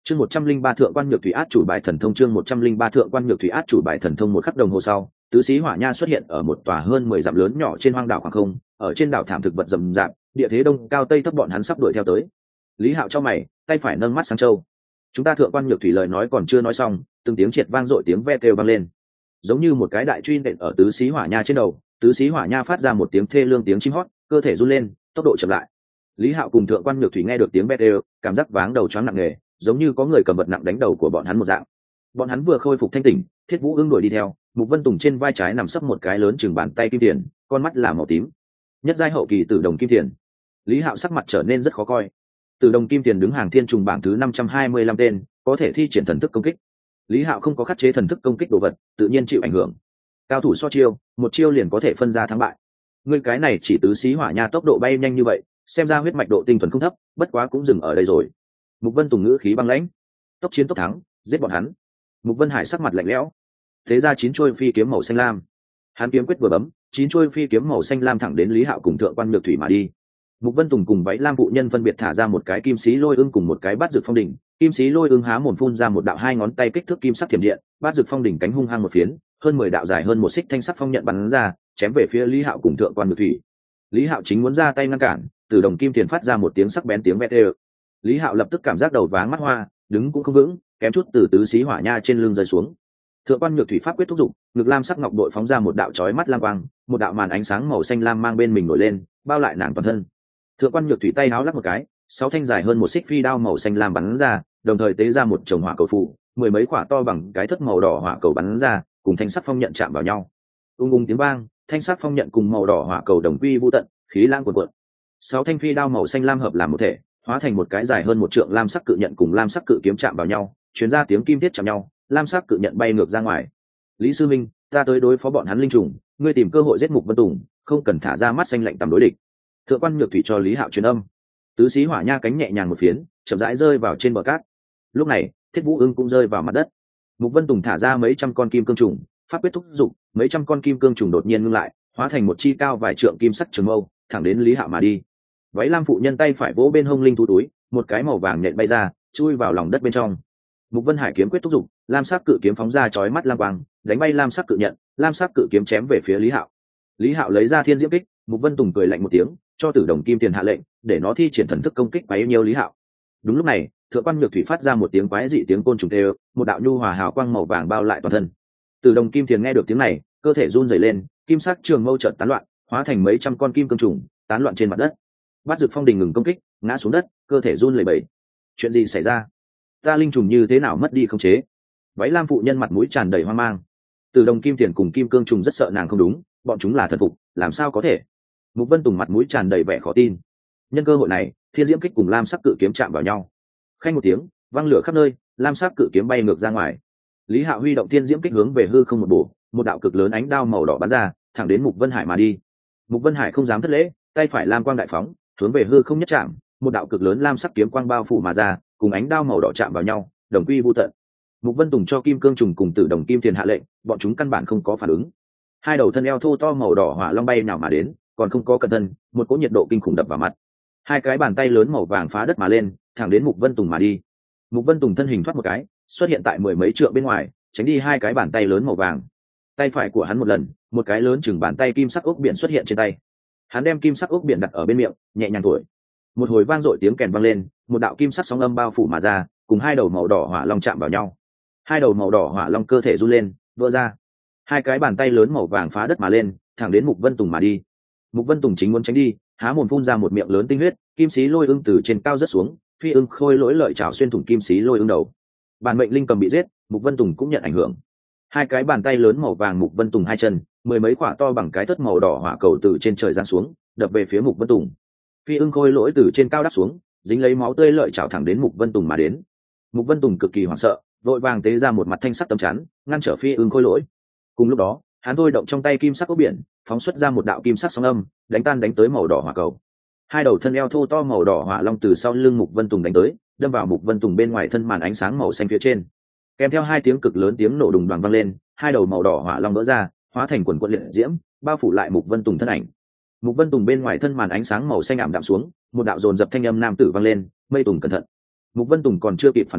Chương 103 thượng quan nhược thủy át chủ bài thần thông. Chương 103 thượng quan nhược thủy át chủ bài thần thông. Một khắc đồng hồ sau, tứ xí hỏa nha xuất hiện ở một tòa hơn 10 dặm lớn nhỏ trên hoang đảo khoảng không. Ở trên đảo thảm thực vật rậm rạp, địa thế đông cao tây thấp, bọn hắn sắp đuổi theo tới. Lý Hạo trong mày, tay phải nâng mắt sáng châu. Chúng ta thượng quan nhược thủy lời nói còn chưa nói xong, từng tiếng triệt vang dội tiếng ve kêu vang lên, giống như một cái đại truy nện ở tứ xí hỏa nha trên đầu. Tứ xí hỏa nha phát ra một tiếng thê lương tiếng chim hót, cơ thể run lên, tốc độ chậm lại. Lý Hạo cùng thượng quan nhược thủy nghe được tiếng ve kêu, cảm giác váng đầu choáng nặng nề, giống như có người cầm vật nặng đánh đầu của bọn hắn một dạng. Bọn hắn vừa khôi phục thanh tỉnh, Thiết Vũ Ưng đuổi đi theo, Mục Vân Tùng trên vai trái nằm sấp một cái lớn chừng bàn tay kim tiền, con mắt là màu tím. Nhất giai hậu kỳ tử đồng kim tiền. Lý Hạo sắc mặt trở nên rất khó coi. Tử đồng kim tiền đứng hàng thiên trùng bảng thứ 525 tên, có thể thi triển thần thức công kích. Lý Hạo không có khắc chế thần thức công kích đồ vật, tự nhiên chịu ảnh hưởng. Cao thủ so chiêu, một chiêu liền có thể phân ra thắng bại. Ngươi cái này chỉ tứ xí hỏa nha tốc độ bay nhanh như vậy, xem ra huyết mạch độ tinh thuần không thấp, bất quá cũng dừng ở đây rồi. Mục Vân Tùng ngữ khí băng lãnh, tốc chiến tốc thắng, giết bọn hắn. Mục Vân Hải sắc mặt lạnh lẽo, thế ra 9 chuôi phi kiếm màu xanh lam. Hắn kiếm quyết vừa bấm, 9 chuôi phi kiếm màu xanh lam thẳng đến Lý Hạo cùng thượng quan nhược thủy mà đi. Mục Vân Tùng cùng váy lam phụ nhân phân biệt thả ra một cái kim xí lôi ưng cùng một cái bát dược phong đỉnh. Kim xí lôi ưng há mồm phun ra một đạo 2 ngón tay kích thước kim sắc thiểm điện, bát dược phong đỉnh cánh hung hăng một phiến, hơn 10 đạo dài hơn một xích thanh sắc phong nhận bắn ra, chém về phía Lý Hạo cùng thượng quan nhược thủy. Lý Hạo chính muốn ra tay ngăn cản, từ đồng kim tiền phát ra một tiếng sắc bén tiếng vẹt đều. Lý Hạo lập tức cảm giác đầu váng mắt hoa, đứng cũng không vững, kém chút từ tứ xí hỏa nha trên lưng rơi xuống. Thượng quan nhược thủy pháp quyết thúc giục, ngực lam sắc ngọc đội phóng ra một đạo chói mắt lam quang, một đạo màn ánh sáng màu xanh lam mang bên mình nổi lên, bao lại nàng toàn thân. Thượng quan nhược thủy tay háo lắc một cái, 6 thanh dài hơn một xích phi đao màu xanh lam bắn ra, đồng thời tế ra một chồng hỏa cầu phụ, 10 mấy quả to bằng cái thất màu đỏ hỏa cầu bắn ra, cùng thanh sắc phong nhận chạm vào nhau. Ung tiếng vang, thanh sắc phong nhận cùng màu đỏ hỏa cầu đồng quy vu tận, khí lang cuồn cuộn. 6 thanh phi đao màu xanh lam hợp làm một thể, hóa thành một cái dài hơn một trượng lam sắc cự nhận cùng lam sắc cự kiếm chạm vào nhau, truyền ra tiếng kim thiết chạm nhau, lam sắc cự nhận bay ngược ra ngoài. Lý sư minh, ta tới đối phó bọn hắn linh trùng, ngươi tìm cơ hội giết Mục Vân Tùng, không cần thả ra mắt xanh lạnh tầm đối địch. Thượng quan nhược thủy cho Lý Hạo truyền âm. Tứ xí hỏa nha cánh nhẹ nhàng một phiến, chậm rãi rơi vào trên bờ cát. Lúc này, Thiết Vũ Ưng cũng rơi vào mặt đất. Mục Vân Tùng thả ra mấy trăm con kim cương trùng, pháp quyết thúc giục, mấy trăm con kim cương trùng đột nhiên ngưng lại, hóa thành một chi cao vài trượng kim sắc trường mâu, thẳng đến Lý Hạo mà đi. Váy lam phụ nhân tay phải vỗ bên hông linh thú túi, một cái màu vàng nhện bay ra, chui vào lòng đất bên trong. Mục Vân Hải kiếm quyết thúc giục, lam sắc cự kiếm phóng ra chói mắt lam quang, đánh bay lam sắc cự nhận, lam sắc cự kiếm chém về phía Lý Hạo. Lý Hạo lấy ra thiên diễm kích, Mục Vân Tùng cười lạnh một tiếng, cho Tử Đồng Kim Tiền hạ lệnh, để nó thi triển thần thức công kích bấy nhiêu Lý Hạo. Đúng lúc này, thượng quan nhược thủy phát ra một tiếng quái dị tiếng côn trùng kêu, một đạo nhu hòa hào quang màu vàng bao lại toàn thân. Tử Đồng Kim Tiền nghe được tiếng này, cơ thể run rẩy lên, kim sắc trường mâu chợt tán loạn, hóa thành mấy trăm con kim cương trùng, tán loạn trên mặt đất. Bát Dực Phong Đình ngừng công kích, ngã xuống đất, cơ thể run lẩy bẩy. Chuyện gì xảy ra? Ta linh trùng như thế nào mất đi khống chế? Váy lam phụ nhân mặt mũi tràn đầy hoang mang. Tử Đồng Kim Tiền cùng kim cương trùng rất sợ nàng không đúng, bọn chúng là thần phục, làm sao có thể? Mục Vân Tùng mặt mũi tràn đầy vẻ khó tin. Nhân cơ hội này, thiên diễm kích cùng lam sắc cự kiếm chạm vào nhau. Khanh một tiếng, vang lửa khắp nơi, lam sắc cự kiếm bay ngược ra ngoài. Lý Hạo huy động thiên diễm kích hướng về hư không một bổ, một đạo cực lớn ánh đao màu đỏ bắn ra, thẳng đến Mục Vân Hải mà đi. Mục Vân Hải không dám thất lễ, tay phải lam quang đại phóng, hướng về hư không nhất chạm, một đạo cực lớn lam sắc kiếm quang bao phủ mà ra, cùng ánh đao màu đỏ chạm vào nhau, đồng quy vu tận. Mục Vân Tùng cho kim cương trùng cùng Tử Đồng Kim Tiền hạ lệnh, bọn chúng căn bản không có phản ứng. Hai đầu thân eo thô to màu đỏ hỏa long bay nào mà đến, còn không có cẩn thân, một cỗ nhiệt độ kinh khủng đập vào mặt. Hai cái bàn tay lớn màu vàng phá đất mà lên, thẳng đến Mục Vân Tùng mà đi. Mục Vân Tùng thân hình thoát một cái, xuất hiện tại 10 mấy trượng bên ngoài, tránh đi hai cái bàn tay lớn màu vàng. Tay phải của hắn một lần, một cái lớn chừng bàn tay kim sắc ốc biển xuất hiện trên tay. Hắn đem kim sắc ốc biển đặt ở bên miệng, nhẹ nhàng thổi. Một hồi vang dội tiếng kèn vang lên, một đạo kim sắc sóng âm bao phủ mà ra, cùng hai đầu màu đỏ hỏa long chạm vào nhau. Hai đầu màu đỏ hỏa long cơ thể run lên, vỡ ra. Hai cái bàn tay lớn màu vàng phá đất mà lên, thẳng đến Mục Vân Tùng mà đi. Mục Vân Tùng chính muốn tránh đi, há mồm phun ra một miệng lớn tinh huyết, kim xí lôi ưng từ trên cao rớt xuống, phi ưng khôi lỗi lợi chảo xuyên thủng kim xí lôi ưng đầu. Bản mệnh linh cầm bị giết, Mục Vân Tùng cũng nhận ảnh hưởng. Hai cái bàn tay lớn màu vàng Mục Vân Tùng hai chân, 10 mấy quả to bằng cái thất màu đỏ hỏa cầu từ trên trời giáng xuống, đập về phía Mục Vân Tùng. Phi ưng khôi lỗi từ trên cao đáp xuống, dính lấy máu tươi lợi chảo thẳng đến Mục Vân Tùng mà đến. Mục Vân Tùng cực kỳ hoảng sợ, vội vàng tế ra một mặt thanh sắc tấm chắn, ngăn trở phi ưng khôi lỗi. Cùng lúc đó, hắn thôi động trong tay kim sắc ốc biển, phóng xuất ra một đạo kim sắc sóng âm, đánh tới màu đỏ hỏa cầu. Hai đầu thân eo thô to màu đỏ hỏa long từ sau lưng Mục Vân Tùng đánh tới, đâm vào Mục Vân Tùng bên ngoài thân màn ánh sáng màu xanh phía trên. Kèm theo hai tiếng cực lớn tiếng nổ đùng đoàng vang lên, hai đầu màu đỏ hỏa long vỡ ra, hóa thành quần quần liệt diễm, bao phủ lại Mục Vân Tùng thân ảnh. Mục Vân Tùng bên ngoài thân màn ánh sáng màu xanh ảm đạm xuống, một đạo dồn dập thanh âm nam tử vang lên, "Mây Tùng cẩn thận." Mục Vân Tùng còn chưa kịp phản ứng,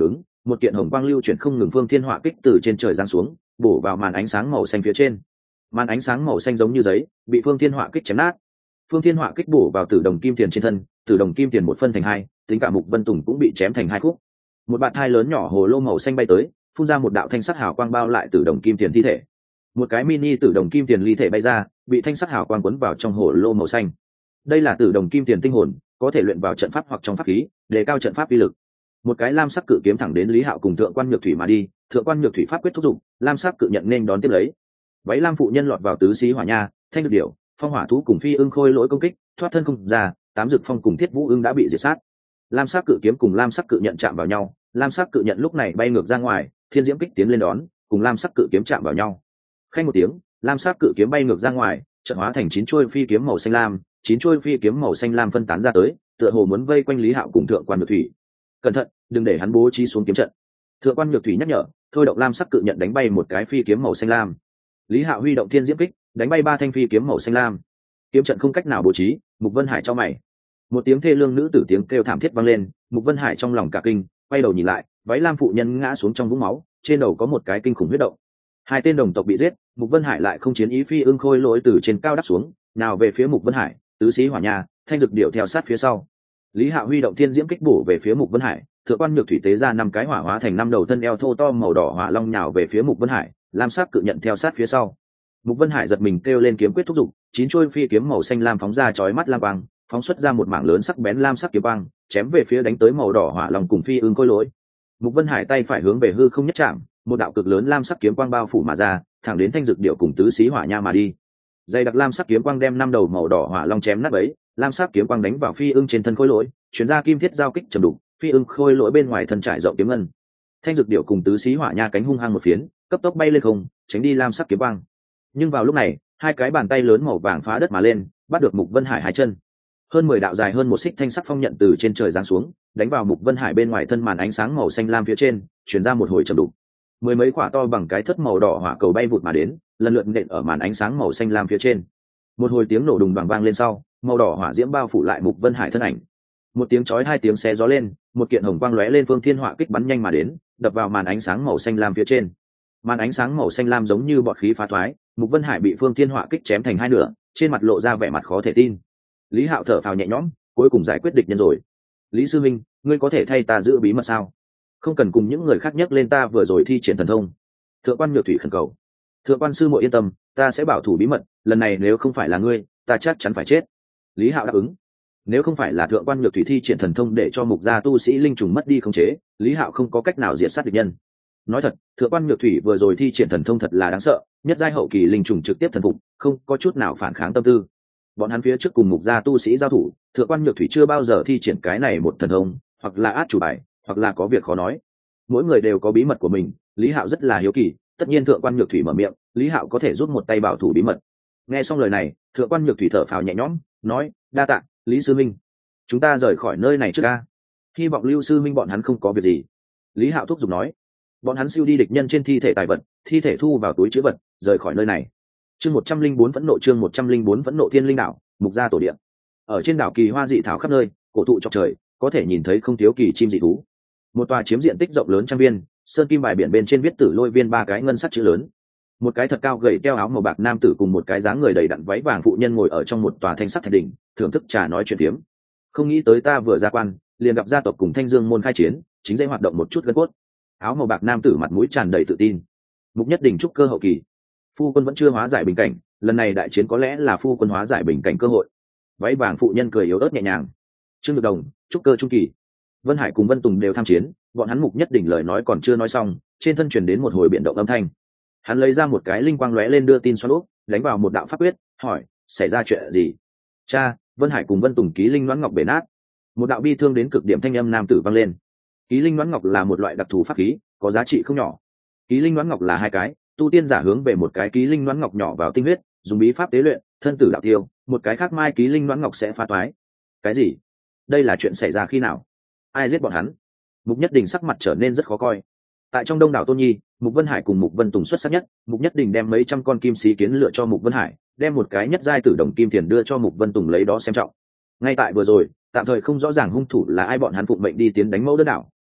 một kiện hồng quang lưu chuyển không ngừng phương thiên họa kích từ trên trời giáng xuống, bổ vào màn ánh sáng màu xanh phía trên. Màn ánh sáng màu xanh giống như giấy, bị phương thiên họa kích chém nát. Phương thiên họa kích bổ vào Tử Đồng Kim Tiền trên thân, Tử Đồng Kim Tiền một phân thành hai, tính cả Mục Vân Tùng cũng bị chém thành hai khúc. Một bạt thai lớn nhỏ hồ lô màu xanh bay tới, phun ra một đạo thanh sắc hào quang bao lại Tử Đồng Kim Tiền thi thể. Một cái mini Tử Đồng Kim Tiền ly thể bay ra, bị thanh sắc hào quang cuốn vào trong hồ lô màu xanh. Đây là Tử Đồng Kim Tiền tinh hồn, có thể luyện vào trận pháp hoặc trong pháp khí, đề cao trận pháp uy lực. Một cái lam sắc cự kiếm thẳng đến Lý Hạo cùng Thượng Quan Nhược Thủy mà đi, Thượng Quan Nhược Thủy pháp quyết thúc giục, lam sắc cự nhận nên đón tiếp lấy. Váy lam phụ nhân lọt vào tứ xí hỏa nha, thanh dược điểu, phong hỏa thú cùng phi ưng khôi lỗi công kích, thoát thân không ra, tám dược phong cùng thiết vũ ưng đã bị diệt sát. Lam sắc cự kiếm cùng lam sắc cự nhận chạm vào nhau, lam sắc cự nhận lúc này bay ngược ra ngoài, thiên diễm kích tiến lên đón, cùng lam sắc cự kiếm chạm vào nhau. Khanh một tiếng, lam sắc cự kiếm bay ngược ra ngoài, trận hóa thành 9 chuôi phi kiếm màu xanh lam, 9 chuôi phi kiếm màu xanh lam phân tán ra tới, tựa hồ muốn vây quanh Lý Hạo cùng Thượng Quan Nhược Thủy. Cẩn thận, đừng để hắn bố trí xuống kiếm trận. Thượng Quan Nhược Thủy nhắc nhở, thôi động lam sắc cự nhận đánh bay một cái phi kiếm màu xanh lam. Lý Hạo huy động thiên diễm kích, đánh bay 3 thanh phi kiếm màu xanh lam. Kiếm trận không cách nào bố trí, Mục Vân Hải cho mày. Một tiếng thê lương nữ tử tiếng kêu thảm thiết vang lên, Mục Vân Hải trong lòng cả kinh, quay đầu nhìn lại, váy lam phụ nhân ngã xuống trong vũng máu, trên đầu có một cái kinh khủng huyết động. Hai tên đồng tộc bị giết, Mục Vân Hải lại không chiến ý phi ưng khôi lỗi từ trên cao đáp xuống, nào về phía Mục Vân Hải, tứ sĩ hỏa nha, thanh dực điệu theo sát phía sau. Lý Hạo huy động thiên diễm kích bổ về phía Mục Vân Hải, Thượng Quan Nhược Thủy tế ra 5 cái hỏa hóa thành 5 đầu thân eo thô to màu đỏ hỏa long nhào về phía Mục Vân Hải, lam sắc cự nhận theo sát phía sau. Mục Vân Hải giật mình kêu lên kiếm quyết thúc giục, 9 chuôi phi kiếm màu xanh lam phóng ra chói mắt lam quang, phóng xuất ra một mảng lớn sắc bén lam sắc kiếm quang, chém về phía đánh tới màu đỏ hỏa long cùng phi ưng khôi lỗi. Mục Vân Hải tay phải hướng về hư không nhất chạm, một đạo cực lớn lam sắc kiếm quang bao phủ mà ra, thẳng đến thanh dực điệu cùng tứ xí hỏa nha mà đi. Dây đặc lam sắc kiếm quang đem 5 đầu màu đỏ hỏa long chém nát bấy, lam sắc kiếm quang đánh vào phi ưng trên thân khôi lỗi, chuyển ra kim thiết giao kích trầm đục, phi ưng khôi lỗi bên ngoài thân trải rộng kiếm ngân. Thanh dực điệu cùng tứ xí hỏa nha cánh hung hăng một phiến, cấp tốc bay lên không, tránh đi lam sắc kiếm quang. Nhưng vào lúc này, hai cái bàn tay lớn màu vàng phá đất mà lên, bắt được Mục Vân Hải hai chân. Hơn 10 đạo dài hơn 1 xích thanh sắc phong nhận từ trên trời giáng xuống, đánh vào Mục Vân Hải bên ngoài thân màn ánh sáng màu xanh lam phía trên, truyền ra một hồi trầm đục. 10 mấy quả to bằng cái thất màu đỏ hỏa cầu bay vụt mà đến, lần lượt nện ở màn ánh sáng màu xanh lam phía trên. Một hồi tiếng nổ đùng đoàng vang lên sau, màu đỏ hỏa diễm bao phủ lại Mục Vân Hải thân ảnh. Một tiếng chói hai tiếng xé gió lên, một kiện hồng quang lóe lên phương thiên hỏa kích bắn nhanh mà đến, đập vào màn ánh sáng màu xanh lam phía trên. Màn ánh sáng màu xanh lam giống như bọt khí phá thoái, Mục Vân Hải bị phương thiên hỏa kích chém thành hai nửa, trên mặt lộ ra vẻ mặt khó thể tin. Lý Hạo thở phào nhẹ nhõm, cuối cùng giải quyết địch nhân rồi. Lý sư minh, ngươi có thể thay ta giữ bí mật sao? Không cần cùng những người khác nhắc lên ta vừa rồi thi triển thần thông. Thượng Quan Nhược Thủy khẩn cầu. Thượng Quan sư muội yên tâm, ta sẽ bảo thủ bí mật, lần này nếu không phải là ngươi, ta chắc chắn phải chết. Lý Hạo đáp ứng. Nếu không phải là Thượng Quan Nhược Thủy thi triển thần thông để cho Mục gia tu sĩ linh trùng mất đi khống chế, Lý Hạo không có cách nào diệt sát địch nhân. Nói thật, Thượng Quan Nhược Thủy vừa rồi thi triển thần thông thật là đáng sợ, nhất giai hậu kỳ linh trùng trực tiếp thần phục, không có chút nào phản kháng tâm tư. Bọn hắn phía trước cùng Mục gia tu sĩ giao thủ, Thượng Quan Nhược Thủy chưa bao giờ thi triển cái này một thần thông, hoặc là át chủ bài, hoặc là có việc khó nói. Mỗi người đều có bí mật của mình, Lý Hạo rất là hiếu kỳ, tất nhiên Thượng Quan Nhược Thủy mở miệng, Lý Hạo có thể giúp một tay bảo thủ bí mật. Nghe xong lời này, Thượng Quan Nhược Thủy thở phào nhẹ nhõm, nói: "Đa tạ, Lý sư minh. Chúng ta rời khỏi nơi này trước a. Hy vọng Lưu sư minh bọn hắn không có việc gì." Lý Hạo thúc giục nói. Bọn hắn siêu đi địch nhân trên thi thể tài vật, thi thể thu vào túi trữ vật, rời khỏi nơi này. Chương 104 phẫn nộ, chương 104 phẫn nộ Thiên Linh đảo, Mục gia tổ địa. Ở trên đảo kỳ hoa dị thảo khắp nơi, cổ thụ chọc trời, có thể nhìn thấy không thiếu kỳ chim dị thú. Một tòa chiếm diện tích rộng lớn trang viên, sơn kim bài biển bên trên viết Tử Lôi Viên 3 cái ngân sắc chữ lớn. Một cái thật cao gầy đeo áo màu bạc nam tử cùng một cái dáng người đầy đặn váy vàng phụ nhân ngồi ở trong một tòa thanh sắc thạch đỉnh, thưởng thức trà nói chuyện phiếm. Không nghĩ tới ta vừa ra quan, liền gặp gia tộc cùng Thanh Dương môn khai chiến, chính dễ hoạt động một chút gân cốt. Áo màu bạc nam tử mặt mũi tràn đầy tự tin. Mục Nhất Đình trúc cơ hậu kỳ, phu quân vẫn chưa hóa giải bình cảnh, lần này đại chiến có lẽ là phu quân hóa giải bình cảnh cơ hội. Váy vàng phụ nhân cười yếu ớt nhẹ nhàng. Trương Nhược Đồng trúc cơ trung kỳ, Vân Hải cùng Vân Tùng đều tham chiến, bọn hắn Mục Nhất Đình lời nói còn chưa nói xong, trên thân truyền đến một hồi biến động âm thanh. Hắn lấy ra một cái linh quang lóe lên đưa tin xoắn úp, đánh vào một đạo pháp quyết, hỏi: "Xảy ra chuyện gì?" "Cha, Vân Hải cùng Vân Tùng ký linh loãng ngọc bể nát." Một đạo bi thương đến cực điểm thanh âm nam tử vang lên. Ký linh loãng ngọc là một loại đặc thù pháp khí, có giá trị không nhỏ. Ký linh loãng ngọc là 2 cái, tu tiên giả hướng về một cái ký linh loãng ngọc nhỏ vào tinh huyết, dùng bí pháp tế luyện, thân tử đạo tiêu, một cái khác mai ký linh loãng ngọc sẽ phá toái. Cái gì? Đây là chuyện xảy ra khi nào? Ai giết bọn hắn? Mục Nhất Đình sắc mặt trở nên rất khó coi. Tại trong đông đảo Tôn Nhi, Mục Vân Hải cùng Mục Vân Tùng xuất sắc nhất, Mục Nhất Đình đem mấy trăm con kim sĩ kiến lựa cho Mục Vân Hải, đem một cái nhất giai tử đồng kim tiền đưa cho Mục Vân Tùng lấy đó xem trọng. Ngay tại vừa rồi, tạm thời không rõ ràng hung thủ là ai, bọn hắn phụng mệnh đi tiến đánh mẫu đơn đảo,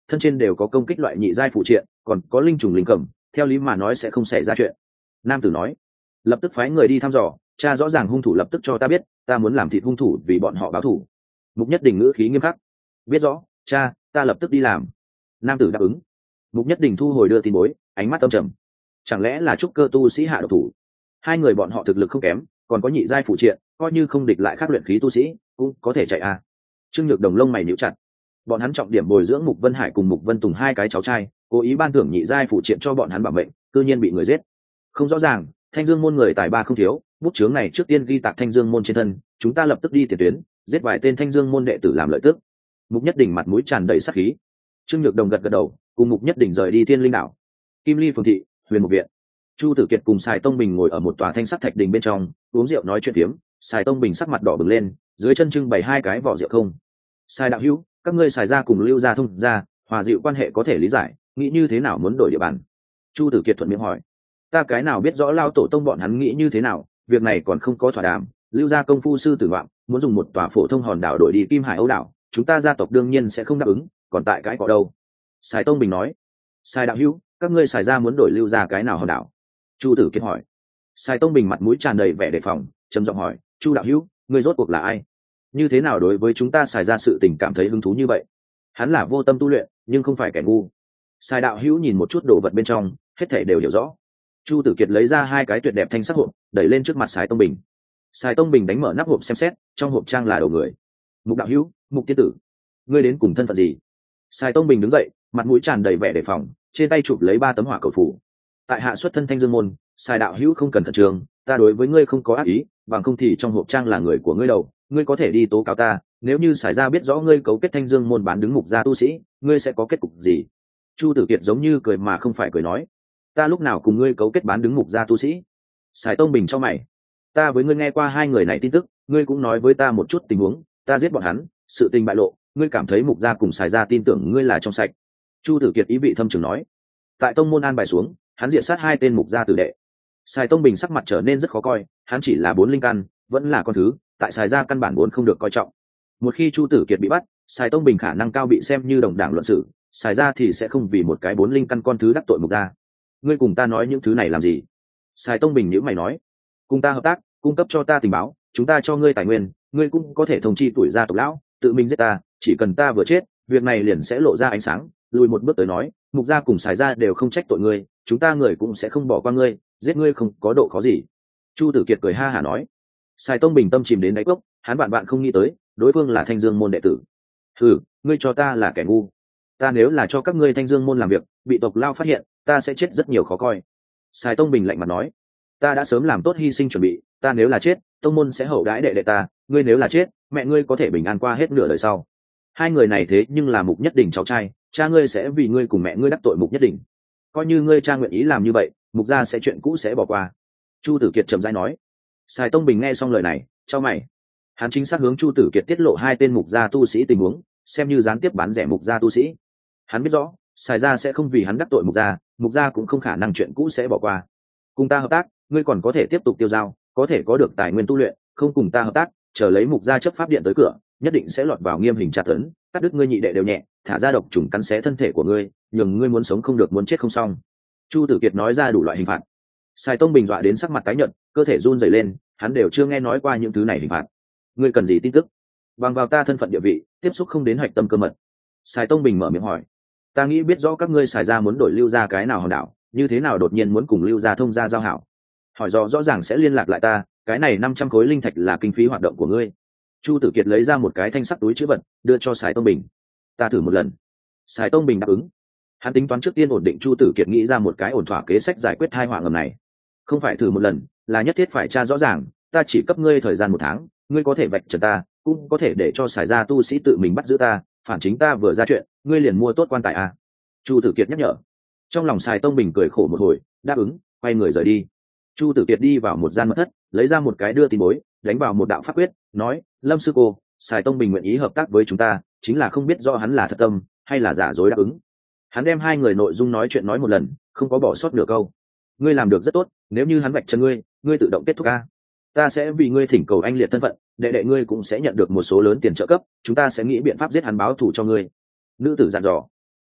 thân trên đều có công kích loại nhị giai phụ triện, còn có linh trùng linh cẩm, theo lý mà nói sẽ không xảy ra chuyện. Nam tử nói, lập tức phái người đi thăm dò, cha rõ ràng hung thủ lập tức cho ta biết, ta muốn làm thịt hung thủ vì bọn họ báo thù. Mục Nhất Đình ngữ khí nghiêm khắc. Biết rõ, cha, ta lập tức đi làm. Nam tử đáp ứng. Mục Nhất Đình thu hồi đưa tin bối, ánh mắt âm trầm. Chẳng lẽ là trúc cơ tu sĩ hạ độc thủ? Hai người bọn họ thực lực không kém, còn có nhị giai phụ triện, coi như không địch lại khác luyện khí tu sĩ cũng có thể chạy a. Trương Nhược Đồng lông mày nhíu chặt. Bọn hắn trọng điểm bồi dưỡng Mục Vân Hải cùng Mục Vân Tùng hai cái cháu trai, cố ý ban thưởng nhị giai phụ triện cho bọn hắn bảo mệnh, cư nhiên bị người giết. Không rõ ràng, Thanh Dương môn người tài ba không thiếu, bút chướng này trước tiên ghi tạc Thanh Dương môn trên thân, chúng ta lập tức đi tiền tuyến, giết vài tên Thanh Dương môn đệ tử làm lợi tức. Mục Nhất Đình mặt mũi tràn đầy sát khí. Trương Nhược Đồng gật gật đầu, cùng Mục Nhất Đình rời đi Thiên Linh đảo. Kim Ly phường thị, Huyền Mục viện. Chu Tử Kiệt cùng Sài Tông Bình ngồi ở một tòa thanh sắc thạch đình bên trong, uống rượu nói chuyện phiếm. Sài Tông Bình sắc mặt đỏ bừng lên, dưới chân trưng bày hai cái vỏ rượu không. Sài đạo hữu, các ngươi Sài gia cùng Lưu gia thông gia, hòa dịu quan hệ có thể lý giải, nghĩ như thế nào muốn đổi địa bàn? Chu Tử Kiệt thuận miệng hỏi. Ta cái nào biết rõ lao tổ tông bọn hắn nghĩ như thế nào, việc này còn không có thỏa đàm. Lưu gia công phu sư tử ngoạm muốn dùng một tòa phổ thông hòn đảo đổi đi Kim Hải Âu đảo, chúng ta gia tộc đương nhiên sẽ không đáp ứng, còn tại cái cọ đâu? Sài Tông Bình nói. Sài đạo hữu, các ngươi Sài gia muốn đổi Lưu gia cái nào hòn đảo? Chu Tử Kiệt hỏi. Sài Tông Bình mặt mũi tràn đầy vẻ đề phòng, trầm giọng hỏi, Chu đạo hữu, ngươi rốt cuộc là ai? Như thế nào đối với chúng ta Sài gia sự tình cảm thấy hứng thú như vậy? Hắn là vô tâm tu luyện, nhưng không phải kẻ ngu. Sài đạo hữu nhìn một chút đồ vật bên trong, hết thảy đều hiểu rõ. Chu Tử Kiệt lấy ra hai cái tuyệt đẹp thanh sắc hộp, đẩy lên trước mặt Sài Tông Bình. Sài Tông Bình đánh mở nắp hộp xem xét, trong hộp trang là đầu người. Mục đạo hữu, Mục tiên tử, ngươi đến cùng thân phận gì? Sài Tông Bình đứng dậy, mặt mũi tràn đầy vẻ đề phòng, trên tay chụp lấy 3 tấm hỏa cầu phủ. Tại hạ xuất thân Thanh Dương môn, Sài đạo hữu không cần thận trường, ta đối với ngươi không có ác ý, bằng không thì trong hộp trang là người của ngươi đầu, ngươi có thể đi tố cáo ta, nếu như Sài gia biết rõ ngươi cấu kết Thanh Dương môn bán đứng Mục gia tu sĩ, ngươi sẽ có kết cục gì? Chu Tử Kiệt giống như cười mà không phải cười nói, ta lúc nào cùng ngươi cấu kết bán đứng Mục gia tu sĩ? Sài Tông Bình cho mày, ta với ngươi nghe qua hai người này tin tức, ngươi cũng nói với ta một chút tình huống, ta giết bọn hắn, sự tình bại lộ, ngươi cảm thấy Mục gia cùng Sài gia tin tưởng ngươi là trong sạch. Chu Tử Kiệt ý vị thâm trường nói. Tại tông môn an bài xuống, hắn diệt sát 2 tên Mục gia tử đệ. Sài Tông Bình sắc mặt trở nên rất khó coi, hắn chỉ là 4 linh căn, vẫn là con thứ, tại Sài gia căn bản vốn không được coi trọng. Một khi Chu Tử Kiệt bị bắt, Sài Tông Bình khả năng cao bị xem như đồng đảng luận xử, Sài gia thì sẽ không vì một cái 4 linh căn con thứ đắc tội Mục gia. Ngươi cùng ta nói những thứ này làm gì? Sài Tông Bình nhíu mày nói, cùng ta hợp tác, cung cấp cho ta tình báo, chúng ta cho ngươi tài nguyên, ngươi cũng có thể thông chi tuổi gia tộc lão, tự mình giết ta, chỉ cần ta vừa chết, việc này liền sẽ lộ ra ánh sáng. Lùi một bước tới nói, Mục gia cùng Sài gia đều không trách tội ngươi, chúng ta người cũng sẽ không bỏ qua ngươi, giết ngươi không có độ khó gì. Chu Tử Kiệt cười ha hả nói. Sài Tông Bình tâm chìm đến đáy cốc, hắn bạn không nghĩ tới, đối phương là Thanh Dương môn đệ tử. Hừ, ngươi cho ta là kẻ ngu. Ta nếu là cho các ngươi Thanh Dương môn làm việc, bị tộc lao phát hiện, ta sẽ chết rất nhiều khó coi. Sài Tông Bình lạnh mặt nói, ta đã sớm làm tốt hy sinh chuẩn bị, ta nếu là chết, tông môn sẽ hậu đãi đệ đệ ta, ngươi nếu là chết, mẹ ngươi có thể bình an qua hết nửa đời sau. Hai người này thế nhưng là Mục Nhất Đình cháu trai, cha ngươi sẽ vì ngươi cùng mẹ ngươi đắc tội Mục Nhất Đình. Coi như ngươi cha nguyện ý làm như vậy, Mục gia sẽ chuyện cũ sẽ bỏ qua. Chu Tử Kiệt trầm rãi nói. Sài Tông Bình nghe xong lời này, chau mày. Hắn chính xác hướng Chu Tử Kiệt tiết lộ 2 tên Mục gia tu sĩ tình huống, xem như gián tiếp bán rẻ Mục gia tu sĩ. Hắn biết rõ, Sài gia sẽ không vì hắn đắc tội Mục gia cũng không khả năng chuyện cũ sẽ bỏ qua. Cùng ta hợp tác, ngươi còn có thể tiếp tục tiêu dao, có thể có được tài nguyên tu luyện, không cùng ta hợp tác, chờ lấy Mục gia chấp pháp điện tới cửa, nhất định sẽ lọt vào nghiêm hình tra tấn, cắt đứt ngươi nhị đệ đều nhẹ, thả ra độc trùng cắn xé thân thể của ngươi, nhường ngươi muốn sống không được muốn chết không xong. Chu Tử Kiệt nói ra đủ loại hình phạt. Sài Tông Bình dọa đến sắc mặt tái nhợt, cơ thể run rẩy lên, hắn đều chưa nghe nói qua những thứ này hình phạt. Ngươi cần gì tin tức? Bằng vào ta thân phận địa vị, tiếp xúc không đến hạch tâm cơ mật. Sài Tông Bình mở miệng hỏi. Ta nghĩ biết rõ các ngươi Sài gia muốn đổi Lưu gia cái nào hòn đảo, như thế nào đột nhiên muốn cùng Lưu gia thông gia giao hảo? Hỏi rõ ràng sẽ liên lạc lại ta, cái này 500 khối linh thạch là kinh phí hoạt động của ngươi. Chu Tử Kiệt lấy ra một cái thanh sắc túi trữ vật, đưa cho Sài Tông Bình. Ta thử một lần. Sài Tông Bình đáp ứng. Hắn tính toán trước tiên ổn định Chu Tử Kiệt, nghĩ ra một cái ổn thỏa kế sách giải quyết tai họa ngầm này. Không phải thử một lần, là nhất thiết phải tra rõ ràng, ta chỉ cấp ngươi thời gian 1 tháng, ngươi có thể vạch trần ta, cũng có thể để cho Sài gia tu sĩ tự mình bắt giữ ta, phản chính ta vừa ra chuyện, ngươi liền mua tốt quan tài à? Chu Tử Kiệt nhắc nhở. Trong lòng Sài Tông Bình cười khổ một hồi, đáp ứng, quay người rời đi. Chu Tử Kiệt đi vào một gian mật thất, lấy ra một cái đưa tin bối, đánh vào một đạo pháp quyết, nói, Lâm sư cô, Sài Tông Bình nguyện ý hợp tác với chúng ta, chính là không biết rõ hắn là thật tâm hay là giả dối đáp ứng. Hắn đem 2 người nội dung nói chuyện nói một lần, không có bỏ sót nửa câu. Ngươi làm được rất tốt, nếu như hắn vạch chân ngươi, ngươi tự động kết thúc a. Ta sẽ vì ngươi thỉnh cầu anh liệt thân phận, đệ đệ ngươi cũng sẽ nhận được một số lớn tiền trợ cấp, chúng ta sẽ nghĩ biện pháp giết hắn báo thù cho ngươi. Nữ tử dặn dò.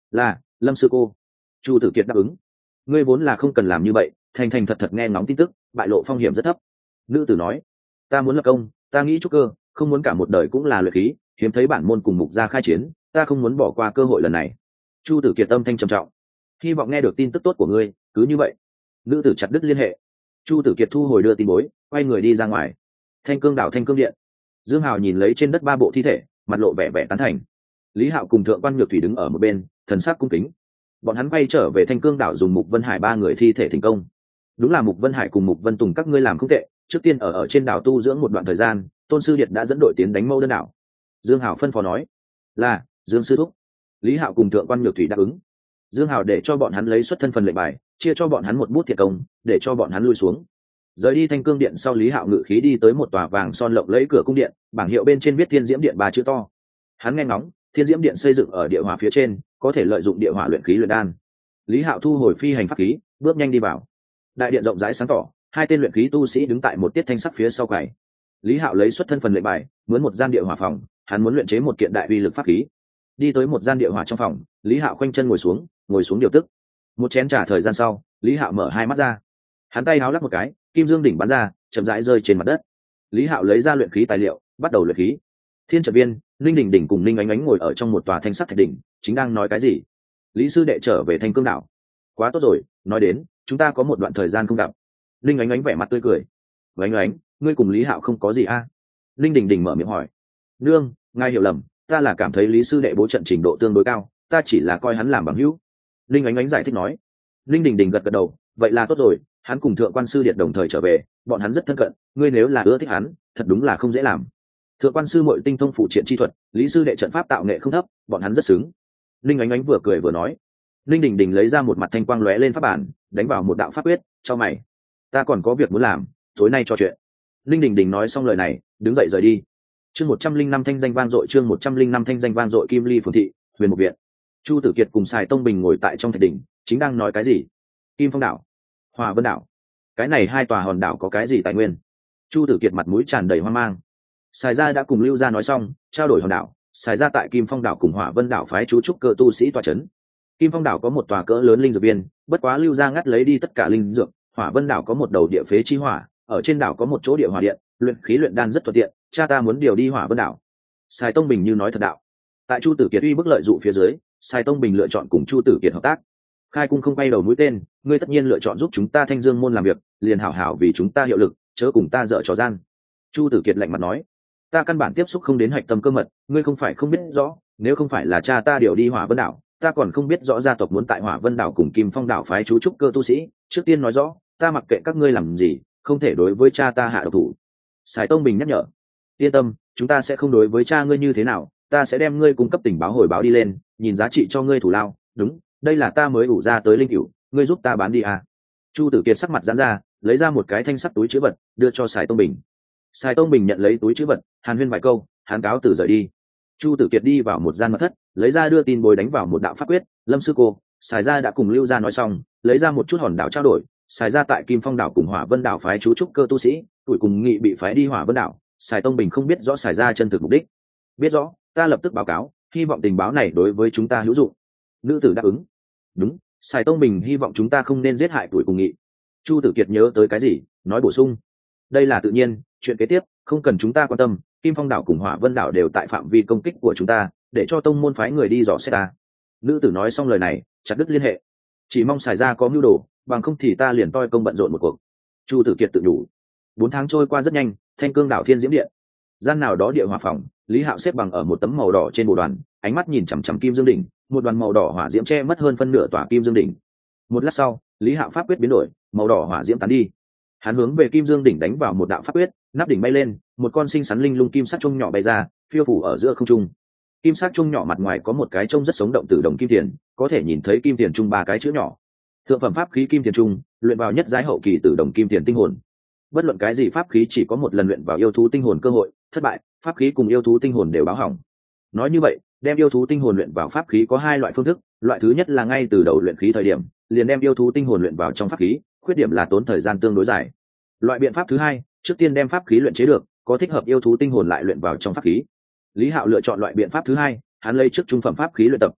Là, Lâm sư cô. Chu Tử Kiệt đáp ứng. Ngươi vốn là không cần làm như vậy, thành thành thật thật nghe ngóng tin tức, bại lộ phong hiểm rất thấp. Nữ tử nói, ta muốn lập công, ta nghĩ trúc cơ, không muốn cả một đời cũng là luyện khí, hiếm thấy bản môn cùng mục gia khai chiến, ta không muốn bỏ qua cơ hội lần này. Chu Tử Kiệt âm thanh trầm trọng, hy vọng nghe được tin tức tốt của ngươi, cứ như vậy. Nữ tử chặt đứt liên hệ. Chu Tử Kiệt thu hồi đưa tin bối, quay người đi ra ngoài. Thanh Cương đảo Thanh Cương điện. Dương Hào nhìn lấy trên đất 3 bộ thi thể, mặt lộ vẻ vẻ tán thành. Lý Hạo cùng Thượng quan Nhược Thủy đứng ở một bên, thần sắc cung kính. Bọn hắn quay trở về Thanh Cương đảo dùng Mục Vân Hải 3 người thi thể thành công. Đúng là Mục Vân Hải cùng Mục Vân Tùng các ngươi làm không tệ, trước tiên ở trên đảo tu dưỡng một đoạn thời gian, Tôn sư điện đã dẫn đội tiến đánh Mâu Đơn đảo. Dương Hào phân phó nói, là Dương sư thúc. Lý Hạo cùng Thượng quan Nhược Thủy đáp ứng. Dương Hào để cho bọn hắn lấy xuất thân phần lệnh bài, chia cho bọn hắn một bút thiệt công, để cho bọn hắn lui xuống. Rời đi Thanh Cương điện sau, Lý Hạo ngự khí đi tới một tòa vàng son lộng lẫy cửa cung điện, bảng hiệu bên trên viết Thiên Diễm điện 3 chữ to. Hắn nghe ngóng, Thiên Diễm điện xây dựng ở địa hỏa phía trên, có thể lợi dụng địa hỏa luyện khí luyện đan. Lý Hạo thu hồi phi hành pháp khí, bước nhanh đi vào. Đại điện rộng rãi sáng tỏ, 2 tên luyện khí tu sĩ đứng tại một tiết thanh sắc phía sau quầy. Lý Hạo lấy xuất thân phần lệnh bài, mướn một gian địa hỏa phòng, hắn muốn luyện chế một kiện đại uy lực pháp khí. Đi tới một gian địa hỏa trong phòng, Lý Hạo khoanh chân ngồi xuống điều tức. Một chén trà thời gian sau, Lý Hạo mở 2 mắt ra. Hắn tay háo lắc một cái, kim dương đỉnh bắn ra, chậm rãi rơi trên mặt đất. Lý Hạo lấy ra luyện khí tài liệu, bắt đầu luyện khí. Thiên Trận Viên, Linh Đỉnh Đỉnh cùng Linh Ánh Ánh ngồi ở trong một tòa thanh sắc thạch đỉnh, chính đang nói cái gì. Lý sư đệ trở về Thanh Cương đảo. Quá tốt rồi, nói đến, chúng ta có một đoạn thời gian không gặp. Linh Ánh Ánh vẻ mặt tươi cười. Ánh Ánh, ngươi cùng Lý Hạo không có gì a? Linh Đỉnh Đỉnh mở miệng hỏi. Nương, ngài hiểu lầm, ta là cảm thấy Lý sư đệ bố trận trình độ tương đối cao, ta chỉ là coi hắn làm bằng hữu. Linh Ánh Ánh giải thích nói. Linh Đỉnh Đỉnh gật gật đầu, vậy là tốt rồi, hắn cùng Thượng quan sư điện đồng thời trở về, bọn hắn rất thân cận, ngươi nếu là ưa thích hắn, thật đúng là không dễ làm. Thượng quan sư muội tinh thông phụ triện chi thuật, Lý sư đệ trận pháp tạo nghệ không thấp, bọn hắn rất xứng. Linh Ánh Ánh vừa cười vừa nói. Linh Đỉnh Đỉnh lấy ra một mặt thanh quang lóe lên pháp bản, đánh vào một đạo pháp quyết, cho mày. Ta còn có việc muốn làm, tối nay trò chuyện. Linh Đỉnh Đỉnh nói xong lời này, đứng dậy rời đi. Chương 105 thanh danh vang dội, chương 105 thanh danh vang dội, Kim Ly phường thị, Huyền Mục viện. Chu Tử Kiệt cùng Sài Tông Bình ngồi tại trong thạch đỉnh, chính đang nói cái gì? Kim Phong đảo, Hỏa Vân đảo, cái này 2 tòa hòn đảo có cái gì tài nguyên? Chu Tử Kiệt mặt mũi tràn đầy hoang mang. Sài gia đã cùng Lưu gia nói xong, trao đổi hòn đảo, Sài gia tại Kim Phong đảo cùng Hỏa Vân đảo phái chú trúc cơ tu sĩ tọa trấn. Kim Phong đảo có một tòa cỡ lớn linh dược viên, bất quá Lưu gia ngắt lấy đi tất cả linh dược. Hỏa Vân đảo có một đầu địa phế chi hỏa, ở trên đảo có một chỗ địa hỏa điện, luyện khí luyện đan rất thuận tiện, cha ta muốn điều đi Hỏa Vân đảo. Sài Tông Bình như nói thật đạo. Tại Chu Tử Kiệt uy bức lợi dụ phía dưới, Sài Tông Bình lựa chọn cùng Chu Tử Kiệt hợp tác. Khai cung không bay đầu mũi tên, ngươi tất nhiên lựa chọn giúp chúng ta Thanh Dương môn làm việc, liền hảo hảo vì chúng ta hiệu lực, chớ cùng ta dở trò gian. Chu Tử Kiệt lạnh mặt nói, ta căn bản tiếp xúc không đến hạch tâm cơ mật, ngươi không phải không biết rõ, nếu không phải là cha ta điều đi Hỏa Vân đảo, ta còn không biết rõ gia tộc muốn tại Hỏa Vân đảo cùng Kim Phong đảo phái chú trúc cơ tu sĩ, trước tiên nói rõ, ta mặc kệ các ngươi làm gì, không thể đối với cha ta hạ độc thủ. Sài Tông Bình nhắc nhở, yên tâm, chúng ta sẽ không đối với cha ngươi như thế nào, ta sẽ đem ngươi cung cấp tình báo hồi báo đi lên, nhìn giá trị cho ngươi thủ lao. Đúng, đây là ta mới ủ ra tới linh cửu, ngươi giúp ta bán đi à? Chu Tử Kiệt sắc mặt giãn ra, lấy ra một cái thanh sắt túi trữ vật, đưa cho Sài Tông Bình. Sài Tông Bình nhận lấy túi trữ vật, hàn huyên vài câu, hắn cáo từ rời đi. Chu Tử Kiệt đi vào một gian mật thất, lấy ra đưa tin bồi đánh vào một đạo pháp quyết. Lâm sư cô, Sài gia đã cùng Lưu gia nói xong, lấy ra một chút hòn đảo trao đổi. Sài gia tại Kim Phong đảo cùng Hỏa Vân đảo phái chú trúc cơ tu sĩ, tuổi cùng nghị bị phái đi Hỏa Vân đảo. Sài Tông Bình không biết rõ Sài gia chân thực mục đích. Biết rõ, ta lập tức báo cáo, hy vọng tình báo này đối với chúng ta hữu dụng. Nữ tử đáp ứng. Đúng, Sài Tông Bình hy vọng chúng ta không nên giết hại tuổi cùng nghị. Chu Tử Kiệt nhớ tới cái gì, nói bổ sung. Đây là tự nhiên, chuyện kế tiếp không cần chúng ta quan tâm, Kim Phong đảo cùng Hỏa Vân đảo đều tại phạm vi công kích của chúng ta, để cho tông môn phái người đi dò xét ta. Nữ tử nói xong lời này, chặt đứt liên hệ. Chỉ mong Sài gia có mưu đồ, bằng không thì ta liền toi công bận rộn một cuộc. Chu Tử Kiệt tự nhủ. 4 tháng trôi qua rất nhanh, Thanh Cương đảo Thiên Diễm điện, gian nào đó địa hỏa phòng, Lý Hạo xếp bằng ở một tấm màu đỏ trên bồ đoàn, ánh mắt nhìn chằm chằm Kim Dương đỉnh, một đoàn màu đỏ hỏa diễm che mất hơn phân nửa tòa Kim Dương đỉnh. Một lát sau, Lý Hạo pháp quyết biến đổi, màu đỏ hỏa diễm tán đi. Hắn hướng về Kim Dương đỉnh đánh vào một đạo pháp quyết, nắp đỉnh bay lên, một con sinh sắn linh lung kim sắc trung nhỏ bay ra, phiêu phủ ở giữa không trung. Kim sắc trung nhỏ mặt ngoài có một cái trông rất sống động tử đồng kim tiền, có thể nhìn thấy kim tiền trung 3 cái chữ nhỏ. Thượng phẩm pháp khí kim tiền trung, luyện vào nhất giai hậu kỳ tử đồng kim tiền tinh hồn. Bất luận cái gì pháp khí chỉ có một lần luyện vào yêu thú tinh hồn cơ hội, thất bại, pháp khí cùng yêu thú tinh hồn đều báo hỏng. Nói như vậy, đem yêu thú tinh hồn luyện vào pháp khí có 2 loại phương thức, loại thứ nhất là ngay từ đầu luyện khí thời điểm, liền đem yêu thú tinh hồn luyện vào trong pháp khí, khuyết điểm là tốn thời gian tương đối dài. Loại biện pháp thứ hai, trước tiên đem pháp khí luyện chế được, có thích hợp yêu thú tinh hồn lại luyện vào trong pháp khí. Lý Hạo lựa chọn loại biện pháp thứ hai, hắn lấy trước trung phẩm pháp khí luyện tập,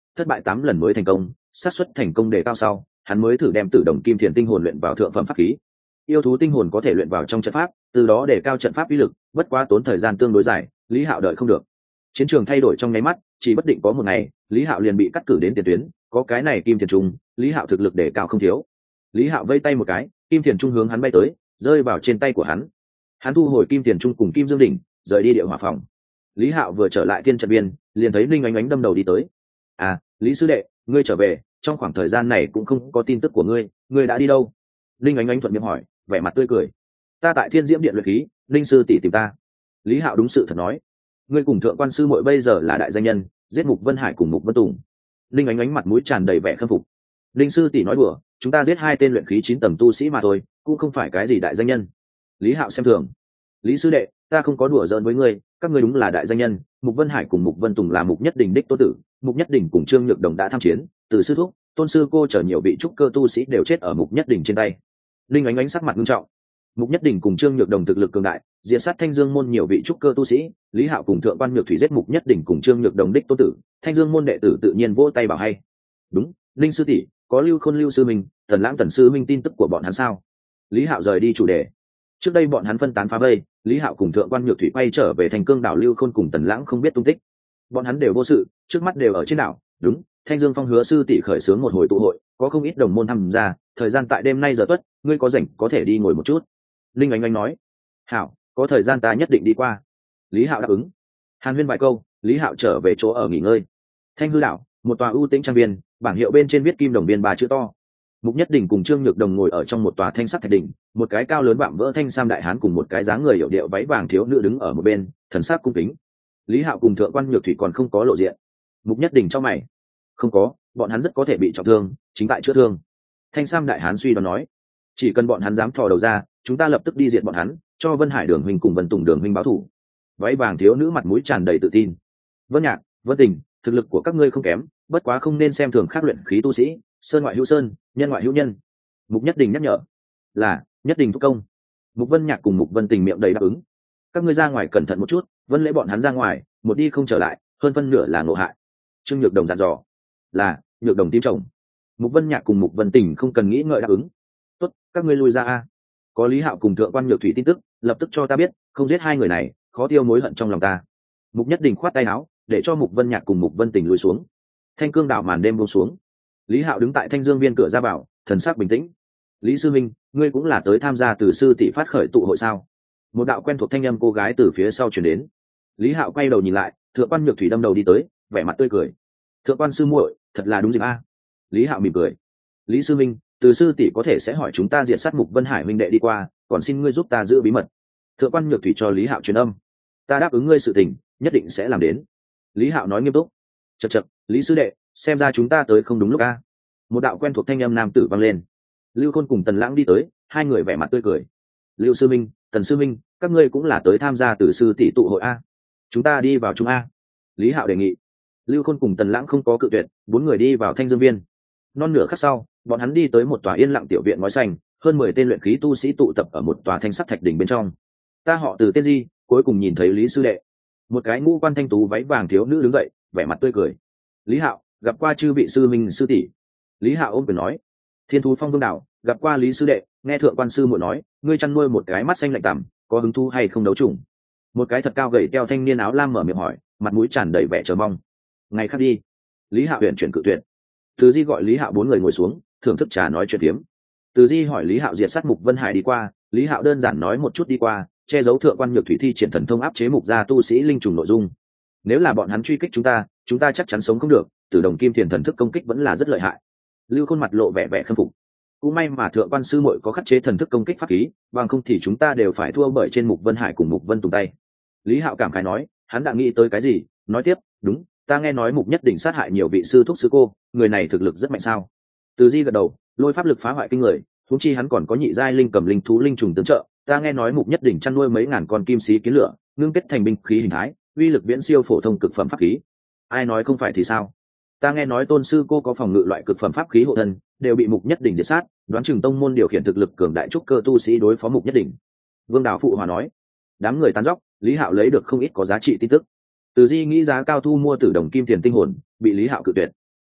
thất bại 8 lần mới thành công, xác suất thành công đề cao sau, hắn mới thử đem tử đồng kim thiền tinh hồn luyện vào thượng phẩm pháp khí. Yêu thú tinh hồn có thể luyện vào trong trận pháp, từ đó để cao trận pháp uy lực, bất quá tốn thời gian tương đối dài, Lý Hạo đợi không được. Chiến trường thay đổi trong nháy mắt, chỉ bất định có một ngày, Lý Hạo liền bị cắt cử đến tiền tuyến, có cái này kim thiền trung, Lý Hạo thực lực đề cao không thiếu. Lý Hạo vây tay một cái, kim thiền trung hướng hắn bay tới, rơi vào trên tay của hắn. Hắn thu hồi kim thiền trung cùng kim dương đỉnh, rời đi địa hỏa phòng. Lý Hạo vừa trở lại thiên trận viên, liền thấy Linh Ánh Ánh đâm đầu đi tới. À, Lý sư đệ, ngươi trở về, trong khoảng thời gian này cũng không có tin tức của ngươi đã đi đâu? Linh Ánh Ánh thuận miệng hỏi, vẻ mặt tươi cười. Ta tại Thiên Diễm Điện luyện khí, Linh sư tỷ tìm ta. Lý Hạo đúng sự thật nói. Ngươi cùng thượng quan sư muội bây giờ là đại danh nhân, giết Mục Vân Hải cùng Mục Vân Tùng. Linh Ánh Ánh mặt mũi tràn đầy vẻ khâm phục. Linh sư tỷ nói đùa, chúng ta giết 2 tên luyện khí 9 tầng tu sĩ mà thôi, cũng không phải cái gì đại danh nhân. Lý Hạo xem thường. Lý sư đệ, ta không có đùa giỡn với ngươi, các ngươi đúng là đại danh nhân. Mục Vân Hải cùng Mục Vân Tùng là Mục Nhất Đình đích tô tử, Mục Nhất Đình cùng Trương Nhược Đồng đã tham chiến, từ sư thúc, tôn sư cô chở nhiều vị trúc cơ tu sĩ đều chết ở Mục Nhất Đình trên tay. Linh Ánh Ánh sắc mặt nghiêm trọng. Mục Nhất Đình cùng Trương Nhược Đồng thực lực cường đại, diệt sát Thanh Dương môn nhiều vị trúc cơ tu sĩ, Lý Hạo cùng thượng quan Nhược Thủy giết Mục Nhất Đình cùng Trương Nhược Đồng đích tô tử, Thanh Dương môn đệ tử tự nhiên vỗ tay bảo hay. Đúng, Linh sư tỷ, có Lưu Khôn Lưu sư minh, Tần Lãng Tần sư minh tin tức của bọn hắn sao? Lý Hạo rời đi chủ đề. Trước đây bọn hắn phân tán phá vây, Lý Hạo cùng thượng quan Nhược Thủy quay trở về thành cương đảo, Lưu Khôn cùng Tần Lãng không biết tung tích. Bọn hắn đều vô sự, trước mắt đều ở trên đảo. Đúng, Thanh Dương Phong hứa sư tỷ khởi xướng một hồi tụ hội, có không ít đồng môn tham gia, thời gian tại đêm nay giờ tuất, ngươi có rảnh có thể đi ngồi một chút. Linh Ánh Ánh nói. Hảo, có thời gian ta nhất định đi qua. Lý Hạo đáp ứng. Hàn huyên vài câu, Lý Hạo trở về chỗ ở nghỉ ngơi. Thanh hư đảo, một tòa ưu tĩnh trang viên, bảng hiệu bên trên viết kim đồng biên 3 chữ to. Mục Nhất Đình cùng Trương Nhược Đồng ngồi ở trong một tòa thanh sắc thạch đỉnh, một cái cao lớn vạm vỡ thanh sam đại hán cùng một cái dáng người hiểu điệu váy vàng thiếu nữ đứng ở một bên, thần sắc cung kính. Lý Hạo cùng thượng quan Nhược Thủy còn không có lộ diện. Mục Nhất Đình trong mày. Không có, bọn hắn rất có thể bị trọng thương, chính tại chữa thương. Thanh sam đại hán suy đoán nói, chỉ cần bọn hắn dám thò đầu ra, chúng ta lập tức đi diệt bọn hắn, cho Vân Hải Đường huynh cùng Vân Tùng Đường huynh báo thù. Váy vàng thiếu nữ mặt mũi tràn đầy tự tin. Vân Nhạc, Vân Tình, thực lực của các ngươi không kém, bất quá không nên xem thường khác luyện khí tu sĩ, sơn ngoại hữu sơn, nhân ngoại hữu nhân. Mục Nhất Đình nhắc nhở. Là, Nhất Đình thúc công. Mục Vân Nhạc cùng Mục Vân Tình miệng đầy đáp ứng. Các ngươi ra ngoài cẩn thận một chút, Vân Lễ bọn hắn ra ngoài, một đi không trở lại, hơn phân nửa là ngộ hại. Trương Nhược Đồng dặn dò. Là, Nhược Đồng tím chồng. Mục Vân Nhạc cùng Mục Vân Tình không cần nghĩ ngợi đáp ứng. Tốt, các ngươi lui ra a. Có Lý Hạo cùng thượng quan Nhược Thủy tin tức, lập tức cho ta biết, không giết 2 người này, khó tiêu mối hận trong lòng ta. Mục Nhất Đình khoát tay áo, để cho Mục Vân Nhạc cùng Mục Vân Tình lùi xuống. Thanh cương đảo màn đêm buông xuống. Lý Hạo đứng tại Thanh Dương viên cửa ra vào, thần sắc bình tĩnh. Lý sư minh, ngươi cũng là tới tham gia từ sư tỷ phát khởi tụ hội sao? Một đạo quen thuộc thanh âm cô gái từ phía sau truyền đến. Lý Hạo quay đầu nhìn lại, thượng quan Nhược Thủy đâm đầu đi tới, vẻ mặt tươi cười. Thượng quan sư muội, thật là đúng dịp a. Lý Hạo mỉm cười. Lý sư minh, từ sư tỷ có thể sẽ hỏi chúng ta diệt sát Mục Vân Hải huynh đệ đi qua, còn xin ngươi giúp ta giữ bí mật. Thượng quan Nhược Thủy cho Lý Hạo truyền âm. Ta đáp ứng ngươi sự tình, nhất định sẽ làm đến. Lý Hạo nói nghiêm túc. Chậc chậc, Lý sư đệ, xem ra chúng ta tới không đúng lúc a. Một đạo quen thuộc thanh âm nam tử vang lên. Lưu Khôn cùng Tần Lãng đi tới, 2 người vẻ mặt tươi cười. Lưu sư minh, Tần sư minh, các ngươi cũng là tới tham gia từ sư tỷ tụ hội a. Chúng ta đi vào chung a. Lý Hạo đề nghị. Lưu Khôn cùng Tần Lãng không có cự tuyệt, 4 người đi vào Thanh Dương viên. Non nửa khắc sau, bọn hắn đi tới một tòa yên lặng tiểu viện ngói xanh, hơn 10 tên luyện khí tu sĩ tụ tập ở một tòa thanh sắc thạch đỉnh bên trong. Ta họ Từ tên Di, cuối cùng nhìn thấy Lý sư đệ. Một cái ngũ quan thanh tú váy vàng thiếu nữ đứng dậy, vẻ mặt tươi cười. Lý Hạo, gặp qua chư vị sư minh sư tỷ. Lý Hạo ôm quyền nói. Thiên thú phong vương đảo, gặp qua Lý sư đệ, nghe thượng quan sư muội nói, ngươi chăn nuôi một cái mắt xanh lạnh tằm, có hứng thú hay không đấu chủng? Một cái thật cao gầy teo thanh niên áo lam mở miệng hỏi, mặt mũi tràn đầy vẻ chờ mong. Ngày khác đi. Lý Hạo huyền chuyển cự tuyệt. Từ Di gọi Lý Hạo 4 người ngồi xuống, thưởng thức trà nói chuyện phiếm. Từ Di hỏi Lý Hạo diệt sát Mục Vân Hải đi qua, Lý Hạo đơn giản nói một chút đi qua, che giấu thượng quan Nhược Thủy thi triển thần thông áp chế mục gia tu sĩ linh trùng nội dung. Nếu là bọn hắn truy kích chúng ta chắc chắn sống không được, Tử Đồng Kim Thiền thần thức công kích vẫn là rất lợi hại. Lưu Khôn mặt lộ vẻ vẻ khâm phục. Cũng may mà thượng quan sư muội có khắc chế thần thức công kích pháp khí, bằng không thì chúng ta đều phải thua bởi trên Mục Vân Hải cùng Mục Vân Tùng tay. Lý Hạo cảm khái nói, hắn đã nghĩ tới cái gì, nói tiếp, đúng, ta nghe nói Mục Nhất Định sát hại nhiều vị sư thúc sư cô, người này thực lực rất mạnh sao? Từ Di gật đầu, lôi pháp lực phá hoại kinh người, huống chi hắn còn có nhị giai linh cầm linh thú linh trùng tương trợ, ta nghe nói Mục Nhất Định chăn nuôi mấy ngàn con kim sĩ kiến lửa, ngưng kết thành binh khí hình thái, uy lực viễn siêu phổ thông cực phẩm pháp khí. Ai nói không phải thì sao? Ta nghe nói tôn sư cô có phòng ngự loại cực phẩm pháp khí hộ thân, đều bị Mục Nhất Định diệt sát, đoán chừng tông môn điều khiển thực lực cường đại trúc cơ tu sĩ đối phó Mục Nhất Định. Vương Đào phụ hòa nói. Đám người tán dóc, Lý Hạo lấy được không ít có giá trị tin tức. Từ Di nghĩ giá cao thu mua Tử Đồng Kim Tiền tinh hồn, bị Lý Hạo cự tuyệt.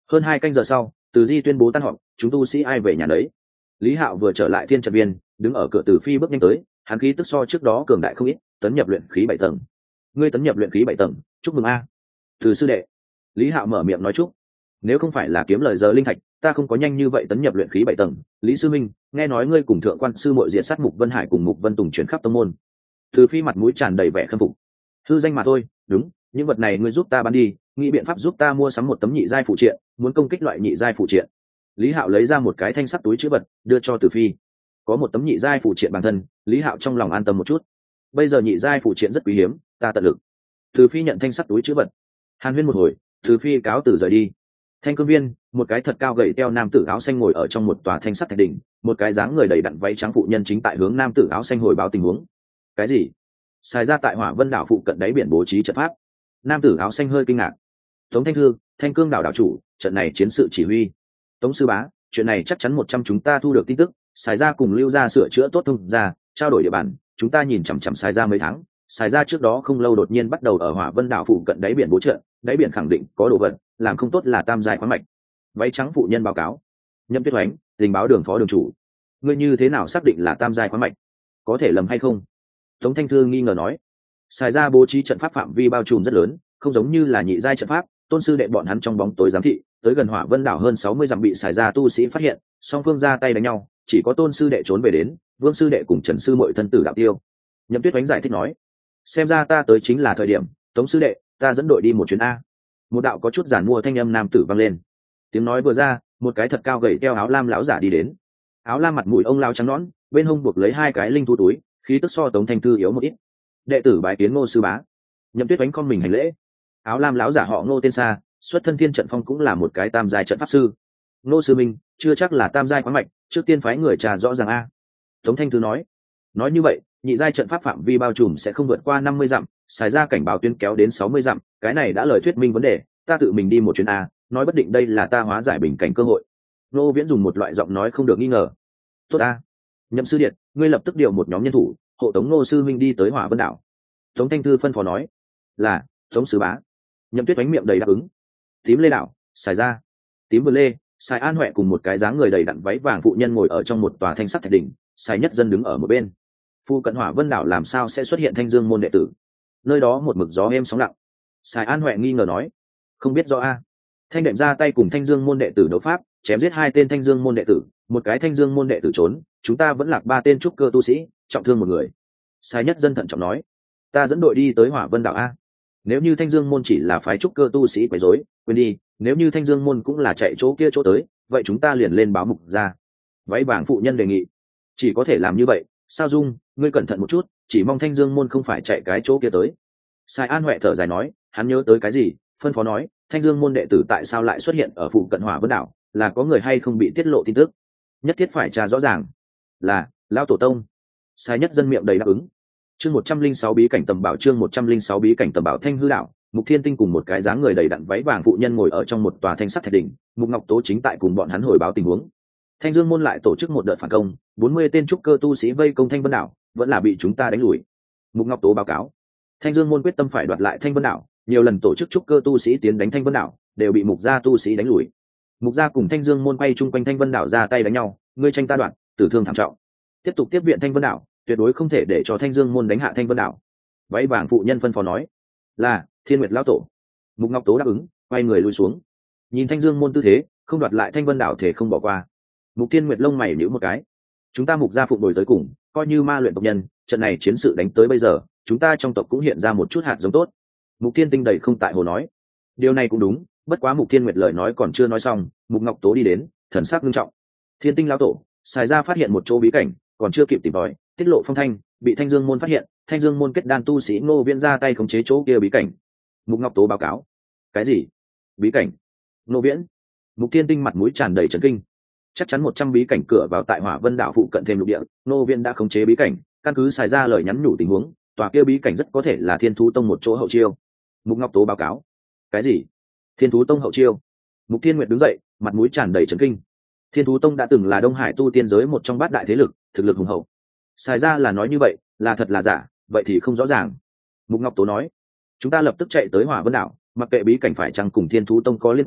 Hơn 2 canh giờ sau, Từ Di tuyên bố tan họp, chúng tu sĩ ai về nhà đấy. Lý Hạo vừa trở lại thiên trận viên, đứng ở cửa Từ Phi bước nhanh tới, hắn khí tức so trước đó cường đại không ít, tấn nhập luyện khí 7 tầng. Ngươi tấn nhập luyện khí 7 tầng, chúc mừng a. Từ sư đệ. Lý Hạo mở miệng nói chúc. Nếu không phải là kiếm lời giờ linh thạch, ta không có nhanh như vậy tấn nhập luyện khí 7 tầng. Lý sư minh, nghe nói ngươi cùng thượng quan sư muội diện sát Mục Vân Hải cùng Mục Vân Tùng chuyển khắp tông môn. Từ Phi mặt mũi tràn đầy vẻ khâm phục. Hư danh mà thôi, đúng, những vật này ngươi giúp ta bán đi, nghĩ biện pháp giúp ta mua sắm một tấm nhị giai phụ triện, muốn công kích loại nhị giai phụ triện. Lý Hạo lấy ra một cái thanh sắt túi trữ vật, đưa cho Từ Phi. Có một tấm nhị giai phụ triện bản thân, Lý Hạo trong lòng an tâm một chút. Bây giờ nhị giai phụ triện rất quý hiếm, ta tận lực. Từ Phi nhận thanh sắt túi trữ vật. Hàn huyên một hồi, Từ Phi cáo từ rời đi. Thanh cương viên, một cái thật cao gầy teo nam tử áo xanh ngồi ở trong một tòa thanh sắt thạch đỉnh, một cái dáng người đầy đặn váy trắng phụ nhân chính tại hướng nam tử áo xanh hồi báo tình huống. Cái gì? Xài ra tại Hỏa Vân đảo phụ cận đáy biển bố trí trận pháp. Nam tử áo xanh hơi kinh ngạc. Tống Thanh Thư, Thanh Cương đảo đảo chủ, trận này chiến sự chỉ huy. Tống sư bá, chuyện này chắc chắn 100 chúng ta thu được tin tức, xài ra cùng lưu ra sửa chữa tốt thông ra, trao đổi địa bàn, chúng ta nhìn chằm chằm xài ra mấy tháng. Xài ra trước đó không lâu đột nhiên bắt đầu ở Hỏa Vân đảo phụ cận đáy biển bố trận, đáy biển khẳng định có đồ vật, làm không tốt là tam giai khoáng mạch. Váy trắng phụ nhân báo cáo. Nhậm Tuyết Oánh, tình báo đường phó đường chủ, ngươi như thế nào xác định là tam giai khoáng mạch? Có thể lầm hay không? Tống Thanh Thư nghi ngờ nói. Xài ra bố trí trận pháp phạm vi bao trùm rất lớn, không giống như là nhị giai trận pháp. Tôn sư đệ bọn hắn trong bóng tối giám thị, tới gần Hỏa Vân đảo hơn 60 dặm bị xài ra tu sĩ phát hiện, song phương ra tay đánh nhau, chỉ có Tôn sư đệ trốn về đến, Vương sư đệ cùng Trần sư muội thân tử đạo tiêu. Nhậm Tuyết Oánh giải thích nói. Xem ra ta tới chính là thời điểm, Tống sư đệ, ta dẫn đội đi một chuyến a. Một đạo có chút giản mua thanh âm nam tử vang lên. Tiếng nói vừa ra, một cái thật cao gầy teo áo lam lão giả đi đến. Áo lam mặt mũi ông lao trắng nõn, bên hông buộc lấy 2 cái linh thu túi, khí tức so Tống Thanh Thư yếu một ít. Đệ tử bái kiến Ngô sư bá. Nhậm Tuyết Oánh con mình hành lễ. Áo lam lão giả họ Ngô tên xa, xuất thân thiên trận phong cũng là một cái tam giai trận pháp sư. Ngô sư minh, chưa chắc là tam giai khoáng mạch, trước tiên phái người trà rõ ràng a. Tống Thanh Thư nói. Nói như vậy, nhị giai trận pháp phạm vi bao trùm sẽ không vượt qua 50 dặm, xài ra cảnh báo tuyến kéo đến 60 dặm, cái này đã lời thuyết minh vấn đề, ta tự mình đi một chuyến a, nói bất định đây là ta hóa giải bình cảnh cơ hội. Nô Viễn dùng một loại giọng nói không được nghi ngờ. Tốt a. Nhậm sư điện, ngươi lập tức điều một nhóm nhân thủ, hộ tống Ngô sư minh đi tới Hỏa Vân đảo. Tống Thanh Thư phân phó nói. Là, Tống sứ bá. Nhậm Tuyết Oánh miệng đầy đáp ứng. Tím lê đảo, xài ra. Tím vừa lê, xài an huệ cùng một cái dáng người đầy đặn váy vàng phụ nhân ngồi ở trong một tòa thanh sắt thạch đỉnh, xài nhất dân đứng ở một bên. Phu cận Hỏa Vân đảo làm sao sẽ xuất hiện Thanh Dương môn đệ tử? Nơi đó một mực gió êm sóng lặng. Xài an huệ nghi ngờ nói. Không biết rõ a. Thanh đệm ra tay cùng Thanh Dương môn đệ tử đấu pháp, chém giết 2 tên Thanh Dương môn đệ tử, một cái Thanh Dương môn đệ tử trốn, chúng ta vẫn lạc 3 tên trúc cơ tu sĩ, trọng thương một người. Sai nhất dân thận trọng nói. Ta dẫn đội đi tới Hỏa Vân đảo a. Nếu như Thanh Dương môn chỉ là phái trúc cơ tu sĩ quấy rối, quên đi, nếu như Thanh Dương môn cũng là chạy chỗ kia chỗ tới, vậy chúng ta liền lên báo mục ra. Váy vàng phụ nhân đề nghị. Chỉ có thể làm như vậy, Sao Dung, ngươi cẩn thận một chút, chỉ mong Thanh Dương môn không phải chạy cái chỗ kia tới. Sai An Huệ thở dài nói, hắn nhớ tới cái gì, phân phó nói, Thanh Dương môn đệ tử tại sao lại xuất hiện ở phụ cận Hỏa Vân đảo, là có người hay không bị tiết lộ tin tức, nhất thiết phải tra rõ ràng. Là lão tổ tông. Sai nhất dân miệng đầy đáp ứng. Chương 106 bí cảnh tầm bảo, chương 106 bí cảnh tầm bảo. Thanh Hư đảo, Mục Thiên Tinh cùng một cái dáng người đầy đặn váy vàng phụ nhân ngồi ở trong một tòa thanh sắt thạch đỉnh, Mục Ngọc Tố chính tại cùng bọn hắn hồi báo tình huống. Thanh Dương môn lại tổ chức một đợt phản công, 40 tên trúc cơ tu sĩ vây công Thanh Vân đảo, vẫn là bị chúng ta đánh lùi. Mục Ngọc Tố báo cáo. Thanh Dương môn quyết tâm phải đoạt lại Thanh Vân đảo, nhiều lần tổ chức trúc cơ tu sĩ tiến đánh Thanh Vân đảo, đều bị Mục gia tu sĩ đánh lùi. Mục gia cùng Thanh Dương môn quay chung quanh Thanh Vân đảo ra tay đánh nhau, ngươi tranh ta đoạt, tử thương thảm trọng. Tiếp tục tiếp viện Thanh Vân đảo, tuyệt đối không thể để cho Thanh Dương môn đánh hạ Thanh Vân đảo. Váy vàng phụ nhân phân phó nói. Là Thiên Nguyệt lão tổ. Mục Ngọc Tố đáp ứng, quay người lui xuống. Nhìn Thanh Dương môn tư thế, không đoạt lại Thanh Vân đảo thể không bỏ qua. Mục Thiên Nguyệt lông mày nhíu một cái. Chúng ta Mục gia phụng đổi tới cùng, coi như ma luyện tộc nhân, trận này chiến sự đánh tới bây giờ, chúng ta trong tộc cũng hiện ra một chút hạt giống tốt. Mục Thiên Tinh đầy không tại hồ nói. Điều này cũng đúng, bất quá Mục Thiên Nguyệt lời nói còn chưa nói xong, Mục Ngọc Tố đi đến, thần sắc nghiêm trọng. Thiên Tinh lão tổ, xài ra phát hiện một chỗ bí cảnh, còn chưa kịp tìm tòi, tiết lộ phong thanh, bị Thanh Dương môn phát hiện, Thanh Dương môn kết đan tu sĩ Ngô Viễn ra tay khống chế chỗ kia bí cảnh. Mục Ngọc Tố báo cáo. Cái gì? Bí cảnh? Ngô Viễn? Mục Thiên Tinh mặt mũi tràn đầy chấn kinh. Chắc chắn 100 bí cảnh cửa vào tại Hỏa Vân đảo phụ cận thêm lục địa, Ngô Viễn đã khống chế bí cảnh, căn cứ xài ra lời nhắn nhủ tình huống, tòa kia bí cảnh rất có thể là Thiên Thú Tông một chỗ hậu chiêu. Mục Ngọc Tố báo cáo. Cái gì? Thiên Thú Tông hậu chiêu? Mục Thiên Nguyệt đứng dậy, mặt mũi tràn đầy chấn kinh. Thiên Thú Tông đã từng là Đông Hải tu tiên giới một trong bát đại thế lực, thực lực hùng hậu. Xài ra là nói như vậy, là thật là giả, vậy thì không rõ ràng. Mục Ngọc Tố nói. Chúng ta lập tức chạy tới Hỏa Vân đảo, mặc kệ bí cảnh phải chăng cùng Thiên Thú Tông có liên quan,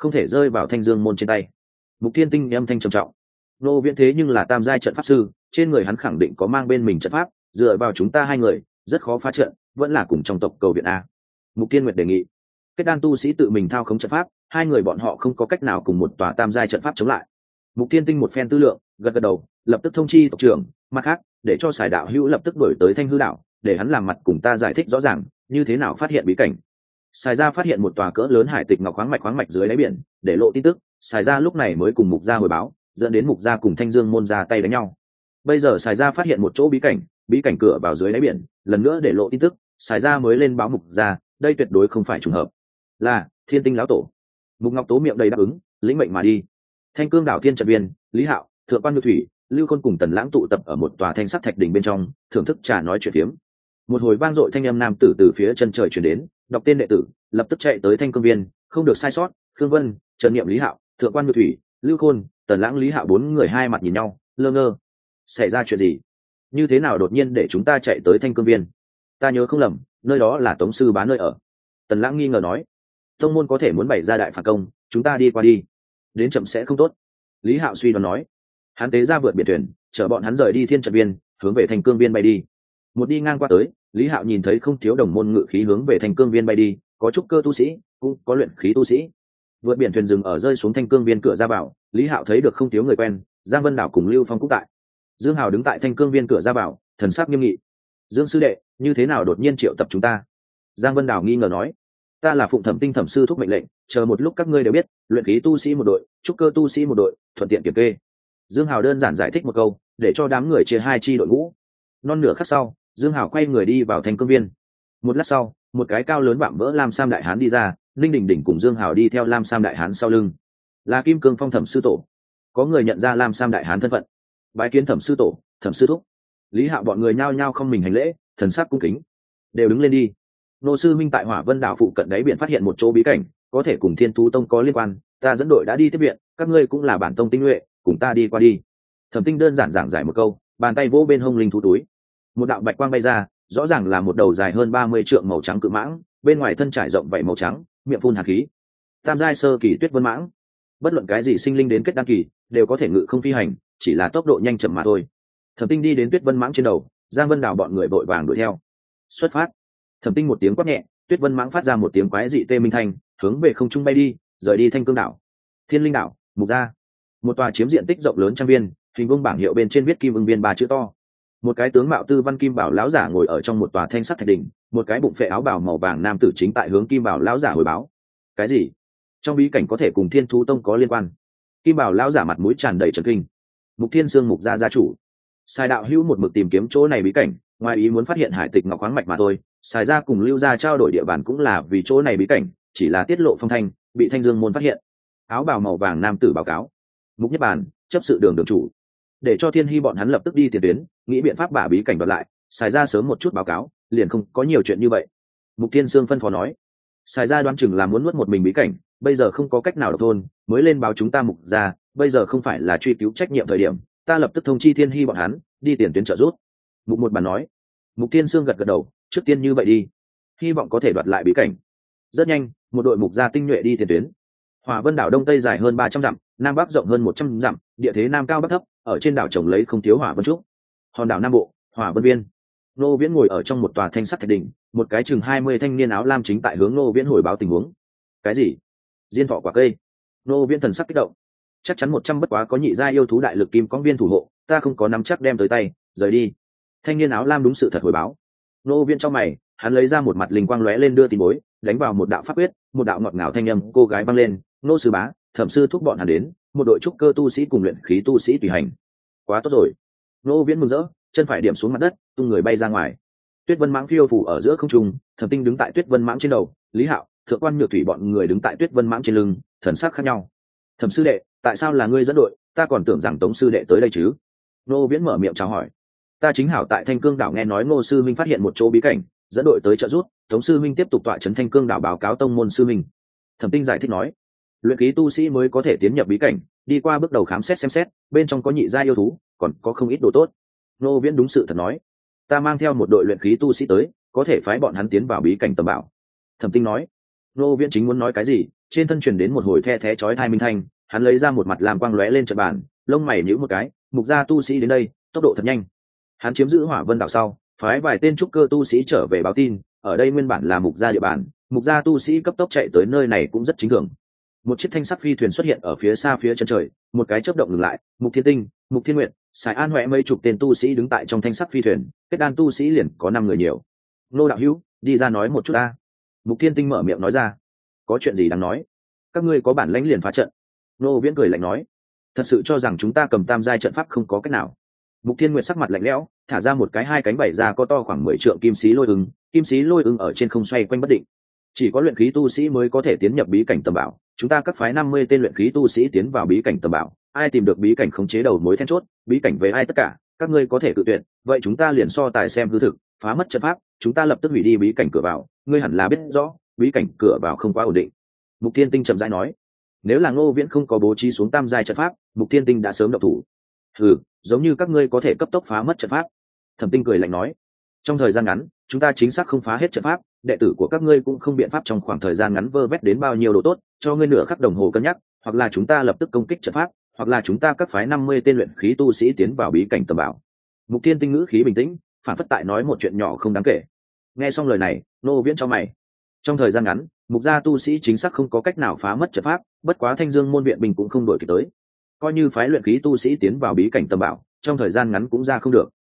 không thể rơi vào Thanh Dương môn trên tay. Mục Thiên Tinh âm thanh trầm trọng. Ngô Viễn thế nhưng là tam giai trận pháp sư, trên người hắn khẳng định có mang bên mình trận pháp, dựa vào chúng ta hai người rất khó phá trận, vẫn là cùng trong tộc cầu viện a. Mục Thiên Nguyệt đề nghị. Kết đan tu sĩ tự mình thao khống trận pháp, hai người bọn họ không có cách nào cùng một tòa tam giai trận pháp chống lại. Mục Thiên Tinh một phen tư lượng, gật gật đầu, lập tức thông chi tộc trưởng, mặt khác, để cho Sài đạo hữu lập tức đổi tới Thanh Hư đạo, để hắn làm mặt cùng ta giải thích rõ ràng, như thế nào phát hiện bí cảnh. Sài gia phát hiện một tòa cỡ lớn hải tịch ngọc khoáng mạch dưới đáy biển, để lộ tin tức, Sài gia lúc này mới cùng Mục gia hồi báo, dẫn đến Mục gia cùng Thanh Dương môn ra tay đánh nhau. Bây giờ Sài gia phát hiện một chỗ bí cảnh cửa vào dưới đáy biển, lần nữa để lộ tin tức, Sài gia mới lên báo Mục gia, đây tuyệt đối không phải trùng hợp. Là Thiên Tinh lão tổ. Mục Ngọc Tố miệng đầy đáp ứng, lĩnh mệnh mà đi. Thanh Cương đảo Thiên Trận Viên, Lý Hạo, Thượng quan Nhược Thủy, Lưu Khôn cùng Tần Lãng tụ tập ở một tòa thanh sắc thạch đỉnh bên trong, thưởng thức trà nói chuyện phiếm. Một hồi vang dội thanh âm nam tử từ phía chân trời truyền đến, đọc tên đệ tử, lập tức chạy tới Thanh Cương Viên, không được sai sót, Khương Vân, Trần Niệm, Lý Hạo, Thượng quan Nhược Thủy, Lưu Khôn, Tần Lãng, Lý Hạo bốn người hai mặt nhìn nhau, lơ ngơ. Xảy ra chuyện gì? Như thế nào đột nhiên để chúng ta chạy tới Thanh Cương Viên? Ta nhớ không lầm, nơi đó là Tống sư bá nơi ở. Tần Lãng nghi ngờ nói. Tông môn có thể muốn bày ra đại phản công, chúng ta đi qua đi. Đến chậm sẽ không tốt. Lý Hạo suy đoán nói. Hắn tế ra vượt biển thuyền, chở bọn hắn rời đi Thiên Trận Viên, hướng về Thanh Cương Viên bay đi. Một đi ngang qua tới, Lý Hạo nhìn thấy không thiếu đồng môn ngự khí hướng về Thanh Cương Viên bay đi, có trúc cơ tu sĩ, cũng có luyện khí tu sĩ. Vượt biển thuyền dừng ở rơi xuống Thanh Cương Viên cửa ra vào, Lý Hạo thấy được không thiếu người quen, Giang Vân Đảo cùng Lưu Phong cũng tại. Dương Hào đứng tại Thanh Cương Viên cửa ra vào, thần sắc nghiêm nghị. Dương sư đệ, như thế nào đột nhiên triệu tập chúng ta? Giang Vân Đảo nghi ngờ nói. Ta là Phụng Thẩm Tinh thẩm sư thúc mệnh lệnh, chờ một lúc các ngươi đều biết, luyện khí tu sĩ một đội, trúc cơ tu sĩ một đội, thuận tiện kiểm kê. Dương Hào đơn giản giải thích một câu, để cho đám người chia hai chi đội ngũ. Non nửa khắc sau, Dương Hào quay người đi vào Thanh Cương Viên. Một lát sau, một cái cao lớn vạm vỡ lam sam đại hán đi ra, Linh Đỉnh Đỉnh cùng Dương Hào đi theo lam sam đại hán sau lưng. Là Kim Cương Phong thẩm sư tổ. Có người nhận ra lam sam đại hán thân phận. Bái kiến thẩm sư tổ, thẩm sư thúc. Lý Hạo bọn người nhao nhao không mình hành lễ, thần sắc cung kính. Đều đứng lên đi. Nô sư minh tại Hỏa Vân đảo phụ cận đáy biển phát hiện một chỗ bí cảnh, có thể cùng Thiên Thú Tông có liên quan, ta dẫn đội đã đi tiếp viện, các ngươi cũng là bản tông tinh nhuệ, cùng ta đi qua đi. Thẩm Tinh đơn giản giảng giải một câu, bàn tay vỗ bên hông linh thú túi. Một đạo bạch quang bay ra, rõ ràng là một đầu dài hơn 30 trượng màu trắng cự mãng, bên ngoài thân trải rộng vảy màu trắng, miệng phun hàn khí. Tam giai sơ kỳ Tuyết Vân mãng. Bất luận cái gì sinh linh đến kết đăng kỳ, đều có thể ngự không phi hành, chỉ là tốc độ nhanh chậm mà thôi. Thẩm Tinh đi đến Tuyết Vân mãng trên đầu, Giang Vân Đảo bọn người vội vàng đuổi theo. Xuất phát. Thẩm Tinh một tiếng quát nhẹ, Tuyết Vân mãng phát ra một tiếng quái dị tê minh thanh, hướng về không trung bay đi, rời đi Thanh Cương đảo. Thiên Linh đảo, Mục gia. Một tòa chiếm diện tích rộng lớn trăm viên, hình vuông bảng hiệu bên trên viết Kim Ưng Viên ba chữ to. Một cái tướng mạo tư văn kim bảo lão giả ngồi ở trong một tòa thanh sắt thạch đỉnh, một cái bụng phệ áo bào màu vàng nam tử chính tại hướng kim bảo lão giả hồi báo. Cái gì? Trong bí cảnh có thể cùng Thiên Thú Tông có liên quan? Kim bảo lão giả mặt mũi tràn đầy trấn kinh. Mục Thiên Sương Mục gia gia chủ. Sai đạo hữu một mực tìm kiếm chỗ này bí cảnh, ngoài ý muốn phát hiện hải tịch ngọc khoáng mạch mà thôi. Sai gia cùng Lưu gia trao đổi địa bàn cũng là vì chỗ này bí cảnh, chỉ là tiết lộ phong thanh, bị Thanh Dương môn phát hiện. Áo bào màu vàng nam tử báo cáo. Mục Nhất Bàn, chấp sự đường chủ, để cho Thiên Hy bọn hắn lập tức đi tiền tuyến, nghĩ biện pháp bả bí cảnh đoạt lại. Sai gia sớm một chút báo cáo, liền không có nhiều chuyện như vậy. Mục Thiên Sương phân phó nói. Sai gia đoán chừng là muốn nuốt một mình bí cảnh, bây giờ không có cách nào độc thôn, mới lên báo chúng ta Mục gia, bây giờ không phải là truy cứu trách nhiệm thời điểm, ta lập tức thông chi Thiên Hy bọn hắn đi tiền tuyến trợ giúp. Mục Một Bàn nói. Mục Thiên Sương gật gật đầu, trước tiên như vậy đi, hy vọng có thể đoạt lại bí cảnh. Rất nhanh, một đội Mục gia tinh nhuệ đi tiền tuyến. Hỏa Vân đảo đông tây dài hơn 300 dặm, nam bắc rộng hơn 100 dặm, địa thế nam cao bắc thấp, ở trên đảo trồng lấy không thiếu hỏa vân trúc. Hòn đảo nam bộ, Hỏa Vân Viên. Nô Viễn ngồi ở trong một tòa thanh sắt thạch đỉnh, một cái chừng 20 thanh niên áo lam chính tại hướng Nô Viễn hồi báo tình huống. Cái gì? Diên thọ quả cây? Nô Viễn thần sắc kích động. Chắc chắn 100 bất quá có nhị gia yêu thú đại lực kim quang viên thủ hộ, ta không có nắm chắc đem tới tay, rời đi. Thanh niên áo lam đúng sự thật hồi báo. Nô Viễn trong mày, hắn lấy ra một mặt linh quang lóe lên đưa tin bối, đánh vào một đạo pháp quyết, một đạo ngọt ngào thanh âm cô gái vang lên, "Nô sư bá, thẩm sư thúc bọn hắn đến, một đội trúc cơ tu sĩ cùng luyện khí tu sĩ tùy hành." Quá tốt rồi. Nô Viễn mừng rỡ, chân phải điểm xuống mặt đất, tung người bay ra ngoài. Tuyết Vân mãng phiêu phủ ở giữa không trung, Thẩm Tinh đứng tại Tuyết Vân mãng trên đầu, Lý Hạo, Thượng quan Nhược Thủy bọn người đứng tại Tuyết Vân mãng trên lưng, thần sắc khác nhau. "Thẩm sư đệ, tại sao là ngươi dẫn đội, ta còn tưởng rằng Tống sư đệ tới đây chứ?" Nô Viễn mở miệng chào hỏi. "Ta chính hảo tại Thanh Cương đảo nghe nói Ngô sư minh phát hiện một chỗ bí cảnh, dẫn đội tới trợ giúp, Tống sư minh tiếp tục tọa trấn Thanh Cương đảo báo cáo tông môn sư minh." Thẩm Tinh giải thích nói. Luyện khí tu sĩ mới có thể tiến nhập bí cảnh, đi qua bước đầu khám xét xem xét, bên trong có nhị gia yêu thú, còn có không ít đồ tốt. Nô Viễn đúng sự thật nói. "Ta mang theo một đội luyện khí tu sĩ tới, có thể phái bọn hắn tiến vào bí cảnh tầm bảo." Thẩm Tinh nói. Ngô Viễn chính muốn nói cái gì, trên thân truyền đến một hồi the thé chói tai minh thanh, hắn lấy ra một mặt làm quang lóe lên trận bàn, lông mày nhíu một cái, mục gia tu sĩ đến đây, tốc độ thật nhanh. Hắn chiếm giữ Hỏa Vân đảo sau, phái vài tên trúc cơ tu sĩ trở về báo tin, ở đây nguyên bản là mục gia địa bàn, mục gia tu sĩ cấp tốc chạy tới nơi này cũng rất chính thường. Một chiếc thanh sắc phi thuyền xuất hiện ở phía xa phía chân trời, một cái chớp động ngừng lại, Mục Thiên Tinh, Mục Thiên Nguyệt, Sài An Huệ mấy chục tên tu sĩ đứng tại trong thanh sắc phi thuyền, kết đan tu sĩ liền có 5 người nhiều. Nô đạo hữu, đi ra nói một chút ta. Mục Thiên Tinh mở miệng nói ra. Có chuyện gì đáng nói? Các ngươi có bản lãnh liền phá trận. Nô Viễn cười lạnh nói. Thật sự cho rằng chúng ta cầm tam giai trận pháp không có cách nào? Mục Thiên Nguyệt sắc mặt lạnh lẽo, thả ra một cái hai cánh bảy ra có to khoảng 10 trượng kim xí lôi ưng ở trên không xoay quanh bất định. Chỉ có luyện khí tu sĩ mới có thể tiến nhập bí cảnh tầm bảo, chúng ta các phái 50 tên luyện khí tu sĩ tiến vào bí cảnh tầm bảo, ai tìm được bí cảnh khống chế đầu mối then chốt, bí cảnh về ai tất cả, các ngươi có thể tự tuyển, vậy chúng ta liền so tài xem hư thực, phá mất trận pháp, chúng ta lập tức hủy đi bí cảnh cửa vào, ngươi hẳn là biết rõ, bí cảnh cửa vào không quá ổn định. Mục Thiên Tinh chậm rãi nói, nếu là Ngô Viễn không có bố trí xuống tam giai trận pháp, Mục Thiên Tinh đã sớm động thủ. Giống như các ngươi có thể cấp tốc phá mất trận pháp. Thẩm Tinh cười lạnh nói, trong thời gian ngắn, chúng ta chính xác không phá hết trận pháp, đệ tử của các ngươi cũng không biện pháp trong khoảng thời gian ngắn vơ vét đến bao nhiêu đồ tốt, cho ngươi nửa khắc đồng hồ cân nhắc, hoặc là chúng ta lập tức công kích trận pháp, hoặc là chúng ta các phái 50 tên luyện khí tu sĩ tiến vào bí cảnh tầm bảo. Mục Thiên Tinh ngữ khí bình tĩnh, phản phất tại nói một chuyện nhỏ không đáng kể. Nghe xong lời này, Nô Viễn cho mày. Trong thời gian ngắn, mục gia tu sĩ chính xác không có cách nào phá mất trận pháp, bất quá Thanh Dương môn viện bình cũng không đổi kịp tới. Coi như phái luyện khí tu sĩ tiến vào bí cảnh tầm bảo, trong thời gian ngắn cũng ra không được.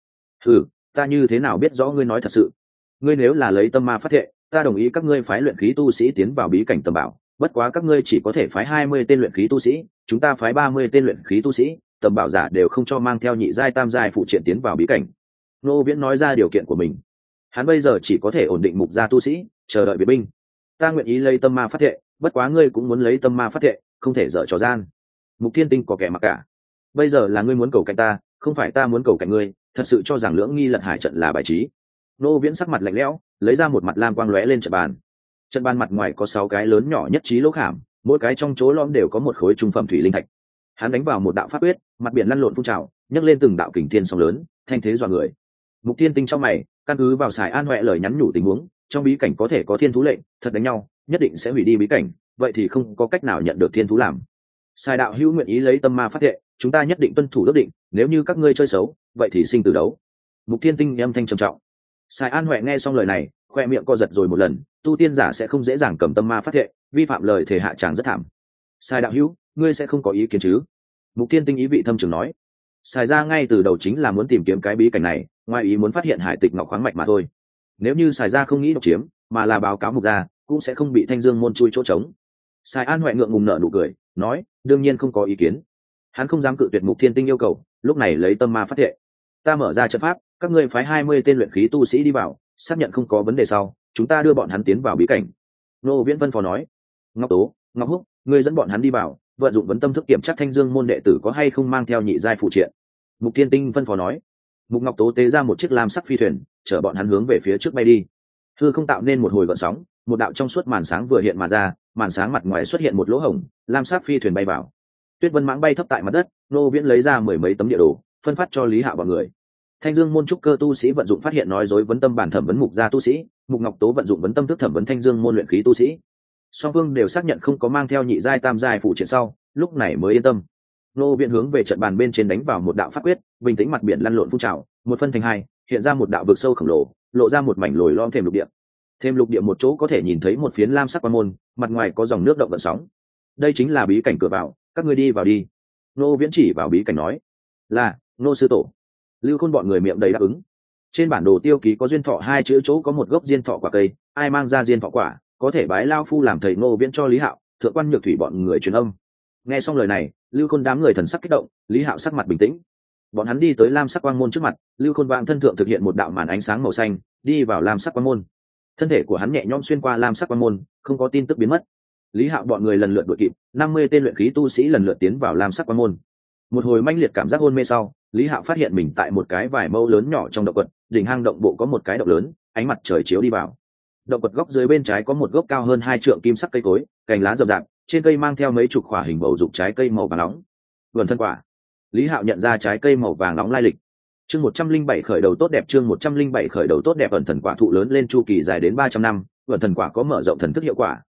Ta như thế nào biết rõ ngươi nói thật sự? Ngươi nếu là lấy tâm ma phát thệ, ta đồng ý các ngươi phái luyện khí tu sĩ tiến vào bí cảnh tầm bảo, bất quá các ngươi chỉ có thể phái 20 tên luyện khí tu sĩ, chúng ta phái 30 tên luyện khí tu sĩ, tầm bảo giả đều không cho mang theo nhị giai tam giai phụ triện tiến vào bí cảnh. Nô Viễn nói ra điều kiện của mình. Hắn bây giờ chỉ có thể ổn định mục gia tu sĩ, chờ đợi viện binh. Ta nguyện ý lấy tâm ma phát thệ, bất quá ngươi cũng muốn lấy tâm ma phát thệ, không thể dở trò gian. Mục Thiên Tinh có kẻ mặc cả. Bây giờ là ngươi muốn cầu cạnh ta, không phải ta muốn cầu cạnh ngươi, thật sự cho rằng lưỡng nghi lật hải trận là bài trí. Nô Viễn sắc mặt lạnh lẽo, lấy ra một mặt lam quang lóe lên trận bàn. Trận bàn mặt ngoài có 6 cái lớn nhỏ nhất trí lỗ khảm, mỗi cái trong chỗ lõm đều có một khối trung phẩm thủy linh thạch. Hắn đánh vào một đạo pháp quyết, mặt biển lăn lộn phun trào, nhấc lên từng đạo kình thiên sóng lớn, thanh thế dọa người. Mục Thiên Tinh trong mày, căn cứ vào Sài An Huệ lời nhắn nhủ tình huống, trong bí cảnh có thể có thiên thú lệnh, thật đánh nhau, nhất định sẽ hủy đi bí cảnh, vậy thì không có cách nào nhận được thiên thú làm. Sài đạo hữu nguyện ý lấy tâm ma phát thệ, chúng ta nhất định tuân thủ ước định, nếu như các ngươi chơi xấu, vậy thì sinh tử đấu. Mục Thiên Tinh âm thanh trầm trọng. Sài An Huệ nghe xong lời này, khoe miệng co giật rồi một lần, tu tiên giả sẽ không dễ dàng cầm tâm ma phát thệ, vi phạm lời thể hạ tràng rất thảm. Sài đạo hữu, ngươi sẽ không có ý kiến chứ? Mục Thiên Tinh ý vị thâm trường nói. Sài ra ngay từ đầu chính là muốn tìm kiếm cái bí cảnh này, ngoài ý muốn phát hiện hải tịch ngọc khoáng mạch mà thôi. Nếu như Sài ra không nghĩ độc chiếm, mà là báo cáo mục ra, cũng sẽ không bị Thanh Dương môn chui chỗ trống. Sài An Huệ ngượng ngùng nở nụ cười, nói, đương nhiên không có ý kiến. Hắn không dám cự tuyệt Mục Thiên Tinh yêu cầu, lúc này lấy tâm ma phát thệ. Ta mở ra trận pháp, các ngươi phái 20 tên luyện khí tu sĩ đi vào, xác nhận không có vấn đề sau, chúng ta đưa bọn hắn tiến vào bí cảnh. Nô Viễn Vân phò nói. Ngọc Tố, Ngọc Húc, ngươi dẫn bọn hắn đi vào, vận dụng vấn tâm thức kiểm tra Thanh Dương môn đệ tử có hay không mang theo nhị giai phụ triện. Mục Thiên Tinh phân phó nói. Mục Ngọc Tố tế ra một chiếc lam sắc phi thuyền, chở bọn hắn hướng về phía trước bay đi. Hư không tạo nên một hồi gợn sóng, một đạo trong suốt màn sáng vừa hiện mà ra, màn sáng mặt ngoài xuất hiện một lỗ hổng, lam sắc phi thuyền bay vào. Tuyết Vân Mãng bay thấp tại mặt đất, Nô Viễn lấy ra 10 mấy tấm địa đồ, phân phát cho Lý Hạo bọn người. Thanh Dương môn trúc cơ tu sĩ vận dụng phát hiện nói dối vấn tâm bản thẩm vấn mục gia tu sĩ, Mục Ngọc Tố vận dụng vấn tâm thức thẩm vấn Thanh Dương môn luyện khí tu sĩ. Song phương đều xác nhận không có mang theo nhị giai tam giai phụ triện sau, lúc này mới yên tâm. Nô Viễn hướng về trận bàn bên trên đánh vào một đạo pháp quyết, bình tĩnh mặt biển lăn lộn phun trào, một phân thành hai, hiện ra một đạo vực sâu khổng lồ, lộ ra một mảnh lồi lõm thềm lục địa. Thêm lục địa một chỗ có thể nhìn thấy một phiến lam sắc quan môn, mặt ngoài có dòng nước động gợn sóng. Đây chính là bí cảnh cửa vào, các ngươi đi vào đi. Nô Viễn chỉ vào bí cảnh nói. Là, nô sư tổ. Lưu Khôn bọn người miệng đầy đáp ứng. Trên bản đồ tiêu ký có duyên thọ 2 chữ chỗ có một gốc diên thọ quả cây, ai mang ra diên thọ quả, có thể bái lao phu làm thầy. Nô Viễn cho Lý Hạo, Thượng quan Nhược Thủy bọn người truyền âm. Nghe xong lời này, Lưu Khôn đám người thần sắc kích động, Lý Hạo sắc mặt bình tĩnh. Bọn hắn đi tới lam sắc quang môn trước mặt, Lưu Khôn vạng thân thượng thực hiện một đạo màn ánh sáng màu xanh, đi vào lam sắc quang môn. Thân thể của hắn nhẹ nhõm xuyên qua lam sắc quang môn, không có tin tức biến mất. Lý Hạo bọn người lần lượt đuổi kịp, 50 tên luyện khí tu sĩ lần lượt tiến vào lam sắc quang môn. Một hồi manh liệt cảm giác hôn mê sau, Lý Hạo phát hiện mình tại một cái vải mâu lớn nhỏ trong động quật, đỉnh hang động bộ có một cái động lớn, ánh mặt trời chiếu đi vào. Động quật góc dưới bên trái có một gốc cao hơn 2 trượng kim sắc cây cối, cành lá rậm rạp, trên cây mang theo mấy chục quả hình bầu dục trái cây màu vàng nóng. Vườn thân quả. Lý Hạo nhận ra trái cây màu vàng nóng lai lịch. Chương 107 khởi đầu tốt đẹp, chương 107 khởi đầu tốt đẹp. Ẩn thần quả thụ lớn lên chu kỳ dài đến 300 năm, ẩn thần quả có mở rộng thần thức hiệu quả,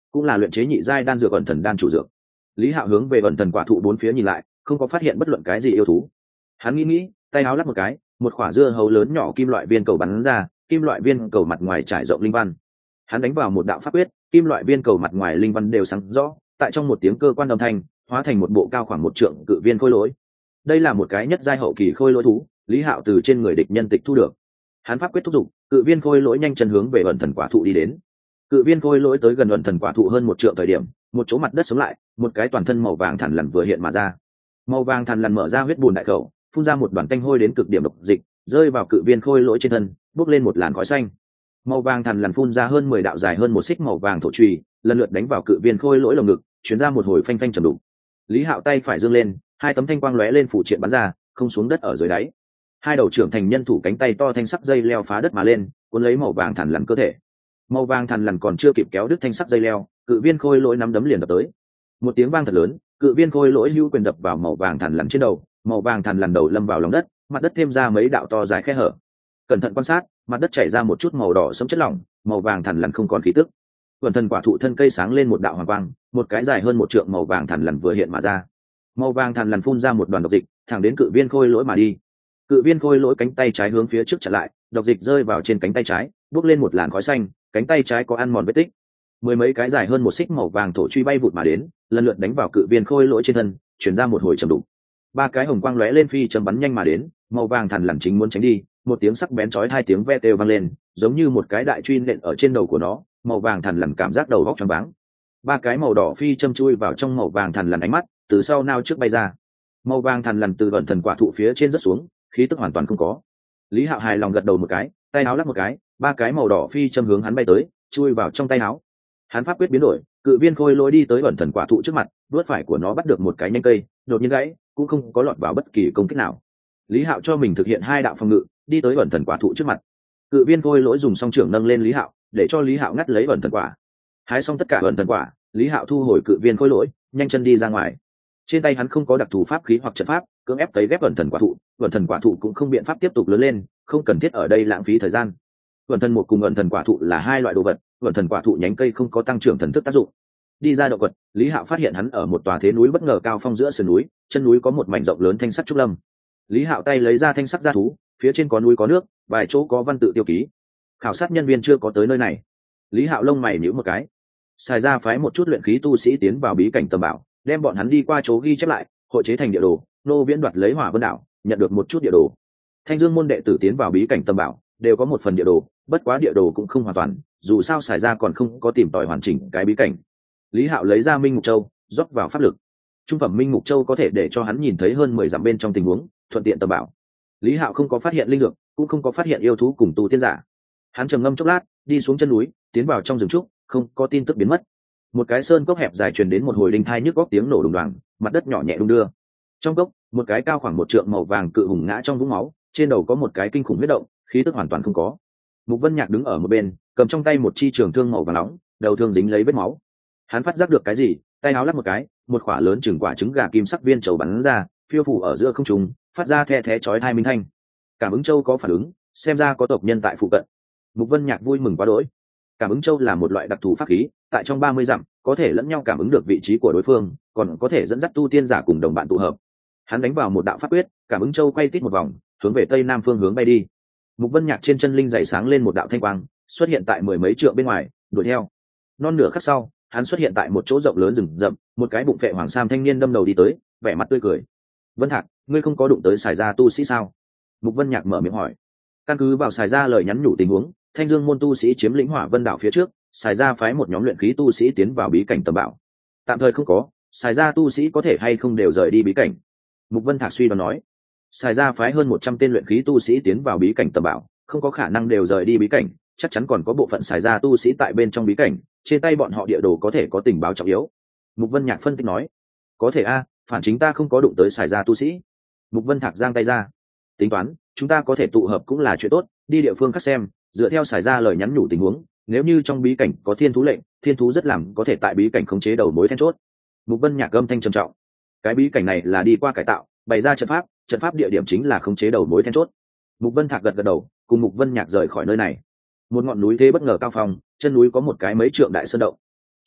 cũng là luyện chế nhị giai đan dược ẩn thần đan chủ dược. Lý Hạo hướng về ẩn thần quả thụ bốn phía nhìn lại, không có phát hiện bất luận cái gì yêu thú. Hắn nghĩ, tay áo lắc một cái, một quả dưa hấu lớn nhỏ kim loại viên cầu bắn ra, kim loại viên cầu mặt ngoài trải rộng linh văn. Hắn đánh vào một đạo pháp quyết, kim loại viên cầu mặt ngoài linh văn đều sáng rõ, tại trong một tiếng cơ quan âm thanh, hóa thành một bộ cao khoảng 1 trượng cự viên khôi lỗi. Đây là một cái nhất giai hậu kỳ khôi lỗi thú, Lý Hạo từ trên người địch nhân tịch thu được. Hắn pháp quyết thúc giục, cự viên khôi lỗi nhanh chân hướng về ẩn thần quả thụ đi đến. Cự viên khôi lỗi tới gần ẩn thần quả thụ hơn 1 trượng thời điểm, một chỗ mặt đất sống lại, một cái toàn thân màu vàng thằn lằn vừa hiện mà ra. Màu vàng thằn lằn mở ra huyết bùn đại khẩu, phun ra một đoàn tanh hôi đến cực điểm độc dịch, rơi vào cự viên khôi lỗi trên thân, bốc lên một làn khói xanh. Màu vàng thằn lằn phun ra hơn 10 đạo dài hơn 1 xích màu vàng thổ chùy, lần lượt đánh vào cự viên khôi lỗi lồng ngực, truyền ra một hồi phanh phanh trầm đục. Lý Hạo tay phải giương lên, 2 tấm thanh quang lóe lên phụ triện bắn ra, không xuống đất ở dưới đáy. 2 đầu trưởng thành nhân thủ cánh tay to thanh sắc dây leo phá đất mà lên, cuốn lấy màu vàng thằn lằn cơ thể. Màu vàng thằn lằn còn chưa kịp kéo đứt thanh sắc dây leo, cự viên khôi lỗi nắm đấm liền đập tới. Một tiếng vang thật lớn, cự viên khôi lỗi hưu quyền đập vào màu vàng thằn lằn trên đầu, màu vàng thằn lằn đầu lâm vào lòng đất, mặt đất thêm ra mấy đạo to dài khe hở. Cẩn thận quan sát, mặt đất chảy ra một chút màu đỏ sẫm chất lỏng, màu vàng thằn lằn không còn khí tức. Vườn thần quả thụ thân cây sáng lên một đạo hoàng quang, một cái dài hơn 1 trượng màu vàng thằn lằn vừa hiện mà ra. Màu vàng thằn lằn phun ra một đoàn độc dịch, thẳng đến cự viên khôi lỗi mà đi. Cự viên khôi lỗi cánh tay trái hướng phía trước chặn lại, độc dịch rơi vào trên cánh tay trái, bốc lên một làn khói xanh, cánh tay trái có ăn mòn vết tích. 10 mấy cái dài hơn 1 xích màu vàng thổ truy bay vụt mà đến, lần lượt đánh vào cự viên khôi lỗi trên thân, truyền ra một hồi trầm đục. 3 cái hồng quang lóe lên phi châm bắn nhanh mà đến, màu vàng thằn lằn chính muốn tránh đi, một tiếng sắc bén chói 2 tiếng ve kêu vang lên, giống như một cái đại truy nện ở trên đầu của nó, màu vàng thằn lằn cảm giác đầu óc choáng váng. 3 cái màu đỏ phi châm chui vào trong màu vàng thằn lằn ánh mắt, từ sau nao trước bay ra. Màu vàng thằn lằn từ ẩn thần quả thụ phía trên rớt xuống, khí tức hoàn toàn không có. Lý Hạo hài lòng gật đầu một cái, tay áo lắc một cái, 3 cái màu đỏ phi châm hướng hắn bay tới, chui vào trong tay áo. Hắn pháp quyết biến đổi, cự viên khôi lỗi đi tới ẩn thần quả thụ trước mặt, đuốt phải của nó bắt được một cái nhánh cây, đột nhiên gãy, cũng không có lọt vào bất kỳ công kích nào. Lý Hạo cho mình thực hiện 2 đạo phòng ngự, đi tới ẩn thần quả thụ trước mặt. Cự viên khôi lỗi dùng song trưởng nâng lên Lý Hạo, để cho Lý Hạo ngắt lấy ẩn thần quả. Hái xong tất cả ẩn thần quả, Lý Hạo thu hồi cự viên khôi lỗi, nhanh chân đi ra ngoài. Trên tay hắn không có đặc thù pháp khí hoặc trận pháp, cưỡng ép cấy ghép ẩn thần quả thụ cũng không biện pháp tiếp tục lớn lên, không cần thiết ở đây lãng phí thời gian. Ẩn thần một cùng ẩn thần quả thụ là 2 loại đồ vật, ẩn thần quả thụ nhánh cây không có tăng trưởng thần thức tác dụng. Đi ra động vật, Lý Hạo phát hiện hắn ở một tòa thế núi bất ngờ cao phong giữa sườn núi, chân núi có một mảnh rộng lớn thanh sắt trúc lâm. Lý Hạo tay lấy ra thanh sắt gia thú, phía trên có núi có nước, vài chỗ có văn tự tiêu ký. Khảo sát nhân viên chưa có tới nơi này. Lý Hạo lông mày nhíu một cái. Xài ra phái một chút luyện khí tu sĩ tiến vào bí cảnh tầm bảo, đem bọn hắn đi qua chỗ ghi chép lại, hội chế thành địa đồ. Nô Viễn đoạt lấy Hỏa Vân đảo, nhận được một chút địa đồ. Thanh Dương môn đệ tử tiến vào bí cảnh tầm bảo, đều có một phần địa đồ, bất quá địa đồ cũng không hoàn toàn, dù sao xài ra còn không có tìm tòi hoàn chỉnh cái bí cảnh. Lý Hạo lấy ra Minh Mục Châu, rót vào pháp lực. Trung phẩm Minh Mục Châu có thể để cho hắn nhìn thấy hơn 10 dặm bên trong tình huống, thuận tiện tầm bảo. Lý Hạo không có phát hiện linh dược, cũng không có phát hiện yêu thú cùng tu tiên giả. Hắn trầm ngâm chốc lát, đi xuống chân núi, tiến vào trong rừng trúc, không có tin tức biến mất. Một cái sơn cốc hẹp dài truyền đến một hồi linh thai nhức góc tiếng nổ đùng đoàng, mặt đất nhỏ nhẹ đung đưa. Trong cốc, một cái cao khoảng 1 trượng màu vàng cự hùng ngã trong vũng máu, trên đầu có một cái kinh khủng huyết động, khí tức hoàn toàn không có. Mục Vân Nhạc đứng ở một bên, cầm trong tay một chi trường thương màu vàng nóng, đầu thương dính lấy vết máu. Hắn phát giác được cái gì, tay áo lắc một cái, một quả lớn chừng quả trứng gà kim sắc viên châu bắn ra, phiêu phủ ở giữa không trung, phát ra the thé chói tai minh thanh. Cảm ứng châu có phản ứng, xem ra có tộc nhân tại phụ cận. Mục Vân Nhạc vui mừng quá đỗi. Cảm ứng châu là một loại đặc thù pháp khí, tại trong 30 dặm, có thể lẫn nhau cảm ứng được vị trí của đối phương, còn có thể dẫn dắt tu tiên giả cùng đồng bạn tụ hợp. Hắn đánh vào một đạo pháp quyết, cảm ứng châu quay tít một vòng, hướng về tây nam phương hướng bay đi. Mục Vân Nhạc trên chân linh dày sáng lên một đạo thanh quang, xuất hiện tại 10 mấy trượng bên ngoài, đuổi theo. Non nửa khắc sau, hắn xuất hiện tại một chỗ rộng lớn rừng rậm, một cái bụng phệ hoàng sam thanh niên đâm đầu đi tới, vẻ mặt tươi cười. Vân Thạc, ngươi không có đụng tới xài ra tu sĩ sao? Mục Vân Nhạc mở miệng hỏi. Căn cứ vào xài ra lời nhắn nhủ tình huống, Thanh Dương môn tu sĩ chiếm lĩnh Hỏa Vân đảo phía trước, xài ra phái một nhóm luyện khí tu sĩ tiến vào bí cảnh tầm bảo. Tạm thời không có, xài ra tu sĩ có thể hay không đều rời đi bí cảnh. Mục Vân Thạc suy đoán nói. Xài ra phái hơn 100 tên luyện khí tu sĩ tiến vào bí cảnh tầm bảo, không có khả năng đều rời đi bí cảnh, chắc chắn còn có bộ phận xài ra tu sĩ tại bên trong bí cảnh, trên tay bọn họ địa đồ có thể có tình báo trọng yếu. Mục Vân Nhạc phân tích nói. Có thể a, phản chính ta không có đụng tới xài ra tu sĩ. Mục Vân Thạc giang tay ra. Tính toán, chúng ta có thể tụ hợp cũng là chuyện tốt, đi địa phương khác xem, dựa theo xài ra lời nhắn nhủ tình huống, nếu như trong bí cảnh có thiên thú lệnh, thiên thú rất làm có thể tại bí cảnh khống chế đầu mối then chốt. Mục Vân Nhạc âm thanh trầm trọng. Cái bí cảnh này là đi qua cải tạo, bày ra trận pháp địa điểm chính là khống chế đầu mối then chốt. Mục Vân Thạc gật gật đầu, cùng Mục Vân Nhạc rời khỏi nơi này. Một ngọn núi thế bất ngờ cao phong, chân núi có một cái mấy trượng đại sơn động.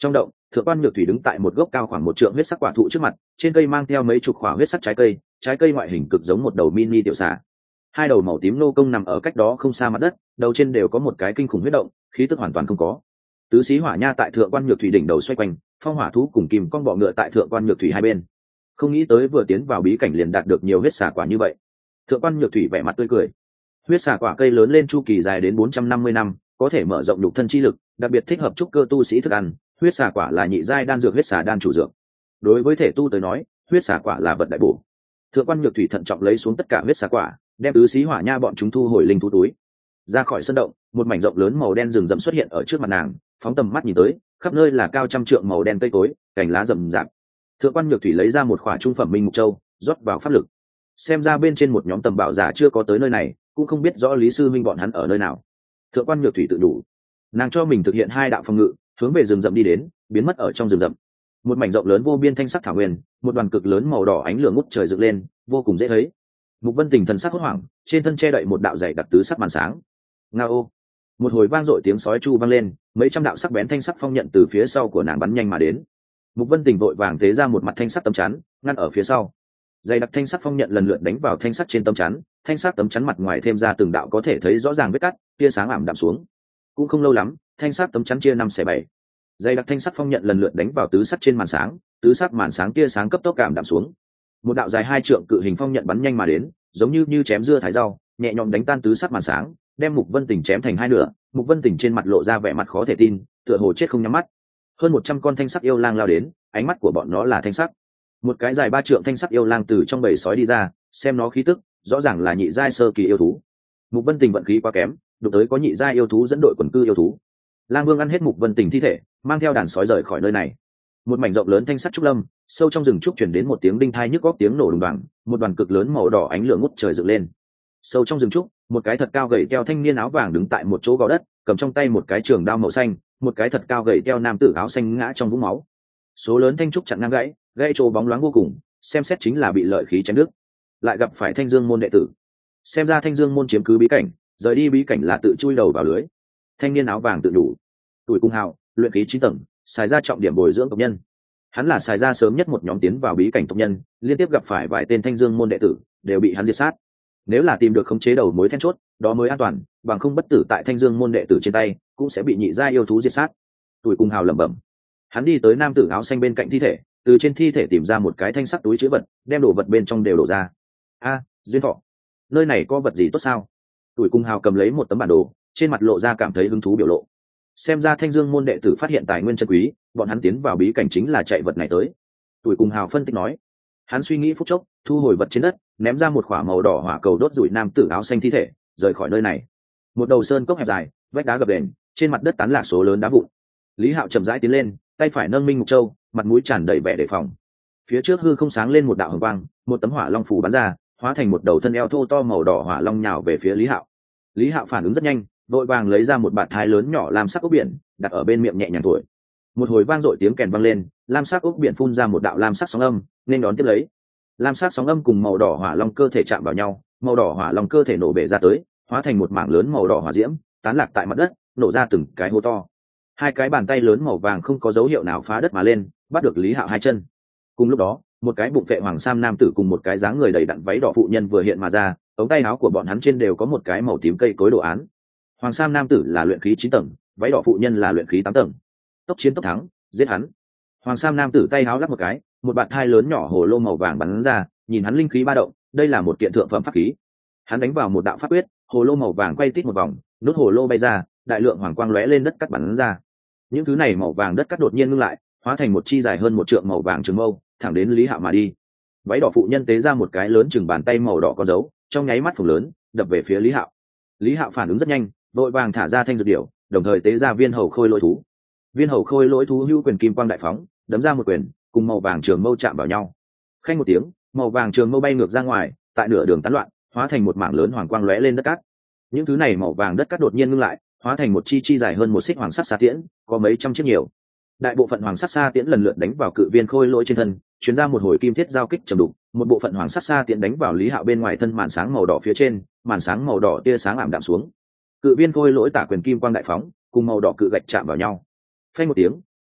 Trong động, Thượng quan Nhược Thủy đứng tại một gốc cao khoảng 1 trượng huyết sắc quả thụ trước mặt, trên cây mang theo mấy chục quả huyết sắc trái cây ngoại hình cực giống một đầu mini tiểu xà. Hai đầu màu tím nô công nằm ở cách đó không xa mặt đất, đầu trên đều có một cái kinh khủng huyết động, khí tức hoàn toàn không có. Tứ xí hỏa nha tại Thượng quan Nhược Thủy đỉnh đầu xoay quanh, phong hỏa thú cùng kim con bọ ngựa tại Thượng quan Nhược Thủy hai bên. Không nghĩ tới vừa tiến vào bí cảnh liền đạt được nhiều huyết xà quả như vậy. Thượng quan Nhược Thủy vẻ mặt tươi cười. Huyết xà quả cây lớn lên chu kỳ dài đến 450 năm, có thể mở rộng nhục thân chi lực, đặc biệt thích hợp trúc cơ tu sĩ thức ăn. Huyết xà quả là nhị giai đan dược huyết xà đan chủ dược. Đối với thể tu tới nói, huyết xà quả là vật đại bổ. Thượng quan Nhược Thủy thận trọng lấy xuống tất cả huyết xà quả, đem tứ xí hỏa nha bọn chúng thu hồi linh thú túi. Ra khỏi sân động, một mảnh rộng lớn màu đen rừng rậm xuất hiện ở trước mặt nàng, phóng tầm mắt nhìn tới, khắp nơi là cao trăm trượng màu đen cây cối, cành lá rậm rạp. Thượng quan Nhược Thủy lấy ra một khỏa trung phẩm minh mục châu, rót vào pháp lực. Xem ra bên trên một nhóm tầm bảo giả chưa có tới nơi này, cũng không biết rõ Lý sư minh bọn hắn ở nơi nào. Thượng quan Nhược Thủy tự đủ, nàng cho mình thực hiện 2 đạo phòng ngự, hướng về rừng rậm đi đến, biến mất ở trong rừng rậm. Một mảnh rộng lớn vô biên thanh sắc thảo nguyên, một đoàn cực lớn màu đỏ ánh lửa ngút trời dựng lên, vô cùng dễ thấy. Mục Vân Tình thần sắc hốt hoảng, trên thân che đậy một đạo dày đặc tứ sắc màn sáng. Ngao! Một hồi vang dội tiếng sói chu vang lên, mấy trăm đạo sắc bén thanh sắc phong nhận từ phía sau của nàng bắn nhanh mà đến. Mục Vân Tình vội vàng tế ra một mặt thanh sắc tấm chắn, ngăn ở phía sau. Dày đặc thanh sắc phong nhận lần lượt đánh vào thanh sắc trên tấm chắn, thanh sắc tấm chắn mặt ngoài thêm ra từng đạo có thể thấy rõ ràng vết cắt, tia sáng ảm đạm xuống. Cũng không lâu lắm, thanh sắc tấm chắn chia 5/7. Dày đặc thanh sắc phong nhận lần lượt đánh vào tứ sắc trên màn sáng, tứ sắc màn sáng tia sáng cấp tốc ảm đạm xuống. Một đạo dài 2 trượng cự hình phong nhận bắn nhanh mà đến, giống như chém dưa thái rau, nhẹ nhõm đánh tan tứ sắc màn sáng, đem Mục Vân Tình chém thành 2 nửa. Mục Vân Tình trên mặt lộ ra vẻ mặt khó thể tin, tựa hồ chết không nhắm mắt. Hơn 100 con thanh sắc yêu lang lao đến, ánh mắt của bọn nó là thanh sắc. Một cái dài 3 trượng thanh sắc yêu lang từ trong bầy sói đi ra, xem nó khí tức, rõ ràng là nhị giai sơ kỳ yêu thú. Mục Vân Tình vận khí quá kém, đụng tới có nhị giai yêu thú dẫn đội quần cư yêu thú. Lang Vương ăn hết Mục Vân Tình thi thể, mang theo đàn sói rời khỏi nơi này. Một mảnh rộng lớn thanh sắc trúc lâm, sâu trong rừng trúc truyền đến một tiếng đinh thai nhức óc tiếng nổ đùng đoàng, một đoàn cực lớn màu đỏ ánh lửa ngút trời dựng lên. Sâu trong rừng trúc, một cái thật cao gầy teo thanh niên áo vàng đứng tại một chỗ gò đất, cầm trong tay một cái trường đao màu xanh, một cái thật cao gầy teo nam tử áo xanh ngã trong vũng máu. Số lớn thanh trúc chặn ngang gãy chỗ bóng loáng vô cùng, xem xét chính là bị lợi khí chém đứt. Lại gặp phải Thanh Dương môn đệ tử, xem ra Thanh Dương môn chiếm cứ bí cảnh, rời đi bí cảnh là tự chui đầu vào lưới. Thanh niên áo vàng tự đủ. Tuổi cung hào, luyện khí 9 tầng, xài ra trọng điểm bồi dưỡng tộc nhân. Hắn là xài ra sớm nhất một nhóm tiến vào bí cảnh tộc nhân, liên tiếp gặp phải vài tên Thanh Dương môn đệ tử, đều bị hắn diệt sát. Nếu là tìm được khống chế đầu mối then chốt, đó mới an toàn, bằng không bất tử tại Thanh Dương môn đệ tử trên tay, cũng sẽ bị nhị gia yêu thú diệt sát. Tuổi cung hào lẩm bẩm. Hắn đi tới nam tử áo xanh bên cạnh thi thể, từ trên thi thể tìm ra một cái thanh sắc túi trữ vật, đem đồ vật bên trong đều đổ ra. Duyên thọ, nơi này có vật gì tốt sao? Tuổi cung hào cầm lấy một tấm bản đồ, trên mặt lộ ra cảm thấy hứng thú biểu lộ. Xem ra Thanh Dương môn đệ tử phát hiện tài nguyên chân quý, bọn hắn tiến vào bí cảnh chính là chạy vật này tới. Tuổi cung hào phân tích nói. Hắn suy nghĩ phút chốc, thu hồi vật trên đất, ném ra một quả màu đỏ hỏa cầu đốt rủi nam tử áo xanh thi thể, rời khỏi nơi này. Một đầu sơn cốc hẹp dài, vách đá gập ghềnh, trên mặt đất tán lạc số lớn đá vụn. Lý Hạo chậm rãi tiến lên, tay phải nâng minh mục châu, mặt mũi tràn đầy vẻ đề phòng. Phía trước hư không sáng lên một đạo hồng quang, một tấm hỏa long phù bắn ra, hóa thành một đầu thân eo thô to màu đỏ hỏa long nhào về phía Lý Hạo. Lý Hạo phản ứng rất nhanh, vội vàng lấy ra một bạt thai lớn nhỏ lam sắc ốc biển, đặt ở bên miệng nhẹ nhàng thổi. Một hồi vang dội tiếng kèn vang lên, lam sắc ốc biển phun ra một đạo lam sắc sóng âm, nên đón tiếp lấy. Lam sắc sóng âm cùng màu đỏ hỏa long cơ thể chạm vào nhau, màu đỏ hỏa long cơ thể nổ bể ra tới, hóa thành một mảng lớn màu đỏ hỏa diễm, tán lạc tại mặt đất, nổ ra từng cái hố to. Hai cái bàn tay lớn màu vàng không có dấu hiệu nào phá đất mà lên, bắt được Lý Hạo hai chân. Cùng lúc đó, một cái bụng vệ hoàng sam nam tử cùng một cái dáng người đầy đặn váy đỏ phụ nhân vừa hiện mà ra, ống tay áo của bọn hắn trên đều có một cái màu tím cây cối đồ án. Hoàng sam nam tử là luyện khí 9 tầng, váy đỏ phụ nhân là luyện khí 8 tầng. Tốc chiến tốc thắng, giết hắn. Hoàng sam nam tử tay áo lắc một cái, một bạt thai lớn nhỏ hồ lô màu vàng bắn ra, nhìn hắn linh khí ba động, đây là một kiện thượng phẩm pháp khí. Hắn đánh vào một đạo pháp quyết, hồ lô màu vàng quay tít một vòng, nút hồ lô bay ra, đại lượng hoàng quang lóe lên đất cắt bắn ra. Những thứ này màu vàng đất cắt đột nhiên ngưng lại, hóa thành một chi dài hơn 1 trượng màu vàng trường mâu, thẳng đến Lý Hạo mà đi. Váy đỏ phụ nhân tế ra một cái lớn chừng bàn tay màu đỏ con dấu, trong nháy mắt phồng lớn, đập về phía Lý Hạo. Lý Hạo phản ứng rất nhanh, vội vàng thả ra thanh dược điểu, đồng thời tế ra viên hầu khôi lỗi thú. Viên hầu khôi lỗi thú hữu quyền kim quang đại phóng, đấm ra một quyền, cùng màu vàng trường mâu chạm vào nhau. Khanh một tiếng, màu vàng trường mâu bay ngược ra ngoài, tại nửa đường tán loạn, hóa thành một mảng lớn hoàng quang lóe lên đất cát. Những thứ này màu vàng đất cát đột nhiên ngưng lại, hóa thành một chi dài hơn 1 xích hoàng sắt sa tiễn, có mấy trăm chiếc nhiều. Đại bộ phận hoàng sắt sa tiễn lần lượt đánh vào cự viên khôi lỗi trên thân, truyền ra một hồi kim thiết giao kích trầm đục. Một bộ phận hoàng sắt sa tiễn đánh vào Lý Hạo bên ngoài thân màn sáng màu đỏ phía trên, màn sáng màu đỏ tia sáng ảm đạm xuống. Cự viên khôi lỗi tả quyền kim quang đại phóng, cùng màu đỏ cự gạch chạm vào nhau. Phanh một tiếng,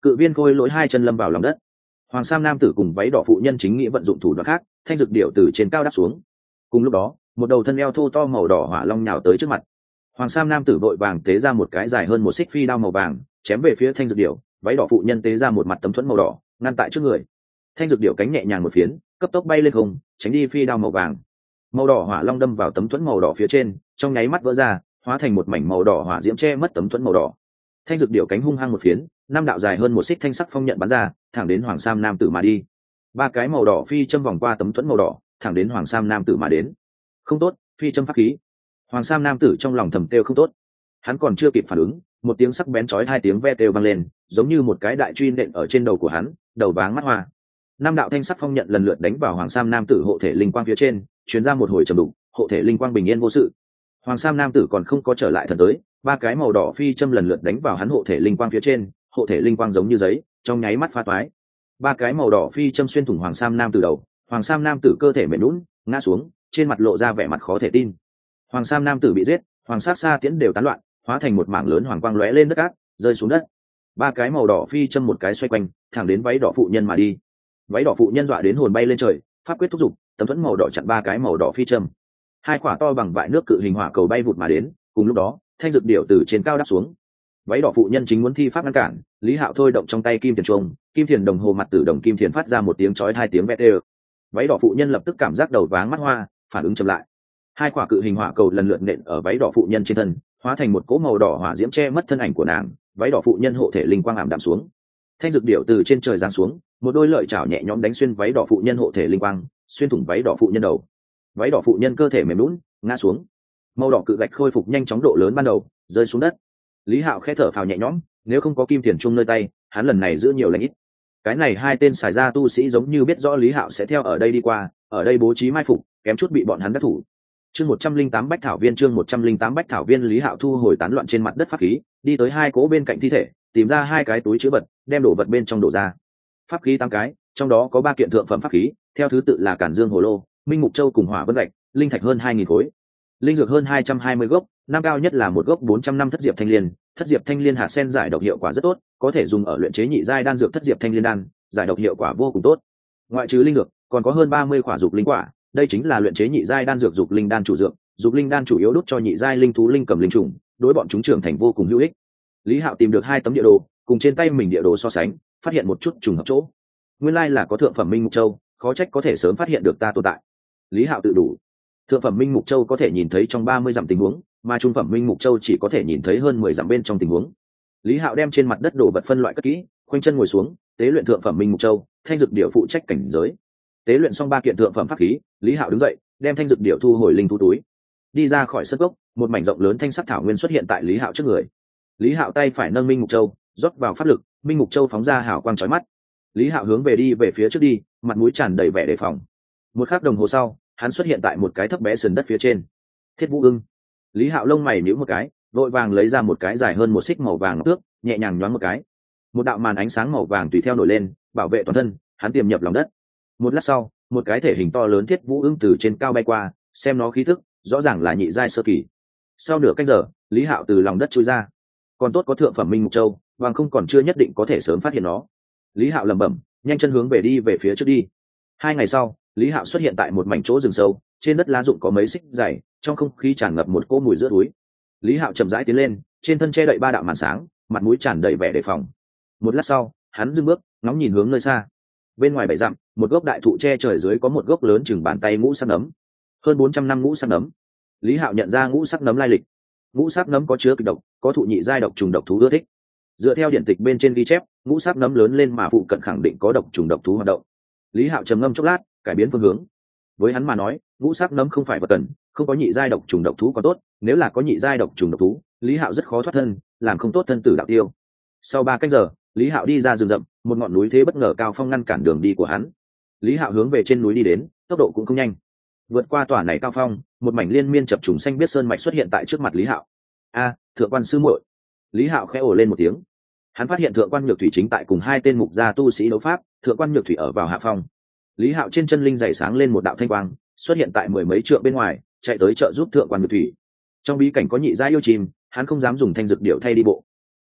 Cự viên khôi lỗi hai chân lâm vào lòng đất. Hoàng sam nam tử cùng váy đỏ phụ nhân chính nghĩa vận dụng thủ đoạn khác, thanh dược điểu từ trên cao đáp xuống. Cùng lúc đó, một đầu thân eo thô to màu đỏ hỏa long nhào tới trước mặt. Hoàng sam nam tử vội vàng tế ra một cái dài hơn một xích phi đao màu vàng, chém về phía thanh dược điểu. Váy đỏ phụ nhân tế ra một mặt tấm thuẫn màu đỏ, ngăn tại trước người. Thanh dược điểu cánh nhẹ nhàng một phiến, cấp tốc bay lên không, tránh đi phi đao màu vàng. Màu đỏ hỏa long đâm vào tấm thuẫn màu đỏ phía trên, trong nháy mắt vỡ ra, hóa thành một mảnh màu đỏ hỏa diễm che mất tấm thuẫn màu đỏ. Thanh dược điểu cánh hung hăng một phiến, năm đạo dài hơn một xích thanh sắc phong nhận bắn ra, thẳng đến hoàng sam nam tử mà đi. Ba cái màu đỏ phi châm vòng qua tấm thuẫn màu đỏ, thẳng đến hoàng sam nam tử mà đến. Không tốt, phi châm pháp khí. Hoàng sam nam tử trong lòng thầm kêu không tốt. Hắn còn chưa kịp phản ứng, một tiếng sắc bén chói hai tiếng ve kêu vang lên, giống như một cái đại truy nện ở trên đầu của hắn, đầu váng mắt hoa. Năm đạo thanh sắc phong nhận lần lượt đánh vào hoàng sam nam tử hộ thể linh quang phía trên, truyền ra một hồi trầm đục, hộ thể linh quang bình yên vô sự. Hoàng sam nam tử còn không có trở lại thần tới, ba cái màu đỏ phi châm lần lượt đánh vào hắn hộ thể linh quang phía trên, hộ thể linh quang giống như giấy, trong nháy mắt phá toái. Ba cái màu đỏ phi châm xuyên thủng hoàng sam nam tử đầu, hoàng sam nam tử cơ thể mềm nhũn, ngã xuống, trên mặt lộ ra vẻ mặt khó thể tin. Hoàng sam nam tử bị giết, hoàng sát xa tiễn đều tán loạn, hóa thành một mảng lớn hoàng quang lóe lên đất cát, rơi xuống đất. Ba cái màu đỏ phi châm một cái xoay quanh, thẳng đến váy đỏ phụ nhân mà đi. Váy đỏ phụ nhân dọa đến hồn bay lên trời, pháp quyết thúc giục, tấm thuẫn màu đỏ chặn ba cái màu đỏ phi châm. Hai quả to bằng vại nước cự hình hỏa cầu bay vụt mà đến, cùng lúc đó, thanh dược điểu từ trên cao đáp xuống. Váy đỏ phụ nhân chính muốn thi pháp ngăn cản, Lý Hạo thôi động trong tay kim thiền chuông, kim thiền đồng hồ mặt tử đồng kim thiền phát ra một tiếng chói hai tiếng vẹt đều. Váy đỏ phụ nhân lập tức cảm giác đầu váng mắt hoa, phản ứng chậm lại. Hai quả cự hình hỏa cầu lần lượt nện ở váy đỏ phụ nhân trên thân, hóa thành một cỗ màu đỏ hỏa diễm che mất thân ảnh của nàng. Váy đỏ phụ nhân hộ thể linh quang ảm đạm xuống. Thanh dược điểu từ trên trời giáng xuống, một đôi lợi chảo nhẹ nhõm đánh xuyên váy đỏ phụ nhân hộ thể linh quang, xuyên thủng váy đỏ phụ nhân đầu. Váy đỏ phụ nhân cơ thể mềm lún, ngã xuống. Màu đỏ cự gạch khôi phục nhanh chóng độ lớn ban đầu, rơi xuống đất. Lý Hạo khẽ thở phào nhẹ nhõm, nếu không có kim thiền chung nơi tay, hắn lần này giữ nhiều lãnh ít. Cái này hai tên xài ra tu sĩ giống như biết rõ Lý Hạo sẽ theo ở đây đi qua, ở đây bố trí mai phục, kém chút bị bọn hắn đắc thủ. Chương 108 Bách Thảo Viên, chương 108 Bách Thảo Viên. Lý Hạo thu hồi tán loạn trên mặt đất pháp khí, đi tới hai cỗ bên cạnh thi thể, tìm ra hai cái túi chứa vật, đem đồ vật bên trong đổ ra. Pháp khí 8 cái, trong đó có 3 kiện thượng phẩm pháp khí, theo thứ tự là Cản Dương Hồ Lô, Minh Mục Châu cùng Hỏa Vân Gạch, linh thạch hơn 2000 khối. Linh dược hơn 220 gốc, năm cao nhất là một gốc 400 năm thất diệp thanh liên, thất diệp thanh liên hạt sen giải độc hiệu quả rất tốt, có thể dùng ở luyện chế nhị giai đan dược thất diệp thanh liên đan, giải độc hiệu quả vô cùng tốt. Ngoại trừ linh dược, còn có hơn 30 quả dục linh quả, đây chính là luyện chế nhị giai đan dược dục linh đan chủ dược, dục linh đan chủ yếu đốt cho nhị giai linh thú linh cầm linh trùng, đối bọn chúng trưởng thành vô cùng hữu ích. Lý Hạo tìm được 2 tấm địa đồ, cùng trên tay mình địa đồ so sánh, phát hiện một chút trùng hợp chỗ. Nguyên lai là có thượng phẩm Minh Mục Châu, khó trách có thể sớm phát hiện được ta tồn tại. Lý Hạo tự đủ. Thượng phẩm Minh Mục Châu có thể nhìn thấy trong 30 dặm tình huống, mà trung phẩm Minh Mục Châu chỉ có thể nhìn thấy hơn 10 dặm bên trong tình huống. Lý Hạo đem trên mặt đất đồ vật phân loại cất kỹ, khoanh chân ngồi xuống, tế luyện thượng phẩm Minh Mục Châu, thanh dược điểu phụ trách cảnh giới. Tế luyện xong 3 kiện thượng phẩm pháp khí, Lý Hạo đứng dậy, đem thanh dược điểu thu hồi linh thú túi. Đi ra khỏi sân gốc, một mảnh rộng lớn thanh sắc thảo nguyên xuất hiện tại Lý Hạo trước người. Lý Hạo tay phải nâng Minh Mục Châu, rót vào pháp lực, Minh Mục Châu phóng ra hào quang chói mắt. Lý Hạo hướng về phía trước đi, mặt mũi tràn đầy vẻ đề phòng. Một khắc đồng hồ sau, hắn xuất hiện tại một cái thấp bé sườn đất phía trên. Thiết Vũ Ưng. Lý Hạo lông mày nhíu một cái, vội vàng lấy ra một cái dài hơn một xích màu vàng tước, nhẹ nhàng nhoáng một cái. Một đạo màn ánh sáng màu vàng tùy theo nổi lên, bảo vệ toàn thân, hắn tiềm nhập lòng đất. Một lát sau, một cái thể hình to lớn Thiết Vũ Ưng từ trên cao bay qua, xem nó khí tức, rõ ràng là nhị giai sơ kỳ. Sau nửa canh giờ, Lý Hạo từ lòng đất chui ra. Còn tốt có thượng phẩm Minh Mục Châu, bằng không còn chưa nhất định có thể sớm phát hiện nó. Lý Hạo lẩm bẩm, nhanh chân hướng về phía trước đi. 2 ngày sau, Lý Hạo xuất hiện tại một mảnh chỗ rừng sâu, trên đất lá rụng có mấy xích dày, trong không khí tràn ngập một cỗ mùi giữa túi. Lý Hạo chậm rãi tiến lên, trên thân che đậy 3 đạo màn sáng, mặt mũi tràn đầy vẻ đề phòng. Một lát sau, hắn dừng bước, ngóng nhìn hướng nơi xa. Bên ngoài 7 dặm, một gốc đại thụ che trời dưới có một gốc lớn chừng bàn tay ngũ sắc nấm. Hơn 400 năm ngũ sắc nấm. Lý Hạo nhận ra ngũ sắc nấm lai lịch. Ngũ sắc nấm có chứa kịch độc, có thụ nhị giai độc trùng độc thú ưa thích. Dựa theo điển tịch bên trên ghi chép, ngũ sắc nấm lớn lên mà phụ cận khẳng định có độc trùng độc thú hoạt động. Lý Hạo trầm ngâm chốc lát, cải biến phương hướng. Với hắn mà nói, ngũ sắc nấm không phải vật cần, không có nhị giai độc trùng độc thú còn tốt, nếu là có nhị giai độc trùng độc thú, Lý Hạo rất khó thoát thân, làm không tốt thân tử đạo tiêu. Sau 3 canh giờ, Lý Hạo đi ra rừng rậm, một ngọn núi thế bất ngờ cao phong ngăn cản đường đi của hắn. Lý Hạo hướng về trên núi đi đến, tốc độ cũng không nhanh. Vượt qua tòa này cao phong, một mảnh liên miên chập trùng xanh biết sơn mạch xuất hiện tại trước mặt Lý Hạo. A, thượng quan sư muội. Lý Hạo khẽ ồ lên một tiếng. Hắn phát hiện thượng quan Nhược Thủy chính tại cùng 2 tên mục gia tu sĩ đấu pháp, thượng quan Nhược Thủy ở vào hạ phong. Lý Hạo trên chân linh dày sáng lên một đạo thanh quang, xuất hiện tại 10 mấy trượng bên ngoài, chạy tới trợ giúp thượng quan Nhược Thủy. Trong bí cảnh có nhị giai yêu chim, hắn không dám dùng thanh dược điểu thay đi bộ.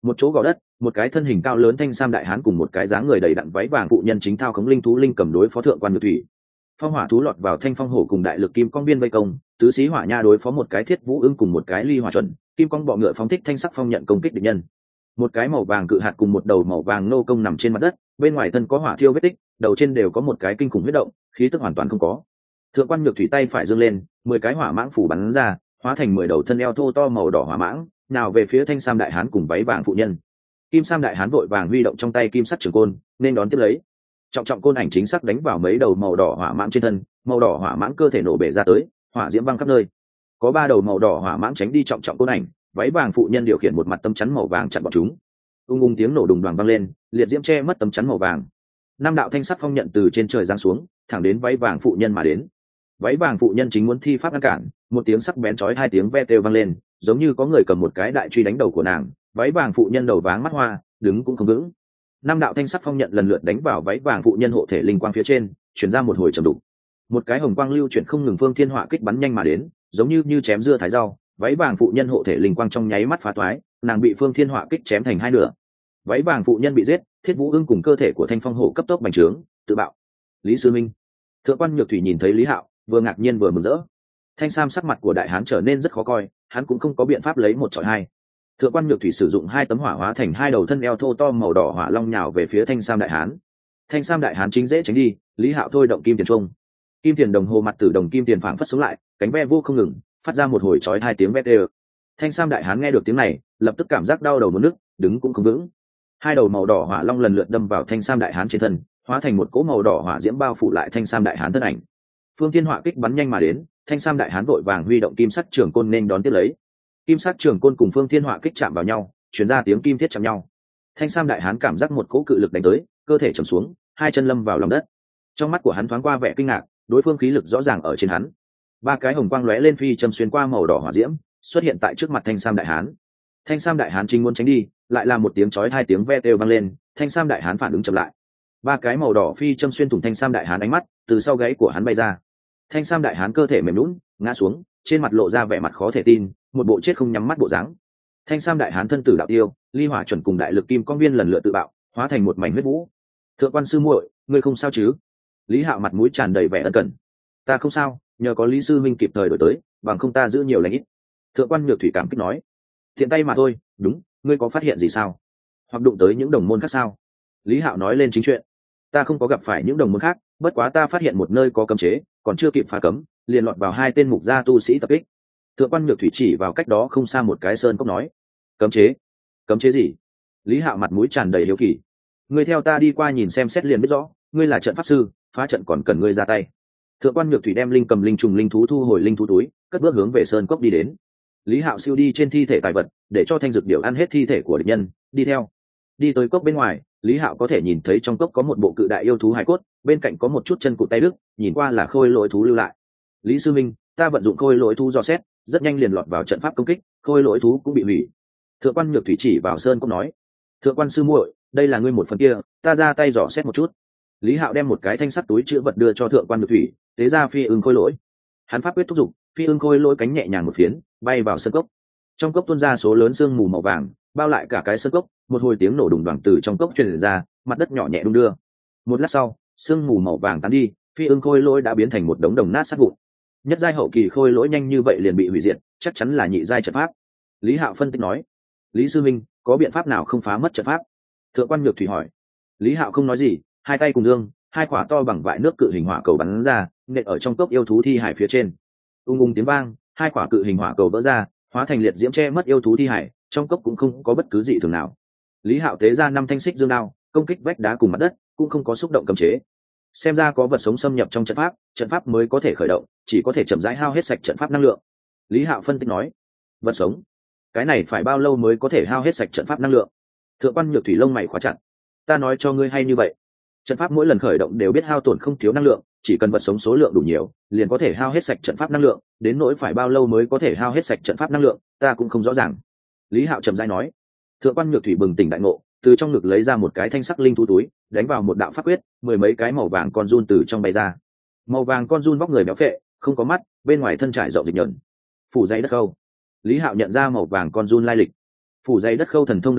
Một chỗ gò đất, một cái thân hình cao lớn thanh sam đại hán cùng một cái dáng người đầy đặn váy vàng phụ nhân chính thao khống linh thú linh cầm đối phó thượng quan nhược thủy. Phong hỏa thú lọt vào thanh phong hổ cùng đại lực kim quang biên vây công, tứ sĩ hỏa nha đối phó một cái thiết vũ ưng cùng một cái ly hỏa chuẩn, kim quang bọ ngựa phóng thích thanh sắc phong nhận công kích địch nhân. Một cái màu vàng cự hạt cùng một đầu màu vàng nô công nằm trên mặt đất, bên ngoài thân có hỏa thiêu vết tích, đầu trên đều có một cái kinh khủng huyết động, khí tức hoàn toàn không có. Thượng quan nhược thủy tay phải giương lên, 10 cái hỏa mãng phủ bắn ra, hóa thành 10 đầu thân eo thô to màu đỏ hỏa mãng, nào về phía thanh sam đại hán cùng váy vàng phụ nhân. Kim sam đại hán vội vàng huy động trong tay kim sắc trường côn, nên đón tiếp lấy. Trọng trọng côn ảnh chính xác đánh vào mấy đầu màu đỏ hỏa mãng trên thân, màu đỏ hỏa mãng cơ thể nổ bể ra tới, hỏa diễm văng khắp nơi. Có 3 đầu màu đỏ hỏa mãng tránh đi trọng trọng côn ảnh, váy vàng phụ nhân điều khiển một mặt tấm chắn màu vàng chặn bọn chúng. Ung tiếng nổ đùng đoàng vang lên, liệt diễm che mất tấm chắn màu vàng. 5 đạo thanh sắc phong nhận từ trên trời giáng xuống, thẳng đến váy vàng phụ nhân mà đến. Váy vàng phụ nhân chính muốn thi pháp ngăn cản, một tiếng sắc bén chói 2 tiếng ve kêu vang lên, giống như có người cầm một cái đại truy đánh đầu của nàng. Váy vàng phụ nhân đầu váng mắt hoa, đứng cũng không vững. 5 đạo thanh sắc phong nhận lần lượt đánh vào váy vàng phụ nhân hộ thể linh quang phía trên, truyền ra một hồi trầm đục. Một cái hồng quang lưu chuyển không ngừng phương thiên hỏa kích bắn nhanh mà đến, giống như chém dưa thái rau. Váy vàng phụ nhân hộ thể linh quang trong nháy mắt phá toái, nàng bị phương thiên hỏa kích chém thành 2 nửa. Váy vàng phụ nhân bị giết, thiết vũ ưng cùng cơ thể của thanh phong hổ cấp tốc bành trướng, tự bạo. Lý sư minh. Thượng quan nhược thủy nhìn thấy Lý Hạo, vừa ngạc nhiên vừa mừng rỡ. Thanh sam sắc mặt của đại hán trở nên rất khó coi, hắn cũng không có biện pháp lấy một chọi hai. Thượng quan nhược thủy sử dụng 2 tấm hỏa hóa thành 2 đầu thân eo thô to màu đỏ hỏa long nhào về phía thanh sam đại hán. Thanh sam đại hán chính dễ tránh đi, Lý Hạo thôi động kim tiền trung. Kim tiền đồng hồ mặt tử đồng kim tiền phảng phất xuống lại, cánh ve vô không ngừng, phát ra một hồi chói 2 tiếng ve đều. Thanh sam đại hán nghe được tiếng này, lập tức cảm giác đau đầu muốn nứt, đứng cũng không vững. 2 đầu màu đỏ hỏa long lần lượt đâm vào thanh sam đại hán trên thân, hóa thành một cỗ màu đỏ hỏa diễm bao phủ lại thanh sam đại hán thân ảnh. Phương thiên hỏa kích bắn nhanh mà đến, thanh sam đại hán vội vàng huy động kim sắc trường côn nên đón tiếp lấy. Kim sắc trường côn cùng phương thiên hỏa kích chạm vào nhau, truyền ra tiếng kim thiết chạm nhau. Thanh sam đại hán cảm giác một cỗ cự lực đánh tới, cơ thể trầm xuống, 2 chân lâm vào lòng đất. Trong mắt của hắn thoáng qua vẻ kinh ngạc, đối phương khí lực rõ ràng ở trên hắn. 3 cái hồng quang lóe lên phi châm xuyên qua màu đỏ hỏa diễm, xuất hiện tại trước mặt thanh sam đại hán. Thanh sam đại hán chính muốn tránh đi, lại là một tiếng chói 2 tiếng ve kêu vang lên, thanh sam đại hán phản ứng chậm lại. 3 cái màu đỏ phi châm xuyên thủng thanh sam đại hán ánh mắt, từ sau gáy của hắn bay ra. Thanh sam đại hán cơ thể mềm nhũn, ngã xuống, trên mặt lộ ra vẻ mặt khó thể tin, một bộ chết không nhắm mắt bộ dáng. Thanh sam đại hán thân tử đạo tiêu, ly hỏa chuẩn cùng đại lực kim quang viên lần lượt tự bạo, hóa thành một mảnh huyết vũ. Thượng quan sư muội, ngươi không sao chứ? Lý Hạo mặt mũi tràn đầy vẻ ân cần. Ta không sao, nhờ có Lý sư minh kịp thời đổi tới, bằng không ta giữ nhiều lành ít. Thượng quan nhược thủy cảm kích nói. Thiện tay mà thôi, đúng, ngươi có phát hiện gì sao? Hoặc đụng tới những đồng môn khác sao? Lý Hạo nói lên chính chuyện. Ta không có gặp phải những đồng môn khác, bất quá ta phát hiện một nơi có cấm chế, còn chưa kịp phá cấm, liền lọt vào 2 tên mục gia tu sĩ tập kích. Thượng quan nhược thủy chỉ vào cách đó không xa một cái sơn cốc nói. Cấm chế? Cấm chế gì? Lý Hạo mặt mũi tràn đầy hiếu kỳ. Ngươi theo ta đi qua nhìn xem xét liền biết rõ, ngươi là trận pháp sư, phá trận còn cần ngươi ra tay. Thượng quan nhược thủy đem linh cầm linh trùng linh thú thu hồi linh thú túi, cất bước hướng về sơn cốc đi đến. Lý Hạo siêu đi trên thi thể tài vật, để cho thanh dược điểu ăn hết thi thể của địch nhân, đi theo. Đi tới cốc bên ngoài, Lý Hạo có thể nhìn thấy trong cốc có một bộ cự đại yêu thú hài cốt, bên cạnh có một chút chân cụt tay đứt, nhìn qua là khôi lỗi thú lưu lại. Lý sư minh, ta vận dụng khôi lỗi thú dò xét, rất nhanh liền lọt vào trận pháp công kích, khôi lỗi thú cũng bị hủy. Thượng quan nhược thủy chỉ vào sơn cốc nói. Thượng quan sư muội, đây là ngươi một phần kia, ta ra tay dò xét một chút. Lý Hạo đem một cái thanh sắt túi chứa vật đưa cho thượng quan nhược thủy, tế ra phi ưng khôi lỗi. Hắn pháp quyết thúc giục, phi ưng khôi lỗi cánh nhẹ nhàng một phiến, bay vào sơn cốc. Trong cốc tuôn ra số lớn sương mù màu vàng, bao lại cả cái sơn cốc, một hồi tiếng nổ đùng đoàng từ trong cốc truyền ra, mặt đất nhỏ nhẹ đung đưa. Một lát sau, sương mù màu vàng tán đi, phi ưng khôi lỗi đã biến thành một đống đồng nát sát vụn. Nhất giai hậu kỳ khôi lỗi nhanh như vậy liền bị hủy diệt, chắc chắn là nhị giai trận pháp. Lý Hạo phân tích nói. Lý sư minh, có biện pháp nào không phá mất trận pháp? Thượng quan nhược thủy hỏi. Lý Hạo không nói gì, 2 tay cùng dương, 2 quả to bằng vại nước cự hình hỏa cầu bắn ra, nện ở trong cốc yêu thú thi hải phía trên. Tiếng vang, 2 quả cự hình hỏa cầu vỡ ra, hóa thành liệt diễm che mất yêu thú thi hải, trong cốc cũng không có bất cứ gì thường nào. Lý Hạo tế ra 5 thanh xích dương đao, công kích vách đá cùng mặt đất, cũng không có xúc động cấm chế. Xem ra có vật sống xâm nhập trong trận pháp mới có thể khởi động, chỉ có thể chậm rãi hao hết sạch trận pháp năng lượng. Lý Hạo phân tích nói. Vật sống? Cái này phải bao lâu mới có thể hao hết sạch trận pháp năng lượng? Thượng quan nhược thủy lông mày khóa chặt. Ta nói cho ngươi hay như vậy, trận pháp mỗi lần khởi động đều biết hao tổn không thiếu năng lượng, chỉ cần vật sống số lượng đủ nhiều liền có thể hao hết sạch trận pháp năng lượng, đến nỗi phải bao lâu mới có thể hao hết sạch trận pháp năng lượng ta cũng không rõ ràng. Lý Hạo trầm rãi nói. Thượng quan nhược thủy bừng tỉnh đại ngộ, từ trong ngực lấy ra một cái thanh sắc linh thú túi, đánh vào một đạo pháp quyết, 10 mấy cái màu vàng con giun từ trong bay ra. Màu vàng con giun vóc người béo phệ, không có mắt, bên ngoài thân trải rộng dịch nhẫn. Phủ dây đất khâu. Lý Hạo nhận ra màu vàng con giun lai lịch. Phủ dây đất khâu thần thông đồng dạng,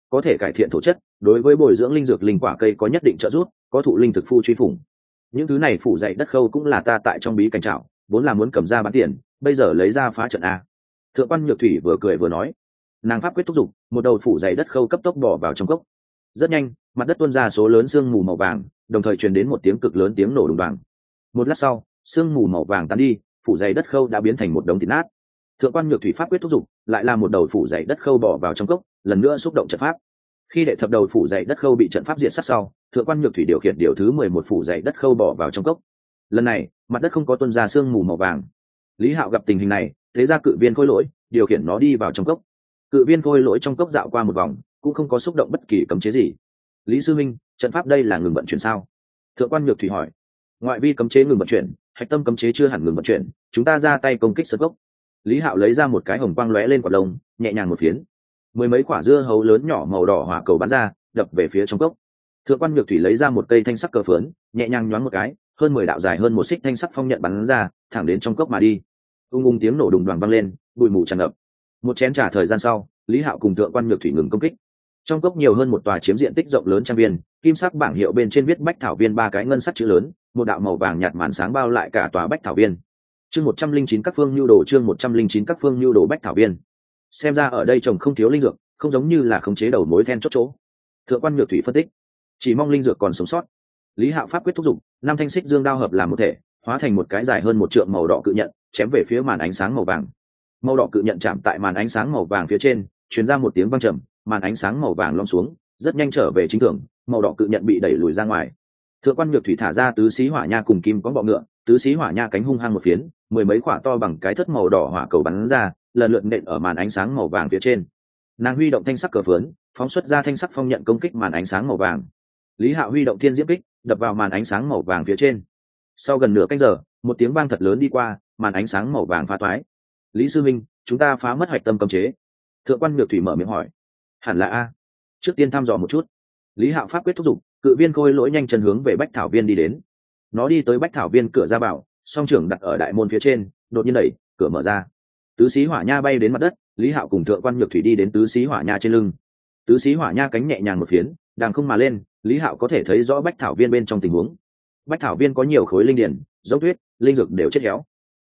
có thể cải thiện thổ chất, đối với bồi dưỡng linh dược linh quả cây có nhất định trợ giúp, có thụ linh thực phu truy phủng. Những thứ này phủ dạy đất khâu cũng là ta tại trong bí cảnh trảo, vốn là muốn cầm ra bán tiền, bây giờ lấy ra phá trận a. Thượng quan Nhược Thủy vừa cười vừa nói. Nàng pháp quyết thúc giục, một đầu phủ dày đất khâu cấp tốc bỏ vào trong cốc. Rất nhanh, mặt đất tuôn ra số lớn sương mù màu vàng, đồng thời truyền đến một tiếng cực lớn tiếng nổ đùng đoàng. Một lát sau, sương mù màu vàng tan đi, phủ dày đất khâu đã biến thành một đống thịt nát. Thượng quan Nhược Thủy pháp quyết thúc giục, lại là một đầu phủ dày đất khâu bỏ vào trong cốc, lần nữa xúc động trận pháp. Khi đệ thập đầu phủ dày đất khâu bị trận pháp diệt sát sau, Thượng quan Nhược Thủy điều khiển điều thứ 11 phủ dày đất khâu bỏ vào trong cốc. Lần này, mặt đất không có tuôn ra sương mù màu vàng. Lý Hạo gặp tình hình này, thế ra cự viên khôi lỗi, điều khiển nó đi vào trong cốc. Cự viên khôi lỗi trong cốc dạo qua một vòng, cũng không có xúc động bất kỳ cấm chế gì. Lý sư minh, trận pháp đây là ngừng vận chuyển sao? Thượng quan Nhược Thủy hỏi. Ngoại vi cấm chế ngừng vận chuyển, hạch tâm cấm chế chưa hẳn ngừng vận chuyển, chúng ta ra tay công kích sơn cốc. Lý Hạo lấy ra một cái hồng quang lóe lên quả lông, nhẹ nhàng một phiến, mười mấy quả dưa hấu lớn nhỏ màu đỏ hỏa cầu bắn ra, đập về phía trong cốc. Thượng quan Nhược Thủy lấy ra một cây thanh sắc cờ phướn, nhẹ nhàng nhoáng một cái, hơn 10 đạo dài hơn một xích thanh sắc phong nhận bắn ra, thẳng đến trong cốc mà đi. Ung tiếng nổ đùng đoàng vang lên, bụi mù tràn ngập. Một chén trà thời gian sau, Lý Hạo cùng Thượng quan Nhược Thủy ngừng công kích. Trong cốc nhiều hơn một tòa chiếm diện tích rộng lớn trang viên, kim sắc bảng hiệu bên trên viết Bách Thảo Viên ba cái ngân sắc chữ lớn, một đạo màu vàng nhạt màn sáng bao lại cả tòa Bách Thảo Viên. Chương 109 các phương nhu đồ, chương 109 các phương nhu đồ Bách Thảo Viên. Xem ra ở đây trồng không thiếu linh dược, không giống như là khống chế đầu mối then chốt chỗ. Thượng quan Nhược Thủy phân tích, chỉ mong linh dược còn sống sót. Lý Hạo pháp quyết thúc giục, năm thanh xích dương đao hợp làm một thể, hóa thành một cái dài hơn một trượng màu đỏ cự nhận, chém về phía màn ánh sáng màu vàng. Màu đỏ cự nhận chạm tại màn ánh sáng màu vàng phía trên, truyền ra một tiếng vang trầm, màn ánh sáng màu vàng lom xuống, rất nhanh trở về chính thường, màu đỏ cự nhận bị đẩy lùi ra ngoài. Thượng quan Nhược Thủy thả ra tứ xí hỏa nha cùng kim có bọ ngựa, tứ xí hỏa nha cánh hung hăng một phiến, mười mấy quả to bằng cái thất màu đỏ hỏa cầu bắn ra, lần lượt nện ở màn ánh sáng màu vàng phía trên. Nàng huy động thanh sắc cờ phướn, phóng xuất ra thanh sắc phong nhận công kích màn ánh sáng màu vàng. Lý Hạo huy động thiên diễm kích, đập vào màn ánh sáng màu vàng phía trên. Sau gần nửa canh giờ, một tiếng vang thật lớn đi qua, màn ánh sáng màu vàng phá toái. Lý sư minh, chúng ta phá mất hạch tâm cấm chế. Thượng quan Nhược Thủy mở miệng hỏi. Hẳn là a. Trước tiên thăm dò một chút. Lý Hạo pháp quyết thúc giục, cự viên khôi lỗi nhanh chân hướng về Bách Thảo Viên đi đến. Nó đi tới Bách Thảo Viên cửa ra vào, song trưởng đặt ở đại môn phía trên, đột nhiên đẩy, cửa mở ra. Tứ xí hỏa nha bay đến mặt đất, Lý Hạo cùng Thượng quan Nhược Thủy đi đến tứ xí hỏa nha trên lưng. Tứ xí hỏa nha cánh nhẹ nhàng một phiến, đàng không mà lên, Lý Hạo có thể thấy rõ Bách Thảo Viên bên trong tình huống. Bách Thảo Viên có nhiều khối linh điển, giống tuyết, linh dược đều chết héo.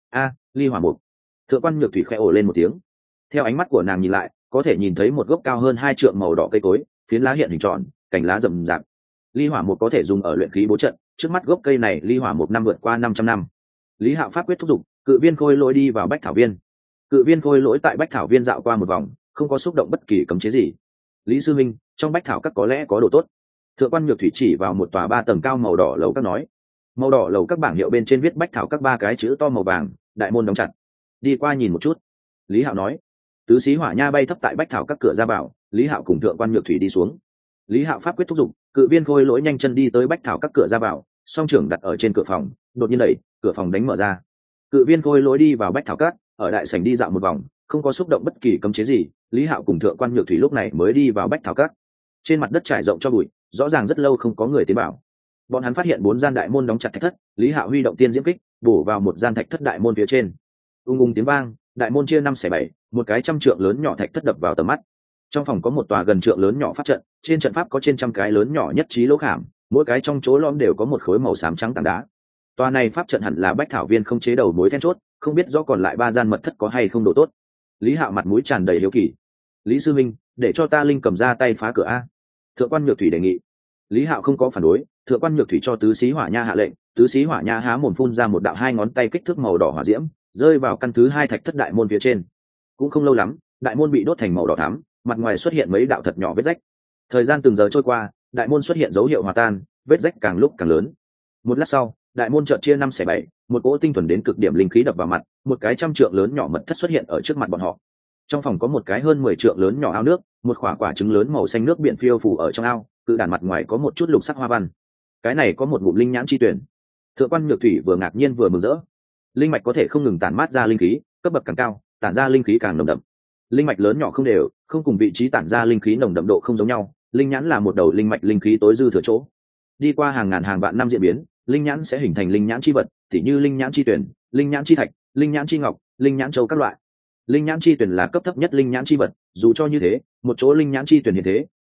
Ly hỏa mục. Thượng quan Nhược Thủy khẽ ồ lên một tiếng. Theo ánh mắt của nàng nhìn lại, có thể nhìn thấy một gốc cao hơn 2 trượng màu đỏ cây cối, phiến lá hiện hình tròn, cành lá rậm rạp. Ly hỏa mục có thể dùng ở luyện khí bố trận, trước mắt gốc cây này ly hỏa mục năm vượt qua 500 năm. Lý Hạo pháp quyết thúc giục, cự viên khôi lỗi đi vào Bách Thảo Viên. Cự viên khôi lỗi tại Bách Thảo Viên dạo qua một vòng, không có xúc động bất kỳ cấm chế gì. Lý sư minh, trong Bách Thảo các có lẽ có đồ tốt. Thượng quan Nhược Thủy chỉ vào một tòa 3 tầng cao màu đỏ lầu các nói. Màu đỏ lầu các bảng hiệu bên trên viết Bách Thảo các 3 cái chữ to màu vàng, đại môn đóng chặt. Đi qua nhìn một chút. Lý Hạo nói. Tứ xí hỏa nha bay thấp tại Bách Thảo các cửa ra vào, Lý Hạo cùng Thượng quan Nhược Thủy đi xuống. Lý Hạo pháp quyết thúc giục, cự viên khôi lỗi nhanh chân đi tới Bách Thảo các cửa ra vào, song trưởng đặt ở trên cửa phòng, đột nhiên đẩy, cửa phòng đánh mở ra. Cự viên khôi lỗi đi vào Bách Thảo các, ở đại sảnh đi dạo một vòng, không có xúc động bất kỳ cấm chế gì. Lý Hạo cùng Thượng quan Nhược Thủy lúc này mới đi vào Bách Thảo các. Trên mặt đất trải rộng cho bụi, rõ ràng rất lâu không có người tiến vào. Bọn hắn phát hiện 4 gian đại môn đóng chặt thạch thất, Lý Hạo huy động tiên diễm kích, bổ vào một gian thạch thất đại môn phía trên. Tiếng vang, đại môn chia 5 xẻ 7, một cái trăm trượng lớn nhỏ thạch thất đập vào tầm mắt. Trong phòng có một tòa gần trượng lớn nhỏ pháp trận, trên trận pháp có trên trăm cái lớn nhỏ nhất trí lỗ khảm, mỗi cái trong chỗ lõm đều có một khối màu xám trắng tảng đá. Tòa này pháp trận hẳn là Bách Thảo Viên không chế đầu mối then chốt, không biết rõ còn lại 3 gian mật thất có hay không đồ tốt. Lý Hạo mặt mũi tràn đầy hiếu kỳ. Lý sư minh, để cho ta linh cầm ra tay phá cửa a. Thượng quan Nhược Thủy đề nghị. Lý Hạo không có phản đối, Thượng quan Nhược Thủy cho tứ xí hỏa nha hạ lệnh, tứ xí hỏa nha há mồm phun ra một đạo 2 ngón tay kích thước màu đỏ hỏa diễm, rơi vào căn thứ 2 thạch thất đại môn phía trên. Cũng không lâu lắm, đại môn bị đốt thành màu đỏ thắm, mặt ngoài xuất hiện mấy đạo thật nhỏ vết rách. Thời gian từng giờ trôi qua, đại môn xuất hiện dấu hiệu hòa tan, vết rách càng lúc càng lớn. Một lát sau, đại môn chợt chia 5 xẻ 7, một cỗ tinh thuần đến cực điểm linh khí đập vào mặt, một cái trăm trượng lớn nhỏ mật thất xuất hiện ở trước mặt bọn họ. Trong phòng có một cái hơn 10 trượng lớn nhỏ ao nước, một quả trứng lớn màu xanh nước biển phiêu phù ở trong ao, cự đàn mặt ngoài có một chút lục sắc hoa văn. Cái này có một ngụm linh nhãn chi tuyển. Thượng quan Nhược Thủy vừa ngạc nhiên vừa mừng rỡ. Linh mạch có thể không ngừng tản mát ra linh khí, cấp bậc càng cao, tản ra linh khí càng nồng đậm. Linh mạch lớn nhỏ không đều, không cùng vị trí tản ra linh khí nồng đậm độ không giống nhau. Linh nhãn là một đầu linh mạch linh khí tối dư thừa chỗ. Đi qua hàng ngàn hàng vạn năm diễn biến, linh nhãn sẽ hình thành linh nhãn chi vật, tỉ như linh nhãn chi tuyển, linh nhãn chi thạch, linh nhãn chi ngọc, linh nhãn châu các loại. Linh nhãn chi tuyển là cấp thấp nhất linh nhãn chi vật, dù cho như thế, một chỗ linh nhãn chi tuyển như thế,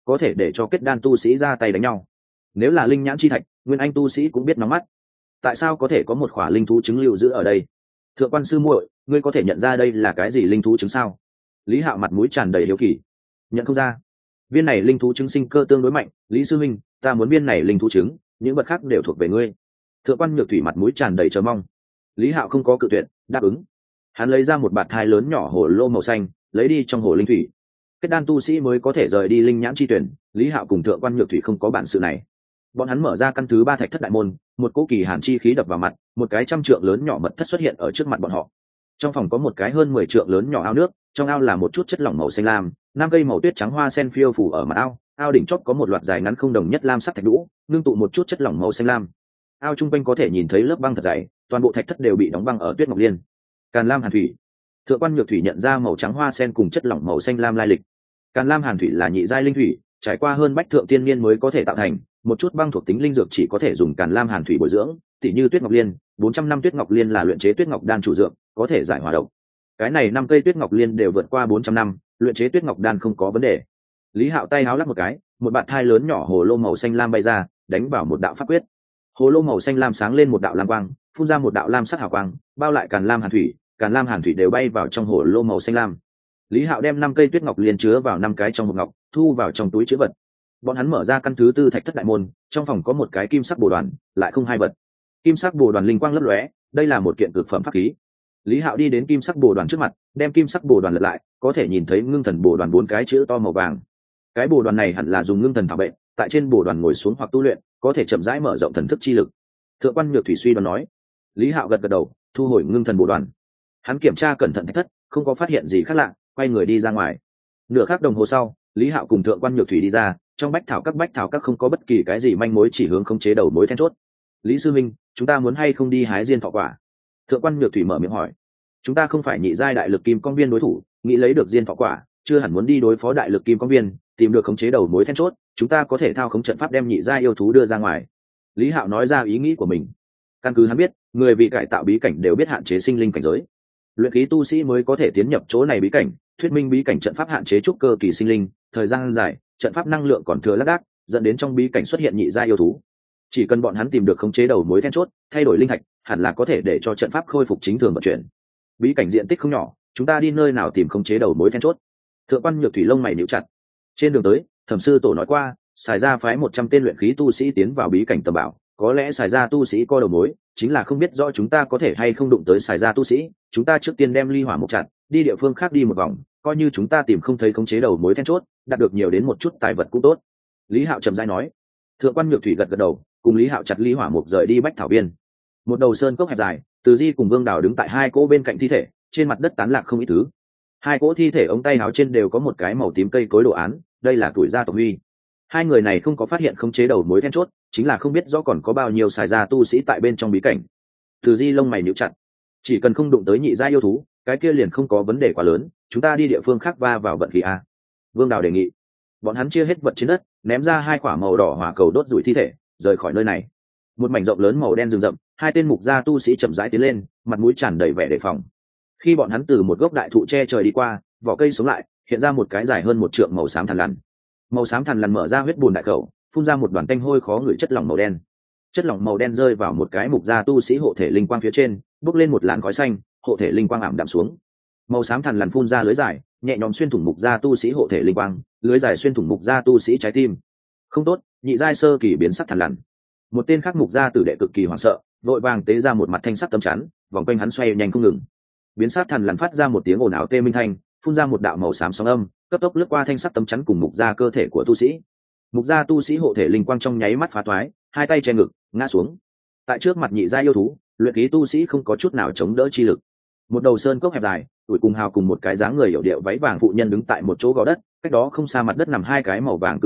có thể để cho kết đan tu sĩ ra tay đánh nhau. Nếu là linh nhãn chi thạch, nguyên anh tu sĩ cũng biết nóng mắt. Tại sao có thể có một khỏa linh thú trứng lưu giữ ở đây? Thượng quan sư muội, ngươi có thể nhận ra đây là cái gì linh thú trứng sao? Lý Hạo mặt mũi tràn đầy hiếu kỳ. Nhận không ra. Viên này linh thú trứng sinh cơ tương đối mạnh, Lý sư minh, ta muốn viên này linh thú trứng, những vật khác đều thuộc về ngươi. Thượng quan Nhược Thủy mặt mũi tràn đầy chờ mong. Lý Hạo không có cự tuyệt, đáp ứng. Hắn lấy ra một bạt thai lớn nhỏ hồ lô màu xanh, lấy đi trong hồ linh thủy. Kết đan tu sĩ mới có thể rời đi linh nhãn chi tuyển, Lý Hạo cùng Thượng quan Nhược Thủy không có bản sự này. Bọn hắn mở ra căn thứ 3 thạch thất đại môn, một cỗ kỳ hàn chi khí đập vào mặt, một cái trăm trượng lớn nhỏ mật thất xuất hiện ở trước mặt bọn họ. Trong phòng có một cái hơn 10 trượng lớn nhỏ ao nước, trong ao là một chút chất lỏng màu xanh lam, 5 cây màu tuyết trắng hoa sen phiêu phủ ở mặt ao, ao đỉnh chóp có một loạt dài ngắn không đồng nhất lam sắc thạch đũ, ngưng tụ một chút chất lỏng màu xanh lam. Ao trung quanh có thể nhìn thấy lớp băng thật dày, toàn bộ thạch thất đều bị đóng băng ở tuyết ngọc liên. Càn lam hàn thủy. Thượng quan Nhược Thủy nhận ra màu trắng hoa sen cùng chất lỏng màu xanh lam lai lịch. Càn lam hàn thủy là nhị giai linh thủy, trải qua hơn bách thượng tiên niên mới có thể tạo thành, một chút băng thuộc tính linh dược chỉ có thể dùng càn lam hàn thủy bồi dưỡng, tỉ như tuyết ngọc liên, 400 năm tuyết ngọc liên là luyện chế tuyết ngọc đan chủ dược, có thể giải hỏa độc. Cái này 5 cây tuyết ngọc liên đều vượt qua 400 năm, luyện chế tuyết ngọc đan không có vấn đề. Lý Hạo tay háo lắc một cái, một bạt thai lớn nhỏ hồ lô màu xanh lam bay ra, đánh vào một đạo pháp quyết. Hồ lô màu xanh lam sáng lên một đạo lam quang, phun ra một đạo lam sắc hào quang, bao lại càn lam hàn thủy đều bay vào trong hồ lô màu xanh lam. Lý Hạo đem 5 cây tuyết ngọc liên chứa vào 5 cái trong hộp ngọc, thu vào trong túi trữ vật. Bọn hắn mở ra căn thứ 4 thạch thất đại môn, trong phòng có một cái kim sắc bồ đoàn, lại không hai vật. Kim sắc bồ đoàn linh quang lấp lóe, đây là một kiện cực phẩm pháp khí. Lý Hạo đi đến kim sắc bồ đoàn trước mặt, đem kim sắc bồ đoàn lật lại, có thể nhìn thấy ngưng thần bồ đoàn 4 cái chữ to màu vàng. Cái bồ đoàn này hẳn là dùng ngưng thần thảo bệnh, tại trên bồ đoàn ngồi xuống hoặc tu luyện, có thể chậm rãi mở rộng thần thức chi lực. Thượng quan Nhược Thủy suy đoán nói. Lý Hạo gật gật đầu, thu hồi ngưng thần bồ đoàn. Hắn kiểm tra cẩn thận thạch thất, không có phát hiện gì khác lạ, quay người đi ra ngoài. Nửa khắc đồng hồ sau, Lý Hạo cùng Thượng quan Nhược Thủy đi ra, trong bách thảo các không có bất kỳ cái gì manh mối chỉ hướng khống chế đầu mối then chốt. Lý sư minh, chúng ta muốn hay không đi hái diên thọ quả? Thượng quan Nhược Thủy mở miệng hỏi. Chúng ta không phải nhị giai đại lực kim công viên đối thủ, nghĩ lấy được diên thọ quả, chưa hẳn muốn đi đối phó đại lực kim công viên, tìm được khống chế đầu mối then chốt, chúng ta có thể thao khống trận pháp đem nhị giai yêu thú đưa ra ngoài. Lý Hạo nói ra ý nghĩ của mình. Căn cứ hắn biết, người vì cải tạo bí cảnh đều biết hạn chế sinh linh cảnh giới, luyện khí tu sĩ mới có thể tiến nhập chỗ này bí cảnh, thuyết minh bí cảnh trận pháp hạn chế trúc cơ kỳ sinh linh, thời gian dài, trận pháp năng lượng còn thừa lác đác, dẫn đến trong bí cảnh xuất hiện nhị giai yêu thú. Chỉ cần bọn hắn tìm được khống chế đầu mối then chốt, thay đổi linh thạch, hẳn là có thể để cho trận pháp khôi phục chính thường vận chuyển. Bí cảnh diện tích không nhỏ, chúng ta đi nơi nào tìm khống chế đầu mối then chốt? Thượng quan Nhược Thủy lông mày nhíu chặt. Trên đường tới, Thẩm sư tổ nói qua, xài ra phái 100 tên luyện khí tu sĩ tiến vào bí cảnh tầm bảo, có lẽ xài ra tu sĩ coi đầu mối, chính là không biết rõ chúng ta có thể hay không đụng tới xài ra tu sĩ, chúng ta trước tiên đem ly hỏa mục chặt, đi địa phương khác đi một vòng, coi như chúng ta tìm không thấy khống chế đầu mối then chốt, đạt được nhiều đến một chút tài vật cũng tốt. Lý Hạo trầm rãi nói. Thượng quan Nhược Thủy gật gật đầu, cùng Lý Hạo chặt ly hỏa mục rời đi bách thảo biên. Một đầu sơn cốc hẹp dài, Từ Di cùng Vương Đào đứng tại 2 cỗ bên cạnh thi thể, trên mặt đất tán lạc không ít thứ. 2 cỗ thi thể ống tay áo trên đều có một cái màu tím cây cối đồ án, đây là tuổi gia tộc huy. 2 người này không có phát hiện khống chế đầu mối then chốt, chính là không biết rõ còn có bao nhiêu xài ra tu sĩ tại bên trong bí cảnh. Từ Di lông mày nhíu chặt, chỉ cần không đụng tới nhị gia yêu thú, cái kia liền không có vấn đề quá lớn, chúng ta đi địa phương khác va vào vận khí a. Vương Đào đề nghị. Bọn hắn chia hết vật trên đất, ném ra 2 quả màu đỏ hỏa cầu đốt rủi thi thể, rời khỏi nơi này. Một mảnh rộng lớn màu đen rừng rậm, 2 tên mục gia tu sĩ chậm rãi tiến lên, mặt mũi tràn đầy vẻ đề phòng. Khi bọn hắn từ một gốc đại thụ che trời đi qua, vỏ cây xuống lại, hiện ra một cái dài hơn 1 trượng màu xám thằn lằn. Màu xám thằn lằn mở ra huyết bùn đại khẩu, phun ra một đoàn tanh hôi khó ngửi chất lỏng màu đen. Chất lỏng màu đen rơi vào một cái mục gia tu sĩ hộ thể linh quang phía trên, bốc lên một làn khói xanh, hộ thể linh quang ảm đạm xuống. Màu xám thằn lằn phun ra lưới dài, nhẹ nhõm xuyên thủng mục gia tu sĩ hộ thể linh quang, lưới dài xuyên thủng mục gia tu sĩ trái tim. Không tốt, nhị giai sơ kỳ biến sắc thằn lằn. Một tên khác mục gia tử đệ cực kỳ hoảng sợ, vội vàng tế ra một mặt thanh sắc tấm chắn, vòng quanh hắn xoay nhanh không ngừng. Biến sắc thằn lằn phát ra một tiếng ồn ào tê minh thanh, phun ra một đạo màu xám sóng âm, cấp tốc lướt qua thanh sắc tấm chắn cùng mục gia cơ thể của tu sĩ. Mục gia tu sĩ hộ thể linh quang trong nháy mắt phá toái, 2 tay che ngực, ngã xuống. Tại trước mặt nhị gia yêu thú, luyện khí tu sĩ không có chút nào chống đỡ chi lực. Một đầu sơn cốc hẹp dài, tuổi cùng hào cùng một cái dáng người hiểu điệu váy vàng phụ nhân đứng tại một chỗ gò đất, cách đó không xa mặt đất nằm 2 cái màu vàng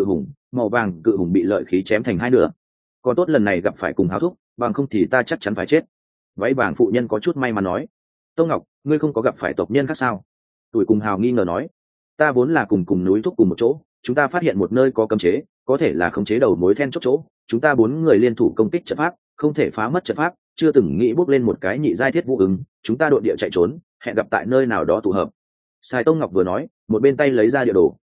cự hùng bị lợi khí chém thành 2 nửa. Còn tốt lần này gặp phải cùng hào thúc, bằng không thì ta chắc chắn phải chết. Váy vàng phụ nhân có chút may mắn nói. Tông Ngọc, ngươi không có gặp phải tộc nhân khác sao? Tuổi cùng hào nghi ngờ nói. Ta vốn là cùng núi thúc cùng một chỗ, chúng ta phát hiện một nơi có cấm chế, có thể là khống chế đầu mối then chốt chỗ, chúng ta 4 người liên thủ công kích trận pháp, không thể phá mất trận pháp, chưa từng nghĩ bước lên một cái nhị giai thiết vũ ứng, chúng ta đội địa chạy trốn, hẹn gặp tại nơi nào đó tụ hợp. Sài Tông Ngọc vừa nói, một bên tay lấy ra địa đồ.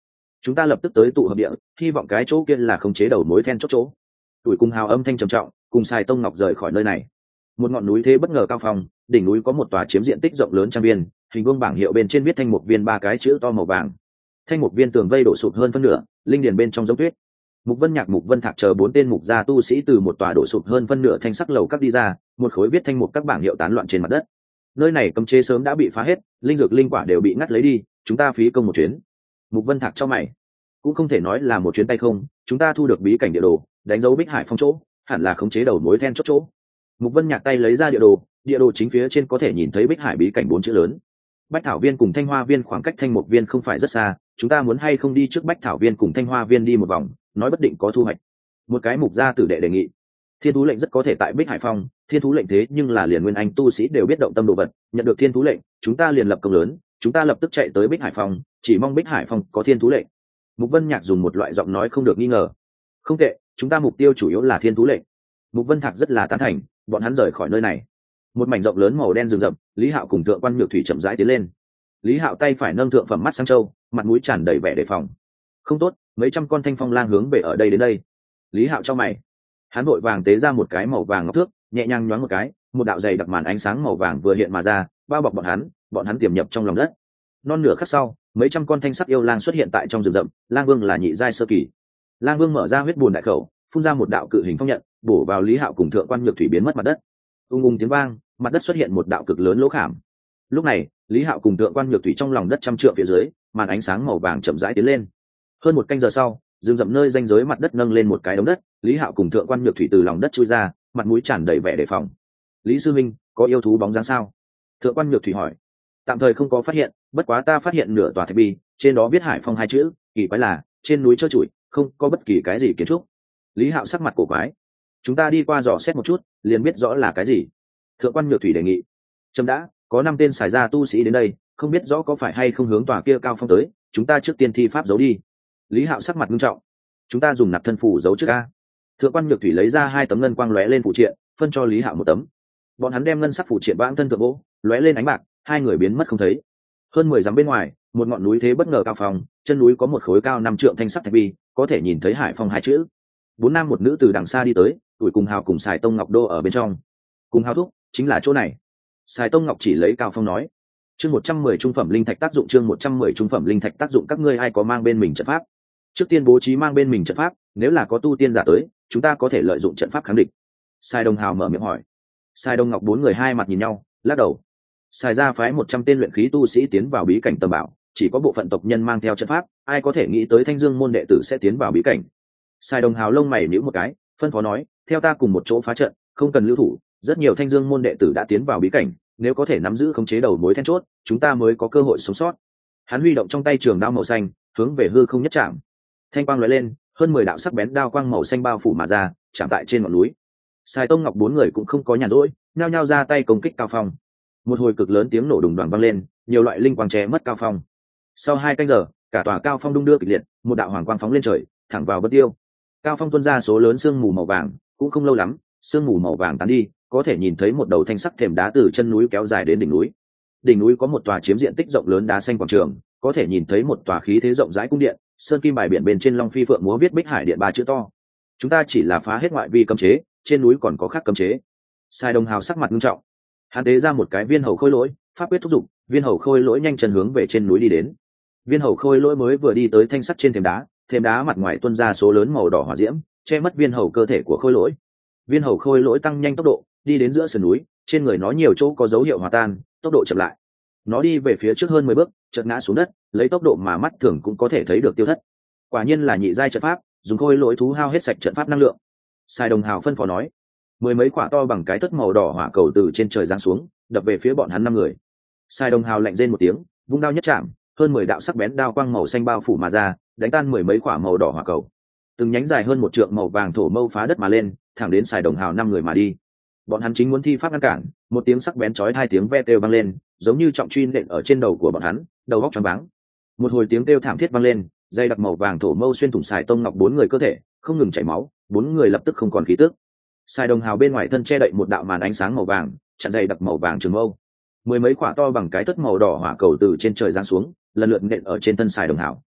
chúng ta lập tức tới tụ hợp địa, hy vọng cái chỗ kia là khống chế đầu mối then chốt chỗ. Tuổi cùng hào âm thanh trầm trọng, cùng Sài Tông Ngọc rời khỏi nơi này. Một ngọn núi thế bất ngờ cao phong, đỉnh núi có một tòa chiếm diện tích rộng lớn trang viên, hình vuông bảng hiệu bên trên viết Thanh Mục Viên ba cái chữ to màu vàng. Thanh Mục Viên tường vây đổ sụp hơn phân nửa, linh điền bên trong giống tuyết. Mục Vân Nhạc, Mục Vân Thạc chờ 4 tên mục gia tu sĩ từ một tòa đổ sụp hơn phân nửa thanh sắc lầu các đi ra, một khối viết thanh mục các bảng hiệu tán loạn trên mặt đất. Nơi này cấm chế sớm đã bị phá hết, linh dược linh quả đều bị ngắt lấy đi, chúng ta phí công một chuyến. Mục Vân Thạc cho mày, cũng không thể nói là một chuyến tay không, chúng ta thu được bí cảnh địa đồ, đánh dấu Bích Hải Phong chỗ, hẳn là khống chế đầu mối then chốt chỗ. Mục Vân Nhạc tay lấy ra địa đồ chính phía trên có thể nhìn thấy Bích Hải bí cảnh 4 chữ lớn. Bách Thảo Viên cùng Thanh Hoa Viên khoảng cách Thanh Mục Viên không phải rất xa, chúng ta muốn hay không đi trước Bách Thảo Viên cùng Thanh Hoa Viên đi một vòng, nói bất định có thu hoạch. Một cái mục gia tử đệ đề nghị. Thiên thú lệnh rất có thể tại Bích Hải Phong, thiên thú lệnh thế nhưng là liền nguyên anh tu sĩ đều biết động tâm đồ vật, nhận được thiên thú lệnh, chúng ta liền lập công lớn, chúng ta lập tức chạy tới Bích Hải Phong, chỉ mong Bích Hải Phong có thiên thú lệnh. Mục Vân Nhạc dùng một loại giọng nói không được nghi ngờ. Không tệ, chúng ta mục tiêu chủ yếu là thiên thú lệnh. Mục Vân Thạc rất là tán thành, bọn hắn rời khỏi nơi này. Một mảnh rộng lớn màu đen rừng rậm, Lý Hạo cùng Thượng Quan Nhược Thủy chậm rãi tiến lên. Lý Hạo tay phải nâng thượng phẩm mắt sang châu, mặt mũi tràn đầy vẻ đề phòng. Không tốt, mấy trăm con thanh phong lang hướng về ở đây đến đây. Lý Hạo cho mày, hắn vội vàng tế ra một cái màu vàng ngọc thước, nhẹ nhàng nhoáng một cái, một đạo dày đặc màn ánh sáng màu vàng vừa hiện mà ra, bao bọc bọn hắn tiềm nhập trong lòng đất. Non nửa khắc sau, mấy trăm con thanh sắc yêu lang xuất hiện tại trong rừng rậm. Lang Vương là nhị giai sơ kỳ. Lang Vương mở ra huyết bùn đại khẩu, phun ra một đạo cự hình phong nhận, bổ vào Lý Hạo cùng Thượng Quan Nhược Thủy biến mất mặt đất. Ung tiếng vang, mặt đất xuất hiện một đạo cực lớn lỗ khảm. Lúc này, Lý Hạo cùng Thượng Quan Nhược Thủy trong lòng đất trăm trượng phía dưới, màn ánh sáng màu vàng chậm rãi tiến lên. Hơn một canh giờ sau, rừng rậm nơi ranh giới mặt đất nâng lên một cái đống đất. Lý Hạo cùng Thượng Quan Nhược Thủy từ lòng đất chui ra, mặt mũi tràn đầy vẻ đề phòng. Lý sư minh, có yêu thú bóng dáng sao? Thượng Quan Nhược Thủy hỏi. Tạm thời không có phát hiện, bất quá ta phát hiện nửa tòa thạch bi, trên đó viết Hải Phong 2 chữ, kỳ quái là trên núi trơ trụi, không có bất kỳ cái gì kiến trúc. Lý Hạo sắc mặt cổ quái. Chúng ta đi qua dò xét một chút, liền biết rõ là cái gì. Thượng Quan Nhược Thủy đề nghị. Trâm đã, có 5 tên xài ra tu sĩ đến đây, không biết rõ có phải hay không hướng tòa kia cao phong tới, chúng ta trước tiên thi pháp giấu đi. Lý Hạo sắc mặt nghiêm trọng. Chúng ta dùng nạp thân phủ giấu trước a. Thượng Quan Nhược Thủy lấy ra 2 tấm ngân quang lóe lên phụ triện, phân cho Lý Hạo 1 tấm. Bọn hắn đem ngân sắc phụ triện bãng thân thượng gỗ, lóe lên ánh bạc, 2 người biến mất không thấy. Hơn 10 dặm bên ngoài, một ngọn núi thế bất ngờ cao phong, chân núi có một khối cao 5 trượng thanh sắc thạch bi, có thể nhìn thấy Hải Phong 2 chữ. 4 nam một nữ từ đằng xa đi tới, tuổi cùng Hào cùng Sài Tông Ngọc đô ở bên trong. Cùng Hào thúc, chính là chỗ này. Sài Tông Ngọc chỉ lấy cao phong nói. Chương 110 trung phẩm linh thạch tác dụng, chương 110 trung phẩm linh thạch tác dụng, các ngươi ai có mang bên mình trận pháp? Trước tiên bố trí mang bên mình trận pháp, nếu là có tu tiên giả tới, chúng ta có thể lợi dụng trận pháp kháng địch. Sài Đông Hào mở miệng hỏi. Sài Đông Ngọc 4 người hai mặt nhìn nhau, lắc đầu. Sài ra phái 100 tên luyện khí tu sĩ tiến vào bí cảnh tầm bảo, chỉ có bộ phận tộc nhân mang theo trận pháp, ai có thể nghĩ tới Thanh Dương môn đệ tử sẽ tiến vào bí cảnh. Sài Đồng Hào lông mày nhíu một cái, phân phó nói, theo ta cùng một chỗ phá trận, không cần lưu thủ, rất nhiều Thanh Dương môn đệ tử đã tiến vào bí cảnh, nếu có thể nắm giữ khống chế đầu mối then chốt, chúng ta mới có cơ hội sống sót. Hắn huy động trong tay trường đao màu xanh, hướng về hư không nhất chạm. Thanh quang lóe lên, hơn 10 đạo sắc bén đao quang màu xanh bao phủ mà ra, chạm tại trên ngọn núi. Sài Tông Ngọc 4 người cũng không có nhàn rỗi, nhao nhao ra tay công kích cao phong. Một hồi cực lớn tiếng nổ đùng đoàng vang lên, nhiều loại linh quang che mất cao phong. Sau 2 canh giờ, cả tòa cao phong đung đưa kịch liệt, một đạo hoàng quang phóng lên trời, thẳng vào Vân Tiêu. Cao phong tuôn ra số lớn sương mù màu vàng, cũng không lâu lắm, sương mù màu vàng tán đi, có thể nhìn thấy một đầu thanh sắc thềm đá từ chân núi kéo dài đến đỉnh núi. Đỉnh núi có một tòa chiếm diện tích rộng lớn đá xanh quảng trường, có thể nhìn thấy một tòa khí thế rộng rãi cung điện, sơn kim bài biển bên trên long phi phượng múa viết Bích Hải Điện 3 chữ to. Chúng ta chỉ là phá hết ngoại vi cấm chế, trên núi còn có khác cấm chế. Sai Đông Hào sắc mặt nghiêm trọng. Hắn tế ra một cái viên hầu khôi lỗi, pháp quyết thúc giục, viên hầu khôi lỗi nhanh chân hướng về trên núi đi đến. Viên hầu khôi lỗi mới vừa đi tới thanh sắt trên thềm đá mặt ngoài tuôn ra số lớn màu đỏ hỏa diễm, che mất viên hầu cơ thể của khôi lỗi. Viên hầu khôi lỗi tăng nhanh tốc độ, đi đến giữa sườn núi, trên người nó nhiều chỗ có dấu hiệu hòa tan, tốc độ chậm lại. Nó đi về phía trước hơn 10 bước, chợt ngã xuống đất, lấy tốc độ mà mắt thường cũng có thể thấy được tiêu thất. Quả nhiên là nhị giai trận pháp, dùng khôi lỗi thú hao hết sạch trận pháp năng lượng. Sai Đồng Hào phân phó nói. 10 mấy quả to bằng cái thất màu đỏ hỏa cầu từ trên trời giáng xuống, đập về phía bọn hắn 5 người. Sai Đồng Hào lạnh rên một tiếng, vung đao nhất chạm, hơn 10 đạo sắc bén đao quang màu xanh bao phủ mà ra, đánh tan 10 mấy quả màu đỏ hỏa cầu. Từng nhánh dài hơn 1 trượng màu vàng thổ mâu phá đất mà lên, thẳng đến Sai Đồng Hào 5 người mà đi. Bọn hắn chính muốn thi pháp ngăn cản, một tiếng sắc bén chói 2 tiếng ve kêu vang lên, giống như trọng truy nện ở trên đầu của bọn hắn, đầu óc choáng váng. Một hồi tiếng kêu thảm thiết vang lên, dây đặc màu vàng thổ mâu xuyên thủng Sài Tông Ngọc 4 người cơ thể, không ngừng chảy máu, 4 người lập tức không còn khí tức. Sài Đồng Hào bên ngoài thân che đậy một đạo màn ánh sáng màu vàng, chặn dây đặc màu vàng trường mâu. 10 mấy quả to bằng cái thất màu đỏ hỏa cầu từ trên trời giáng xuống, lần lượt nện ở trên thân Sài Đồng Hào.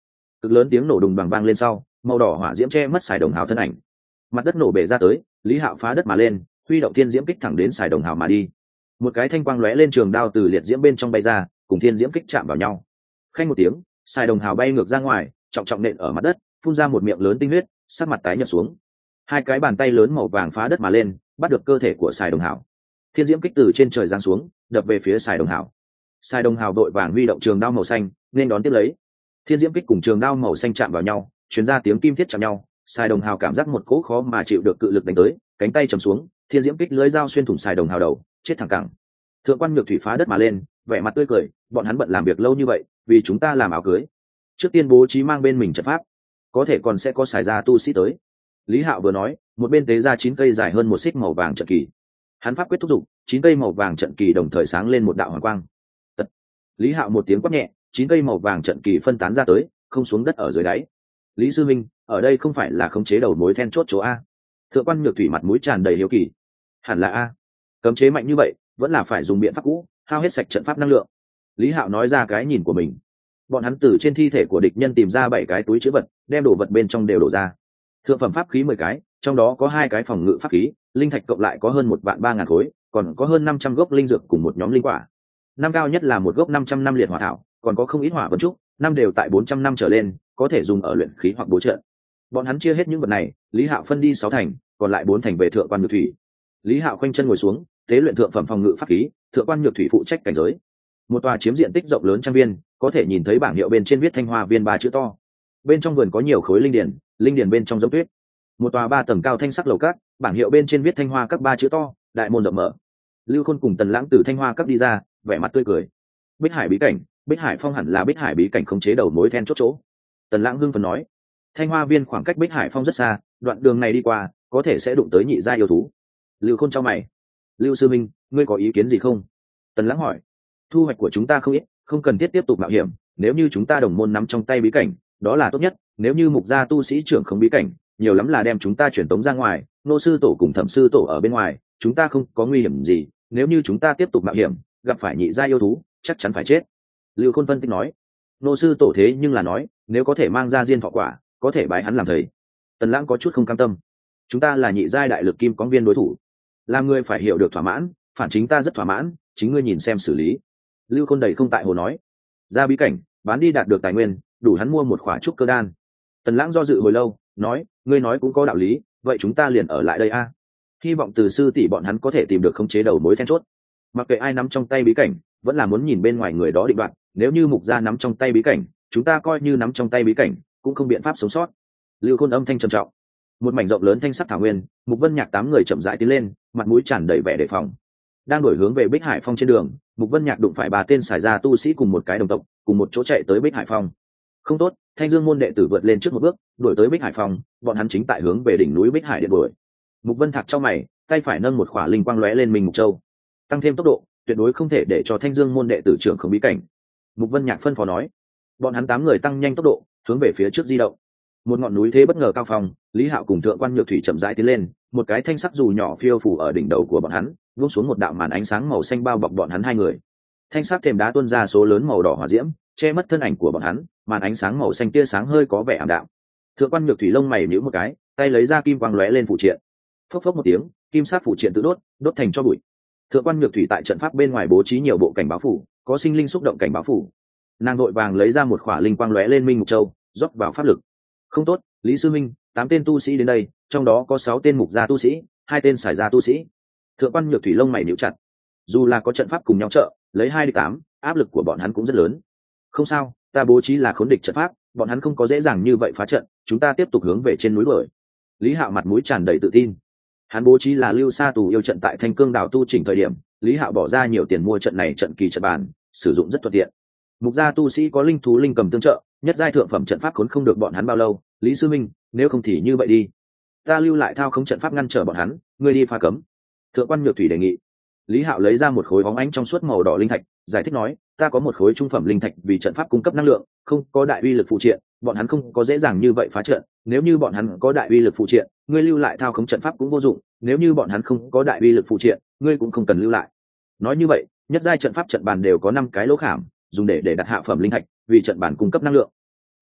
cực lớn tiếng nổ đùng bằng vang lên sau, màu đỏ hỏa diễm che mất Sài Đồng Hào thân ảnh. Mặt đất nổ bể ra tới, Lý Hạo phá đất mà lên, huy động thiên diễm kích thẳng đến Sài Đồng Hào mà đi. Một cái thanh quang lóe lên, trường đao từ liệt diễm bên trong bay ra, cùng thiên diễm kích chạm vào nhau. Khanh một tiếng, Sài Đồng Hào bay ngược ra ngoài, trọng trọng nện ở mặt đất, phun ra một miệng lớn tinh huyết, sắc mặt tái nhợt xuống. Hai cái bàn tay lớn màu vàng phá đất mà lên, bắt được cơ thể của Sài Đồng Hào. Thiên diễm kích từ trên trời giáng xuống, đập về phía Sài Đồng Hào. Sài Đồng Hào đội vàng huy động trường đao màu xanh, nên đón tiếp lấy. Thiên diễm kích cùng trường đao màu xanh chạm vào nhau, truyền ra tiếng kim thiết chạm nhau. Sài Đồng Hào cảm giác một cỗ khó mà chịu được cự lực đánh tới, cánh tay trầm xuống, thiên diễm kích lưỡi dao xuyên thủng Sài Đồng Hào đầu, chết thẳng cẳng. Thượng quan Nhược Thủy phá đất mà lên, vẻ mặt tươi cười, bọn hắn bận làm việc lâu như vậy, vì chúng ta làm áo cưới. Trước tiên bố trí mang bên mình trận pháp, có thể còn sẽ có xài ra tu sĩ tới. Lý Hạo vừa nói, một bên tế ra 9 cây dài hơn 1 xích màu vàng trận kỳ. Hắn pháp quyết thúc giục, 9 cây màu vàng trận kỳ đồng thời sáng lên một đạo hoàng quang. Tật. Lý Hạo một tiếng quát nhẹ, 9 cây màu vàng trận kỳ phân tán ra tới, không xuống đất ở dưới đáy. Lý sư minh, ở đây không phải là khống chế đầu mối then chốt chỗ a? Thượng quan Nhược Thủy mặt mũi tràn đầy hiếu kỳ. Hẳn là a. Cấm chế mạnh như vậy, vẫn là phải dùng biện pháp cũ, hao hết sạch trận pháp năng lượng. Lý Hạo nói ra cái nhìn của mình. Bọn hắn từ trên thi thể của địch nhân tìm ra 7 cái túi chứa vật, đem đồ vật bên trong đều đổ ra. Thượng phẩm pháp khí 10 cái, trong đó có 2 cái phòng ngự pháp khí, linh thạch cộng lại có hơn 1.300.000 khối, còn có hơn 500 gốc linh dược cùng một nhóm linh quả. Năm cao nhất là một gốc 500 năm liệt hỏa thảo, còn có không ít hỏa vân trúc, năm đều tại 400 năm trở lên, có thể dùng ở luyện khí hoặc bố trợ. Bọn hắn chia hết những vật này, Lý Hạo phân đi 6 thành, còn lại 4 thành về Thượng quan Nhược Thủy. Lý Hạo khoanh chân ngồi xuống, tế luyện thượng phẩm phòng ngự pháp khí, Thượng quan Nhược Thủy phụ trách cảnh giới. Một tòa chiếm diện tích rộng lớn trang viên, có thể nhìn thấy bảng hiệu bên trên viết Thanh Hoa Viên 3 chữ to. Bên trong vườn có nhiều khối linh điền bên trong giống tuyết. Một tòa 3 tầng cao thanh sắc lầu cát, bảng hiệu bên trên viết Thanh Hoa các 3 chữ to, đại môn rộng mở. Lưu Khôn cùng Tần Lãng từ Thanh Hoa các đi ra, vẻ mặt tươi cười. Bích Hải bí cảnh, Bích Hải Phong hẳn là Bích Hải bí cảnh khống chế đầu mối then chốt chỗ. Tần Lãng hưng phấn nói. Thanh Hoa Viên khoảng cách Bích Hải Phong rất xa, đoạn đường này đi qua, có thể sẽ đụng tới nhị gia yêu thú. Lưu Khôn chau mày. Lưu sư minh, ngươi có ý kiến gì không? Tần Lãng hỏi. Thu hoạch của chúng ta không ít, không cần thiết tiếp tục mạo hiểm. Nếu như chúng ta đồng môn nắm trong tay bí cảnh, đó là tốt nhất. Nếu như mục gia tu sĩ trưởng không bí cảnh, nhiều lắm là đem chúng ta chuyển tống ra ngoài. Nô sư tổ cùng thẩm sư tổ ở bên ngoài, chúng ta không có nguy hiểm gì. Nếu như chúng ta tiếp tục mạo hiểm, gặp phải nhị gia yêu thú, chắc chắn phải chết. Lưu Khôn phân tích nói. Nô sư tổ thế nhưng là nói, nếu có thể mang ra diên thọ quả, có thể bái hắn làm thầy. Tần Lãng có chút không cam tâm. Chúng ta là nhị giai đại lực kim quang viên đối thủ, làm ngươi phải hiểu được thỏa mãn, phản chính ta rất thỏa mãn, chính ngươi nhìn xem xử lý. Lưu Khôn đầy không tại hồ nói. Ra bí cảnh, bán đi đạt được tài nguyên, đủ hắn mua một khỏa trúc cơ đan. Tần Lãng do dự hồi lâu, nói, ngươi nói cũng có đạo lý, vậy chúng ta liền ở lại đây a. Hy vọng từ sư tỷ bọn hắn có thể tìm được khống chế đầu mối then chốt. Mặc kệ ai nắm trong tay bí cảnh, vẫn là muốn nhìn bên ngoài người đó định đoạt. Nếu như mục gia nắm trong tay bí cảnh, chúng ta coi như nắm trong tay bí cảnh, cũng không biện pháp sống sót. Lưu Khôn âm thanh trầm trọng. Một mảnh rộng lớn thanh sắc thảo nguyên, Mục Vân Nhạc 8 người chậm rãi tiến lên, mặt mũi tràn đầy vẻ đề phòng. Đang đổi hướng về Bích Hải Phong trên đường, Mục Vân Nhạc đụng phải 3 tên xài ra tu sĩ cùng một cái đồng tộc, cùng một chỗ chạy tới Bích Hải Phong. Không tốt, Thanh Dương môn đệ tử vượt lên trước một bước, đuổi tới Bích Hải Phong, bọn hắn chính tại hướng về đỉnh núi Bích Hải điện đuổi. Mục Vân Thạc trong mày, tay phải nâng một khỏa linh quang lóe lên mình Mục Châu, tăng thêm tốc độ, tuyệt đối không thể để cho Thanh Dương môn đệ tử trưởng không bí cảnh. Mục Vân Nhạc phân phó nói. Bọn hắn 8 người tăng nhanh tốc độ, hướng về phía trước di động. Một ngọn núi thế bất ngờ cao phong, Lý Hạo cùng Thượng quan Nhược Thủy chậm rãi tiến lên, một cái thanh sắc dù nhỏ phiêu phù ở đỉnh đầu của bọn hắn, vung xuống một đạo màn ánh sáng màu xanh bao bọc bọn hắn 2 người. Thanh sắc thềm đá tuôn ra số lớn màu đỏ hỏa diễm, che mất thân ảnh của bọn hắn, màn ánh sáng màu xanh tia sáng hơi có vẻ ảm đạm. Thượng quan Nhược Thủy lông mày nhíu một cái, tay lấy ra kim quang lóe lên phụ triện. Phốc phốc một tiếng, kim sắc phụ triện tự đốt thành tro bụi. Thượng quan Nhược Thủy tại trận pháp bên ngoài bố trí nhiều bộ cảnh báo phủ, có sinh linh xúc động cảnh báo phủ. Nàng vội vàng lấy ra một khỏa linh quang lóe lên minh mục châu, rót vào pháp lực. Không tốt, Lý sư minh, 8 tên tu sĩ đến đây, trong đó có 6 tên mục gia tu sĩ, 2 tên xài gia tu sĩ. Thượng quan Nhược Thủy lông mày nhíu chặt. Dù là có trận pháp cùng nhau trợ, lấy 2 địch 8, áp lực của bọn hắn cũng rất lớn. Không sao, ta bố trí là khốn địch trận pháp, bọn hắn không có dễ dàng như vậy phá trận, chúng ta tiếp tục hướng về trên núi đuổi. Lý Hạo mặt mũi tràn đầy tự tin. Hắn bố trí là lưu sa tù yêu trận tại Thanh Cương đảo tu chỉnh thời điểm, Lý Hạo bỏ ra nhiều tiền mua trận này trận kỳ trận bàn, sử dụng rất thuận tiện. Mục gia tu sĩ có linh thú linh cầm tương trợ, nhất giai thượng phẩm trận pháp khốn không được bọn hắn bao lâu. Lý sư minh, nếu không thì như vậy đi, ta lưu lại thao khống trận pháp ngăn trở bọn hắn, ngươi đi phá cấm. Thượng quan Nhược Thủy đề nghị. Lý Hạo lấy ra một khối bóng ánh trong suốt màu đỏ linh thạch, giải thích nói, ta có một khối trung phẩm linh thạch vì trận pháp cung cấp năng lượng, không có đại uy lực phụ triện, bọn hắn không có dễ dàng như vậy phá trận. Nếu như bọn hắn có đại uy lực phụ triện, ngươi lưu lại thao khống trận pháp cũng vô dụng. Nếu như bọn hắn không có đại uy lực phụ triện, ngươi cũng không cần lưu lại. Nói như vậy, nhất giai trận pháp trận bàn đều có 5 cái lỗ khảm, dùng để đặt hạ phẩm linh thạch, vì trận bàn cung cấp năng lượng.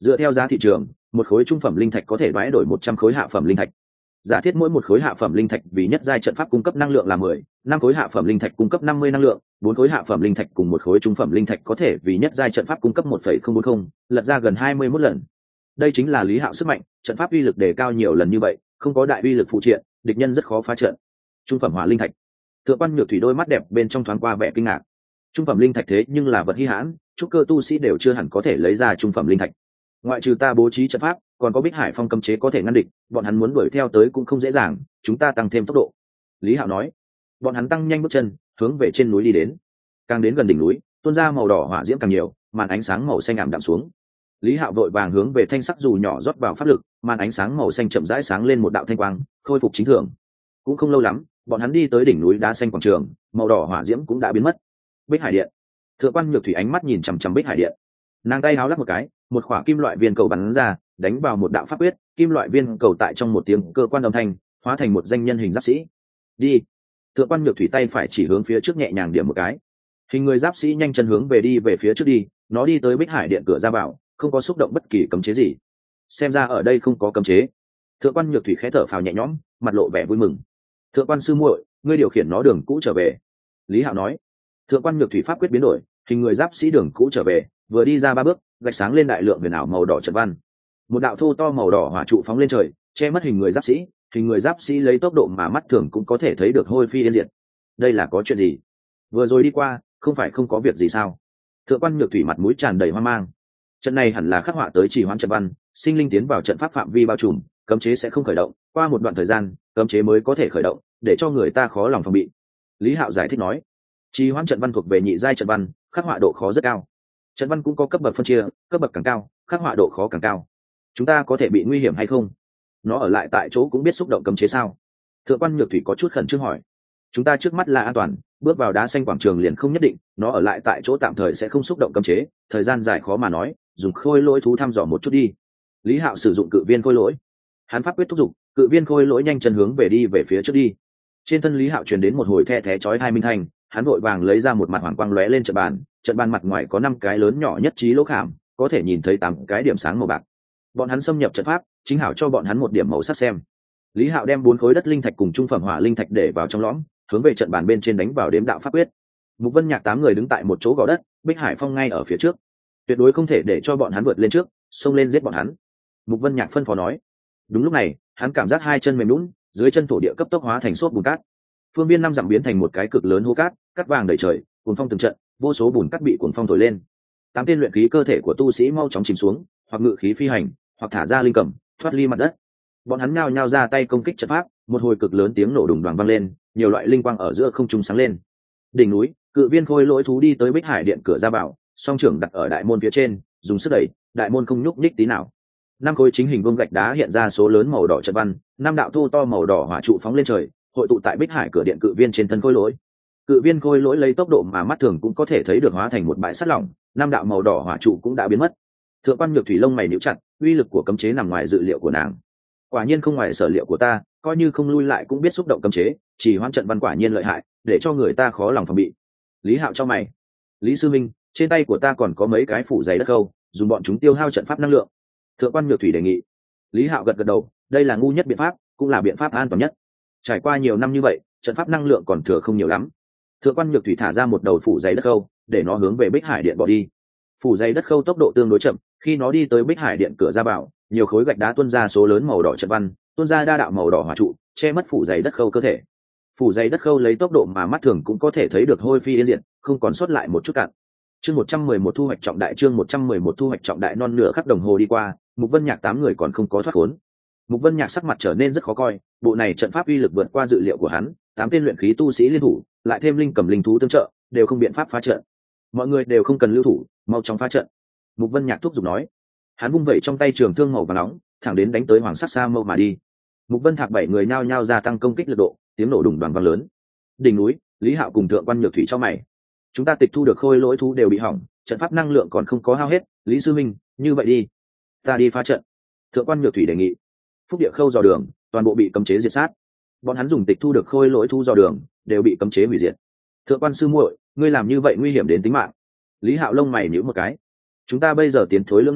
Dựa theo giá thị trường, một khối trung phẩm linh thạch có thể đoái đổi 100 khối hạ phẩm linh thạch. Giả thiết mỗi một khối hạ phẩm linh thạch vì nhất giai trận pháp cung cấp năng lượng là 10, 5 khối hạ phẩm linh thạch cung cấp 50 năng lượng, 4 khối hạ phẩm linh thạch cùng một khối trung phẩm linh thạch có thể vì nhất giai trận pháp cung cấp 1,040, lật ra gần 21 lần. Đây chính là Lý Hạo sức mạnh, trận pháp uy lực đề cao nhiều lần như vậy, không có đại uy lực phụ triện, địch nhân rất khó phá trận. Trung phẩm hỏa linh thạch. Thượng quan Nhược Thủy đôi mắt đẹp bên trong thoáng qua vẻ kinh ngạc. Trung phẩm linh thạch thế nhưng là vật hi hãn, trúc cơ tu sĩ đều chưa hẳn có thể lấy ra trung phẩm linh thạch. Ngoại trừ ta bố trí trận pháp, còn có Bích Hải Phong cấm chế có thể ngăn địch, bọn hắn muốn đuổi theo tới cũng không dễ dàng, chúng ta tăng thêm tốc độ. Lý Hạo nói. Bọn hắn tăng nhanh bước chân, hướng về trên núi đi đến. Càng đến gần đỉnh núi, tuôn ra màu đỏ hỏa diễm càng nhiều, màn ánh sáng màu xanh ảm đạm xuống. Lý Hạo vội vàng hướng về thanh sắc dù nhỏ rót vào pháp lực, màn ánh sáng màu xanh chậm rãi sáng lên một đạo thanh quang, khôi phục chính thường. Cũng không lâu lắm, bọn hắn đi tới đỉnh núi đá xanh quảng trường, màu đỏ hỏa diễm cũng đã biến mất. Bích Hải Điện. Thượng quan Nhược Thủy ánh mắt nhìn chằm chằm Bích Hải Điện. Nàng tay háo lắc một cái, một quả kim loại viên cầu bắn ra, đánh vào một đạo pháp quyết, kim loại viên cầu tại trong một tiếng cơ quan âm thanh, hóa thành một danh nhân hình giáp sĩ. Đi. Thượng quan Nhược Thủy tay phải chỉ hướng phía trước nhẹ nhàng điểm một cái. Hình người giáp sĩ nhanh chân hướng đi về phía trước đi, nó đi tới Bích Hải Điện cửa ra vào, không có xúc động bất kỳ cấm chế gì. Xem ra ở đây không có cấm chế. Thượng quan Nhược Thủy khẽ thở phào nhẹ nhõm, mặt lộ vẻ vui mừng. Thượng quan sư muội, ngươi điều khiển nó đường cũ trở về. Lý Hạo nói. Thượng quan Nhược Thủy pháp quyết biến đổi, hình người giáp sĩ đường cũ trở về, vừa đi ra 3 bước, gạch sáng lên đại lượng huyền ảo màu đỏ trận văn. Một đạo thô to màu đỏ hỏa trụ phóng lên trời, che mất hình người giáp sĩ. Hình người giáp sĩ lấy tốc độ mà mắt thường cũng có thể thấy được hôi phi yên diệt. Đây là có chuyện gì? Vừa rồi đi qua, không phải không có việc gì sao? Thượng quan Nhược Thủy mặt mũi tràn đầy hoang mang. Trận này hẳn là khắc họa tới chỉ hoãn trận văn, sinh linh tiến vào trận pháp phạm vi bao trùm, cấm chế sẽ không khởi động, qua một đoạn thời gian, cấm chế mới có thể khởi động, để cho người ta khó lòng phòng bị. Lý Hạo giải thích nói. Trì hoãn trận văn thuộc về nhị giai trận văn, khắc họa độ khó rất cao. Trận văn cũng có cấp bậc phân chia, cấp bậc càng cao, khắc họa độ khó càng cao. Chúng ta có thể bị nguy hiểm hay không? Nó ở lại tại chỗ cũng biết xúc động cấm chế sao? Thượng quan Nhược Thủy có chút khẩn trương hỏi. Chúng ta trước mắt là an toàn, bước vào đá xanh quảng trường liền không nhất định, nó ở lại tại chỗ tạm thời sẽ không xúc động cấm chế, thời gian dài khó mà nói, dùng khôi lỗi thú thăm dò một chút đi. Lý Hạo sử dụng cự viên khôi lỗi. Hắn pháp quyết thúc giục, cự viên khôi lỗi nhanh chân hướng đi về phía trước đi. Trên thân Lý Hạo truyền đến một hồi the thé chói tai minh thanh, hắn vội vàng lấy ra một mặt hoàng quang lóe lên trận bàn mặt ngoài có 5 cái lớn nhỏ nhất trí lỗ khảm, có thể nhìn thấy 8 cái điểm sáng màu bạc. Bọn hắn xâm nhập trận pháp, chính hảo cho bọn hắn một điểm màu sắc xem. Lý Hạo đem 4 khối đất linh thạch cùng trung phẩm hỏa linh thạch để vào trong lõm, hướng về trận bàn bên trên đánh vào đếm đạo pháp quyết. Mục Vân Nhạc 8 người đứng tại một chỗ gò đất, Bích Hải Phong ngay ở phía trước, tuyệt đối không thể để cho bọn hắn vượt lên trước, xông lên giết bọn hắn. Mục Vân Nhạc phân phó nói. Đúng lúc này, hắn cảm giác 2 chân mềm nhũn, dưới chân thổ địa cấp tốc hóa thành xốp bùn cát. Phương viên 5 dặm biến thành một cái cực lớn hố cát, cát vàng đầy trời, cuồng phong từng trận, vô số bùn cát bị cuồng phong thổi lên. 8 tên luyện khí cơ thể của tu sĩ mau chóng chìm xuống, hoặc ngự khí phi hành, hoặc thả ra linh cầm, thoát ly mặt đất. Bọn hắn nhao nhao ra tay công kích trận pháp, một hồi cực lớn tiếng nổ đùng đoàng vang lên, nhiều loại linh quang ở giữa không trung sáng lên. Đỉnh núi, cự viên khôi lỗi thú đi tới Bích Hải Điện cửa ra vào, song trưởng đặt ở đại môn phía trên, dùng sức đẩy, đại môn không nhúc nhích tí nào. 5 khối chính hình vuông gạch đá hiện ra số lớn màu đỏ trận văn, 5 đạo thô to màu đỏ hỏa trụ phóng lên trời, hội tụ tại Bích Hải cửa điện cự viên trên thân khôi lỗi. Cự viên khôi lỗi lấy tốc độ mà mắt thường cũng có thể thấy được hóa thành một bãi sắt lỏng, 5 đạo màu đỏ hỏa trụ cũng đã biến mất. Thượng quan Nhược Thủy lông mày nhíu chặt, uy lực của cấm chế nằm ngoài dự liệu của nàng. Quả nhiên không ngoài sở liệu của ta, coi như không lui lại cũng biết xúc động cấm chế, chỉ hoãn trận văn quả nhiên lợi hại, để cho người ta khó lòng phòng bị. Lý Hạo cho mày. Lý sư minh, trên tay của ta còn có mấy cái phủ dày đất khâu, dùng bọn chúng tiêu hao trận pháp năng lượng. Thượng quan Nhược Thủy đề nghị. Lý Hạo gật gật đầu, đây là ngu nhất biện pháp, cũng là biện pháp an toàn nhất. Trải qua nhiều năm như vậy, trận pháp năng lượng còn thừa không nhiều lắm. Thượng quan Nhược Thủy thả ra một đầu phủ dày đất khâu, để nó hướng về Bích Hải Điện bỏ đi. Phủ dày đất khâu tốc độ tương đối chậm, khi nó đi tới Bích Hải Điện cửa ra vào, nhiều khối gạch đá tuôn ra số lớn màu đỏ trận văn, tuôn ra đa đạo màu đỏ hỏa trụ, che mất phủ dày đất khâu cơ thể. Phủ dày đất khâu lấy tốc độ mà mắt thường cũng có thể thấy được hôi phi yên diệt, không còn sót lại một chút cặn. Chương 111 thu hoạch trọng đại, chương 111 thu hoạch trọng đại. Non nửa khắc đồng hồ đi qua, Mục Vân Nhạc 8 người còn không có thoát khốn. Mục Vân Nhạc sắc mặt trở nên rất khó coi, bộ này trận pháp uy lực vượt qua dự liệu của hắn, 8 tên luyện khí tu sĩ liên thủ, lại thêm linh cầm linh thú tương trợ, đều không biện pháp phá trận. Mọi người đều không cần lưu thủ, mau chóng phá trận. Mục Vân Nhạc thúc giục nói. Hắn vung vẩy trong tay trường thương màu vàng nóng, thẳng đến đánh tới Hoàng Sắc Sa Mâu mà đi. Mục Vân Thạc 7 người nhao nhao gia tăng công kích lực độ, tiếng nổ đùng đoàng vang lớn. Đỉnh núi, Lý Hạo cùng Thượng quan Nhược Thủy cho mày. Chúng ta tịch thu được khôi lỗi thú đều bị hỏng, trận pháp năng lượng còn không có hao hết, Lý sư minh, như vậy đi, ta đi phá trận. Thượng quan Nhược Thủy đề nghị. Phúc địa khâu dò đường, toàn bộ bị cấm chế diệt sát. Bọn hắn dùng tịch thu được khôi lỗi thú dò đường, đều bị cấm chế hủy diệt. Thượng quan sư muội, ngươi làm như vậy nguy hiểm đến tính mạng. Lý Hạo lông mày nhíu một cái. Chúng ta bây giờ tiến thối lưỡng nan,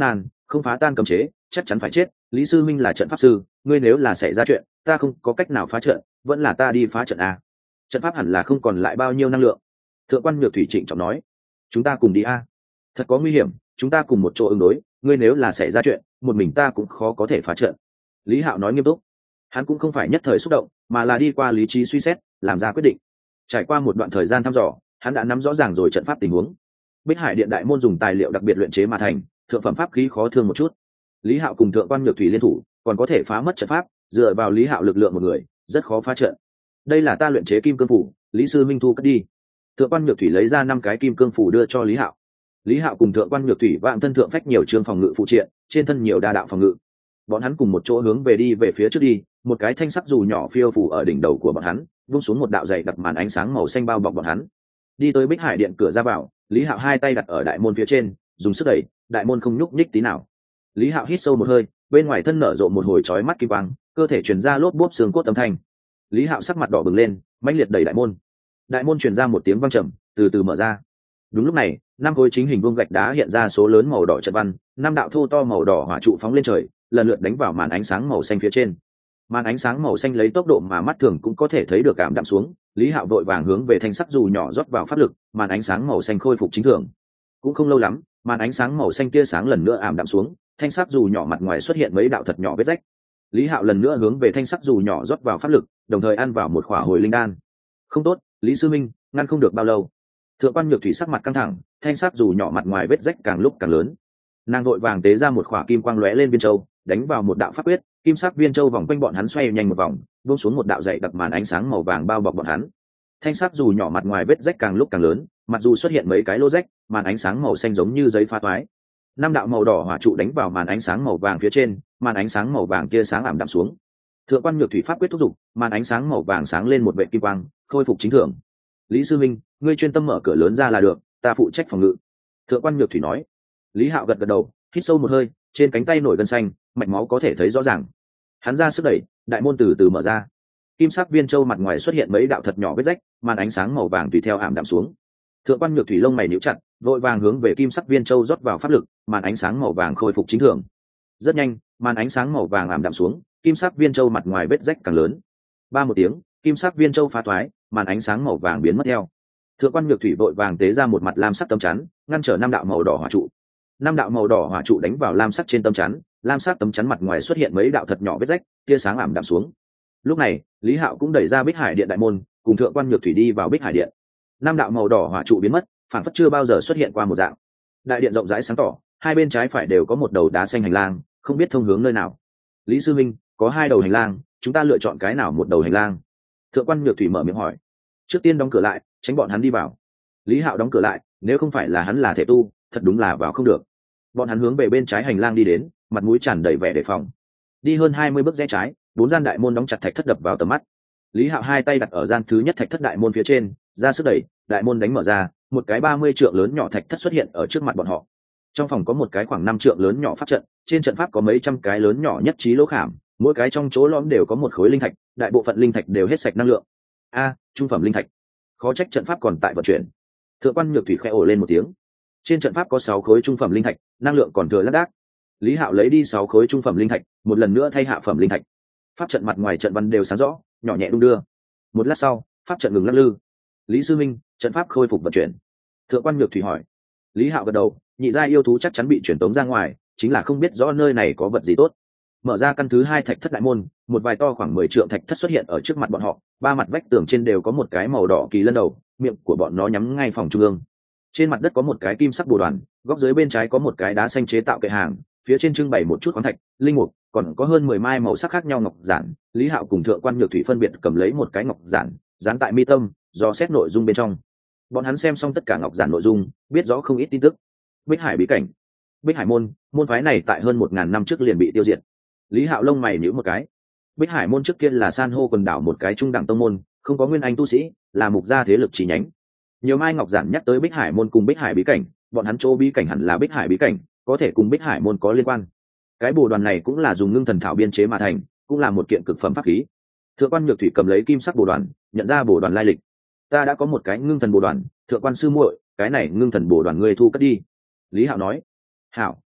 không phá tan cấm chế chắc chắn phải chết. Lý sư minh là trận pháp sư, ngươi nếu là xảy ra chuyện ta không có cách nào phá trận, vẫn là ta đi phá trận a. Trận pháp hẳn là không còn lại bao nhiêu năng lượng. Thượng quan Nhược Thủy trịnh trọng nói. Chúng ta cùng đi a. Thật có nguy hiểm, chúng ta cùng một chỗ ứng đối, ngươi nếu là xảy ra chuyện một mình ta cũng khó có thể phá trận. Lý Hạo nói nghiêm túc. Hắn cũng không phải nhất thời xúc động, mà là đi qua lý trí suy xét làm ra quyết định. Trải qua một đoạn thời gian thăm dò, hắn đã nắm rõ ràng rồi trận pháp tình huống. Bích Hải Điện đại môn dùng tài liệu đặc biệt luyện chế mà thành, thượng phẩm pháp khí khó thương một chút. Lý Hạo cùng thượng quan Nhược Thủy liên thủ còn có thể phá mất trận pháp, dựa vào Lý Hạo lực lượng một người rất khó phá trận. Đây là ta luyện chế kim cương phủ, Lý sư minh thu cất đi. Thượng quan Nhược Thủy lấy ra 5 cái kim cương phủ đưa cho Lý Hạo. Lý Hạo cùng thượng quan Nhược Thủy vạn thân thượng phách nhiều trường phòng ngự phụ triện, trên thân nhiều đa đạo phòng ngự. Bọn hắn cùng một chỗ hướng về phía trước đi, một cái thanh sắc dù nhỏ phiêu phủ ở đỉnh đầu của bọn hắn, vung xuống một đạo dày đặc màn ánh sáng màu xanh bao bọc bọn hắn. Đi tới Bích Hải Điện cửa ra vào, Lý Hạo hai tay đặt ở đại môn phía trên, dùng sức đẩy, đại môn không nhúc nhích tí nào. Lý Hạo hít sâu một hơi, bên ngoài thân nở rộ một hồi chói mắt kim quang, cơ thể truyền ra lốp bốp xương cốt âm thanh. Lý Hạo sắc mặt đỏ bừng lên, mãnh liệt đẩy đại môn. Đại môn truyền ra một tiếng vang trầm, từ từ mở ra. Đúng lúc này, 5 khối chính hình vuông gạch đá hiện ra số lớn màu đỏ trận văn, 5 đạo thô to màu đỏ hỏa trụ phóng lên trời, lần lượt đánh vào màn ánh sáng màu xanh phía trên. Màn ánh sáng màu xanh lấy tốc độ mà mắt thường cũng có thể thấy được ảm đạm xuống. Lý Hạo vội vàng hướng về thanh sắc dù nhỏ rót vào pháp lực, màn ánh sáng màu xanh khôi phục chính thường. Cũng không lâu lắm, màn ánh sáng màu xanh kia sáng lần nữa ảm đạm xuống, thanh sắc dù nhỏ mặt ngoài xuất hiện mấy đạo thật nhỏ vết rách. Lý Hạo lần nữa hướng về thanh sắc dù nhỏ rót vào pháp lực, đồng thời ăn vào một khỏa hồi linh đan. Không tốt, Lý sư minh, ngăn không được bao lâu. Thượng quan Nhược Thủy sắc mặt căng thẳng, thanh sắc dù nhỏ mặt ngoài vết rách càng lúc càng lớn. Nàng vội vàng tế ra một khỏa kim quang lóe lên viên châu, đánh vào một đạo pháp quyết, kim sắc viên châu vòng quanh bọn hắn xoay nhanh một vòng, buông xuống một đạo dày đặc màn ánh sáng màu vàng bao bọc bọn hắn. Thanh sắc dù nhỏ mặt ngoài vết rách càng lúc càng lớn, mặc dù xuất hiện mấy cái lỗ rách, màn ánh sáng màu xanh giống như giấy phá toái. 5 đạo màu đỏ hỏa trụ đánh vào màn ánh sáng màu vàng phía trên, màn ánh sáng màu vàng kia sáng ảm đạm xuống. Thượng quan Nhược Thủy pháp quyết thúc giục, màn ánh sáng màu vàng sáng lên một vệt kim quang, khôi phục chính thường. Lý sư minh, ngươi chuyên tâm mở cửa lớn ra là được, ta phụ trách phòng ngự. Thượng quan Nhược Thủy nói. Lý Hạo gật gật đầu, hít sâu một hơi, trên cánh tay nổi gân xanh, mạch máu có thể thấy rõ ràng. Hắn ra sức đẩy, đại môn từ từ mở ra. Kim sắc viên châu mặt ngoài xuất hiện mấy đạo thật nhỏ vết rách, màn ánh sáng màu vàng tùy theo ảm đạm xuống. Thượng quan Nhược Thủy lông mày nhíu chặt, vội vàng hướng về kim sắc viên châu rót vào pháp lực, màn ánh sáng màu vàng khôi phục chính thường. Rất nhanh, màn ánh sáng màu vàng ảm đạm xuống, kim sắc viên châu mặt ngoài vết rách càng lớn. Ba một tiếng, kim sắc viên châu phá thoái, màn ánh sáng màu vàng biến mất theo. Thượng quan Nhược Thủy vội vàng tế ra một mặt lam sắc tấm chắn, ngăn trở 5 đạo màu đỏ hỏa trụ. 5 đạo màu đỏ hỏa trụ đánh vào lam sắc trên tấm chắn, lam sắc tấm chắn mặt ngoài xuất hiện mấy đạo thật nhỏ vết rách, tia sáng ảm đạm xuống. Lúc này, Lý Hạo cũng đẩy ra Bích Hải Điện đại môn, cùng Thượng quan Nhược Thủy đi vào Bích Hải Điện. 5 đạo màu đỏ hỏa trụ biến mất, phản phất chưa bao giờ xuất hiện qua một dạng. Đại điện rộng rãi sáng tỏ, hai bên trái phải đều có một đầu đá xanh hành lang, không biết thông hướng nơi nào. Lý sư minh, có 2 đầu hành lang, chúng ta lựa chọn cái nào một đầu hành lang? Thượng quan Nhược Thủy mở miệng hỏi. Trước tiên đóng cửa lại, tránh bọn hắn đi vào. Lý Hạo đóng cửa lại, nếu không phải là hắn là thể tu, thật đúng là vào không được. Bọn hắn hướng về bên trái hành lang đi đến, mặt mũi tràn đầy vẻ đề phòng. Đi hơn 20 bước rẽ trái, 4 gian đại môn đóng chặt thạch thất đập vào tầm mắt. Lý Hạo hai tay đặt ở gian thứ nhất thạch thất đại môn phía trên, ra sức đẩy, đại môn đánh mở ra, một cái 30 trượng lớn nhỏ thạch thất xuất hiện ở trước mặt bọn họ. Trong phòng có một cái khoảng 5 trượng lớn nhỏ pháp trận, trên trận pháp có mấy trăm cái lớn nhỏ nhất trí lỗ khảm, mỗi cái trong chỗ lõm đều có một khối linh thạch, đại bộ phận linh thạch đều hết sạch năng lượng. Trung phẩm linh thạch. Khó trách trận pháp còn tại vận chuyển. Thượng quan Nhược Thủy khẽ ồ lên một tiếng. Trên trận pháp có 6 khối trung phẩm linh thạch, năng lượng còn thừa lác đác. Lý Hạo lấy đi 6 khối trung phẩm linh thạch, một lần nữa thay hạ phẩm linh thạch. Pháp trận mặt ngoài trận văn đều sáng rõ, nhỏ nhẹ đung đưa. Một lát sau, pháp trận ngừng lắc lư. Lý sư minh, trận pháp khôi phục vận chuyển. Thượng quan Nhược Thủy hỏi. Lý Hạo gật đầu, nhị gia yêu thú chắc chắn bị chuyển tống ra ngoài, chính là không biết rõ nơi này có vật gì tốt. Mở ra căn thứ 2 thạch thất đại môn, một vài to khoảng 10 trượng thạch thất xuất hiện ở trước mặt bọn họ, 3 mặt vách tường trên đều có một cái màu đỏ kỳ lân đầu, miệng của bọn nó nhắm ngay phòng trung ương. Trên mặt đất có một cái kim sắc bồ đoàn, góc dưới bên trái có một cái đá xanh chế tạo kệ hàng, phía trên trưng bày một chút khoáng thạch, linh mục, còn có hơn 10 mai màu sắc khác nhau ngọc giản. Lý Hạo cùng Thượng quan Nhược Thủy phân biệt cầm lấy một cái ngọc giản, dán tại mi tâm, do xét nội dung bên trong. Bọn hắn xem xong tất cả ngọc giản nội dung, biết rõ không ít tin tức. Bích Hải bí cảnh, Bích Hải môn, môn phái này tại hơn 1000 năm trước liền bị tiêu diệt. Lý Hạo lông mày nhíu một cái. Bích Hải môn trước kia là san hô quần đảo một cái trung đẳng tông môn, không có nguyên anh tu sĩ, là mục gia thế lực chỉ nhánh. Nhiều mai ngọc giản nhắc tới Bích Hải môn cùng Bích Hải bí cảnh, bọn hắn chỗ bí cảnh hẳn là Bích Hải bí cảnh, có thể cùng Bích Hải môn có liên quan. Cái bồ đoàn này cũng là dùng ngưng thần thảo biên chế mà thành, cũng là một kiện cực phẩm pháp khí. Thượng quan Nhược Thủy cầm lấy kim sắc bồ đoàn, nhận ra bồ đoàn lai lịch. Ta đã có một cái ngưng thần bồ đoàn, Thượng quan sư muội, cái này ngưng thần bồ đoàn ngươi thu cất đi. Lý Hạo nói. Hảo,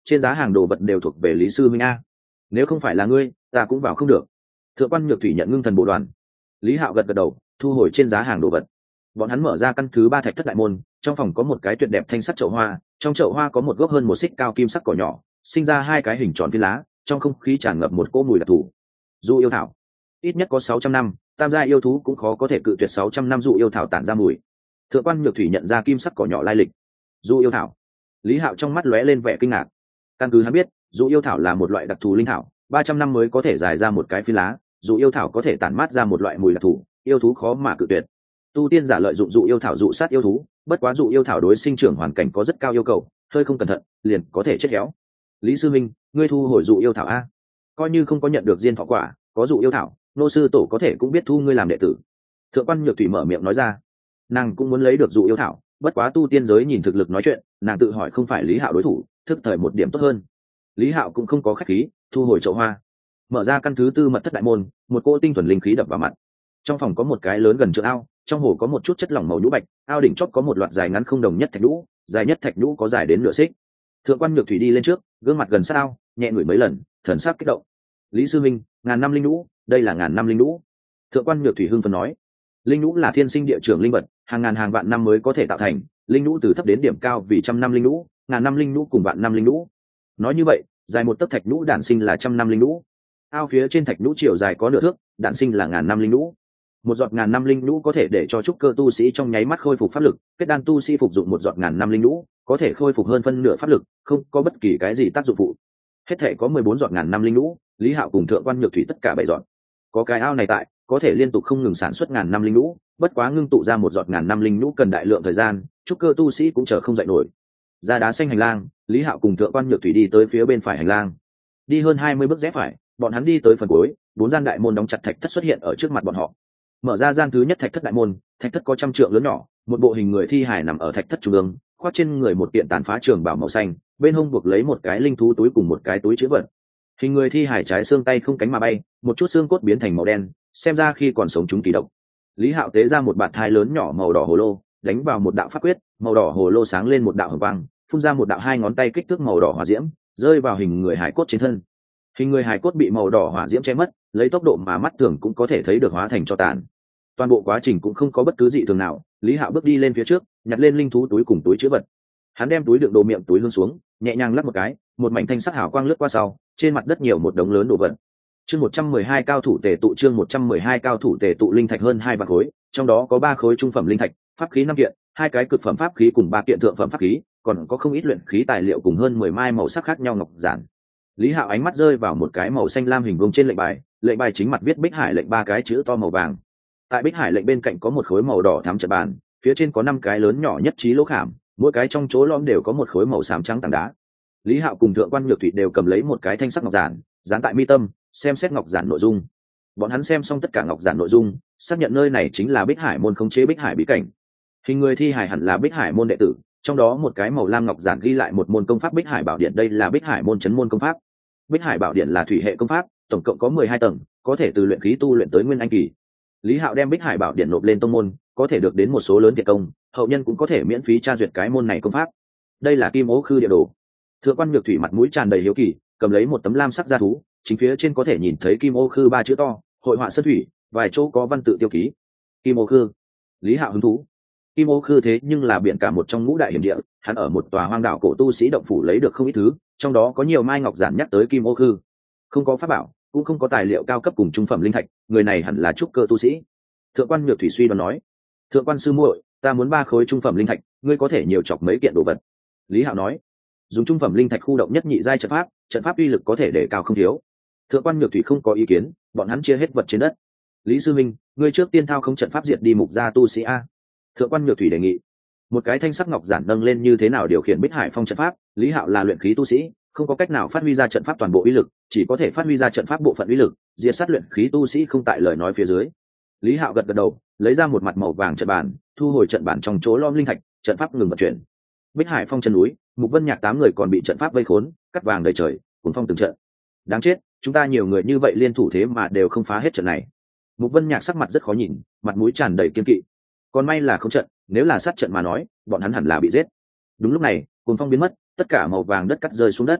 trên giá hàng đồ vật đều thuộc về Lý sư minh a. Nếu không phải là ngươi, ta cũng vào không được. Thượng quan Nhược Thủy nhận ngưng thần bộ đoàn. Lý Hạo gật gật đầu, thu hồi trên giá hàng đồ vật. Bọn hắn mở ra căn thứ 3 thạch thất đại môn, trong phòng có một cái tuyệt đẹp thanh sắc chậu hoa, trong chậu hoa có một gốc hơn 1 xích cao kim sắc cỏ nhỏ, sinh ra 2 cái hình tròn viên lá, trong không khí tràn ngập một cỗ mùi đặc thù. Dụ yêu thảo, ít nhất có 600 năm, tam gia yêu thú cũng khó có thể cự tuyệt 600 năm dụ yêu thảo tản ra mùi. Thượng quan Nhược Thủy nhận ra kim sắc cỏ nhỏ lai lịch. Dụ yêu thảo. Lý Hạo trong mắt lóe lên vẻ kinh ngạc. Căn cứ hắn biết, dụ yêu thảo là một loại đặc thù linh thảo, 300 năm mới có thể dài ra một cái phi lá, dụ yêu thảo có thể tản mát ra một loại mùi đặc thù, yêu thú khó mà cự tuyệt. Tu tiên giả lợi dụng dụ yêu thảo dụ sát yêu thú, bất quá dụ yêu thảo đối sinh trưởng hoàn cảnh có rất cao yêu cầu, hơi không cẩn thận liền có thể chết héo. Lý sư minh, ngươi thu hồi dụ yêu thảo a. Coi như không có nhận được diên thọ quả, có dụ yêu thảo, nô sư tổ có thể cũng biết thu ngươi làm đệ tử. Thượng quan Nhược Thủy mở miệng nói ra. Nàng cũng muốn lấy được dụ yêu thảo, bất quá tu tiên giới nhìn thực lực nói chuyện, nàng tự hỏi không phải Lý Hạo đối thủ, thức thời một điểm tốt hơn. Lý Hạo cũng không có khách khí, thu hồi chậu hoa, mở ra căn thứ 4 mật thất đại môn, một cỗ tinh thuần linh khí đập vào mặt. Trong phòng có một cái lớn gần trượng ao, trong hồ có một chút chất lỏng màu nhũ bạch, ao đỉnh chót có một loạt dài ngắn không đồng nhất thạch nhũ, dài nhất thạch nhũ có dài đến nửa xích. Thượng quan Nhược Thủy đi lên trước, gương mặt gần sát ao, nhẹ ngửi mấy lần, thần sắc kích động. Lý sư minh, ngàn năm linh nhũ, đây là ngàn năm linh nhũ. Thượng quan Nhược Thủy hưng phấn nói. Linh nhũ là thiên sinh địa trường linh vật, hàng ngàn hàng vạn năm mới có thể tạo thành, linh nhũ từ thấp đến điểm cao vì trăm năm linh nhũ, ngàn năm linh nhũ cùng vạn năm linh nhũ. Nói như vậy, dài một tấc thạch nhũ đản sinh là trăm năm linh nhũ. Ao phía trên thạch nhũ chiều dài có nửa thước, đản sinh là ngàn năm linh nhũ. Một giọt ngàn năm linh nhũ có thể để cho trúc cơ tu sĩ trong nháy mắt khôi phục pháp lực, kết đan tu sĩ phục dụng một giọt ngàn năm linh nhũ có thể khôi phục hơn phân nửa pháp lực, không có bất kỳ cái gì tác dụng phụ. Hết thể có 14 giọt ngàn năm linh nhũ, Lý Hạo cùng Thượng quan Nhược Thủy tất cả 7 giọt. Có cái ao này tại, có thể liên tục không ngừng sản xuất ngàn năm linh nhũ, bất quá ngưng tụ ra một giọt ngàn năm linh nhũ cần đại lượng thời gian, trúc cơ tu sĩ cũng chờ không dậy nổi. Ra đá xanh hành lang, Lý Hạo cùng Thượng quan Nhược Thủy đi tới phía bên phải hành lang. Đi hơn 20 bước rẽ phải, bọn hắn đi tới phần cuối, 4 gian đại môn đóng chặt thạch thất xuất hiện ở trước mặt bọn họ. Mở ra gian thứ nhất thạch thất đại môn, thạch thất có trăm trượng lớn nhỏ, một bộ hình người thi hài nằm ở thạch thất trung ương, khoác trên người một kiện tàn phá trường bào màu xanh, bên hông buộc lấy một cái linh thú túi cùng một cái túi chứa vật. Hình người thi hài trái xương tay không cánh mà bay, một chút xương cốt biến thành màu đen, xem ra khi còn sống chúng kỳ độc. Lý Hạo tế ra một bạt thai lớn nhỏ màu đỏ hồ lô, đánh vào một đạo pháp quyết, màu đỏ hồ lô sáng lên một đạo hồng quang, phun ra một đạo 2 ngón tay kích thước màu đỏ hỏa diễm, rơi vào hình người hài cốt trên thân. Hình người hài cốt bị màu đỏ hỏa diễm che mất, lấy tốc độ mà mắt thường cũng có thể thấy được hóa thành tro tàn. Toàn bộ quá trình cũng không có bất cứ dị thường nào. Lý Hạo bước đi lên phía trước, nhặt lên linh thú túi cùng túi chứa vật. Hắn đem túi đựng đồ miệng túi hương xuống, nhẹ nhàng lắc một cái, một mảnh thanh sắc hào quang lướt qua sau, trên mặt đất nhiều một đống lớn đồ vật. Chương 112 cao thủ tề tụ, chương 112 cao thủ tề tụ, linh thạch hơn 2 vạn khối, trong đó có 3 khối trung phẩm linh thạch, pháp khí 5 kiện, 2 cái cực phẩm pháp khí cùng 3 kiện thượng phẩm pháp khí, còn có không ít luyện khí tài liệu cùng hơn 10 mai màu sắc khác nhau ngọc giản. Lý Hạo ánh mắt rơi vào một cái màu xanh lam hình vuông trên lệnh bài chính mặt viết Bích Hải lệnh 3 cái chữ to màu vàng. Tại Bích Hải lệnh bên cạnh có một khối màu đỏ thắm trận bàn, phía trên có 5 cái lớn nhỏ nhất trí lỗ khảm, mỗi cái trong chỗ lõm đều có một khối màu xám trắng tảng đá. Lý Hạo cùng Thượng quan Nhược Thủy đều cầm lấy một cái thanh sắc ngọc giản, dán tại mi tâm, xem xét ngọc giản nội dung. Bọn hắn xem xong tất cả ngọc giản nội dung, xác nhận nơi này chính là Bích Hải môn khống chế Bích Hải bí cảnh. Hình người thi hài hẳn là Bích Hải môn đệ tử, trong đó một cái màu lam ngọc giản ghi lại một môn công pháp Bích Hải Bảo Điện, đây là Bích Hải môn trấn môn công pháp. Bích Hải Bảo Điện là thủy hệ công pháp, tổng cộng có 12 tầng, có thể từ luyện khí tu luyện tới nguyên anh kỳ. Lý Hạo đem Bích Hải Bảo Điện nộp lên tông môn, có thể được đến một số lớn thiệt công, hậu nhân cũng có thể miễn phí tra duyệt cái môn này công pháp. Đây là Kim Ô Khư địa đồ. Thượng quan Nhược Thủy mặt mũi tràn đầy hiếu kỳ, cầm lấy một tấm lam sắc gia thú, chính phía trên có thể nhìn thấy Kim Ô Khư 3 chữ to, hội họa sơn thủy, vài chỗ có văn tự tiêu ký. Kim Ô Khư. Lý Hạo hứng thú. Kim Ô Khư thế nhưng là biển cả một trong ngũ đại hiểm địa, hắn ở một tòa hoang đảo cổ tu sĩ động phủ lấy được không ít thứ, trong đó có nhiều mai ngọc giản nhắc tới Kim Ô Khư. Không có pháp bảo, cũng không có tài liệu cao cấp cùng trung phẩm linh thạch, người này hẳn là trúc cơ tu sĩ. Thượng quan Nhược Thủy suy đoán nói. Thượng quan sư muội, ta muốn 3 khối trung phẩm linh thạch, ngươi có thể nhiều chọc mấy kiện đồ vật. Lý Hạo nói. Dùng trung phẩm linh thạch khu động nhất nhị giai trận pháp uy lực có thể để cao không thiếu. Thượng quan Nhược Thủy không có ý kiến, bọn hắn chia hết vật trên đất. Lý sư minh, ngươi trước tiên thao không trận pháp diệt đi mục gia tu sĩ a. Thượng quan Nhược Thủy đề nghị. Một cái thanh sắc ngọc giản nâng lên như thế nào điều khiển Bích Hải phong trận pháp, Lý Hạo là luyện khí tu sĩ, không có cách nào phát huy ra trận pháp toàn bộ uy lực, chỉ có thể phát huy ra trận pháp bộ phận uy lực, diệt sát luyện khí tu sĩ không tại lời nói phía dưới. Lý Hạo gật gật đầu, lấy ra một mặt màu vàng trận bàn, thu hồi trận bàn trong chỗ lõm linh thạch, trận pháp ngừng vận chuyển. Bích Hải phong chân núi, Mục Vân Nhạc 8 người còn bị trận pháp vây khốn, cắt vàng đầy trời, cuốn phong từng trận. Đáng chết, chúng ta nhiều người như vậy liên thủ thế mà đều không phá hết trận này. Mục Vân Nhạc sắc mặt rất khó nhìn, mặt mũi tràn đầy kiên kỵ. Còn may là không trận, nếu là sát trận mà nói, bọn hắn hẳn là bị giết. Đúng lúc này, cuốn phong biến mất, tất cả màu vàng đất cắt rơi xuống đất.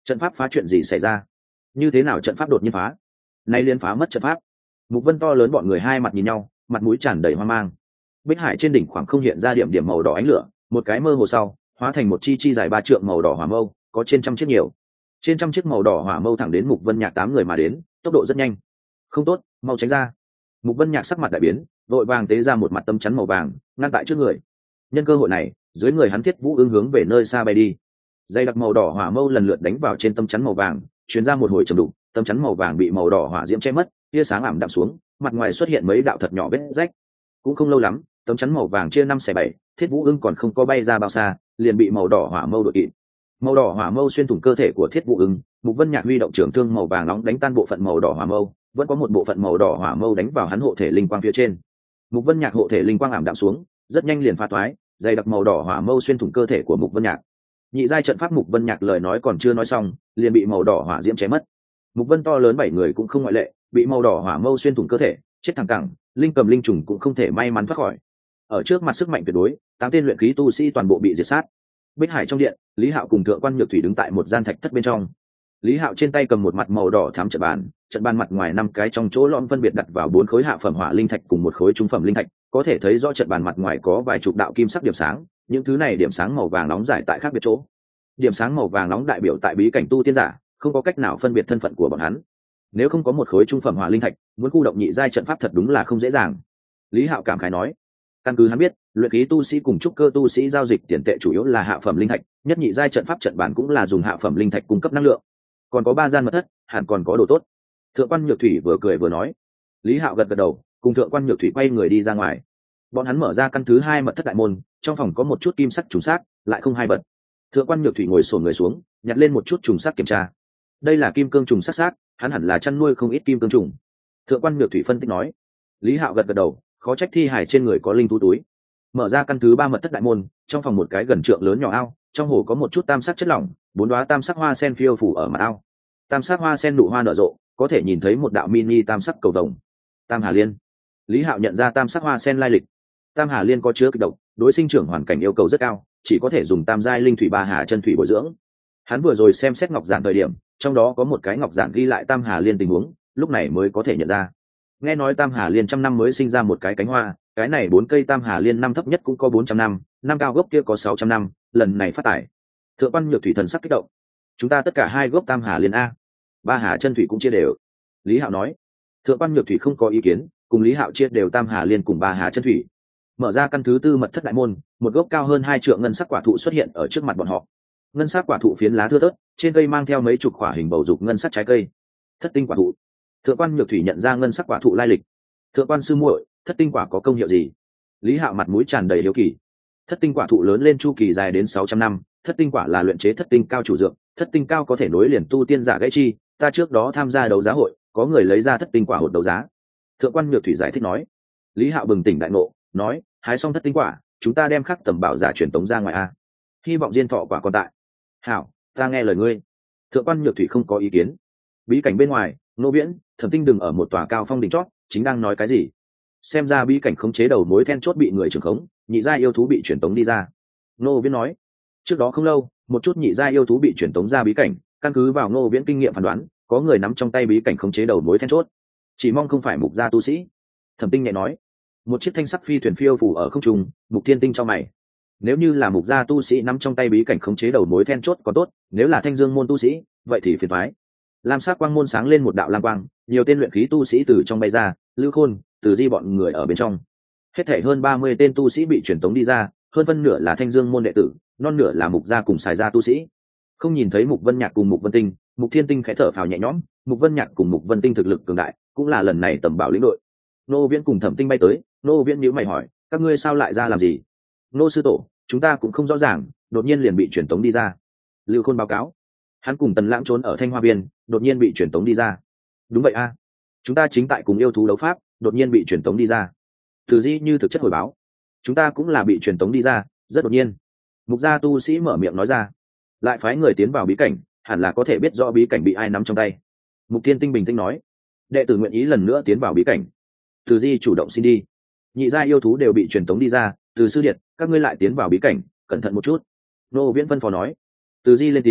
Trận pháp phá, chuyện gì xảy ra? Như thế nào trận pháp đột nhiên phá? Nay liên phá mất trận pháp. Mục Vân to lớn bọn người hai mặt nhìn nhau, mặt mũi tràn đầy hoang mang. Bích hải trên đỉnh khoảng không hiện ra điểm điểm màu đỏ ánh lửa, một cái mơ hồ sau hóa thành một chi dài 3 trượng màu đỏ hỏa mâu, có trên trăm chiếc nhiều. Trên trăm chiếc màu đỏ hỏa mâu thẳng đến Mục Vân Nhạc 8 người mà đến, tốc độ rất nhanh. Không tốt, mau tránh ra. Mục Vân Nhạc sắc mặt đại biến, vội vàng tế ra một mặt tấm chắn màu vàng ngăn tại trước người. Nhân cơ hội này, dưới người hắn Thiết Vũ Ưng hướng về nơi xa bay đi. Dây đặc màu đỏ hỏa mâu lần lượt đánh vào trên tấm chắn màu vàng, truyền ra một hồi trầm đục, tấm chắn màu vàng bị màu đỏ hỏa diễm che mất, tia sáng ảm đạm xuống, mặt ngoài xuất hiện mấy đạo thật nhỏ vết rách. Cũng không lâu lắm, tấm chắn màu vàng chia 5/7, Thiết Vũ Ưng còn không có bay ra bao xa, liền bị màu đỏ hỏa mâu đuổi kịp. Màu đỏ hỏa mâu xuyên thủng cơ thể của Thiết Vũ Ưng, Mục Vân Nhạc huy động trường thương màu vàng nóng đánh tan bộ phận màu đỏ hỏa mâu, vẫn có một bộ phận màu đỏ hỏa mâu đánh vào hắn hộ thể linh quang phía trên. Mục Vân Nhạc hộ thể linh quang ảm đạm xuống, rất nhanh liền phá toái, dày đặc màu đỏ hỏa mâu xuyên thủng cơ thể của Mục Vân Nhạc. Nhị giai trận pháp Mục Vân Nhạc lời nói còn chưa nói xong, liền bị màu đỏ hỏa diễm chém mất. Mục Vân to lớn 7 người cũng không ngoại lệ, bị màu đỏ hỏa mâu xuyên thủng cơ thể, chết thẳng cẳng, linh cầm linh trùng cũng không thể may mắn thoát khỏi. Ở trước mặt sức mạnh tuyệt đối, 8 tên luyện khí tu sĩ toàn bộ bị diệt sát. Bích hải trong điện, Lý Hạo cùng Thượng quan Nhược Thủy đứng tại một gian thạch thất bên trong. Lý Hạo trên tay cầm một mặt màu đỏ thắm trận bàn mặt ngoài 5 cái trong chỗ lõm phân biệt đặt vào 4 khối hạ phẩm hỏa linh thạch cùng một khối trung phẩm linh thạch, có thể thấy rõ trận bàn mặt ngoài có vài chục đạo kim sắc điểm sáng, những thứ này điểm sáng màu vàng nóng giải tại khác biệt chỗ. Điểm sáng màu vàng nóng đại biểu tại bí cảnh tu tiên giả, không có cách nào phân biệt thân phận của bọn hắn. Nếu không có một khối trung phẩm hỏa linh thạch, muốn khu động nhị giai trận pháp thật đúng là không dễ dàng. Lý Hạo cảm khái nói, căn cứ hắn biết, luyện khí tu sĩ cùng trúc cơ tu sĩ giao dịch tiền tệ chủ yếu là hạ phẩm linh thạch, nhất nhị giai trận pháp trận bản cũng là dùng hạ phẩm linh thạch cung cấp năng lượng. Còn có 3 gian mật thất, hẳn còn có đồ tốt. Thượng quan Nhược Thủy vừa cười vừa nói. Lý Hạo gật gật đầu, cùng Thượng quan Nhược Thủy quay người đi ra ngoài. Bọn hắn mở ra căn thứ 2 mật thất đại môn, trong phòng có một chút kim sắc trùng sắc, lại không hai bật. Thượng quan Nhược Thủy ngồi xổm người xuống, nhặt lên một chút trùng sắc kiểm tra. Đây là kim cương trùng sắc, hắn hẳn là chăn nuôi không ít kim cương trùng. Thượng quan Nhược Thủy phân tích nói. Lý Hạo gật gật đầu, khó trách thi hải trên người có linh thú túi. Mở ra căn thứ 3 mật thất đại môn, trong phòng một cái gần trượng lớn nhỏ ao, trong hồ có một chút tam sắc chất lỏng, 4 đóa tam sắc hoa sen phiêu phủ ở mặt ao. Tam sắc hoa sen nụ hoa nở rộ, có thể nhìn thấy một đạo mini tam sắc cầu vồng. Tam Hà Liên. Lý Hạo nhận ra tam sắc hoa sen lai lịch. Tam Hà Liên có chứa kịch độc, đối sinh trưởng hoàn cảnh yêu cầu rất cao, chỉ có thể dùng tam giai linh thủy 3 hà chân thủy bồi dưỡng. Hắn vừa rồi xem xét ngọc giản thời điểm, trong đó có một cái ngọc giản ghi lại Tam Hà Liên tình huống, lúc này mới có thể nhận ra. Nghe nói Tam Hà Liên trăm năm mới sinh ra một cái cánh hoa, cái này 4 cây Tam Hà Liên năm thấp nhất cũng có 400 năm, năm cao gốc kia có 600 năm, lần này phát tải. Thượng quan Nhược Thủy thần sắc kích động. Chúng ta tất cả 2 gốc Tam Hà Liên a. 3 hà chân thủy cũng chia đều. Lý Hạo nói. Thượng quan Nhược Thủy không có ý kiến, cùng Lý Hạo chia đều Tam Hà Liên cùng 3 hà chân thủy. Mở ra căn thứ 4 mật thất đại môn, một gốc cao hơn 2 trượng ngân sắc quả thụ xuất hiện ở trước mặt bọn họ. Ngân sắc quả thụ phiến lá thưa thớt, trên cây mang theo mấy chục quả hình bầu dục ngân sắc trái cây. Thất tinh quả thụ. Thượng quan Nhược Thủy nhận ra ngân sắc quả thụ lai lịch. Thượng quan sư muội, thất tinh quả có công hiệu gì? Lý Hạo mặt mũi tràn đầy hiếu kỳ. Thất tinh quả thụ lớn lên chu kỳ dài đến 600 năm, thất tinh quả là luyện chế thất tinh cao chủ dược, thất tinh cao có thể nối liền tu tiên giả gãy chi, ta trước đó tham gia đấu giá hội, có người lấy ra thất tinh quả hột đấu giá. Thượng quan Nhược Thủy giải thích nói. Lý Hạo bừng tỉnh đại ngộ, nói, hái xong thất tinh quả, chúng ta đem khắc tầm bảo giả truyền tống ra ngoài a. Hy vọng diên thọ quả còn tại. Hảo, ta nghe lời ngươi. Thượng quan Nhược Thủy không có ý kiến. Bí cảnh bên ngoài, Nô Viễn, Thẩm Tinh đừng ở một tòa cao phong đỉnh chót, chính đang nói cái gì? Xem ra bí cảnh khống chế đầu mối then chốt bị người trưởng khống, nhị gia yêu thú bị truyền tống đi ra. Nô Viễn nói, trước đó không lâu, một chút nhị gia yêu thú bị truyền tống ra bí cảnh, căn cứ vào Nô Viễn kinh nghiệm phán đoán, có người nắm trong tay bí cảnh khống chế đầu mối then chốt. Chỉ mong không phải Mục gia tu sĩ. Thẩm Tinh nhẹ nói. Một chiếc thanh sắc phi thuyền phiêu phù ở không trung, Mục Thiên Tinh trong mày. Nếu như là Mục gia tu sĩ nắm trong tay bí cảnh khống chế đầu mối then chốt còn tốt, nếu là Thanh Dương môn tu sĩ, vậy thì phiền toái. Lam sắc quang môn sáng lên một đạo lam quang, nhiều tên luyện khí tu sĩ từ trong bay ra, Lưu Khôn, Từ Di bọn người ở bên trong. Hết thảy hơn 30 tên tu sĩ bị truyền tống đi ra, hơn phân nửa là Thanh Dương môn đệ tử, non nửa là Mục gia cùng Sài gia tu sĩ. Không nhìn thấy Mục Vân Nhạc cùng Mục Vân Tinh, Mục Thiên Tinh khẽ thở phào nhẹ nhõm, Mục Vân Nhạc cùng Mục Vân Tinh thực lực cường đại, cũng là lần này tầm bảo lĩnh đội. Nô Viễn cùng Thẩm Tinh bay tới, Nô Viễn nhíu mày hỏi, các ngươi sao lại ra làm gì? Nô sư tổ, chúng ta cũng không rõ ràng, đột nhiên liền bị truyền tống đi ra. Lưu Khôn báo cáo, hắn cùng Tần Lãng trốn ở Thanh Hoa Biên, đột nhiên bị truyền tống đi ra. Đúng vậy a, chúng ta chính tại cùng yêu thú đấu pháp, đột nhiên bị truyền tống đi ra. Từ Di như thực chất hồi báo, chúng ta cũng là bị truyền tống đi ra, rất đột nhiên. Mục gia tu sĩ mở miệng nói ra, lại phái người tiến vào bí cảnh, hẳn là có thể biết rõ bí cảnh bị ai nắm trong tay. Mục Thiên Tinh bình tĩnh nói, đệ tử nguyện ý lần nữa tiến vào bí cảnh. Từ Di chủ động xin đi. Nhị gia yêu thú đều bị truyền tống đi ra, Từ sư điệt, các ngươi lại tiến vào bí cảnh, cẩn thận một chút. Nô Viễn phân phó nói. Từ Di lên tiếng,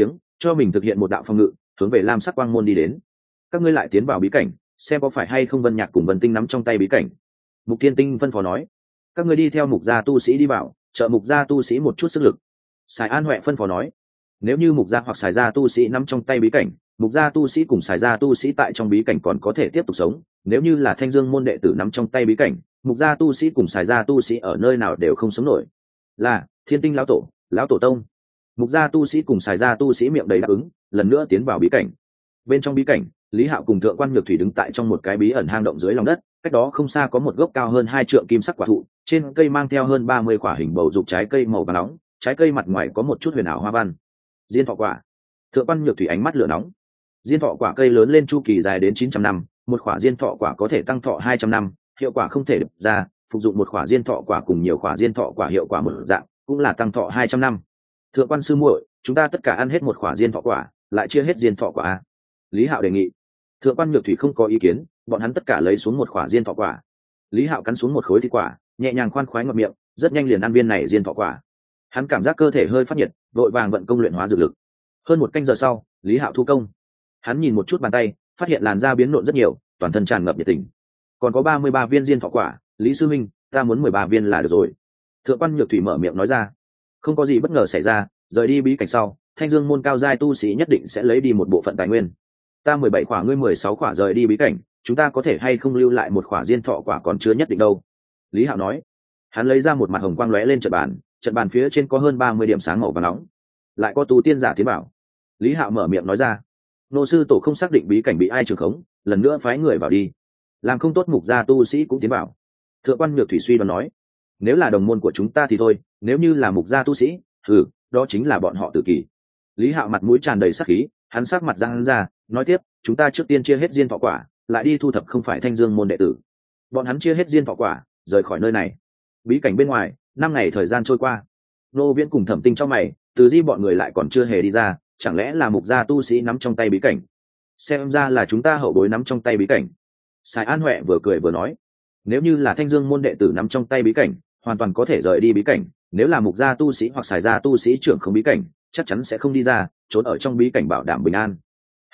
cho mình thực hiện một đạo phòng ngự, hướng về lam sắc quang môn đi đến. Các ngươi lại tiến vào bí cảnh, xem có phải hay không Vân Nhạc cùng Vân Tinh nắm trong tay bí cảnh. Mục Thiên Tinh phân phó nói. Các ngươi đi theo Mục gia tu sĩ đi vào, trợ Mục gia tu sĩ một chút sức lực. Sài An Huệ phân phó nói. Nếu như Mục gia hoặc Sài gia tu sĩ nắm trong tay bí cảnh, Mục gia tu sĩ cùng Sài gia tu sĩ tại trong bí cảnh còn có thể tiếp tục sống. Nếu như là Thanh Dương môn đệ tử nắm trong tay bí cảnh, Mục gia tu sĩ cùng Sài gia tu sĩ ở nơi nào đều không sống nổi. Là Thiên Tinh lão tổ tông. Mục gia tu sĩ cùng Sài gia tu sĩ miệng đầy đáp ứng, lần nữa tiến vào bí cảnh. Bên trong bí cảnh, Lý Hạo cùng Thượng Quan Nhược Thủy đứng tại trong một cái bí ẩn hang động dưới lòng đất, cách đó không xa có một gốc cao hơn 2 trượng kim sắc quả thụ, trên cây mang theo hơn 30 quả hình bầu dục trái cây màu vàng nóng, trái cây mặt ngoài có một chút huyền ảo hoa văn. Diên thọ quả. Thượng Quan Nhược Thủy ánh mắt lửa nóng. Diên thọ quả cây lớn lên chu kỳ dài đến 900 năm, một quả diên thọ quả có thể tăng thọ 200 năm, hiệu quả không thể được ra, phục dụng một quả diên thọ quả cùng nhiều quả diên thọ quả hiệu quả một dạng, cũng là tăng thọ 200 năm. Thượng Quan sư muội, chúng ta tất cả ăn hết một quả diên thọ quả, lại chia hết diên thọ quả a. Lý Hạo đề nghị. Thượng Quan Nhược Thủy không có ý kiến, bọn hắn tất cả lấy xuống một quả diên thọ quả. Lý Hạo cắn xuống một khối thịt quả, nhẹ nhàng khoan khoái ngậm miệng, rất nhanh liền ăn viên này diên thọ quả. Hắn cảm giác cơ thể hơi phát nhiệt, vội vàng vận công luyện hóa dược lực. Hơn một canh giờ sau, Lý Hạo thu công. Hắn nhìn một chút bàn tay, phát hiện làn da biến nộn rất nhiều, toàn thân tràn ngập nhiệt tình. Còn có 33 viên diên thọ quả, Lý sư minh, ta muốn 13 viên là được rồi. Thượng Quan Nhược Thủy mở miệng nói ra. Không có gì bất ngờ xảy ra, rời đi bí cảnh sau, Thanh Dương môn cao giai tu sĩ nhất định sẽ lấy đi một bộ phận tài nguyên. Ta 17 quả, ngươi 16 quả rời đi bí cảnh, chúng ta có thể hay không lưu lại một quả diên thọ quả còn chưa nhất định đâu. Lý Hạo nói. Hắn lấy ra một mặt hồng quang lóe lên trận bàn phía trên có hơn 30 điểm sáng màu vàng nóng. Lại có tu tiên giả tiến bảo. Lý Hạo mở miệng nói ra. Nô sư tổ không xác định bí cảnh bị ai trường khống, lần nữa phái người vào đi. Làm không tốt Mục gia tu sĩ cũng tiến bảo. Thượng Quan Nhược Thủy suy đoán nói. Nếu là đồng môn của chúng ta thì thôi, nếu như là Mục gia tu sĩ, đó chính là bọn họ tự kỷ. Lý Hạo mặt mũi tràn đầy sát khí, hắn sắc mặt răng ra, nói tiếp, chúng ta trước tiên chia hết diên thọ quả, lại đi thu thập không phải Thanh Dương môn đệ tử. Bọn hắn chia hết diên thọ quả, rời khỏi nơi này. Bí cảnh bên ngoài, 5 ngày thời gian trôi qua. Nô Viễn cùng Thẩm Tinh trong mày, Từ Di bọn người lại còn chưa hề đi ra, chẳng lẽ là Mục gia tu sĩ nắm trong tay bí cảnh? Xem ra là chúng ta hậu bối nắm trong tay bí cảnh. Sài An Huệ vừa cười vừa nói, nếu như là Thanh Dương môn đệ tử nắm trong tay bí cảnh, hoàn toàn có thể rời đi bí cảnh, nếu là Mục gia tu sĩ hoặc Sài gia tu sĩ trưởng không bí cảnh, chắc chắn sẽ không đi ra, trốn ở trong bí cảnh bảo đảm bình an.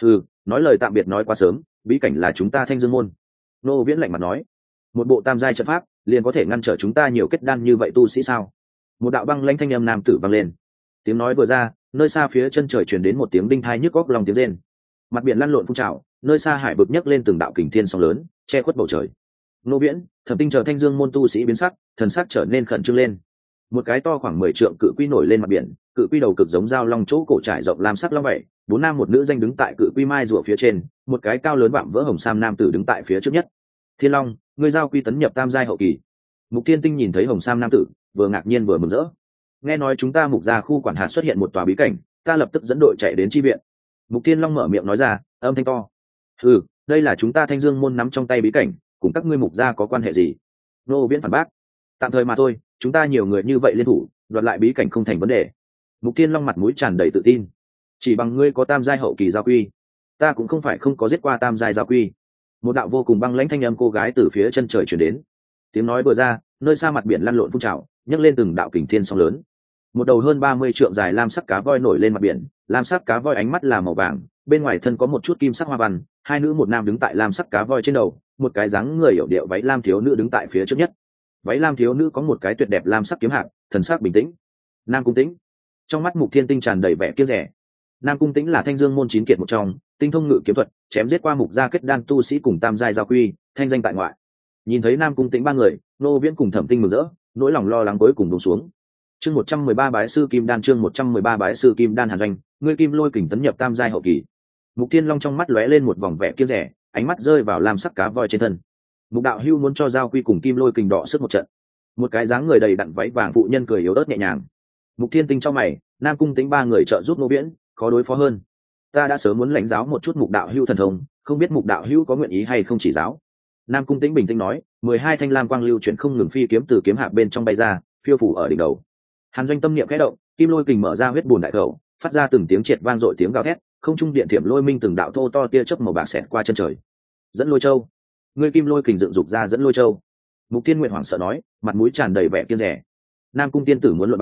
Nói lời tạm biệt nói quá sớm, bí cảnh là chúng ta Thanh Dương môn. Nô Viễn lạnh mặt nói, một bộ tam giai trận pháp liền có thể ngăn trở chúng ta nhiều kết đan như vậy tu sĩ sao? Một đạo băng lãnh thanh âm nam tử vang lên. Tiếng nói vừa ra, nơi xa phía chân trời truyền đến một tiếng đinh thai nhức góc lòng tiếng rên. Mặt biển lăn lộn phun trào, nơi xa hải vực nhấc lên từng đạo kình thiên sóng lớn, che khuất bầu trời. Nô Viễn, Thẩm Tinh chờ Thanh Dương môn tu sĩ biến sắc, thần sắc trở nên khẩn trương lên. Một cái to khoảng 10 trượng cự quy nổi lên mặt biển, cự quy đầu cực giống dao long, chỗ cổ trải rộng lam sắc long vậy, 4 nam một nữ danh đứng tại cự quy mai rùa phía trên, một cái cao lớn vạm vỡ hồng sam nam tử đứng tại phía trước nhất. Thiên Long, ngươi giao quy tấn nhập tam giai hậu kỳ. Mục Thiên Tinh nhìn thấy hồng sam nam tử, vừa ngạc nhiên vừa mừng rỡ. Nghe nói chúng ta Mục gia khu quản hạt xuất hiện một tòa bí cảnh, ta lập tức dẫn đội chạy đến chi viện. Mục Thiên Long mở miệng nói ra, âm thanh to. Đây là chúng ta Thanh Dương môn nắm trong tay bí cảnh, cùng các ngươi Mục gia có quan hệ gì? Nô Viễn phản bác. Tạm thời mà thôi, chúng ta nhiều người như vậy liên thủ, đoạt lại bí cảnh không thành vấn đề. Mục Thiên Long mặt mũi tràn đầy tự tin. Chỉ bằng ngươi có tam giai hậu kỳ giao quy, ta cũng không phải không có giết qua tam giai giao quy. Một đạo vô cùng băng lãnh thanh âm cô gái từ phía chân trời truyền đến. Tiếng nói vừa ra, nơi xa mặt biển lăn lộn phun trào, nhấc lên từng đạo kình thiên sóng lớn. Một đầu hơn 30 trượng dài lam sắc cá voi nổi lên mặt biển, lam sắc cá voi ánh mắt là màu vàng, bên ngoài thân có một chút kim sắc hoa văn, hai nữ một nam đứng tại lam sắc cá voi trên đầu, một cái dáng người hiểu điệu váy lam thiếu nữ đứng tại phía trước nhất. Váy lam thiếu nữ có một cái tuyệt đẹp lam sắc kiếm hạc, thần sắc bình tĩnh. Nam Cung Tĩnh. Trong mắt Mục Thiên Tinh tràn đầy vẻ kiêu rẻ. Nam Cung Tĩnh là Thanh Dương môn 9 kiệt một trong, tinh thông ngự kiếm thuật, chém giết qua Mục gia kết đan tu sĩ cùng tam giai giao quy, thanh danh tại ngoại. Nhìn thấy Nam Cung Tĩnh ba người, Nô Viễn cùng Thẩm Tinh mừng rỡ, nỗi lòng lo lắng cuối cùng buông xuống. Chương 113 bái sư kim đan, chương 113 bái sư kim đan Hàn Doanh, ngươi kim lôi kình tấn nhập tam giai hậu kỳ. Mục Thiên Long trong mắt lóe lên một vòng vẻ kiêu rẻ, ánh mắt rơi vào lam sắc cá voi trên thân. Mục đạo hưu muốn cho giao quy cùng kim lôi kình đọ sức một trận. Một cái dáng người đầy đặn váy vàng phụ nhân cười yếu ớt nhẹ nhàng. Mục Thiên Tinh trong mày, Nam Cung Tĩnh ba người trợ giúp Nô Viễn, khó đối phó hơn. Ta đã sớm muốn lãnh giáo một chút Mục đạo hưu thần thông, không biết Mục đạo hưu có nguyện ý hay không chỉ giáo. Nam Cung Tĩnh bình tĩnh nói, 12 thanh lam quang lưu chuyển không ngừng phi kiếm từ kiếm hạp bên trong bay ra, phiêu phủ ở đỉnh đầu. Hàn Doanh tâm niệm khẽ động, kim lôi kình mở ra huyết bùn đại khẩu, phát ra từng tiếng triệt vang dội tiếng gào thét, không trung điện thiểm lôi minh từng đạo thô to tia chớp màu bạc xẹt qua chân trời. Dẫn lôi châu, ngươi kim lôi kình dựng dục ra dẫn lôi châu. Mục Thiên Nguyệt hoảng sợ nói, mặt mũi tràn đầy vẻ kiêng rẻ. Nam Cung tiên tử muốn luận bàn,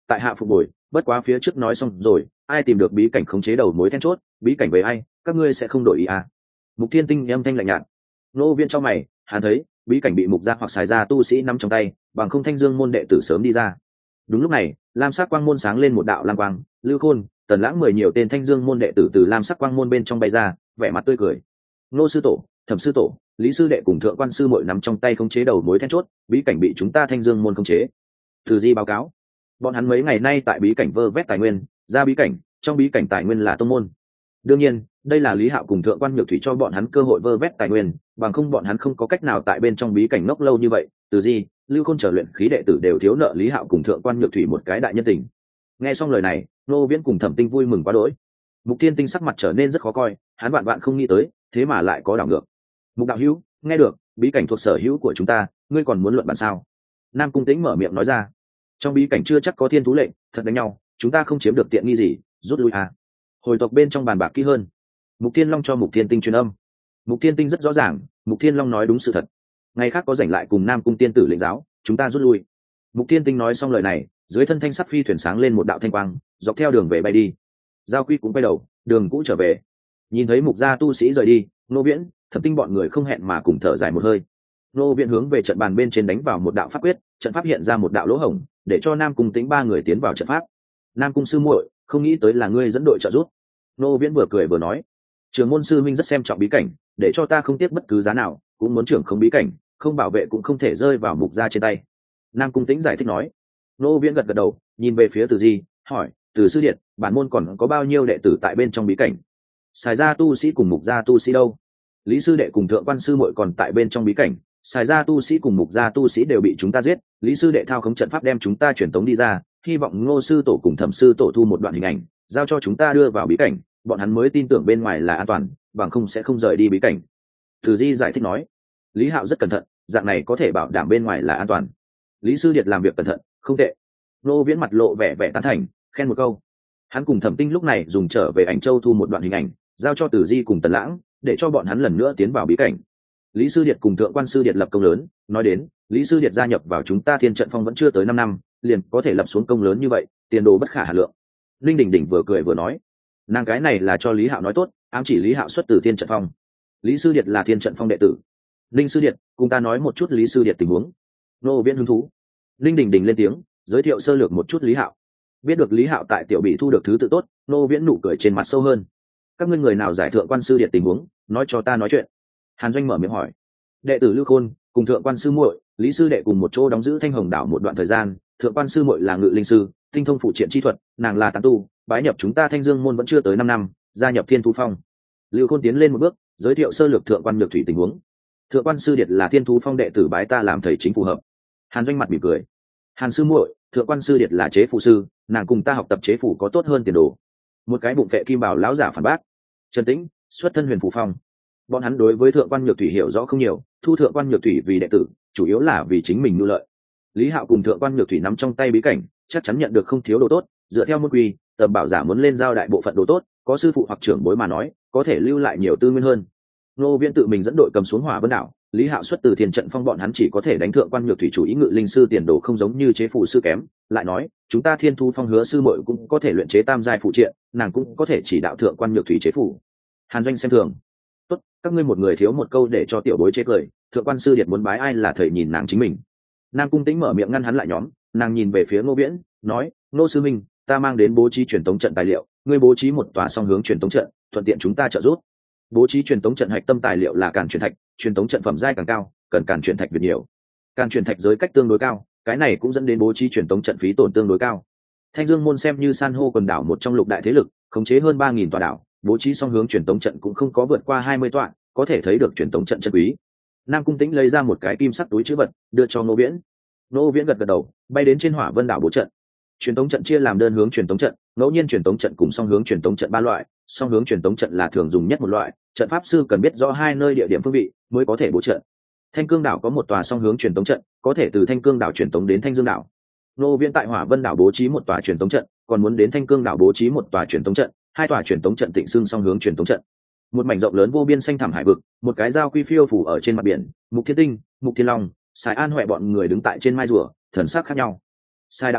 tại hạ phục bồi, bất quá phía trước nói xong rồi, ai tìm được bí cảnh khống chế đầu mối then chốt, bí cảnh về ai, các ngươi sẽ không đổi ý à? Mục Thiên Tinh âm thanh lạnh nhạt. Nô Viễn trong mày, hắn thấy bí cảnh bị mục gia hoặc xài ra tu sĩ nắm trong tay, bằng không Thanh Dương môn đệ tử sớm đi ra. Đúng lúc này, lam sắc quang môn sáng lên một đạo lam quang, Lưu Khôn, Tần Lãng 10 nhiều tên Thanh Dương môn đệ tử từ lam sắc quang môn bên trong bay ra, vẻ mặt tươi cười. Nô sư tổ, Thẩm sư tổ, Lý sư đệ cùng thượng quan sư muội nắm trong tay khống chế đầu mối then chốt, bí cảnh bị chúng ta Thanh Dương môn khống chế. Từ Di báo cáo, bọn hắn mấy ngày nay tại bí cảnh vơ vét tài nguyên, ra bí cảnh, trong bí cảnh tài nguyên là tông môn. Đương nhiên, đây là Lý Hạo cùng thượng quan Nhược Thủy cho bọn hắn cơ hội vơ vét tài nguyên, bằng không bọn hắn không có cách nào tại bên trong bí cảnh ngốc lâu như vậy. Từ Di, Lưu Khôn trở luyện khí đệ tử đều thiếu nợ Lý Hạo cùng thượng quan Nhược Thủy một cái đại nhân tình. Nghe xong lời này, Nô Viễn cùng Thẩm Tinh vui mừng quá đỗi. Mục Tiên Tinh sắc mặt trở nên rất khó coi, hắn vạn không nghĩ tới, thế mà lại có đảo ngược. Mục đạo hữu, nghe được, bí cảnh thuộc sở hữu của chúng ta, ngươi còn muốn luận bàn sao? Nam Cung Tĩnh mở miệng nói ra. Trong bí cảnh chưa chắc có thiên thú lệnh, thật đánh nhau, chúng ta không chiếm được tiện nghi gì, rút lui à? Hồi tộc bên trong bàn bạc kỹ hơn. Mục Thiên Long cho Mục Thiên Tinh truyền âm. Mục Thiên Tinh rất rõ ràng, Mục Thiên Long nói đúng sự thật. Ngày khác có rảnh lại cùng Nam Cung tiên tử lĩnh giáo, chúng ta rút lui. Mục Thiên Tinh nói xong lời này, dưới thân thanh sắc phi thuyền sáng lên một đạo thanh quang, dọc theo đường về bay đi. Giao Quy cũng quay đầu, đường cũ trở về. Nhìn thấy Mục gia tu sĩ rời đi, Nô Viễn, Thẩm Tinh bọn người không hẹn mà cùng thở dài một hơi. Nô Viễn hướng về trận bàn bên trên đánh vào một đạo pháp quyết, trận pháp hiện ra một đạo lỗ hổng, để cho Nam Cung Tĩnh ba người tiến vào trận pháp. Nam Cung sư muội, không nghĩ tới là ngươi dẫn đội trợ giúp. Nô Viễn vừa cười vừa nói, trưởng môn sư minh rất xem trọng bí cảnh, để cho ta không tiếc bất cứ giá nào cũng muốn trưởng không bí cảnh, không bảo vệ cũng không thể rơi vào Mục gia trên tay. Nam Cung Tĩnh giải thích nói. Nô Viễn gật gật đầu, nhìn về phía Từ Di, hỏi, Từ sư điện, bản môn còn có bao nhiêu đệ tử tại bên trong bí cảnh? Xài gia tu sĩ cùng Mục gia tu sĩ đâu? Lý sư đệ cùng thượng quan sư muội còn tại bên trong bí cảnh, xài gia tu sĩ cùng Mục gia tu sĩ đều bị chúng ta giết, Lý sư đệ thao khống trận pháp đem chúng ta truyền tống đi ra, hy vọng Ngô sư tổ cùng Thẩm sư tổ thu một đoạn hình ảnh, giao cho chúng ta đưa vào bí cảnh, bọn hắn mới tin tưởng bên ngoài là an toàn, bằng không sẽ không rời đi bí cảnh. Từ Di giải thích nói. Lý Hạo rất cẩn thận, dạng này có thể bảo đảm bên ngoài là an toàn. Lý sư điệt làm việc cẩn thận, không tệ. Nô Viễn mặt lộ vẻ vẻ tán thành, khen một câu. Hắn cùng Thẩm Tinh lúc này dùng trở về ảnh châu thu một đoạn hình ảnh, giao cho Từ Di cùng Tần Lãng, để cho bọn hắn lần nữa tiến vào bí cảnh. Lý sư điệt cùng thượng quan sư điệt lập công lớn, nói đến, Lý sư điệt gia nhập vào chúng ta Thiên Trận Phong vẫn chưa tới 5 năm, liền có thể lập xuống công lớn như vậy, tiền đồ bất khả hà lượng. Linh Đình Đình vừa cười vừa nói, nàng cái này là cho Lý Hạo nói tốt, ám chỉ Lý Hạo xuất từ Thiên Trận Phong. Lý sư điệt là Thiên Trận Phong đệ tử. Linh sư điệt, cùng ta nói một chút Lý sư điệt tình huống. Nô Viễn hứng thú. Linh Đình Đình lên tiếng, giới thiệu sơ lược một chút Lý Hạo. Biết được Lý Hạo tại tiểu bị thu được thứ tự tốt, Nô Viễn nụ cười trên mặt sâu hơn. Các ngươi người nào giải thượng quan sư điệt tình huống, nói cho ta nói chuyện. Hàn Doanh mở miệng hỏi. Đệ tử Lưu Khôn cùng thượng quan sư muội, Lý sư đệ cùng một chỗ đóng giữ Thanh Hồng đảo một đoạn thời gian, thượng quan sư muội là ngự linh sư, tinh thông phụ triện chi thuật, nàng là tán tu, bái nhập chúng ta Thanh Dương môn vẫn chưa tới 5 năm, gia nhập Thiên Thú Phong. Lưu Khôn tiến lên một bước, giới thiệu sơ lược thượng quan Nhược Thủy tình huống. Thượng quan sư điệt là Thiên Thú Phong đệ tử, bái ta làm thầy chính phù hợp. Hàn Doanh mặt mỉm cười. Hàn sư muội, thượng quan sư điệt là chế phù sư, nàng cùng ta học tập chế phù có tốt hơn tiền đồ. Một cái bụng phệ kim bảo lão giả phản bác. Trần Tĩnh, xuất thân Huyền Phù Phong. Bọn hắn đối với thượng quan Nhược Thủy hiểu rõ không nhiều, thu thượng quan Nhược Thủy vì đệ tử, chủ yếu là vì chính mình mưu lợi. Lý Hạo cùng thượng quan Nhược Thủy nắm trong tay bí cảnh, chắc chắn nhận được không thiếu đồ tốt, dựa theo môn quy, tầm bảo giả muốn lên giao đại bộ phận đồ tốt, có sư phụ hoặc trưởng bối mà nói, có thể lưu lại nhiều tư nguyên hơn. Nô Viễn tự mình dẫn đội cầm xuống Hỏa Vân đảo, Lý Hạo xuất từ Thiên Trận Phong, bọn hắn chỉ có thể đánh thượng quan Nhược Thủy chủ ý ngự linh sư tiền đồ không giống như chế phụ sư kém, lại nói, chúng ta Thiên Thu Phong hứa sư muội cũng có thể luyện chế tam giai phụ triện, nàng cũng có thể chỉ đạo thượng quan Nhược Thủy chế phụ. Hàn Doanh xem thường. Tốt, các ngươi một người thiếu một câu để cho tiểu bối chế cười, thượng quan sư điệt muốn bái ai là thầy nhìn nàng chính mình. Nam Cung Tĩnh mở miệng ngăn hắn lại nhóm, nàng nhìn về phía Ngô Viễn, nói, Ngô sư minh, ta mang đến bố trí truyền tống trận tài liệu, ngươi bố trí một tòa song hướng truyền tống trận, thuận tiện chúng ta trợ giúp. Bố trí truyền tống trận hạch tâm tài liệu là càn truyền thạch, truyền tống trận phẩm giai càng cao, cần càn truyền thạch việt nhiều. Càn truyền thạch giới cách tương đối cao, cái này cũng dẫn đến bố trí truyền tống trận phí tổn tương đối cao. Thanh Dương môn xem như san hô quần đảo một trong lục đại thế lực, khống chế hơn 3000 tòa đảo, bố trí song hướng truyền tống trận cũng không có vượt qua 20 tọa, có thể thấy được truyền tống trận chân quý. Nam Cung Tĩnh lấy ra một cái kim sắc túi trữ vật, đưa cho Ngô Viễn. Ngô Viễn gật gật đầu, bay đến trên Hỏa Vân đảo bố trận. Truyền tống trận chia làm đơn hướng truyền tống trận, ngẫu nhiên truyền tống trận cùng song hướng truyền tống trận ba loại. Song hướng truyền tống trận là thường dùng nhất một loại, trận pháp sư cần biết rõ hai nơi địa điểm phương vị mới có thể bố trận. Thanh Cương đảo có một tòa song hướng truyền tống trận, có thể từ Thanh Cương đảo truyền tống đến Thanh Dương đảo. Ngô Viễn tại Hỏa Vân đảo bố trí một tòa truyền tống trận, còn muốn đến Thanh Cương đảo bố trí một tòa truyền tống trận, hai tòa truyền tống trận tịnh xưng song hướng truyền tống trận. Một mảnh rộng lớn vô biên xanh thẳm hải vực, một cái dao quy phiêu phủ ở trên mặt biển, Mục Thiên Tinh, Mục Thiên Long, Sài An Huệ bọn người đứng tại trên mai rùa, thần sắc khác nhau. Sài đạo hữu,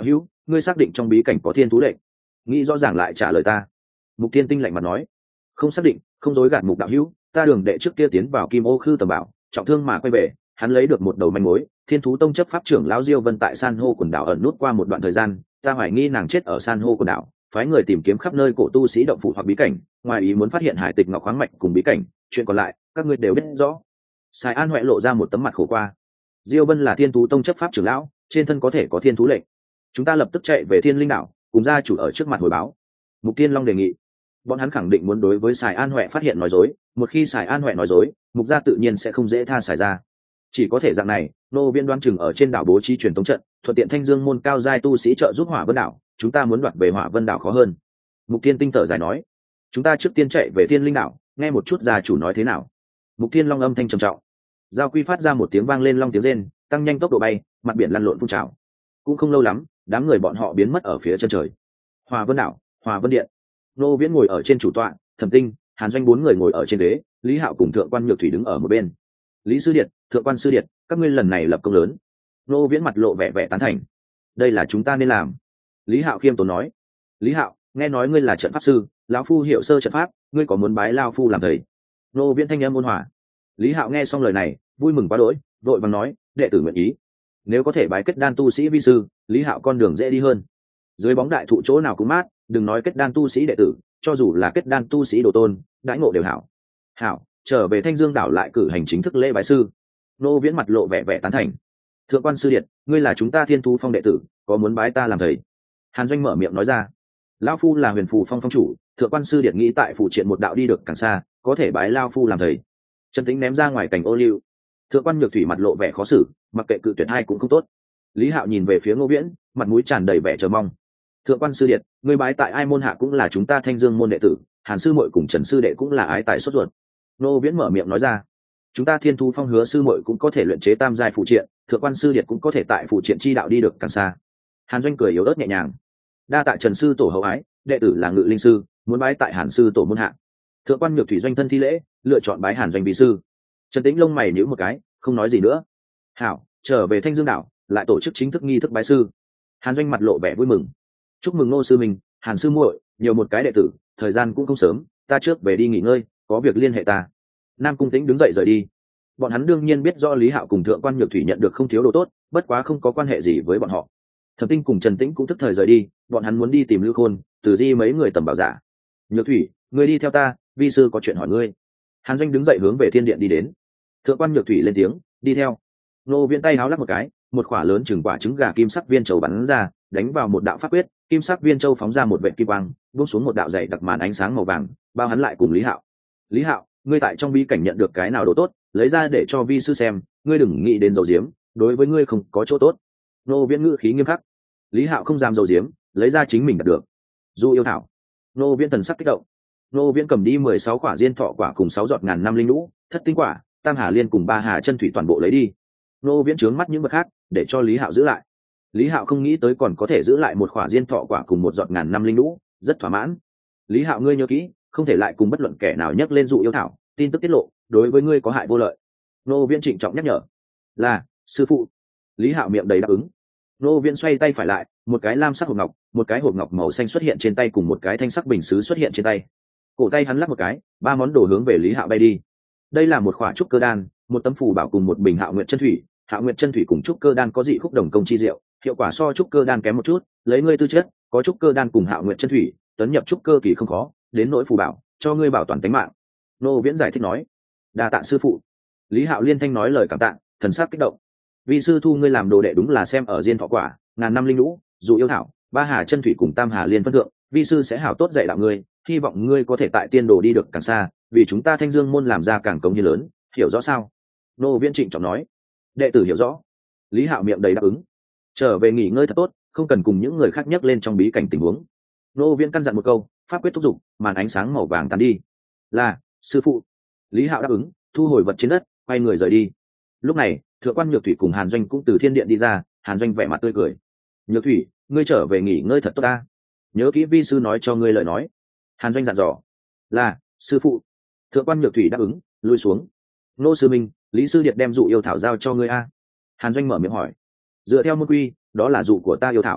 ngươi xác định trong bí cảnh có thiên thú lệnh? Nghĩ rõ ràng lại trả lời ta. Mục Thiên Tinh lạnh mặt nói, không xác định, không dối gạt Mục đạo hữu, ta đường đệ trước kia tiến vào Kim Ô Khư tầm bảo, trọng thương mà quay về, hắn lấy được một đầu manh mối, Thiên thú tông chấp pháp trưởng lão Diêu Vân tại san hô quần đảo ẩn nút qua một đoạn thời gian, ta hoài nghi nàng chết ở san hô quần đảo, phái người tìm kiếm khắp nơi cổ tu sĩ động phủ hoặc bí cảnh, ngoài ý muốn phát hiện hải tịch ngọc khoáng mạch cùng bí cảnh, chuyện còn lại các ngươi đều biết rõ. Sài An Huệ lộ ra một tấm mặt khổ qua. Diêu Vân là Thiên thú tông chấp pháp trưởng lão, trên thân có thể có thiên thú lệnh. Chúng ta lập tức chạy về Thiên Linh đảo, cùng gia chủ ở trước mặt hồi báo. Mục Tiên Long đề nghị. Bọn hắn khẳng định muốn đối với Sài An Huệ phát hiện nói dối, một khi Sài An Huệ nói dối, Mục gia tự nhiên sẽ không dễ tha Sài gia. Chỉ có thể dạng này, nô viên đoan chừng ở trên đảo bố trí truyền tống trận, thuận tiện Thanh Dương môn cao giai tu sĩ trợ giúp Hỏa Vân đảo, chúng ta muốn đoạt về Hỏa Vân đảo khó hơn. Mục Thiên Tinh thở dài nói, chúng ta trước tiên chạy về Thiên Linh đảo, nghe một chút gia chủ nói thế nào. Mục Thiên Long âm thanh trầm trọng. Giao Quy phát ra một tiếng vang lên long tiếng rên, tăng nhanh tốc độ bay, mặt biển lăn lộn phun trào. Cũng không lâu lắm, đám người bọn họ biến mất ở phía chân trời. Hỏa Vân đảo, Hỏa Vân điện. Nô Viễn ngồi ở trên chủ tọa, Thẩm Tinh, Hàn Doanh bốn người ngồi ở trên ghế, Lý Hạo cùng Thượng quan Nhược Thủy đứng ở một bên. Lý sư điện, Thượng quan sư điện, các ngươi lần này lập công lớn. Nô Viễn mặt lộ vẻ vẻ tán thành. Đây là chúng ta nên làm. Lý Hạo khiêm tốn nói. Lý Hạo, nghe nói ngươi là trận pháp sư, lão phu hiểu sơ trận pháp, ngươi có muốn bái lão phu làm thầy? Nô Viễn thanh âm ôn hòa. Lý Hạo nghe xong lời này, vui mừng quá đỗi, vội vàng nói, đệ tử nguyện ý. Nếu có thể bái kết đan tu sĩ vi sư, Lý Hạo con đường dễ đi hơn. Dưới bóng đại thụ chỗ nào cũng mát, đừng nói kết đan tu sĩ đệ tử, cho dù là kết đan tu sĩ đồ tôn, đãi ngộ đều hảo. Hảo, trở về Thanh Dương đảo lại cử hành chính thức lễ bái sư. Nô Viễn mặt lộ vẻ vẻ tán thành. Thượng quan sư điện, ngươi là chúng ta Thiên thú phong đệ tử, có muốn bái ta làm thầy? Hàn Doanh mở miệng nói ra. Lão phu là Huyền Phù phong phong chủ, Thượng quan sư điện nghĩ tại phụ triện một đạo đi được càng xa, có thể bái lão phu làm thầy. Trần Tĩnh ném ra ngoài cảnh ô liu. Thượng quan Nhược Thủy mặt lộ vẻ khó xử, mặc kệ cự tuyệt hai cũng không tốt. Lý Hạo nhìn về phía Ngô Viễn, mặt mũi tràn đầy vẻ chờ mong. Thượng quan sư điện, ngươi bái tại ai môn hạ cũng là chúng ta Thanh Dương môn đệ tử, Hàn sư muội cùng Trần sư đệ cũng là ái tài xuất ruột. Ngô Viễn mở miệng nói ra. Chúng ta Thiên thú phong Hứa sư muội cũng có thể luyện chế tam giai phụ triện, Thượng quan sư điện cũng có thể tại phụ triện chi đạo đi được càng xa. Hàn Doanh cười yếu ớt nhẹ nhàng. Đa tạ Trần sư tổ hậu ái, đệ tử là Ngự Linh sư, muốn bái tại Hàn sư tổ môn hạ. Thượng quan Nhược Thủy doanh thân thi lễ, lựa chọn bái Hàn Doanh vi sư. Trần Tĩnh lông mày nhíu một cái, không nói gì nữa. Hảo, trở về Thanh Dương đảo, lại tổ chức chính thức nghi thức bái sư. Hàn Doanh mặt lộ vẻ vui mừng. Chúc mừng Ngô sư minh, Hàn sư muội, nhiều một cái đệ tử, thời gian cũng không sớm, ta trước về đi nghỉ ngơi, có việc liên hệ ta. Nam Cung Tĩnh đứng dậy rời đi. Bọn hắn đương nhiên biết do Lý Hạo cùng Thượng quan Nhược Thủy nhận được không thiếu đồ tốt, bất quá không có quan hệ gì với bọn họ. Thẩm Tinh cùng Trần Tĩnh cũng tức thời rời đi, bọn hắn muốn đi tìm Lưu Khôn, Từ Di mấy người tầm bảo giả. Nhược Thủy, ngươi đi theo ta, vi sư có chuyện hỏi ngươi. Hàn Doanh đứng dậy hướng về Thiên điện đi đến. Thượng quan Nhược Thủy lên tiếng, đi theo. Nô Viễn tay háo lắc một cái, một quả lớn chừng quả trứng gà kim sắc viên châu bắn ra, đánh vào một đạo pháp quyết, kim sắc viên châu phóng ra một vệt kim quang, buông xuống một đạo dày đặc màn ánh sáng màu vàng, bao hắn lại cùng Lý Hạo. Lý Hạo, ngươi tại trong bí cảnh nhận được cái nào đồ tốt, lấy ra để cho vi sư xem, ngươi đừng nghĩ đến dầu diếm, đối với ngươi không có chỗ tốt. Nô Viễn ngữ khí nghiêm khắc. Lý Hạo không dám dầu diếm, lấy ra chính mình đạt được. Du yêu thảo. Nô Viễn thần sắc kích động. Nô Viễn cầm đi 16 quả diên thọ quả cùng 6 giọt ngàn năm linh lũ, thất tinh quả, tam hà liên cùng ba hà chân thủy toàn bộ lấy đi. Nô Viễn trướng mắt những vật khác, để cho Lý Hạo giữ lại. Lý Hạo không nghĩ tới còn có thể giữ lại một quả diên thọ quả cùng một giọt ngàn năm linh lũ, rất thỏa mãn. Lý Hạo ngươi nhớ kỹ, không thể lại cùng bất luận kẻ nào nhắc lên dụ yêu thảo, tin tức tiết lộ, đối với ngươi có hại vô lợi. Nô Viễn trịnh trọng nhắc nhở. Là, sư phụ. Lý Hạo miệng đầy đáp ứng. Nô Viễn xoay tay phải lại, một cái lam sắc hộp ngọc, một cái hộp ngọc màu xanh xuất hiện trên tay cùng một cái thanh sắc bình sứ xuất hiện trên tay. Cổ tay hắn lắc một cái, ba món đồ hướng về Lý Hạo bay đi. Đây là một khỏa trúc cơ đan, một tấm phù bảo cùng một bình Hạo Nguyệt chân thủy. Hạo Nguyệt chân thủy cùng trúc cơ đan có dị khúc đồng công chi diệu, hiệu quả so trúc cơ đan kém một chút, lấy ngươi tư chất, có trúc cơ đan cùng Hạo Nguyệt chân thủy, tấn nhập trúc cơ kỳ không khó, đến nỗi phù bảo, cho ngươi bảo toàn tính mạng. Nô Viễn giải thích nói. Đa tạ sư phụ. Lý Hạo liên thanh nói lời cảm tạ, thần sắc kích động. Vi sư thu ngươi làm đồ đệ đúng là xem ở diên thọ quả, ngàn năm linh lũ, dụ yêu thảo, ba hà chân thủy cùng tam hà liên phân thượng, vi sư sẽ hảo tốt dạy đạo ngươi, hy vọng ngươi có thể tại tiên đồ đi được càng xa, vì chúng ta Thanh Dương môn làm ra càng công như lớn, hiểu rõ sao? Nô Viễn trịnh trọng nói. Đệ tử hiểu rõ. Lý Hạo miệng đầy đáp ứng. Trở về nghỉ ngơi thật tốt, không cần cùng những người khác nhắc lên trong bí cảnh tình huống. Nô Viễn căn dặn một câu, pháp quyết thúc giục, màn ánh sáng màu vàng tan đi. Là, sư phụ. Lý Hạo đáp ứng, thu hồi vật trên đất, quay người rời đi. Lúc này, Thượng quan Nhược Thủy cùng Hàn Doanh cũng từ thiên điện đi ra, Hàn Doanh vẻ mặt tươi cười. Nhược Thủy, ngươi trở về nghỉ ngơi thật tốt ta. Nhớ kỹ vi sư nói cho ngươi lời nói. Hàn Doanh dặn dò. Là, sư phụ. Thượng quan Nhược Thủy đáp ứng, lui xuống. Nô sư minh, Lý sư điệt đem dụ yêu thảo giao cho ngươi a. Hàn Doanh mở miệng hỏi. Dựa theo môn quy, đó là dụ của ta yêu thảo.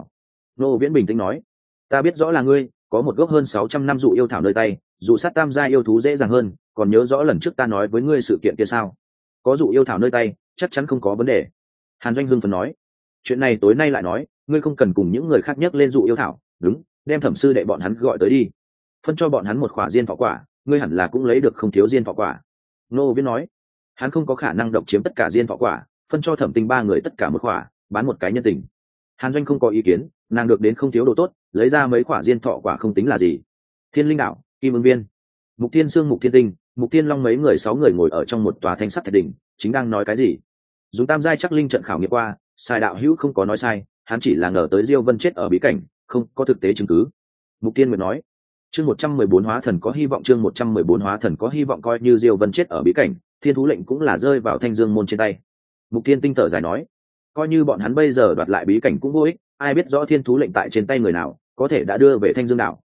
Ngô Viễn bình tĩnh nói, ta biết rõ là ngươi có một gốc hơn 600 năm dụ yêu thảo nơi tay, dụ sát tam gia yêu thú dễ dàng hơn, còn nhớ rõ lần trước ta nói với ngươi sự kiện kia sao? Có dụ yêu thảo nơi tay chắc chắn không có vấn đề. Hàn Doanh hưng phấn nói, chuyện này tối nay lại nói, ngươi không cần cùng những người khác nhắc lên dụ yêu thảo. Đúng, đem thẩm sư đệ bọn hắn gọi tới đi, phân cho bọn hắn một khỏa diên thọ quả, ngươi hẳn là cũng lấy được không thiếu diên thọ quả. Ngô Viễn nói, hắn không có khả năng độc chiếm tất cả diên thọ quả, phân cho Thẩm Tinh ba người tất cả một khỏa, bán một cái nhân tình. Hàn Doanh không có ý kiến, nàng được đến không thiếu đồ tốt, lấy ra mấy khỏa diên thọ quả không tính là gì. Thiên Linh Đạo, Kim Ưng Viên, Mục Thiên Sương, Mục Thiên Tinh, Mục Thiên Long mấy người 6 người ngồi ở trong một tòa thanh sắt thạch đỉnh, chính đang nói cái gì. Dùng tam giai chắc linh trận khảo nghiệm qua, sai đạo hữu không có nói sai, hắn chỉ là ngờ tới Diêu Vân chết ở bí cảnh, không có thực tế chứng cứ. Mục Thiên Nguyệt nói, chương 114 hóa thần có hy vọng, chương 114 hóa thần có hy vọng, coi như Diêu Vân chết ở bí cảnh, thiên thú lệnh cũng là rơi vào Thanh Dương môn trên tay. Mục Thiên Tinh thở dài nói, coi như bọn hắn bây giờ đoạt lại bí cảnh cũng vô ích, ai biết rõ thiên thú lệnh tại trên tay người nào, có thể đã đưa về Thanh Dương đảo.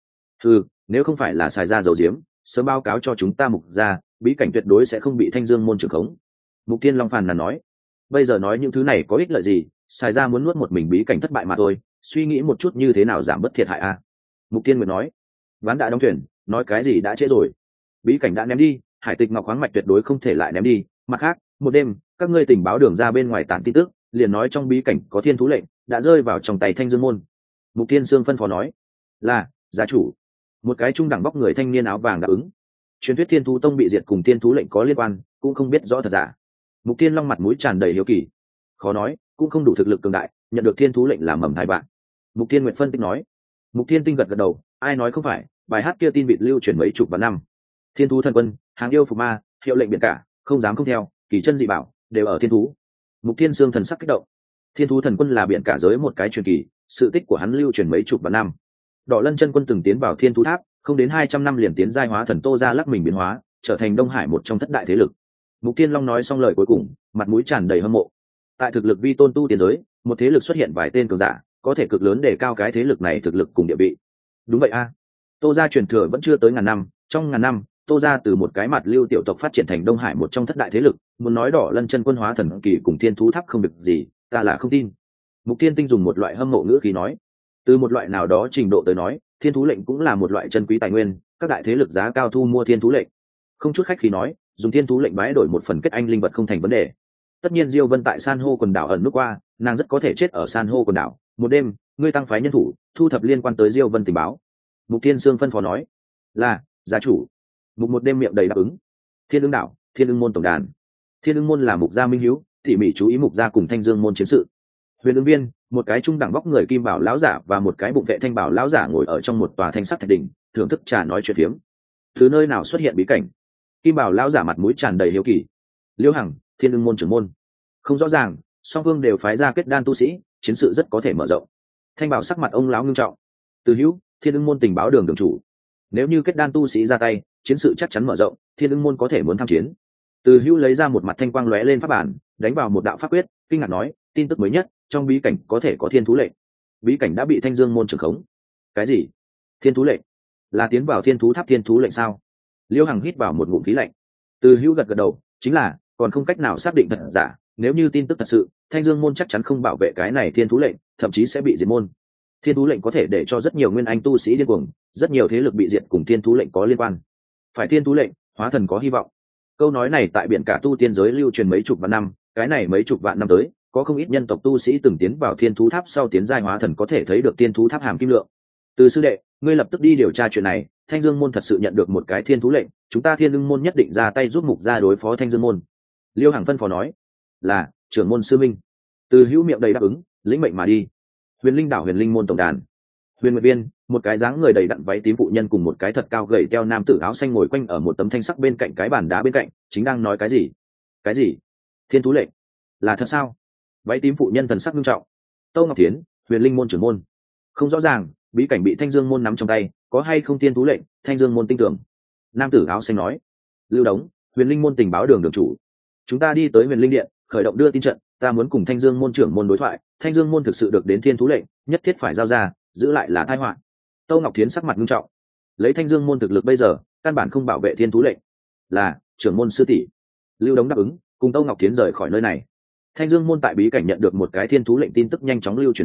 Nếu không phải là xài ra dầu diếm, sớm báo cáo cho chúng ta Mục gia, bí cảnh tuyệt đối sẽ không bị Thanh Dương môn trưởng khống. Mục Thiên Long phàn nàn nói, bây giờ nói những thứ này có ích lợi gì, xài ra muốn nuốt một mình bí cảnh thất bại mà thôi, suy nghĩ một chút như thế nào giảm bớt thiệt hại a. Mục Thiên Nguyệt nói, ván đã đóng thuyền, nói cái gì đã trễ rồi, bí cảnh đã ném đi, hải tịch ngọc khoáng mạch tuyệt đối không thể lại ném đi. Mặt khác, một đêm các ngươi tình báo đường ra bên ngoài tản tin tức, liền nói trong bí cảnh có thiên thú lệnh đã rơi vào trong tay Thanh Dương môn. Mục Thiên Sương phân phó nói, là gia chủ. Một cái trung đẳng bóc người thanh niên áo vàng đáp ứng. Truyền thuyết thiên thú tông bị diệt cùng thiên thú lệnh có liên quan, cũng không biết rõ thật giả. Mục Thiên Long mặt mũi tràn đầy hiếu kỳ, khó nói, cũng không đủ thực lực cường đại, nhận được thiên thú lệnh làm mầm thai bạn. Mục Thiên Nguyệt phân tích nói. Mục Thiên Tinh gật gật đầu, ai nói không phải, bài hát kia tin vịt lưu truyền mấy chục vạn năm. Thiên thú thần quân, hàng yêu phục ma, hiệu lệnh biển cả, không dám không theo, kỳ chân dị bảo đều ở thiên thú. Mục Thiên Sương thần sắc kích động. Thiên thú thần quân là biển cả giới một cái truyền kỳ, sự tích của hắn lưu truyền mấy chục vạn năm. Đỏ Lân chân quân từng tiến vào thiên thú tháp, không đến 200 năm liền tiến giai hóa thần, Tô ra lắc mình biến hóa, trở thành Đông Hải một trong thất đại thế lực. Mục Thiên Long nói xong lời cuối cùng, mặt mũi tràn đầy hâm mộ. Tại thực lực vi tôn tu tiên giới, một thế lực xuất hiện vài tên cường giả, có thể cực lớn để cao cái thế lực này thực lực cùng địa vị. Đúng vậy a. Tô gia truyền thừa vẫn chưa tới ngàn năm, trong ngàn năm, Tô gia từ một cái mặt lưu tiểu tộc phát triển thành Đông Hải một trong thất đại thế lực, muốn nói Đỏ Lân chân quân hóa thần kỳ cùng thiên thú tháp không được gì, ta là không tin. Mục Thiên Tinh dùng một loại hâm mộ ngữ khí nói, từ một loại nào đó trình độ tới nói, thiên thú lệnh cũng là một loại chân quý tài nguyên, các đại thế lực giá cao thu mua thiên thú lệnh. Không chút khách khí nói, dùng thiên thú lệnh bái đổi một phần kết anh linh vật không thành vấn đề. Tất nhiên Diêu Vân tại san hô quần đảo ẩn núp qua, nàng rất có thể chết ở san hô quần đảo. Một đêm, ngươi tăng phái nhân thủ, thu thập liên quan tới Diêu Vân tình báo. Mục Thiên Sương phân phó nói, là gia chủ. Mục một đêm miệng đầy đáp ứng. Thiên Ưng đảo, Thiên Ưng môn tổng đàn. Thiên Ưng môn là Mục gia minh hữu, tỉ mỉ chú ý Mục gia cùng Thanh Dương môn chiến sự. Huyền Ưng viên, một cái trung đẳng vóc người kim bảo lão giả và một cái bụng vệ thanh bảo lão giả ngồi ở trong một tòa thanh sắt thạch đỉnh, thưởng thức trà nói chuyện phiếm. Từ nơi nào xuất hiện bí cảnh? Kim bảo lão giả mặt mũi tràn đầy hiếu kỳ. Liêu Hằng, Thiên Ưng môn trưởng môn. Không rõ ràng, song phương đều phái ra kết đan tu sĩ, chiến sự rất có thể mở rộng. Thanh bảo sắc mặt ông lão ngưng trọng. Từ hữu, Thiên Ưng môn tình báo đường chủ, nếu như kết đan tu sĩ ra tay, chiến sự chắc chắn mở rộng, Thiên Ưng môn có thể muốn tham chiến. Từ hữu lấy ra một mặt thanh quang lóe lên pháp bản, đánh vào một đạo pháp quyết, kinh ngạc nói, tin tức mới nhất, trong bí cảnh có thể có thiên thú lệnh. Bí cảnh đã bị Thanh Dương môn trưởng khống. Cái gì? Thiên thú lệnh? Là tiến vào thiên thú tháp thiên thú lệnh sao? Liêu Hằng hít vào một ngụm khí lạnh. Từ hữu gật gật đầu, chính là, còn không cách nào xác định thật giả, nếu như tin tức thật sự, Thanh Dương môn chắc chắn không bảo vệ cái này thiên thú lệnh, thậm chí sẽ bị diệt môn. Thiên thú lệnh có thể để cho rất nhiều nguyên anh tu sĩ điên cuồng, rất nhiều thế lực bị diệt cùng thiên thú lệnh có liên quan. Phải thiên thú lệnh, hóa thần có hy vọng. Câu nói này tại biển cả tu tiên giới lưu truyền mấy chục vạn năm, cái này mấy chục vạn năm tới, có không ít nhân tộc tu sĩ từng tiến vào thiên thú tháp sau tiến giai hóa thần có thể thấy được thiên thú tháp hàm kim lượng. Từ sư đệ, ngươi lập tức đi điều tra chuyện này, Thanh Dương môn thật sự nhận được một cái thiên thú lệnh, chúng ta Thiên Ưng môn nhất định ra tay giúp Mục gia đối phó Thanh Dương môn. Liêu Hằng phân phó nói, là trưởng môn sư minh. Từ hữu miệng đầy đáp ứng, lĩnh mệnh mà đi. Huyền Linh đảo Huyền Linh môn tổng đàn. Huyền Nguyệt viên, một cái dáng người đầy đặn váy tím phụ nhân cùng một cái thật cao gầy teo nam tử áo xanh ngồi quanh ở một tấm thanh sắc bên cạnh cái bàn đá bên cạnh, chính đang nói cái gì? Cái gì? Thiên thú lệnh? Là thật sao? Váy tím phụ nhân thần sắc nghiêm trọng. Tâu Ngọc Thiến, Huyền Linh môn trưởng môn. Không rõ ràng, bí cảnh bị Thanh Dương môn nắm trong tay, có hay không thiên thú lệnh, Thanh Dương môn tin tưởng. Nam tử áo xanh nói. Lưu Đống, Huyền Linh môn tình báo đường chủ. Chúng ta đi tới Huyền Linh điện, khởi động đưa tin trận, ta muốn cùng Thanh Dương môn trưởng môn đối thoại, Thanh Dương môn thực sự được đến thiên thú lệnh, nhất thiết phải giao ra, giữ lại là tai họa. Tâu Ngọc Thiến sắc mặt nghiêm trọng. Lấy Thanh Dương môn thực lực bây giờ, căn bản không bảo vệ thiên thú lệnh. Là trưởng môn sư tỷ. Lưu Đống đáp ứng, cùng Tâu Ngọc Thiến rời khỏi nơi này. Thanh Dương môn tại bí cảnh nhận được một cái thiên thú lệnh tin tức nhanh chóng lưu truyền ra,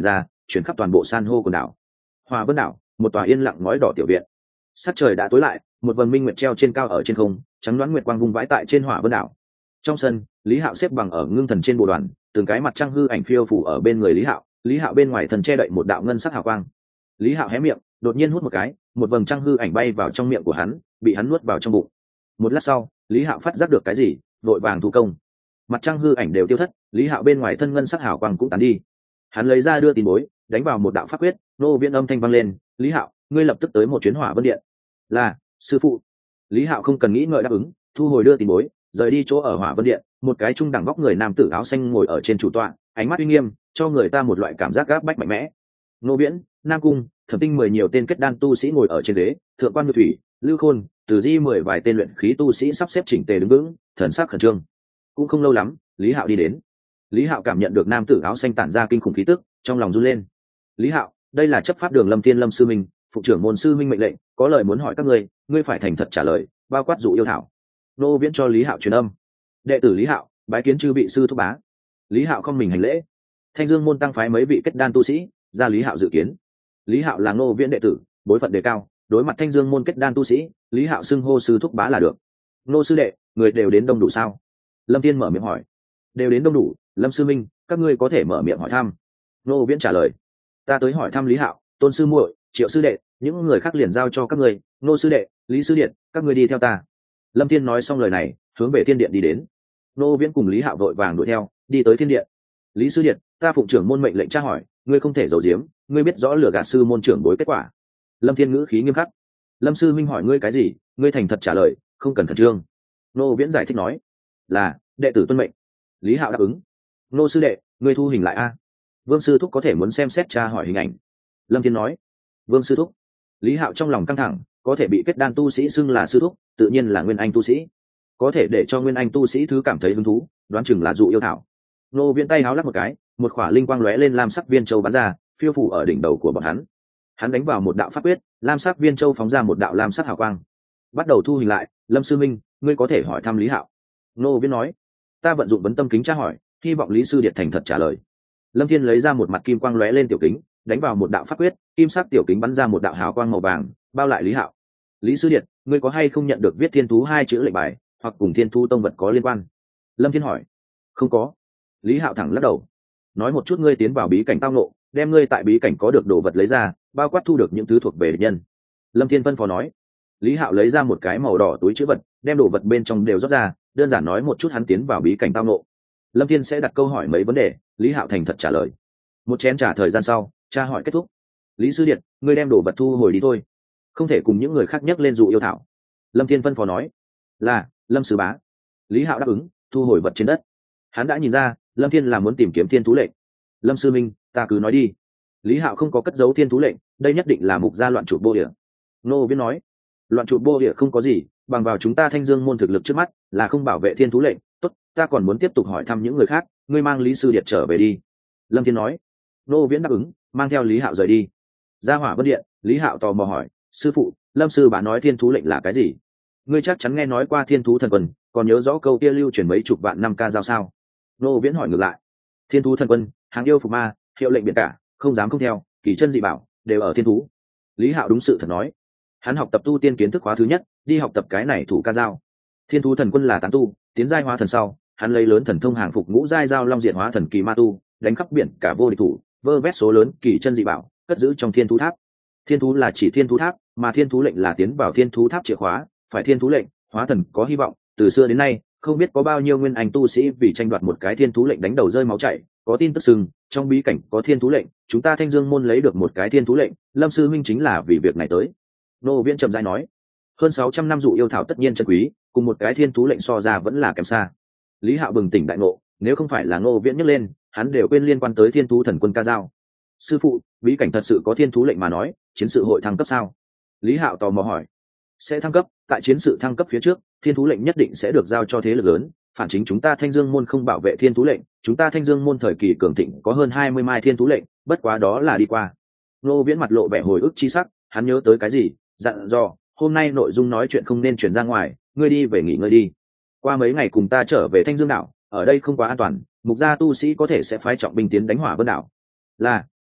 chuyển khắp toàn bộ san hô quần đảo. Hỏa Vân đảo, một tòa yên lặng ngói đỏ tiểu viện. Sắc trời đã tối lại, một vầng minh nguyệt treo trên cao ở trên không, trắng đoán nguyệt quang vung vãi tại trên Hỏa Vân đảo. Trong sân, Lý Hạo xếp bằng ở ngưng thần trên bộ đoàn, từng cái mặt trăng hư ảnh phiêu phủ ở bên người Lý Hạo. Lý Hạo bên ngoài thần che đậy một đạo ngân sắc hào quang. Lý Hạo hé miệng, đột nhiên hút một cái, một vầng trăng hư ảnh bay vào trong miệng của hắn, bị hắn nuốt vào trong bụng. Một lát sau, Lý Hạo phát giác được cái gì, vội vàng thu công. Mặt trăng hư ảnh đều tiêu thất, Lý Hạo bên ngoài thân ngân sắc hào quang cũng tán đi. Hắn lấy ra đưa tiền bối, đánh vào một đạo pháp quyết, nô viễn âm thanh vang lên, "Lý Hạo, ngươi lập tức tới một chuyến Hỏa Vân điện." "Là, sư phụ." Lý Hạo không cần nghĩ ngợi đáp ứng, thu hồi đưa tiền bối, rời đi chỗ ở Hỏa Vân điện. Một cái trung đẳng vóc người nam tử áo xanh ngồi ở trên chủ tọa, ánh mắt uy nghiêm, cho người ta một loại cảm giác gáp bách mạnh mẽ. Nô Viễn, Nam Cung, Thẩm Tinh 10 nhiều tên kết đan tu sĩ ngồi ở trên ghế, thượng quan Nhược Thủy, Lưu Khôn, Từ Di 10 vài tên luyện khí tu sĩ sắp xếp chỉnh tề đứng vững, thần sắc khẩn trương. Cũng không lâu lắm, Lý Hạo đi đến. Lý Hạo cảm nhận được nam tử áo xanh tản ra kinh khủng khí tức, trong lòng run lên. "Lý Hạo, đây là chấp pháp đường Lâm Thiên Lâm sư minh, phụ trưởng môn sư minh mệnh lệnh, có lời muốn hỏi các ngươi, ngươi phải thành thật trả lời, bao quát dụ yêu thảo." Nô Viễn cho Lý Hạo truyền âm. "Đệ tử Lý Hạo, bái kiến chư vị sư thúc bá." Lý Hạo không mình hành lễ. Thanh Dương môn tăng phái mấy vị kết đan tu sĩ, ra Lý Hạo dự kiến. Lý Hạo là Ngô Viễn đệ tử, bối phận đề cao, đối mặt Thanh Dương môn kết đan tu sĩ, Lý Hạo xưng hô sư thúc bá là được. "Ngô sư đệ, người đều đến đông đủ sao?" Lâm Thiên mở miệng hỏi. "Đều đến đông đủ, Lâm sư minh, các ngươi có thể mở miệng hỏi thăm." Ngô Viễn trả lời. "Ta tới hỏi thăm Lý Hạo, Tôn sư muội, Triệu sư đệ, những người khác liền giao cho các ngươi, Ngô sư đệ, Lý sư điện, các ngươi đi theo ta." Lâm Thiên nói xong lời này, hướng về thiên điện đi đến. Ngô Viễn cùng Lý Hạo vội vàng đuổi theo, đi tới thiên điện. "Lý sư điện, ta phụng trưởng môn mệnh lệnh tra hỏi, ngươi không thể giấu giếm, ngươi biết rõ lừa gạt sư môn trưởng bối kết quả." Lâm Thiên ngữ khí nghiêm khắc. "Lâm sư minh hỏi ngươi cái gì, ngươi thành thật trả lời, không cần khẩn trương." Ngô Viễn giải thích nói. "Là, đệ tử tuân mệnh." Lý Hạo đáp ứng. "Ngô sư đệ, ngươi thu hình lại a. Vương sư thúc có thể muốn xem xét tra hỏi hình ảnh." Lâm Thiên nói. "Vương sư thúc?" Lý Hạo trong lòng căng thẳng, có thể bị kết đan tu sĩ xưng là sư thúc, tự nhiên là nguyên anh tu sĩ. Có thể để cho nguyên anh tu sĩ thứ cảm thấy hứng thú, đoán chừng là dụ yêu thảo. Ngô Viễn tay háo lắc một cái, một khỏa linh quang lóe lên lam sắc viên châu bắn ra, phiêu phủ ở đỉnh đầu của bọn hắn. Hắn đánh vào một đạo pháp quyết, lam sắc viên châu phóng ra một đạo lam sắc hào quang. Bắt đầu thu hình lại. "Lâm sư minh, ngươi có thể hỏi thăm Lý Hạo." Ngô Viễn nói. "Ta vận dụng vấn tâm kính tra hỏi, hy vọng Lý sư điện thành thật trả lời." Lâm Thiên lấy ra một mặt kim quang lóe lên tiểu kính, đánh vào một đạo pháp quyết, kim sắc tiểu kính bắn ra một đạo hào quang màu vàng, bao lại Lý Hạo. "Lý sư điện, ngươi có hay không nhận được viết thiên thú hai chữ lệnh bài, hoặc cùng thiên thú tông vật có liên quan?" Lâm Thiên hỏi. "Không có." Lý Hạo thẳng lắc đầu. "Nói một chút ngươi tiến vào bí cảnh tao nộ, đem ngươi tại bí cảnh có được đồ vật lấy ra, bao quát thu được những thứ thuộc về địch nhân." Lâm Thiên phân phó nói. Lý Hạo lấy ra một cái màu đỏ túi chữ vật, đem đồ vật bên trong đều rót ra, đơn giản nói một chút hắn tiến vào bí cảnh tao nộ. Lâm Thiên sẽ đặt câu hỏi mấy vấn đề, Lý Hạo thành thật trả lời. Một chén trà thời gian sau, tra hỏi kết thúc. "Lý sư điện, ngươi đem đồ vật thu hồi đi thôi, không thể cùng những người khác nhắc lên dụ yêu thảo." Lâm Thiên phân phó nói. "Là, Lâm sư bá." Lý Hạo đáp ứng, thu hồi vật trên đất. Hắn đã nhìn ra, Lâm Thiên là muốn tìm kiếm thiên thú lệnh. "Lâm sư minh, ta cứ nói đi." Lý Hạo không có cất giấu thiên thú lệnh, đây nhất định là mục gia loạn trụ bô địa. Ngô Viễn nói. "Loạn trụ bô địa không có gì, bằng vào chúng ta Thanh Dương môn thực lực trước mắt, là không bảo vệ thiên thú lệnh. Tốt, ta còn muốn tiếp tục hỏi thăm những người khác, ngươi mang Lý sư điện trở về đi." Lâm Thiên nói. Ngô Viễn đáp ứng, mang theo Lý Hạo rời đi. Ra Hỏa Vân điện, Lý Hạo tò mò hỏi, "Sư phụ, Lâm sư bá nói thiên thú lệnh là cái gì? Ngươi chắc chắn nghe nói qua thiên thú thần quân, còn nhớ rõ câu kia lưu truyền mấy chục vạn năm ca dao sao?" Ngô Viễn hỏi ngược lại. "Thiên thú thần quân, hàng yêu phục ma, hiệu lệnh biển cả, không dám không theo, kỳ chân dị bảo, đều ở thiên thú." Lý Hạo đúng sự thật nói. Hắn học tập tu tiên kiến thức khóa thứ nhất, đi học tập cái này thủ ca dao. Thiên thú thần quân là tán tu, tiến giai hóa thần sau, hắn lấy lớn thần thông hàng phục ngũ giai giao long diện hóa thần kỳ ma tu, đánh khắp biển cả vô địch thủ, vơ vét số lớn kỳ chân dị bảo, cất giữ trong thiên thú tháp. Thiên thú là chỉ thiên thú tháp, mà thiên thú lệnh là tiến vào thiên thú tháp chìa khóa, phải thiên thú lệnh, hóa thần có hy vọng. Từ xưa đến nay, không biết có bao nhiêu nguyên anh tu sĩ vì tranh đoạt một cái thiên thú lệnh đánh đầu rơi máu chảy. Có tin tức sừng trong bí cảnh có thiên thú lệnh, chúng ta Thanh Dương môn lấy được một cái thiên thú lệnh, Lâm sư minh chính là vì việc này tới. Ngô Viễn trầm rãi nói. Hơn 600 năm dụ yêu thảo tất nhiên chân quý, cùng một cái thiên thú lệnh so ra vẫn là kém xa. Lý Hạo bừng tỉnh đại ngộ, nếu không phải là Ngô Viễn nhắc lên, hắn đều quên liên quan tới thiên thú thần quân ca dao. "Sư phụ, bí cảnh thật sự có thiên thú lệnh mà nói, chiến sự hội thăng cấp sao?" Lý Hạo tò mò hỏi. "Sẽ thăng cấp, tại chiến sự thăng cấp phía trước, thiên thú lệnh nhất định sẽ được giao cho thế lực lớn, phản chính chúng ta Thanh Dương môn không bảo vệ thiên thú lệnh, chúng ta Thanh Dương môn thời kỳ cường thịnh có hơn 20 mai thiên thú lệnh, bất quá đó là đi qua." Ngô Viễn mặt lộ vẻ hồi ức chi sắc, hắn nhớ tới cái gì, dặn dò, "Hôm nay nội dung nói chuyện không nên truyền ra ngoài, ngươi đi về nghỉ ngơi đi. Qua mấy ngày cùng ta trở về Thanh Dương đảo, ở đây không quá an toàn, mục gia tu sĩ có thể sẽ phái trọng binh tiến đánh Hỏa Vân đảo." "Là,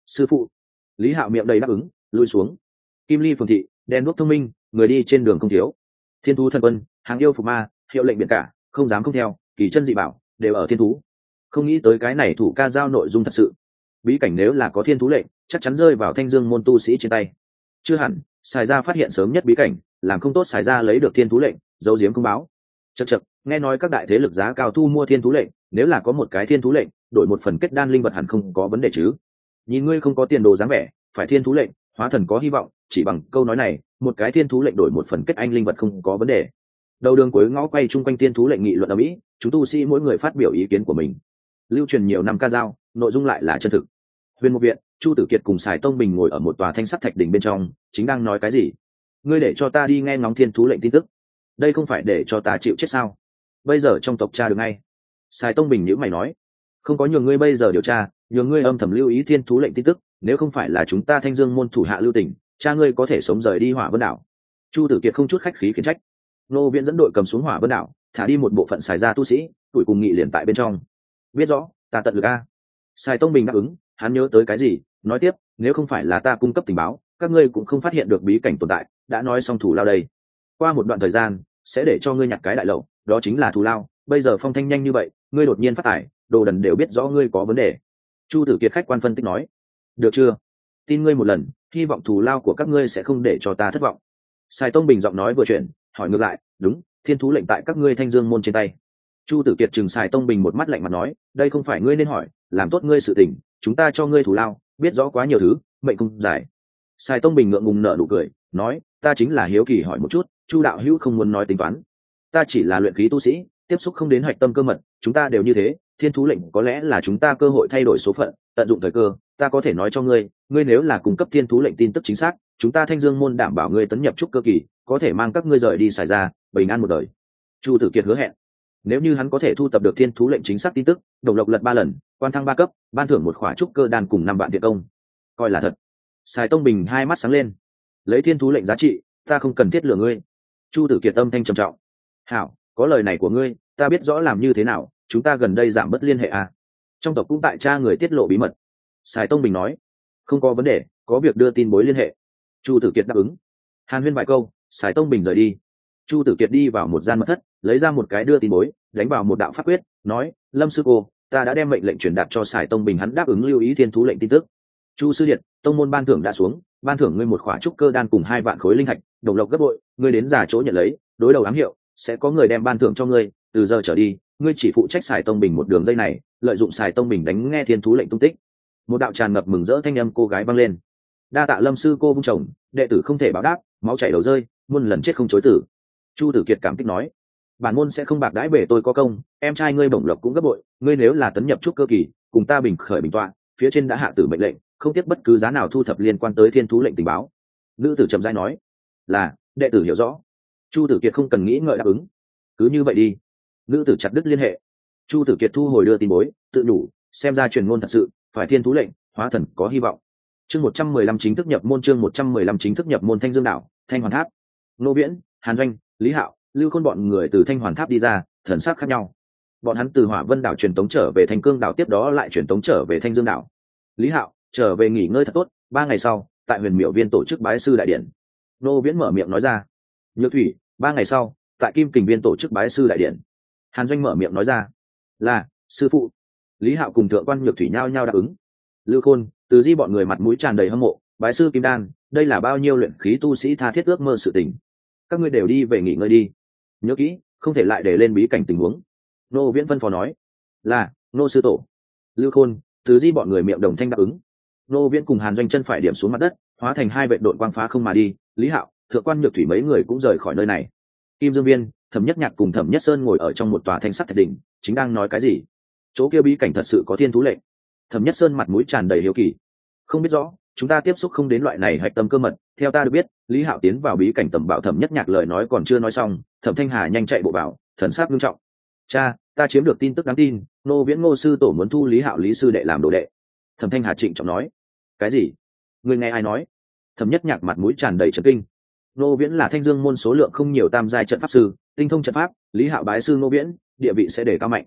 sư phụ. Lý Hạo miệng đầy đáp ứng, lui xuống. Kim Ly phường thị, đèn đuốc thông minh, người đi trên đường không thiếu. Thiên thú thần quân, hàng yêu phục ma, hiệu lệnh biển cả, không dám không theo, kỳ chân dị bảo đều ở thiên thú. Không nghĩ tới cái này thủ ca giao nội dung thật sự. Bí cảnh nếu là có thiên thú lệnh, chắc chắn rơi vào Thanh Dương môn tu sĩ trên tay. Chưa hẳn, Sài Gia phát hiện sớm nhất bí cảnh, làm không tốt Sài Gia lấy được thiên thú lệnh, giấu giếm không báo. Chậc chậc, nghe nói các đại thế lực giá cao thu mua thiên thú lệnh, nếu là có một cái thiên thú lệnh, đổi một phần kết đan linh vật hẳn không có vấn đề chứ. Nhìn ngươi không có tiền đồ dáng vẻ, phải thiên thú lệnh, hóa thần có hy vọng, chỉ bằng câu nói này, một cái thiên thú lệnh đổi một phần kết anh linh vật không có vấn đề. Đầu đường cuối ngõ quay chung quanh thiên thú lệnh nghị luận ở mỹ, chúng tu sĩ mỗi người phát biểu ý kiến của mình. Lưu truyền nhiều năm ca dao, nội dung lại là chân thực. Huyền Mục viện, Chu Tử Kiệt cùng Sài Tông Bình ngồi ở một tòa thanh sắt thạch đỉnh bên trong, chính đang nói cái gì? Ngươi để cho ta đi nghe ngóng thiên thú lệnh tin tức, đây không phải để cho ta chịu chết sao? Bây giờ trong tộc cha được ngay. Sài Tông Bình nhíu mày nói, không có nhường ngươi bây giờ điều tra, nhường ngươi âm thầm lưu ý thiên thú lệnh tin tức, nếu không phải là chúng ta Thanh Dương môn thủ hạ lưu tình, cha ngươi có thể sống rời đi Hỏa Vân đảo. Chu Tử Kiệt không chút khách khí khiển trách. Nô Viễn dẫn đội cầm xuống Hỏa Vân đảo, thả đi một bộ phận Sài gia tu sĩ, tuổi cùng nghị liền tại bên trong. Biết rõ, ta tận lực a. Sài Tông Bình đáp ứng, hắn nhớ tới cái gì, nói tiếp, nếu không phải là ta cung cấp tình báo, các ngươi cũng không phát hiện được bí cảnh tồn tại, đã nói xong thủ lao đây. Qua một đoạn thời gian, sẽ để cho ngươi nhặt cái đại lậu, đó chính là thù lao. Bây giờ phong thanh nhanh như vậy, ngươi đột nhiên phát tải, đồ đần đều biết rõ ngươi có vấn đề. Chu Tử Kiệt khách quan phân tích nói, được chưa, tin ngươi một lần, hy vọng thù lao của các ngươi sẽ không để cho ta thất vọng. Sài Tông Bình giọng nói vừa chuyển, hỏi ngược lại, đúng, thiên thú lệnh tại các ngươi Thanh Dương môn trên tay. Chu Tử Kiệt chừng Sài Tông Bình một mắt lạnh mặt nói, đây không phải ngươi nên hỏi, làm tốt ngươi sự tình, chúng ta cho ngươi thù lao, biết rõ quá nhiều thứ, mệnh không giải. Sài Tông Bình ngượng ngùng nở nụ cười, nói, ta chính là hiếu kỳ hỏi một chút, Chu đạo hữu không muốn nói tính toán, ta chỉ là luyện khí tu sĩ, tiếp xúc không đến hạch tâm cơ mật, chúng ta đều như thế, thiên thú lệnh có lẽ là chúng ta cơ hội thay đổi số phận, tận dụng thời cơ, ta có thể nói cho ngươi, ngươi nếu là cung cấp thiên thú lệnh tin tức chính xác, chúng ta Thanh Dương môn đảm bảo ngươi tấn nhập trúc cơ kỳ, có thể mang các ngươi rời đi Sài Gia, bình an một đời. Chu Tử Kiệt hứa hẹn, nếu như hắn có thể thu thập được thiên thú lệnh chính xác tin tức, đồng lộc lật 3 lần, quan thăng 3 cấp, ban thưởng một khỏa trúc cơ đan cùng 5 vạn tiền công. Coi là thật. Sài Tông Bình hai mắt sáng lên, lấy thiên thú lệnh giá trị, ta không cần thiết lừa ngươi. Chu Tử Kiệt âm thanh trầm trọng, hảo, có lời này của ngươi, ta biết rõ làm như thế nào, chúng ta gần đây giảm bớt liên hệ à. Trong tộc cũng tại cha người tiết lộ bí mật. Sài Tông Bình nói, không có vấn đề, có việc đưa tin bối liên hệ. Chu Tử Kiệt đáp ứng. Hàn huyên vài câu, Sài Tông Bình rời đi. Chu Tử Kiệt đi vào một gian mật thất, lấy ra một cái đưa tin bối, đánh vào một đạo pháp quyết, nói, Lâm sư cô, ta đã đem mệnh lệnh truyền đạt cho Sài Tông Bình, hắn đáp ứng lưu ý thiên thú lệnh tin tức. Chu sư điện, tông môn ban thưởng đã xuống, ban thưởng ngươi một khỏa trúc cơ đan cùng 2 vạn khối linh thạch, đồng lộc gấp bội, ngươi đến giả chỗ nhận lấy, đối đầu ám hiệu, sẽ có người đem ban thưởng cho ngươi, từ giờ trở đi, ngươi chỉ phụ trách Sài Tông Bình một đường dây này, lợi dụng Sài Tông Bình đánh nghe thiên thú lệnh tung tích. Một đạo tràn ngập mừng rỡ thanh âm cô gái vang lên. Đa tạ Lâm sư cô vung chồng, đệ tử không thể báo đáp, máu chảy đầu rơi, muôn lần chết không chối tử. Chu Tử Kiệt cảm kích nói, bản môn sẽ không bạc đãi bể tôi có công, em trai ngươi bổng lộc cũng gấp bội, ngươi nếu là tấn nhập trúc cơ kỳ, cùng ta bình khởi bình tọa, phía trên đã hạ tử mệnh lệnh, không tiếc bất cứ giá nào thu thập liên quan tới thiên thú lệnh tình báo. Nữ tử trầm giai nói, là, đệ tử hiểu rõ. Chu Tử Kiệt không cần nghĩ ngợi đáp ứng. Cứ như vậy đi. Nữ tử chặt đứt liên hệ. Chu Tử Kiệt thu hồi đưa tin bối, tự đủ, xem ra truyền ngôn thật sự, phải thiên thú lệnh, hóa thần có hy vọng. Chương 115 chính thức nhập môn, chương 115 chính thức nhập môn. Thanh Dương đảo, Thanh Hoàn Tháp. Nô Viễn, Hàn Doanh, Lý Hạo, Lưu Khôn bọn người từ Thanh Hoàn Tháp đi ra, thần sắc khác nhau. Bọn hắn từ Hỏa Vân đảo truyền tống trở về Thanh Cương đảo, tiếp đó lại truyền tống trở về Thanh Dương đảo. Lý Hạo, trở về nghỉ ngơi thật tốt, 3 ngày sau, tại Huyền Miểu Viên tổ chức bái sư đại điện. Nô Viễn mở miệng nói ra. Nhược Thủy, 3 ngày sau, tại Kim Kình Viên tổ chức bái sư đại điện. Hàn Doanh mở miệng nói ra. Là, sư phụ. Lý Hạo cùng thượng quan Nhược Thủy nhao nhao đáp ứng. Lưu Khôn, Từ Di bọn người mặt mũi tràn đầy hâm mộ, bái sư kim đan, đây là bao nhiêu luyện khí tu sĩ tha thiết ước mơ sự tình. Các ngươi đều đi về nghỉ ngơi đi, nhớ kỹ, không thể lại để lên bí cảnh tình huống. Nô Viễn phân phó nói. Là, nô sư tổ. Lưu Khôn, Từ Di bọn người miệng đồng thanh đáp ứng. Nô Viễn cùng Hàn Doanh chân phải điểm xuống mặt đất, hóa thành 2 vệ đội quang phá không mà đi. Lý Hạo, thượng quan Nhược Thủy mấy người cũng rời khỏi nơi này. Kim Dương Viên, Thẩm Nhất Nhạc cùng Thẩm Nhất Sơn ngồi ở trong một tòa thanh sắt thạch đỉnh, chính đang nói cái gì. Chỗ kia bí cảnh thật sự có thiên thú lệnh. Thẩm Nhất Sơn mặt mũi tràn đầy hiếu kỳ. Không biết rõ, chúng ta tiếp xúc không đến loại này hạch tâm cơ mật. Theo ta được biết, Lý Hạo tiến vào bí cảnh tầm bảo. Thẩm Nhất Nhạc lời nói còn chưa nói xong, Thẩm Thanh Hà nhanh chạy bộ vào, thần sắc nghiêm trọng. Cha, ta chiếm được tin tức đáng tin, Nô Viễn Ngô sư tổ muốn thu Lý Hạo Lý sư đệ làm đồ đệ. Thẩm Thanh Hà trịnh trọng nói. Cái gì? Người nghe ai nói? Thẩm Nhất Nhạc mặt mũi tràn đầy chấn kinh. Nô Viễn là Thanh Dương môn số lượng không nhiều tam giai trận pháp sư, tinh thông trận pháp, Lý Hạo bái sư Nô Viễn, địa vị sẽ đề cao mạnh.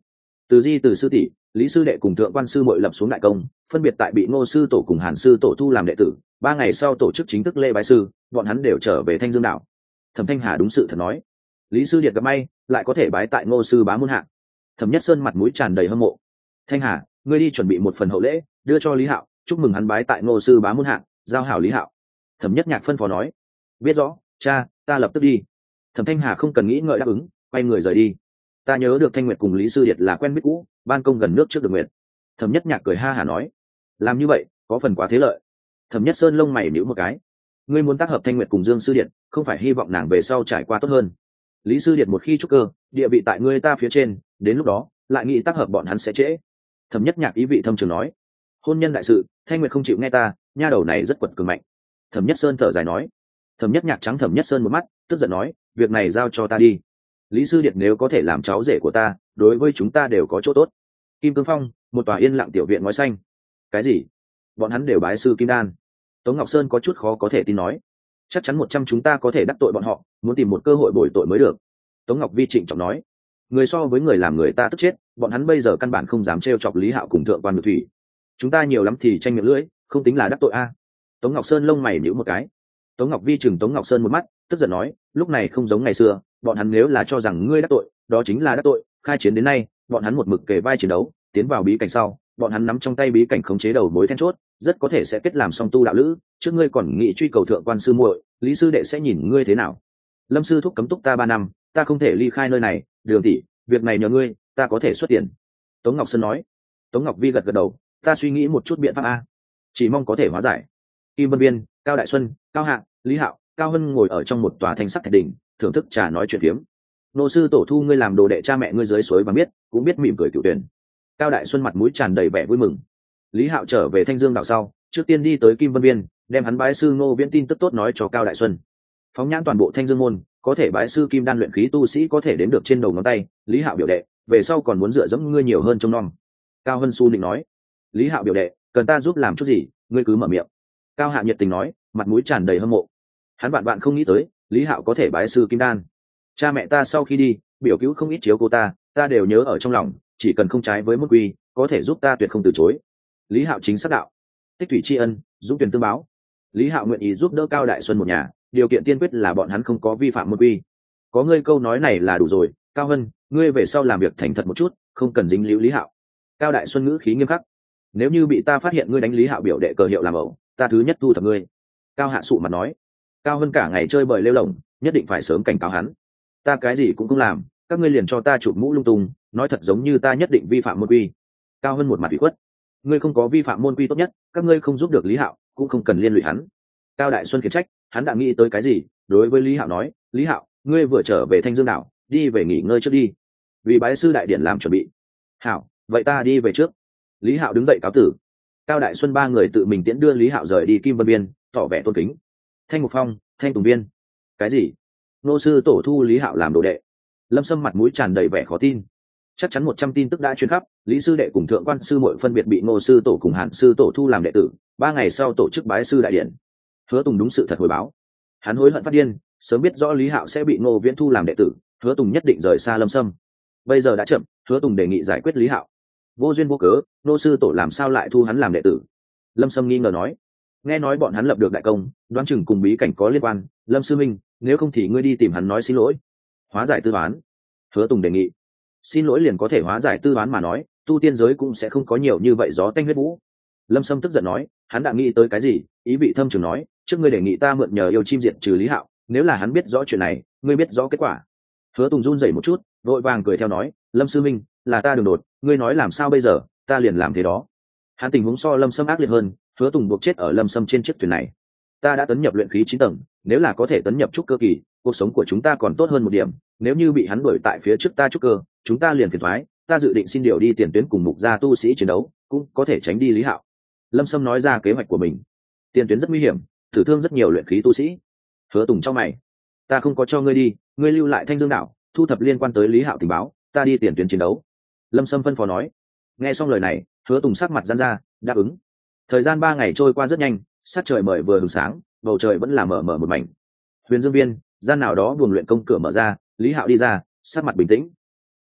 Từ di từ sư tỷ, lý sư đệ cùng thượng quan sư muội lập xuống đại công, phân biệt tại bị ngô sư tổ cùng hàn sư tổ thu làm đệ tử. 3 ngày sau tổ chức chính thức lễ bái sư, bọn hắn đều trở về Thanh Dương đảo. Thẩm Thanh Hà đúng sự thật nói, lý sư điệt gặp may lại có thể bái tại ngô sư bá môn hạ. Thẩm Nhất Sơn mặt mũi tràn đầy hâm mộ. Thanh Hà, ngươi đi chuẩn bị một phần hậu lễ đưa cho Lý Hạo, chúc mừng hắn bái tại ngô sư bá môn hạ, giao hảo Lý Hạo. Thẩm Nhất Nhạc phân phó nói, biết rõ, cha, ta lập tức đi. Thẩm Thanh Hà không cần nghĩ ngợi đáp ứng, quay người rời đi. Ta nhớ được Thanh Nguyệt cùng Lý sư điệt là quen biết cũ, ban công gần nước trước được nguyệt. Thẩm Nhất Nhạc cười ha hả nói, làm như vậy có phần quá thế lợi. Thẩm Nhất Sơn lông mày nhíu một cái, ngươi muốn tác hợp Thanh Nguyệt cùng Dương sư điệt, không phải hy vọng nàng về sau trải qua tốt hơn. Lý sư điệt một khi trúc cơ, địa vị tại ngươi ta phía trên, đến lúc đó lại nghĩ tác hợp bọn hắn sẽ trễ. Thẩm Nhất Nhạc ý vị thâm trường nói, hôn nhân đại sự, Thanh Nguyệt không chịu nghe ta, nha đầu này rất quật cường mạnh. Thẩm Nhất Sơn thở dài nói. Thẩm Nhất Nhạc trắng Thẩm Nhất Sơn một mắt, tức giận nói, việc này giao cho ta đi. Lý sư điệt nếu có thể làm cháu rể của ta, đối với chúng ta đều có chỗ tốt. Kim Cương Phong, một tòa yên lặng tiểu viện ngói xanh. Cái gì? Bọn hắn đều bái sư Kim Đan? Tống Ngọc Sơn có chút khó có thể tin nói, chắc chắn 100 chúng ta có thể đắc tội bọn họ, muốn tìm một cơ hội bồi tội mới được. Tống Ngọc Vi trịnh trọng nói, người so với người làm người ta tức chết, bọn hắn bây giờ căn bản không dám trêu chọc Lý Hạo cùng thượng quan Nhược Thủy. Chúng ta nhiều lắm thì tranh miệng lưỡi, không tính là đắc tội a. Tống Ngọc Sơn lông mày nhíu một cái. Tống Ngọc Vi chừng Tống Ngọc Sơn một mắt, tức giận nói, lúc này không giống ngày xưa, bọn hắn nếu là cho rằng ngươi đắc tội, đó chính là đắc tội. Khai chiến đến nay, bọn hắn một mực kề vai chiến đấu, tiến vào bí cảnh sau, bọn hắn nắm trong tay bí cảnh khống chế đầu mối then chốt, rất có thể sẽ kết làm song tu đạo lữ. Trước ngươi còn nghĩ truy cầu thượng quan sư muội, Lý sư đệ sẽ nhìn ngươi thế nào? Lâm sư thúc cấm túc ta 3 năm, ta không thể ly khai nơi này. Đường tỷ, việc này nhờ ngươi, ta có thể xuất tiền. Tống Ngọc Sơn nói. Tống Ngọc Vi gật gật đầu, ta suy nghĩ một chút biện pháp a, chỉ mong có thể hóa giải. Kim Vân Viên, Cao Đại Xuân, Cao Hạng, Lý Hạo, Cao Hân ngồi ở trong một tòa thanh sắc thạch đỉnh, thưởng thức trà nói chuyện phiếm. Nô sư tổ thu ngươi làm đồ đệ, cha mẹ ngươi dưới suối và biết, cũng biết mỉm cười cựu tuyển. Cao Đại Xuân mặt mũi tràn đầy vẻ vui mừng. Lý Hạo trở về Thanh Dương đảo sau, trước tiên đi tới Kim Vân Viên, đem hắn bái sư Ngô Viễn tin tức tốt nói cho Cao Đại Xuân. Phóng nhãn toàn bộ Thanh Dương môn, có thể bái sư kim đan luyện khí tu sĩ có thể đến được trên đầu ngón tay. Lý Hạo biểu đệ, về sau còn muốn dựa dẫm ngươi nhiều hơn trông nom. Cao Hân Su định nói, Lý Hạo biểu đệ, cần ta giúp làm chút gì, ngươi cứ mở miệng. Cao Hạ nhiệt tình nói, mặt mũi tràn đầy hâm mộ. Hắn bạn không nghĩ tới, Lý Hạo có thể bái sư kim đan. Cha mẹ ta sau khi đi, biểu cứu không ít chiếu cô ta đều nhớ ở trong lòng, chỉ cần không trái với môn quy, có thể giúp ta tuyệt không từ chối. Lý Hạo chính xác đạo, tích thủy tri ân, dũng tuyển tương báo. Lý Hạo nguyện ý giúp đỡ Cao Đại Xuân một nhà, điều kiện tiên quyết là bọn hắn không có vi phạm môn quy. Có ngươi câu nói này là đủ rồi. Cao Hân, ngươi về sau làm việc thành thật một chút, không cần dính líu Lý Hạo. Cao Đại Xuân ngữ khí nghiêm khắc, nếu như bị ta phát hiện ngươi đánh Lý Hạo biểu đệ cờ hiệu làm ẩu, ta thứ nhất thu thập ngươi. Cao Hạ sụ mặt nói, Cao Hân cả ngày chơi bời lêu lỏng, nhất định phải sớm cảnh cáo hắn. Ta cái gì cũng không làm, các ngươi liền cho ta chụp mũ lung tung, nói thật giống như ta nhất định vi phạm môn quy. Cao Hân một mặt ủy khuất, ngươi không có vi phạm môn quy tốt nhất, các ngươi không giúp được Lý Hạo, cũng không cần liên lụy hắn. Cao Đại Xuân khiển trách, hắn đã nghĩ tới cái gì, đối với Lý Hạo nói, Lý Hạo, ngươi vừa trở về Thanh Dương đảo, đi về nghỉ ngơi trước đi, vì bái sư đại điển làm chuẩn bị. Hảo, vậy ta đi về trước. Lý Hạo đứng dậy cáo tử. Cao Đại Xuân 3 người tự mình tiễn đưa Lý Hạo rời đi Kim Vân Biên, tỏ vẻ tôn kính. Thanh Mục Phong, Thanh Tùng Biên. Cái gì? Nô sư tổ thu Lý Hạo làm đồ đệ? Lâm Sâm mặt mũi tràn đầy vẻ khó tin. Chắc chắn 100 tin tức đã truyền khắp, Lý sư đệ cùng thượng quan sư muội phân biệt bị Ngô sư tổ cùng Hàn sư tổ thu làm đệ tử, 3 ngày sau tổ chức bái sư đại điển. Hứa Tùng đúng sự thật hồi báo. Hắn hối hận phát điên, sớm biết rõ Lý Hạo sẽ bị Ngô Viễn thu làm đệ tử, Hứa Tùng nhất định rời xa Lâm Sâm. Bây giờ đã chậm, Hứa Tùng đề nghị giải quyết Lý Hạo. Vô duyên vô cớ, Ngô sư tổ làm sao lại thu hắn làm đệ tử? Lâm Sâm nghi ngờ nói. Nghe nói bọn hắn lập được đại công, đoán chừng cùng bí cảnh có liên quan. Lâm sư minh, nếu không thì ngươi đi tìm hắn nói xin lỗi, hóa giải tư toán. Hứa Tùng đề nghị. Xin lỗi liền có thể hóa giải tư toán mà nói, tu tiên giới cũng sẽ không có nhiều như vậy gió tanh huyết vũ. Lâm Sâm tức giận nói, hắn đã nghĩ tới cái gì? Ý vị thâm trường nói, trước ngươi đề nghị ta mượn nhờ yêu chim diệt trừ Lý Hạo, nếu là hắn biết rõ chuyện này, ngươi biết rõ kết quả. Hứa Tùng run rẩy một chút, vội vàng cười theo nói, Lâm sư minh, là ta đường đột, ngươi nói làm sao bây giờ, ta liền làm thế đó. Hắn tình huống so Lâm Sâm ác liệt hơn, Hứa Tùng buộc chết ở Lâm Sâm trên chiếc thuyền này. Ta đã tấn nhập luyện khí 9 tầng, nếu là có thể tấn nhập trúc cơ kỳ, cuộc sống của chúng ta còn tốt hơn một điểm. Nếu như bị hắn đuổi tại phía trước ta trúc cơ, chúng ta liền phiền toái. Ta dự định xin điều đi tiền tuyến cùng mục gia tu sĩ chiến đấu, cũng có thể tránh đi Lý Hạo. Lâm Sâm nói ra kế hoạch của mình. Tiền tuyến rất nguy hiểm, thử thương rất nhiều luyện khí tu sĩ. Hứa Tùng trong mày, ta không có cho ngươi đi, ngươi lưu lại Thanh Dương đảo, thu thập liên quan tới Lý Hạo tình báo, ta đi tiền tuyến chiến đấu. Lâm Sâm phân phó nói. Nghe xong lời này, Hứa Tùng sắc mặt giãn ra, đáp ứng. Thời gian 3 ngày trôi qua rất nhanh, sát trời mời vừa hừng sáng, bầu trời vẫn là mờ mờ một mảnh. Huyền Dương Viên, gian nào đó buồng luyện công cửa mở ra, Lý Hạo đi ra, sắc mặt bình tĩnh.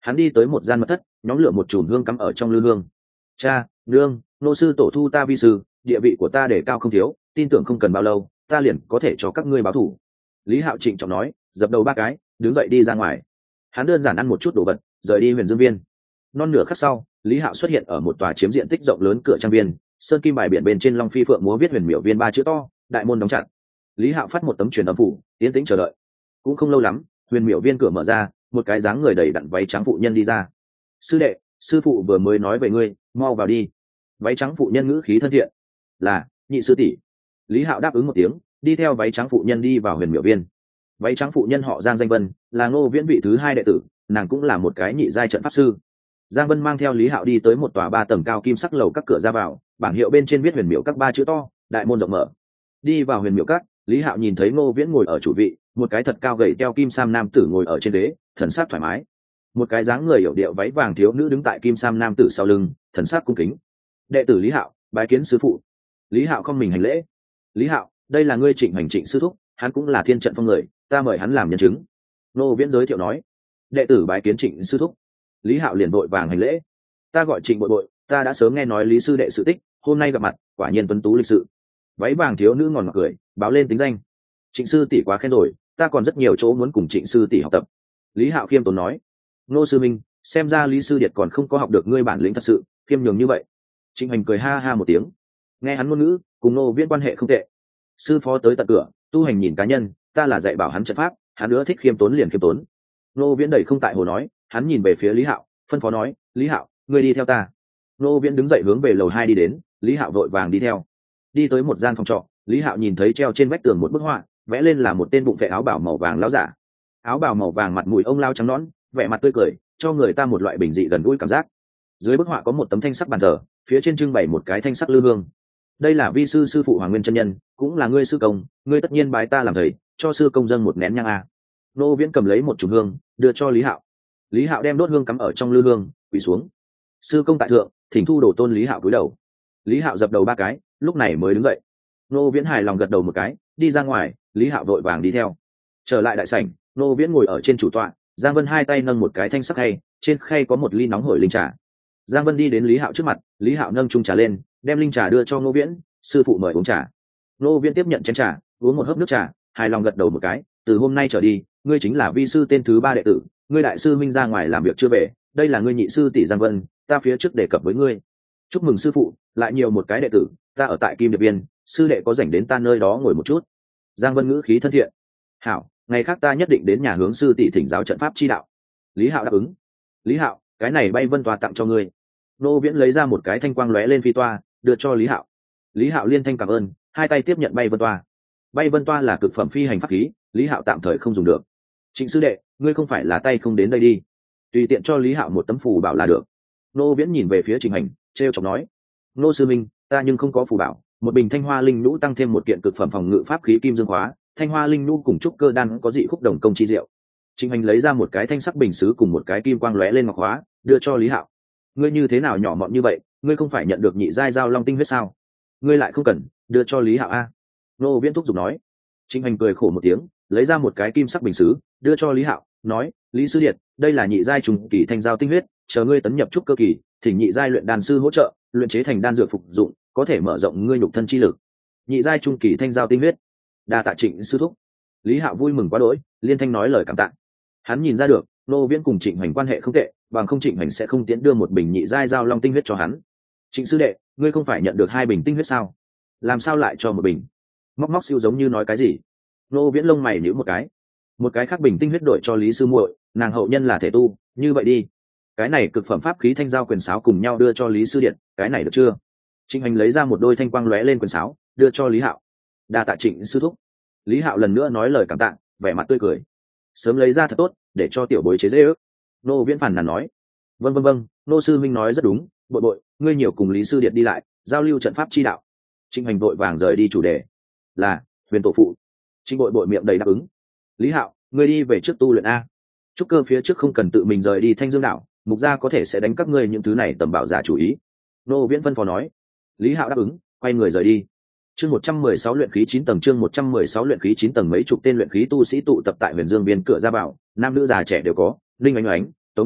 Hắn đi tới một gian mật thất, nhóm lửa một chùm hương cắm ở trong lư hương. Cha, nương, nô sư tổ thu ta vi sư, địa vị của ta để cao không thiếu, tin tưởng không cần bao lâu ta liền có thể cho các ngươi báo thù. Lý Hạo trịnh trọng nói, dập đầu 3 cái, đứng dậy đi ra ngoài. Hắn đơn giản ăn một chút đồ vật, rời đi Huyền Dương Viên. Non nửa khắc sau, Lý Hạo xuất hiện ở một tòa chiếm diện tích rộng lớn cửa trang viên, sơn kim bài biển bên trên long phi phượng múa viết Huyền Miểu Viên 3 chữ to, đại môn đóng chặt. Lý Hạo phát một tấm truyền âm phủ, tiến tĩnh chờ đợi. Cũng không lâu lắm, Huyền Miểu Viên cửa mở ra, một cái dáng người đầy đặn váy trắng phụ nhân đi ra. Sư đệ, sư phụ vừa mới nói về ngươi, mau vào đi. Váy trắng phụ nhân ngữ khí thân thiện. Là, nhị sư tỷ. Lý Hạo đáp ứng một tiếng, đi theo váy trắng phụ nhân đi vào Huyền Miểu Viên. Váy trắng phụ nhân họ Giang danh Vân, là Ngô Viễn vị thứ 2 đệ tử, nàng cũng là một cái nhị giai trận pháp sư. Giang Vân mang theo Lý Hạo đi tới một tòa 3 tầng cao kim sắc lầu các cửa ra vào, bảng hiệu bên trên viết Huyền Miểu Các 3 chữ to, đại môn rộng mở. Đi vào Huyền Miểu Các, Lý Hạo nhìn thấy Ngô Viễn ngồi ở chủ vị, một cái thật cao gầy teo kim sam nam tử ngồi ở trên ghế, thần sắc thoải mái. Một cái dáng người hiểu điệu váy vàng thiếu nữ đứng tại kim sam nam tử sau lưng, thần sắc cung kính. Đệ tử Lý Hạo, bái kiến sư phụ. Lý Hạo không mình hành lễ. Lý Hạo, đây là ngươi Trịnh Hoành Trịnh sư thúc, hắn cũng là thiên trận phong người, ta mời hắn làm nhân chứng. Ngô Viễn giới thiệu nói. Đệ tử bái kiến Trịnh sư thúc. Lý Hạo liền vội vàng hành lễ. Ta gọi Trịnh bội bội, ta đã sớm nghe nói Lý sư đệ sự tích, hôm nay gặp mặt, quả nhiên tuấn tú lịch sự. Váy vàng thiếu nữ ngòn ngọt cười, báo lên tính danh. Trịnh sư tỷ quá khen rồi, ta còn rất nhiều chỗ muốn cùng Trịnh sư tỷ học tập. Lý Hạo khiêm tốn nói. Ngô sư minh, xem ra Lý sư điệt còn không có học được ngươi bản lĩnh thật sự, khiêm nhường như vậy. Trịnh Hoành cười ha ha một tiếng. Nghe hắn ngôn ngữ, cùng Ngô Viễn quan hệ không tệ. Sư phó tới tận cửa, tu hành nhìn cá nhân, ta là dạy bảo hắn trận pháp, hắn nữa thích khiêm tốn liền khiêm tốn. Ngô Viễn đẩy không tại hồ nói, hắn nhìn về phía Lý Hạo, phân phó nói, Lý Hạo, ngươi đi theo ta. Ngô Viễn đứng dậy hướng về lầu 2 đi đến, Lý Hạo vội vàng đi theo. Đi tới một gian phòng trọ, Lý Hạo nhìn thấy treo trên vách tường một bức họa, vẽ lên là một tên bụng vệ áo bào màu vàng lão giả. Áo bào màu vàng mặt mũi ông lao trắng nõn, vẻ mặt tươi cười, cho người ta một loại bình dị gần gũi cảm giác. Dưới bức họa có một tấm thanh sắc bàn thờ, phía trên trưng bày một cái thanh sắc lư hương. Đây là vi sư sư phụ Hoàng Nguyên chân nhân, cũng là ngươi sư công, ngươi tất nhiên bái ta làm thầy, cho sư công dâng một nén nhang a. Ngô Viễn cầm lấy một chùm hương, đưa cho Lý Hạo. Lý Hạo đem đốt hương cắm ở trong lư hương, quỳ xuống. Sư công tại thượng, thỉnh thu đồ tôn. Lý Hạo cúi đầu. Lý Hạo dập đầu 3 cái, lúc này mới đứng dậy. Ngô Viễn hài lòng gật đầu một cái, đi ra ngoài. Lý Hạo vội vàng đi theo. Trở lại đại sảnh, Ngô Viễn ngồi ở trên chủ tọa, Giang Vân 2 tay nâng một cái thanh sắc khay, trên khay có một ly nóng hổi linh trà. Giang Vân đi đến Lý Hạo trước mặt, Lý Hạo nâng chung trà lên, đem linh trà đưa cho Ngô Viễn, sư phụ mời uống trà. Ngô Viễn tiếp nhận chén trà, uống một hớp nước trà, hài lòng gật đầu một cái. Từ hôm nay trở đi, ngươi chính là vi sư tên thứ 3 đệ tử, ngươi đại sư minh ra ngoài làm việc chưa về, đây là ngươi nhị sư tỷ Giang Vân, ta phía trước đề cập với ngươi. Chúc mừng sư phụ, lại nhiều một cái đệ tử, ta ở tại Kim Điệp Viên, sư đệ có rảnh đến ta nơi đó ngồi một chút. Giang Vân ngữ khí thân thiện. Hảo, ngày khác ta nhất định đến nhà hướng sư tỷ thỉnh giáo trận pháp chi đạo. Lý Hạo đáp ứng. Lý Hạo, cái này bay vân toa tặng cho ngươi. Ngô Viễn lấy ra một cái thanh quang lóe lên phi toa, đưa cho Lý Hạo. Lý Hạo liên thanh cảm ơn, 2 tay tiếp nhận bay vân toa. Bay vân toa là cực phẩm phi hành pháp khí, Lý Hạo tạm thời không dùng được. Trịnh sư đệ, ngươi không phải là tay không đến đây đi, tùy tiện cho Lý Hạo một tấm phù bảo là được. Ngô Viễn nhìn về phía Trịnh Hành, trêu chọc nói. Ngô sư minh, ta nhưng không có phù bảo, một bình thanh hoa linh nhũ tăng thêm một kiện cực phẩm phòng ngự pháp khí kim dương khóa, thanh hoa linh nhũ cùng trúc cơ đan có dị khúc đồng công chi diệu. Trịnh Hành lấy ra một cái thanh sắc bình sứ cùng một cái kim quang lóe lên ngọc khóa, đưa cho Lý Hạo. Ngươi như thế nào nhỏ mọn như vậy, ngươi không phải nhận được nhị giai giao long tinh huyết sao? Ngươi lại không cần, đưa cho Lý Hạo a. Ngô Viễn thúc giục nói. Trịnh Hành cười khổ một tiếng, lấy ra một cái kim sắc bình sứ, đưa cho Lý Hạo, nói, Lý sư điệt, đây là nhị giai trùng kỳ thanh giao tinh huyết, chờ ngươi tấn nhập trúc cơ kỳ, thỉnh nhị giai luyện đan sư hỗ trợ, luyện chế thành đan dược phục dụng, có thể mở rộng ngươi nhục thân chi lực. Nhị giai trung kỳ thanh giao tinh huyết. Đa tạ Trịnh sư thúc. Lý Hạo vui mừng quá đỗi, liên thanh nói lời cảm tạ. Hắn nhìn ra được, Ngô Viễn cùng Trịnh Hành quan hệ không tệ, bằng không Trịnh Hành sẽ không tiễn đưa một bình nhị giai giao long tinh huyết cho hắn. Trịnh sư đệ, ngươi không phải nhận được 2 bình tinh huyết sao? Làm sao lại cho một bình? Móc móc siêu giống như nói cái gì? Ngô Viễn lông mày nhíu một cái khác bình tinh huyết đổi cho Lý sư muội, nàng hậu nhân là thể tu, như vậy đi, cái này cực phẩm pháp khí thanh giao quyền sáo cùng nhau đưa cho Lý sư điện, cái này được chưa? Trịnh Hành lấy ra một đôi thanh quang lóe lên quyền sáo, đưa cho Lý Hạo. Đa tạ Trịnh sư thúc. Lý Hạo lần nữa nói lời cảm tạ, vẻ mặt tươi cười. Sớm lấy ra thật tốt, để cho tiểu bối chế dễ ước. Nô Viễn phản nàn nói. Vâng, nô sư minh nói rất đúng, bội bội, ngươi nhiều cùng Lý sư điện đi lại, giao lưu trận pháp chi đạo. Trịnh Hành vội vàng rời đi chủ đề. Là Huyền tổ phụ. Trịnh bội bội miệng đầy đáp ứng. Lý Hạo, ngươi đi về trước tu luyện a. Trúc cơ phía trước không cần tự mình rời đi Thanh Dương đảo, mục gia có thể sẽ đánh các ngươi những thứ này tầm bảo giả chủ ý. Nô Viễn phân phó nói. Lý Hạo đáp ứng, quay người rời đi. Chương 116 luyện khí 9 tầng, chương 116 luyện khí 9 tầng, mấy chục tên luyện khí tu sĩ tụ tập tại Huyền Dương Viên cửa ra vào, nam nữ già trẻ đều có, Linh Oánh Oánh, Tống Ngọc Vi,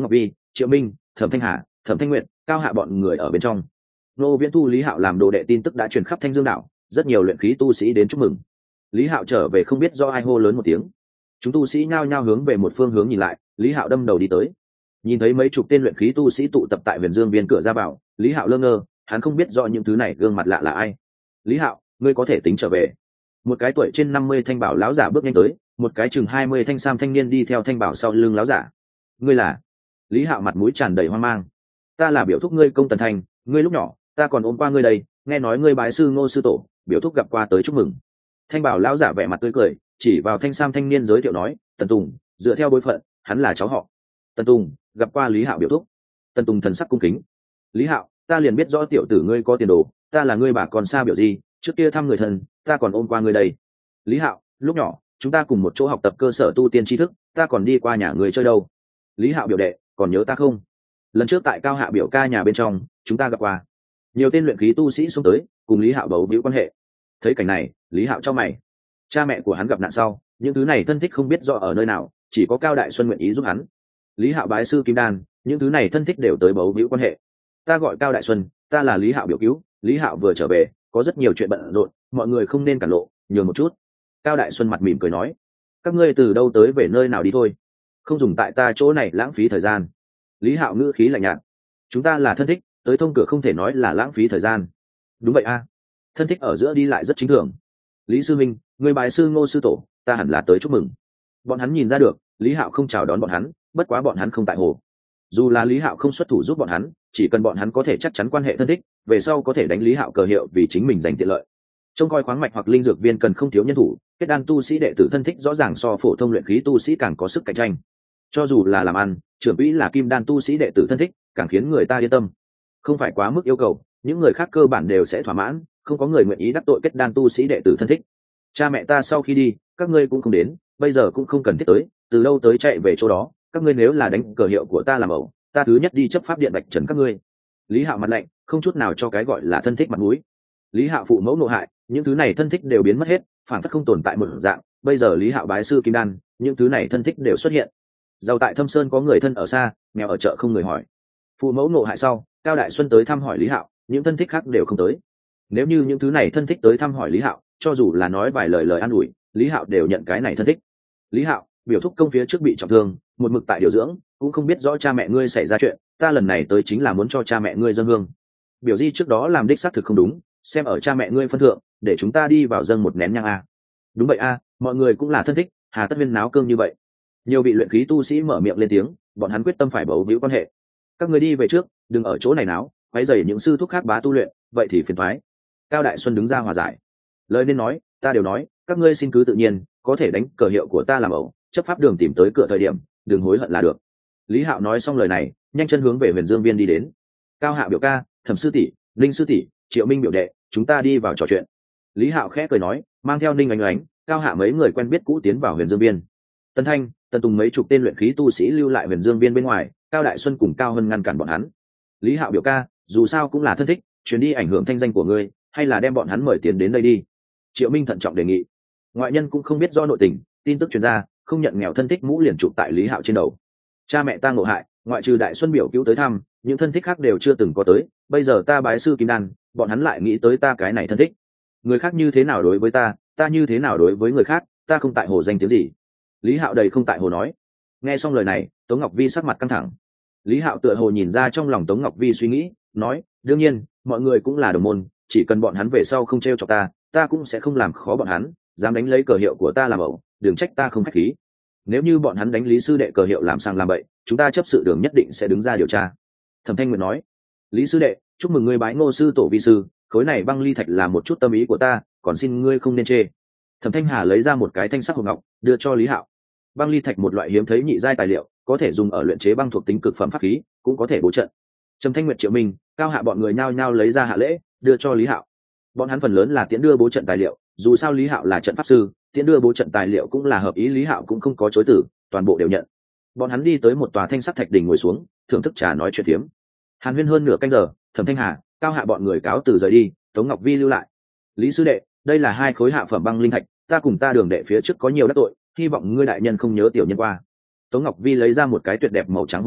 Triệu Minh, Thẩm Thanh Hà, Thẩm Thanh Nguyệt, Cao Hạ bọn người ở bên trong. Ngô Viễn Thu Lý Hạo làm đồ đệ tin tức đã truyền khắp Thanh Dương đảo, rất nhiều luyện khí tu sĩ đến chúc mừng. Lý Hạo trở về không biết do ai hô lớn một tiếng, chúng tu sĩ nhao nhao hướng về một phương hướng nhìn lại. Lý Hạo đâm đầu đi tới, nhìn thấy mấy chục tên luyện khí tu sĩ tụ tập tại Huyền Dương Viên cửa ra vào. Lý Hạo lơ ngơ, hắn không biết rõ những thứ này gương mặt lạ là ai. Lý Hạo, ngươi có thể tính trở về. Một cái tuổi trên 50 thanh bảo lão giả bước nhanh tới, một cái chừng 20 thanh sam thanh niên đi theo thanh bảo sau lưng lão giả. Ngươi là? Lý Hạo mặt mũi tràn đầy hoang mang. Ta là biểu thúc ngươi Công Tần Thanh, ngươi lúc nhỏ ta còn ôm qua ngươi đây, nghe nói ngươi bái sư Ngô sư tổ, biểu thúc gặp qua tới chúc mừng. Thanh bảo lão giả vẻ mặt tươi cười, chỉ vào thanh sam thanh niên giới thiệu nói, Tần Tùng, dựa theo bối phận hắn là cháu họ. Tần Tùng gặp qua Lý Hạo biểu thúc. Tần Tùng thần sắc cung kính. Lý Hạo, ta liền biết rõ tiểu tử ngươi có tiền đồ, ta là ngươi bà còn xa biểu gì, trước kia thăm người thân ta còn ôm qua ngươi đây. Lý Hạo, lúc nhỏ chúng ta cùng một chỗ học tập cơ sở tu tiên tri thức, ta còn đi qua nhà người chơi đâu. Lý Hạo biểu đệ, còn nhớ ta không? Lần trước tại Cao Hạ biểu ca nhà bên trong chúng ta gặp qua. Nhiều tên luyện khí tu sĩ xông tới cùng Lý Hạo bấu víu quan hệ. Thấy cảnh này, Lý Hạo cho mày. Cha mẹ của hắn gặp nạn sau, những thứ này thân thích không biết rõ ở nơi nào, chỉ có Cao Đại Xuân nguyện ý giúp hắn. Lý Hạo bái sư Kim Đan, những thứ này thân thích đều tới bấu víu quan hệ. Ta gọi Cao Đại Xuân, ta là Lý Hạo biểu cứu. Lý Hạo vừa trở về có rất nhiều chuyện bận rộn, mọi người không nên cản lộ, nhường một chút. Cao Đại Xuân mặt mỉm cười nói, các ngươi từ đâu tới về nơi nào đi thôi, không dùng tại ta chỗ này lãng phí thời gian. Lý Hạo ngữ khí lạnh nhạt, chúng ta là thân thích, tới thông cửa không thể nói là lãng phí thời gian. Đúng vậy a, thân thích ở giữa đi lại rất chính thường. Lý sư minh, người bài sư Ngô sư tổ, ta hẳn là tới chúc mừng. Bọn hắn nhìn ra được Lý Hạo không chào đón bọn hắn, bất quá bọn hắn không tại hồ. Dù là Lý Hạo không xuất thủ giúp bọn hắn, chỉ cần bọn hắn có thể chắc chắn quan hệ thân thích, về sau có thể đánh Lý Hạo cờ hiệu vì chính mình giành tiện lợi. Trông coi khoáng mạch hoặc linh dược viên cần không thiếu nhân thủ, kết đan tu sĩ đệ tử thân thích rõ ràng so phổ thông luyện khí tu sĩ càng có sức cạnh tranh. Cho dù là làm ăn, trưởng quỹ là kim đan tu sĩ đệ tử thân thích, càng khiến người ta yên tâm. Không phải quá mức yêu cầu, những người khác cơ bản đều sẽ thỏa mãn, không có người nguyện ý đắc tội kết đan tu sĩ đệ tử thân thích. Cha mẹ ta sau khi đi, các ngươi cũng không đến, bây giờ cũng không cần thiết tới, từ lâu tới chạy về chỗ đó, các ngươi nếu là đánh cờ hiệu của ta làm ẩu, ta thứ nhất đi chấp pháp điện bạch trần các ngươi. Lý Hạo mặt lạnh, không chút nào cho cái gọi là thân thích mặt mũi. Lý Hạo phụ mẫu nộ hại, những thứ này thân thích đều biến mất hết, phản phất không tồn tại một dạng. Bây giờ Lý Hạo bái sư Kim Đan, những thứ này thân thích đều xuất hiện. Giàu tại Thâm Sơn có người thân ở xa, nghèo ở chợ không người hỏi. Phụ mẫu nộ hại sau, Cao Đại Xuân tới thăm hỏi Lý Hạo, những thân thích khác đều không tới. Nếu như những thứ này thân thích tới thăm hỏi Lý Hạo, cho dù là nói vài lời lời an ủi, Lý Hạo đều nhận cái này thân thích. Lý Hạo, biểu thúc công phía trước bị trọng thương, một mực tại điều dưỡng, cũng không biết rõ cha mẹ ngươi xảy ra chuyện, ta lần này tới chính là muốn cho cha mẹ ngươi dâng hương. Biểu di trước đó làm đích xác thực không đúng, xem ở cha mẹ ngươi phân thượng, để chúng ta đi vào dâng một nén nhang a. Đúng vậy a, mọi người cũng là thân thích, hà tất viên náo cương như vậy. Nhiều vị luyện khí tu sĩ mở miệng lên tiếng, bọn hắn quyết tâm phải bấu víu quan hệ. Các ngươi đi về trước, đừng ở chỗ này náo, quấy rầy những sư thúc khác bá tu luyện, vậy thì phiền toái. Cao Đại Xuân đứng ra hòa giải. Lời nên nói, ta đều nói, các ngươi xin cứ tự nhiên, có thể đánh cờ hiệu của ta làm ẩu, chấp pháp đường tìm tới cửa thời điểm, đừng hối hận là được. Lý Hạo nói xong lời này, nhanh chân hướng về Huyền Dương Viên đi đến. Cao Hạ biểu ca, Thẩm sư tỷ, Linh sư tỷ, Triệu Minh biểu đệ, chúng ta đi vào trò chuyện. Lý Hạo khẽ cười nói, mang theo Ninh Oánh, Cao Hạ mấy người quen biết cũ tiến vào Huyền Dương Viên. Tân Thanh, Tần Tùng mấy chục tên luyện khí tu sĩ lưu lại Huyền Dương Viên bên ngoài, Cao Đại Xuân cùng Cao Hân ngăn cản bọn hắn. Lý Hạo biểu ca, dù sao cũng là thân thích, chuyến đi ảnh hưởng thanh danh của ngươi, hay là đem bọn hắn mời tiến đến đây đi. Triệu Minh thận trọng đề nghị. Ngoại nhân cũng không biết do nội tình, tin tức truyền ra, không nhận nghèo thân thích mũ liền chụp tại Lý Hạo trên đầu. Cha mẹ ta ngộ hại, ngoại trừ Đại Xuân biểu cứu tới thăm, những thân thích khác đều chưa từng có tới, bây giờ ta bái sư Kim Đan, bọn hắn lại nghĩ tới ta cái này thân thích. Người khác như thế nào đối với ta, ta như thế nào đối với người khác, ta không tại hồ danh tiếng gì. Lý Hạo đầy không tại hồ nói. Nghe xong lời này, Tống Ngọc Vi sắc mặt căng thẳng. Lý Hạo tựa hồ nhìn ra trong lòng Tống Ngọc Vi suy nghĩ, nói, đương nhiên, mọi người cũng là đồng môn, chỉ cần bọn hắn về sau không trêu chọc ta, ta cũng sẽ không làm khó bọn hắn, dám đánh lấy cờ hiệu của ta làm ẩu, đừng trách ta không khách khí. Nếu như bọn hắn đánh Lý sư đệ cờ hiệu làm sang làm bậy, chúng ta chấp sự đường nhất định sẽ đứng ra điều tra. Thẩm Thanh Nguyệt nói, Lý sư đệ, chúc mừng ngươi bái Ngô sư tổ vi sư, khối này băng ly thạch là một chút tâm ý của ta, còn xin ngươi không nên chê. Thẩm Thanh Hà lấy ra một cái thanh sắc hộp ngọc, đưa cho Lý Hạo. Băng ly thạch một loại hiếm thấy nhị giai tài liệu, có thể dùng ở luyện chế băng thuộc tính cực phẩm pháp khí, cũng có thể bố trận. Trầm Thanh Nguyệt, Triệu Minh, Cao Hạ bọn người nhao nhao lấy ra hạ lễ, đưa cho Lý Hạo. Bọn hắn phần lớn là tiễn đưa bố trận tài liệu, dù sao Lý Hạo là trận pháp sư, tiễn đưa bố trận tài liệu cũng là hợp ý, Lý Hạo cũng không có chối từ, toàn bộ đều nhận. Bọn hắn đi tới một tòa thanh sắc thạch đỉnh ngồi xuống, thưởng thức trà nói chuyện phiếm. Hàn huyên hơn nửa canh giờ, Thẩm Thanh Hà, Cao Hạ bọn người cáo từ rời đi, Tống Ngọc Vi lưu lại. Lý sư đệ, đây là 2 khối hạ phẩm băng linh thạch, ta cùng ta đường đệ phía trước có nhiều đắc tội, hy vọng ngươi đại nhân không nhớ tiểu nhân qua. Tống Ngọc Vi lấy ra một cái tuyệt đẹp màu trắng hộp ngọc,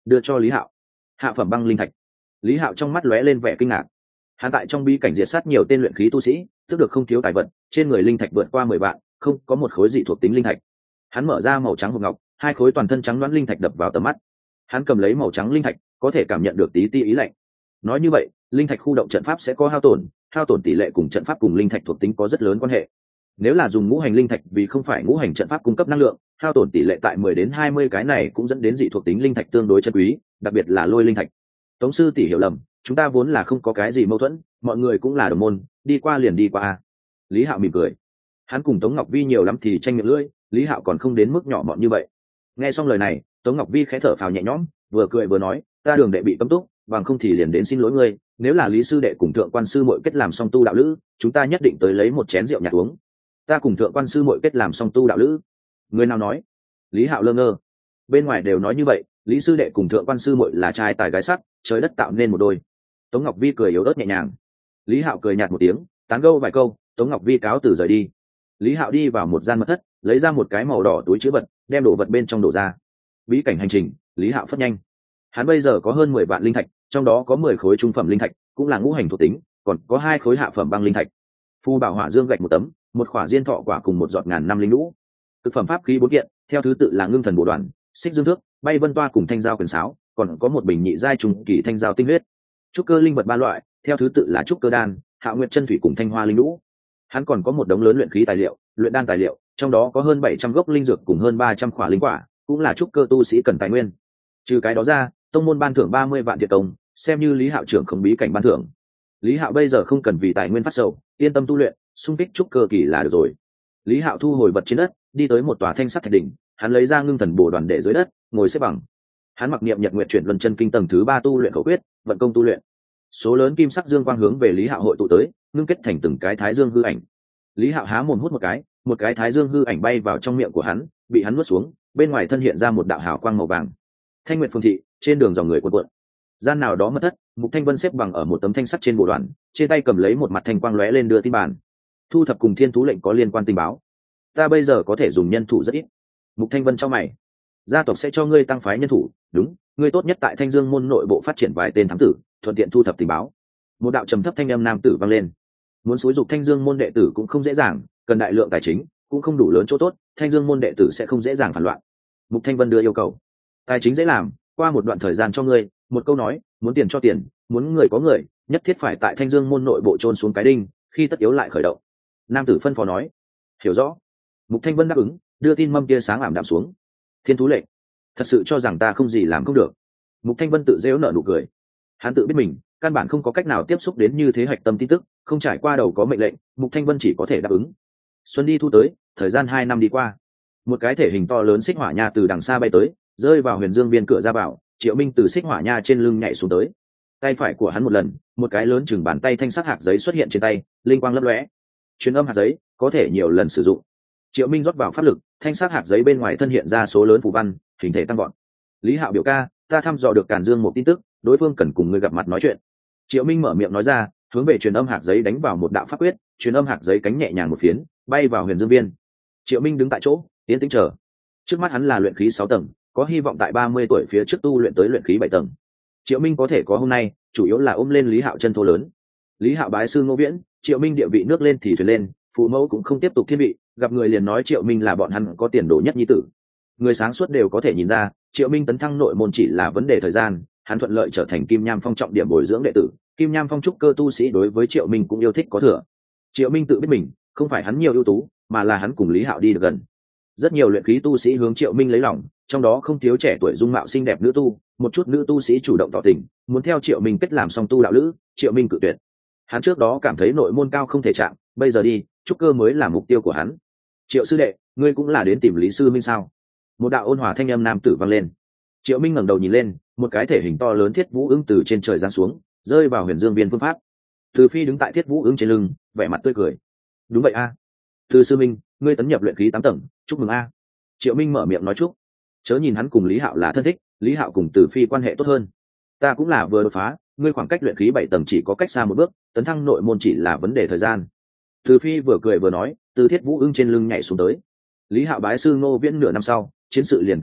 đưa cho Lý Hạo. Hạ phẩm băng linh thạch. Lý Hạo trong mắt lóe lên vẻ kinh ngạc. Hắn tại trong bí cảnh diệt sát nhiều tên luyện khí tu sĩ, tức được không thiếu tài vật, trên người linh thạch vượt qua 10 vạn, không có một khối dị thuộc tính linh thạch. Hắn mở ra màu trắng hộp ngọc, hai khối toàn thân trắng đoán linh thạch đập vào tầm mắt. Hắn cầm lấy màu trắng linh thạch, có thể cảm nhận được tí ti ý lạnh. Nói như vậy, linh thạch khu động trận pháp sẽ có hao tổn tỷ lệ cùng trận pháp cùng linh thạch thuộc tính có rất lớn quan hệ. Nếu là dùng ngũ hành linh thạch vì không phải ngũ hành trận pháp cung cấp năng lượng, hao tổn tỷ lệ tại 10 đến 20 cái này cũng dẫn đến dị thuộc tính linh thạch tương đối chân quý, đặc biệt là lôi linh thạch. Tống sư tỷ hiểu lầm, chúng ta vốn là không có cái gì mâu thuẫn, mọi người cũng là đồng môn, đi qua liền đi qua. Lý Hạo mỉm cười. Hắn cùng Tống Ngọc Vi nhiều lắm thì tranh miệng lưỡi, Lý Hạo còn không đến mức nhỏ mọn như vậy. Nghe xong lời này, Tống Ngọc Vi khẽ thở phào nhẹ nhõm, vừa cười vừa nói, ta đường đệ bị cấm túc, bằng không thì liền đến xin lỗi ngươi, nếu là Lý sư đệ cùng thượng quan sư muội kết làm song tu đạo lữ, chúng ta nhất định tới lấy một chén rượu nhạt uống. Ta cùng thượng quan sư muội kết làm song tu đạo lữ. Người nào nói? Lý Hạo lơ ngơ. Bên ngoài đều nói như vậy, Lý sư đệ cùng thượng quan sư muội là trai tài gái sắc, trời đất tạo nên một đôi. Tống Ngọc Vi cười yếu ớt nhẹ nhàng. Lý Hạo cười nhạt một tiếng, tán gẫu vài câu, Tống Ngọc Vi cáo từ rời đi. Lý Hạo đi vào một gian mật thất, lấy ra một cái màu đỏ túi chứa vật, đem đồ vật bên trong đổ ra. Bí cảnh hành trình, Lý Hạo phất nhanh. Hắn bây giờ có hơn 10 vạn linh thạch, trong đó có 10 khối trung phẩm linh thạch, cũng là ngũ hành thuộc tính, còn có 2 khối hạ phẩm băng linh thạch. Phù bảo hỏa dương gạch một tấm, một khỏa diên thọ quả cùng một giọt ngàn năm linh lũ. Thực phẩm pháp khí 4 kiện, theo thứ tự là ngưng thần bổ đoàn, xích dương thước, bay vân toa cùng thanh giao quyền sáo, còn có một bình nhị giai trùng kỳ thanh giao tinh huyết. Trúc cơ linh vật 3 loại, theo thứ tự là trúc cơ đan, hạo nguyệt chân thủy cùng thanh hoa linh lũ. Hắn còn có một đống lớn luyện khí tài liệu, luyện đan tài liệu, trong đó có hơn 700 gốc linh dược cùng hơn 300 khỏa linh quả, cũng là trúc cơ tu sĩ cần tài nguyên. Trừ cái đó ra, tông môn ban thưởng 30 vạn thiệt công, xem như Lý Hạo trưởng không bí cảnh ban thưởng. Lý Hạo bây giờ không cần vì tài nguyên phát sầu, yên tâm tu luyện, xung kích trúc cơ kỳ là được rồi. Lý Hạo thu hồi vật trên đất, đi tới một tòa thanh sắc thạch đỉnh, hắn lấy ra ngưng thần bổ đoàn để dưới đất, ngồi xếp bằng. Hắn mặc niệm nhật nguyện chuyển luân chân kinh tầng thứ 3 tu luyện khẩu quyết, vận công tu luyện. Số lớn kim sắc dương quang hướng về Lý Hạo hội tụ tới, ngưng kết thành từng cái thái dương hư ảnh. Lý Hạo há mồm hút một cái thái dương hư ảnh bay vào trong miệng của hắn, bị hắn nuốt xuống, bên ngoài thân hiện ra một đạo hào quang màu vàng. Thanh Nguyệt Phương thị, trên đường dòng người cuộn cuộn. Gian nào đó mất thất, Mục Thanh Vân xếp bằng ở một tấm thanh sắt trên bộ đoàn, trên tay cầm lấy một mặt thanh quang lóe lên đưa tin bản. Thu thập cùng thiên thú lệnh có liên quan tình báo. Ta bây giờ có thể dùng nhân thủ rất ít. Mục Thanh Vân cho mày. Gia tộc sẽ cho ngươi tăng phái nhân thủ, đúng, ngươi tốt nhất tại Thanh Dương môn nội bộ phát triển vài tên thám tử, thuận tiện thu thập tình báo. Một đạo trầm thấp thanh âm nam tử vang lên. Muốn xúi dục Thanh Dương môn đệ tử cũng không dễ dàng, cần đại lượng tài chính, cũng không đủ lớn chỗ tốt, Thanh Dương môn đệ tử sẽ không dễ dàng phản loạn. Mục Thanh Vân đưa yêu cầu. Tài chính dễ làm, qua một đoạn thời gian cho ngươi, một câu nói, muốn tiền cho tiền, muốn người có người, nhất thiết phải tại Thanh Dương môn nội bộ chôn xuống cái đinh, khi tất yếu lại khởi động. Nam tử phân phó nói. Hiểu rõ. Mục Thanh Vân đáp ứng, đưa tin mâm tia sáng ảm đạm xuống. Thiên thú lệnh, thật sự cho rằng ta không gì làm không được. Mục Thanh Vân tự giễu nở nụ cười. Hắn tự biết mình căn bản không có cách nào tiếp xúc đến như thế hạch tâm tin tức, không trải qua đầu có mệnh lệnh, Mục Thanh Vân chỉ có thể đáp ứng. Xuân đi thu tới, thời gian 2 năm đi qua. Một cái thể hình to lớn xích hỏa nha từ đằng xa bay tới, rơi vào Huyền Dương Viên cửa ra vào. Triệu Minh từ xích hỏa nha trên lưng nhảy xuống tới. Tay phải của hắn một lần, một cái lớn chừng bàn tay thanh sắc hạt giấy xuất hiện trên tay, linh quang lấp lóe. Truyền âm hạt giấy có thể nhiều lần sử dụng. Triệu Minh rót vào pháp lực, thanh sắc hạt giấy bên ngoài thân hiện ra số lớn phù văn, hình thể tăng gọn. Lý Hạo biểu ca, ta thăm dò được Càn Dương một tin tức, đối phương cần cùng ngươi gặp mặt nói chuyện. Triệu Minh mở miệng nói ra, hướng về truyền âm hạt giấy đánh vào một đạo pháp quyết, truyền âm hạt giấy cánh nhẹ nhàng một phiến, bay vào Huyền Dương Viên. Triệu Minh đứng tại chỗ, yên tĩnh chờ. Trước mắt hắn là luyện khí 6 tầng, có hy vọng tại 30 tuổi phía trước tu luyện tới luyện khí 7 tầng. Triệu Minh có thể có hôm nay, chủ yếu là ôm lên Lý Hạo chân thô lớn. Lý Hạo bái sư Ngô Viễn, Triệu Minh địa vị nước lên thì thuyền lên, phụ mẫu cũng không tiếp tục thiên vị, gặp người liền nói Triệu Minh là bọn hắn có tiền đồ nhất nhi tử. Người sáng suốt đều có thể nhìn ra, Triệu Minh tấn thăng nội môn chỉ là vấn đề thời gian, hắn thuận lợi trở thành Kim Nham Phong trọng điểm bồi dưỡng đệ tử, Kim Nham Phong trúc cơ tu sĩ đối với Triệu Minh cũng yêu thích có thừa. Triệu Minh tự biết mình, không phải hắn nhiều ưu tú, mà là hắn cùng Lý Hạo đi được gần. Rất nhiều luyện khí tu sĩ hướng Triệu Minh lấy lòng, trong đó không thiếu trẻ tuổi dung mạo xinh đẹp nữ tu, một chút nữ tu sĩ chủ động tỏ tình, muốn theo Triệu Minh kết làm song tu đạo lữ, Triệu Minh cự tuyệt. Hắn trước đó cảm thấy nội môn cao không thể chạm, bây giờ đi, trúc cơ mới là mục tiêu của hắn. Triệu sư đệ, ngươi cũng là đến tìm Lý sư minh sao? Một đạo ôn hòa thanh âm nam tử vang lên. Triệu Minh ngẩng đầu nhìn lên, một cái thể hình to lớn Thiết Vũ Ưng từ trên trời giáng xuống, rơi vào Huyền Dương Viên phương pháp. Từ Phi đứng tại Thiết Vũ Ưng trên lưng, vẻ mặt tươi cười. Đúng vậy a. Từ sư minh, ngươi tấn nhập luyện khí 8 tầng, chúc mừng a. Triệu Minh mở miệng nói chúc. Chớ nhìn hắn cùng Lý Hạo là thân thích, Lý Hạo cùng Từ Phi quan hệ tốt hơn. Ta cũng là vừa đột phá, ngươi khoảng cách luyện khí 7 tầng chỉ có cách xa một bước, tấn thăng nội môn chỉ là vấn đề thời gian. Từ Phi vừa cười vừa nói, từ Thiết Vũ Ưng trên lưng nhảy xuống tới. Lý Hạo bái sư Ngô Viễn nửa năm sau, chiến sự liền kết thúc,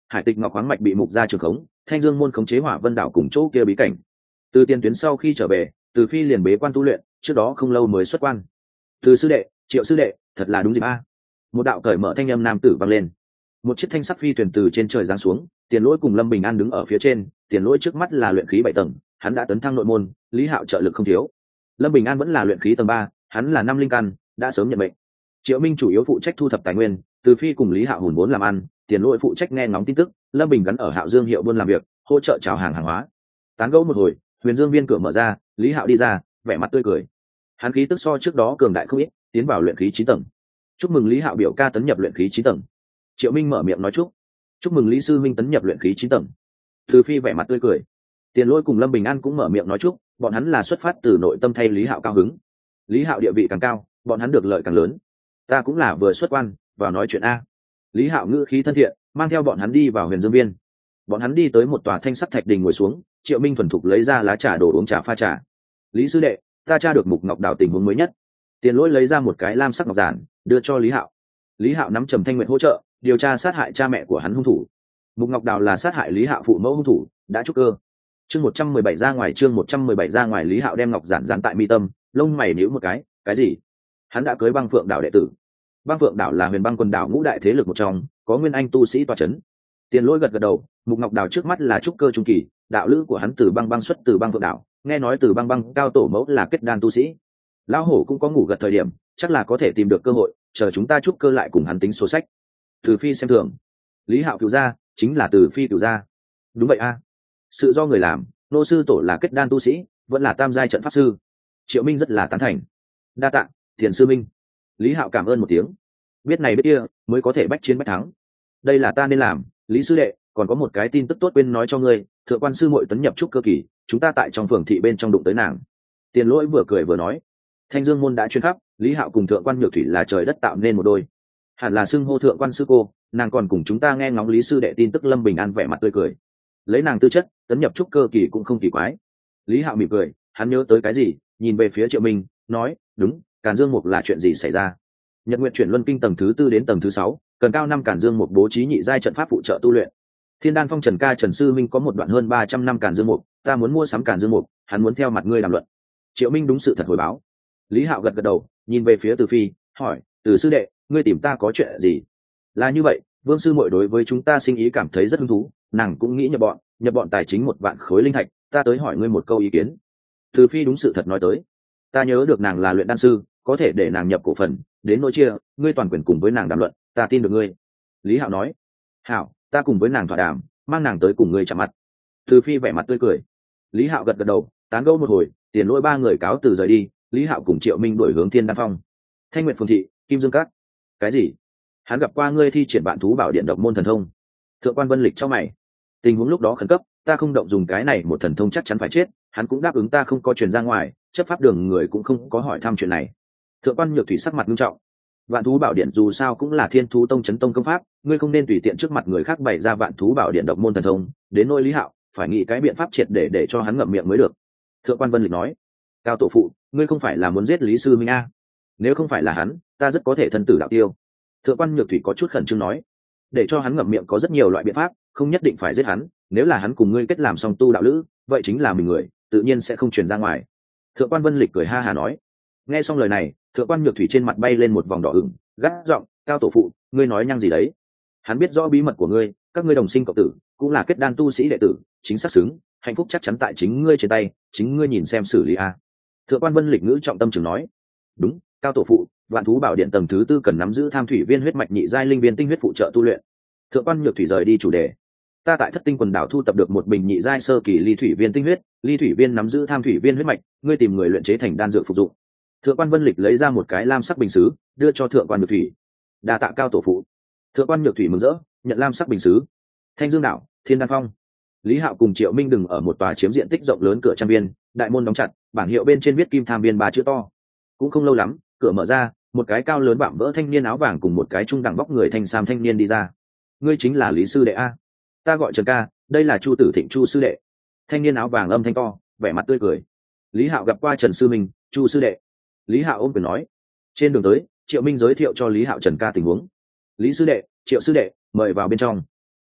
hải tịch ngọc khoáng mạch bị mục gia trường khống, thanh dương môn khống chế hỏa vân đảo cùng chỗ kia bí cảnh. Từ tiền tuyến sau khi trở về, Từ Phi liền bế quan tu luyện, trước đó không lâu mới xuất quan. Từ sư đệ, Triệu sư đệ, thật là đúng dịp a. Một đạo cởi mở thanh âm nam tử vang lên. Một chiếc thanh sắc phi thuyền từ trên trời giáng xuống, Tiền Lỗi cùng Lâm Bình An đứng ở phía trên, Tiền Lỗi trước mắt là luyện khí 7 tầng, hắn đã tấn thăng nội môn, Lý Hạo trợ lực không thiếu. Lâm Bình An vẫn là luyện khí tầng 3, hắn là năm linh căn, đã sớm nhận mệnh. Triệu Minh chủ yếu phụ trách thu thập tài nguyên, Từ Phi cùng Lý Hạo hùn vốn làm ăn, Tiền Lỗi phụ trách nghe ngóng tin tức, Lâm Bình gắn ở Hạo Dương hiệu buôn làm việc, hỗ trợ chào hàng hàng hóa. Tán gẫu một hồi, Huyền Dương viên cửa mở ra, Lý Hạo đi ra, vẻ mặt tươi cười. Hắn khí tức so trước đó cường đại không ít, tiến vào luyện khí 9 tầng. Chúc mừng Lý Hạo biểu ca tấn nhập luyện khí 9 tầng. Triệu Minh mở miệng nói chúc mừng Lý sư minh tấn nhập luyện khí 9 tầng. Từ Phi vẻ mặt tươi cười. Tiền Lỗi cùng Lâm Bình An cũng mở miệng nói chúc, bọn hắn là xuất phát từ nội tâm thay Lý Hạo cao hứng. Lý Hạo địa vị càng cao, bọn hắn được lợi càng lớn. Ta cũng là vừa xuất quan, vào nói chuyện a. Lý Hạo ngữ khí thân thiện, mang theo bọn hắn đi vào Huyền Dương viên. Bọn hắn đi tới một tòa thanh sắc thạch đình ngồi xuống, Triệu Minh thuần thục lấy ra lá trà đổ uống trà pha trà. Lý sư đệ, ta tra được mục ngọc đảo tình huống mới nhất. Tiền Lỗi lấy ra một cái lam sắc ngọc giản, đưa cho Lý Hạo. Lý Hạo nắm Trầm Thanh Nguyệt hỗ trợ điều tra sát hại cha mẹ của hắn hung thủ. Mục ngọc đào là sát hại Lý Hạo phụ mẫu hung thủ, đã trúc cơ. Chương 117 ra ngoài, chương 117 ra ngoài. Lý Hạo đem ngọc giản dán tại mi tâm, lông mày nhíu một cái gì? Hắn đã cưới Băng Phượng đảo đệ tử. Băng Phượng đảo là Huyền Băng quần đảo ngũ đại thế lực một trong, có nguyên anh tu sĩ tọa chấn. Tiền Lỗi gật gật đầu, Mục Ngọc Đào trước mắt là trúc cơ trung kỳ, đạo lữ của hắn từ Băng xuất từ Băng Phượng đảo, nghe nói từ Băng cao tổ mẫu là kết đan tu sĩ. Lão hổ cũng có ngủ gật thời điểm, chắc là có thể tìm được cơ hội, chờ chúng ta trúc cơ lại cùng hắn tính số sách. Từ Phi xem thường. Lý Hạo cứu ra, chính là Từ Phi cứu ra. Đúng vậy a. Sự do người làm, nô sư tổ là kết đan tu sĩ, vẫn là tam giai trận pháp sư. Triệu Minh rất là tán thành. Đa tạ, Tiền sư minh. Lý Hạo cảm ơn một tiếng. Biết này biết kia, mới có thể bách chiến bách thắng. Đây là ta nên làm. Lý sư đệ, còn có một cái tin tức tốt quên nói cho ngươi, thượng quan sư muội tấn nhập trúc cơ kỳ, chúng ta tại trong phường thị bên trong đụng tới nàng. Tiền Lỗi vừa cười vừa nói. Thanh Dương môn đã chuyên khắp, Lý Hạo cùng thượng quan Nhược Thủy là trời đất tạo nên một đôi. Hẳn là xưng hô thượng quan sư cô, nàng còn cùng chúng ta nghe ngóng Lý sư đệ tin tức. Lâm Bình An vẻ mặt tươi cười. Lấy nàng tư chất, tấn nhập trúc cơ kỳ cũng không kỳ quái. Lý Hạo mỉm cười, hắn nhớ tới cái gì, nhìn về phía Triệu Minh, nói, đúng, Càn Dương Mục là chuyện gì xảy ra? Nhật Nguyệt chuyển luân kinh tầng thứ 4 đến tầng thứ 6, cần cao 5 Càn Dương Mục bố trí nhị giai trận pháp phụ trợ tu luyện. Thiên Đan Phong Trần Trần sư minh có một đoạn hơn 300 năm Càn Dương Mục, ta muốn mua sắm Càn Dương Mục, hắn muốn theo mặt ngươi làm luận. Triệu Minh đúng sự thật hồi báo. Lý Hạo gật gật đầu, nhìn về phía Từ Phi, hỏi, Từ sư đệ, ngươi tìm ta có chuyện gì? Là như vậy, Vương sư muội đối với chúng ta sinh ý cảm thấy rất hứng thú, nàng cũng nghĩ nhập bọn tài chính 1 vạn khối linh thạch, ta tới hỏi ngươi một câu ý kiến. Từ Phi đúng sự thật nói tới. Ta nhớ được nàng là luyện đan sư, có thể để nàng nhập cổ phần, đến nỗi chia, ngươi toàn quyền cùng với nàng đàm luận, ta tin được ngươi. Lý Hạo nói. Hảo, ta cùng với nàng thỏa đàm, mang nàng tới cùng ngươi chạm mặt. Từ Phi vẻ mặt tươi cười. Lý Hạo gật gật đầu, tán gẫu một hồi, Tiền Lỗi 3 người cáo từ rời đi, Lý Hạo cùng Triệu Minh đuổi hướng Thiên Đan Phong. Thanh Nguyệt phường thị, Kim Dương Các. Cái gì? Hắn gặp qua ngươi thi triển Vạn Thú Bảo Điện độc môn thần thông. Thượng quan Vân Lịch cho mày. Tình huống lúc đó khẩn cấp, ta không động dùng cái này một thần thông chắc chắn phải chết, hắn cũng đáp ứng ta không có truyền ra ngoài, chấp pháp đường người cũng không có hỏi thăm chuyện này. Thượng quan Nhược Thủy sắc mặt nghiêm trọng. Vạn Thú Bảo Điện dù sao cũng là Thiên Thú Tông chấn tông công pháp, ngươi không nên tùy tiện trước mặt người khác bày ra Vạn Thú Bảo Điện độc môn thần thông, đến nỗi Lý Hạo, phải nghĩ cái biện pháp triệt để cho hắn ngậm miệng mới được. Thượng quan Vân Lịch nói. Cao tổ phụ, ngươi không phải là muốn giết Lý sư minh a? Nếu không phải là hắn, ta rất có thể thân tử đạo tiêu. Thượng quan Nhược Thủy có chút khẩn trương nói. Để cho hắn ngậm miệng có rất nhiều loại biện pháp, không nhất định phải giết hắn, nếu là hắn cùng ngươi kết làm song tu đạo lữ, vậy chính là mình người, tự nhiên sẽ không truyền ra ngoài. Thượng quan Vân Lịch cười ha hà nói. Nghe xong lời này, Thượng quan Nhược Thủy trên mặt bay lên một vòng đỏ ửng, gắt giọng, Cao tổ phụ, ngươi nói nhăng gì đấy? Hắn biết rõ bí mật của ngươi, các ngươi đồng sinh cộng tử, cũng là kết đan tu sĩ đệ tử, chính xác xứng, hạnh phúc chắc chắn tại chính ngươi trên tay, chính ngươi nhìn xem xử lý a. Thượng quan Vân Lịch ngữ trọng tâm trường nói. Đúng, Cao tổ phụ, Vạn Thú Bảo Điện tầng thứ 4 cần nắm giữ Tham Thủy Viên huyết mạch nhị giai linh viên tinh huyết phụ trợ tu luyện. Thượng quan Nhược Thủy rời đi chủ đề. Ta tại Thất Tinh quần đảo thu tập được một bình nhị giai sơ kỳ ly thủy viên tinh huyết, ly thủy viên nắm giữ Tham Thủy Viên huyết mạch, ngươi tìm người luyện chế thành đan dược phục dụng. Thượng quan Vân Lịch lấy ra một cái lam sắc bình sứ, đưa cho Thượng quan Nhược Thủy. Đa tạ Cao tổ phụ. Thượng quan Nhược Thủy mừng rỡ, nhận lam sắc bình sứ. Thanh Dương đảo, Thiên Đan Phong. Lý Hạo cùng Triệu Minh đừng ở một tòa chiếm diện tích rộng lớn cửa trang viên, đại môn đóng chặt, bảng hiệu bên trên viết Kim Tham Viên 3 chữ to. Cũng không lâu lắm, cửa mở ra, một cái cao lớn vạm vỡ thanh niên áo vàng cùng một cái trung đẳng vóc người thanh sam thanh niên đi ra. Ngươi chính là Lý sư đệ a? Ta gọi Trần ca, đây là Chu Tử Thịnh Chu sư đệ. Thanh niên áo vàng âm thanh to, vẻ mặt tươi cười. Lý Hạo gặp qua Trần sư minh, Chu sư đệ. Lý Hạo ôm quyền nói. Trên đường tới, Triệu Minh giới thiệu cho Lý Hạo Trần ca tình huống. Lý sư đệ, Triệu sư đệ, mời vào bên trong.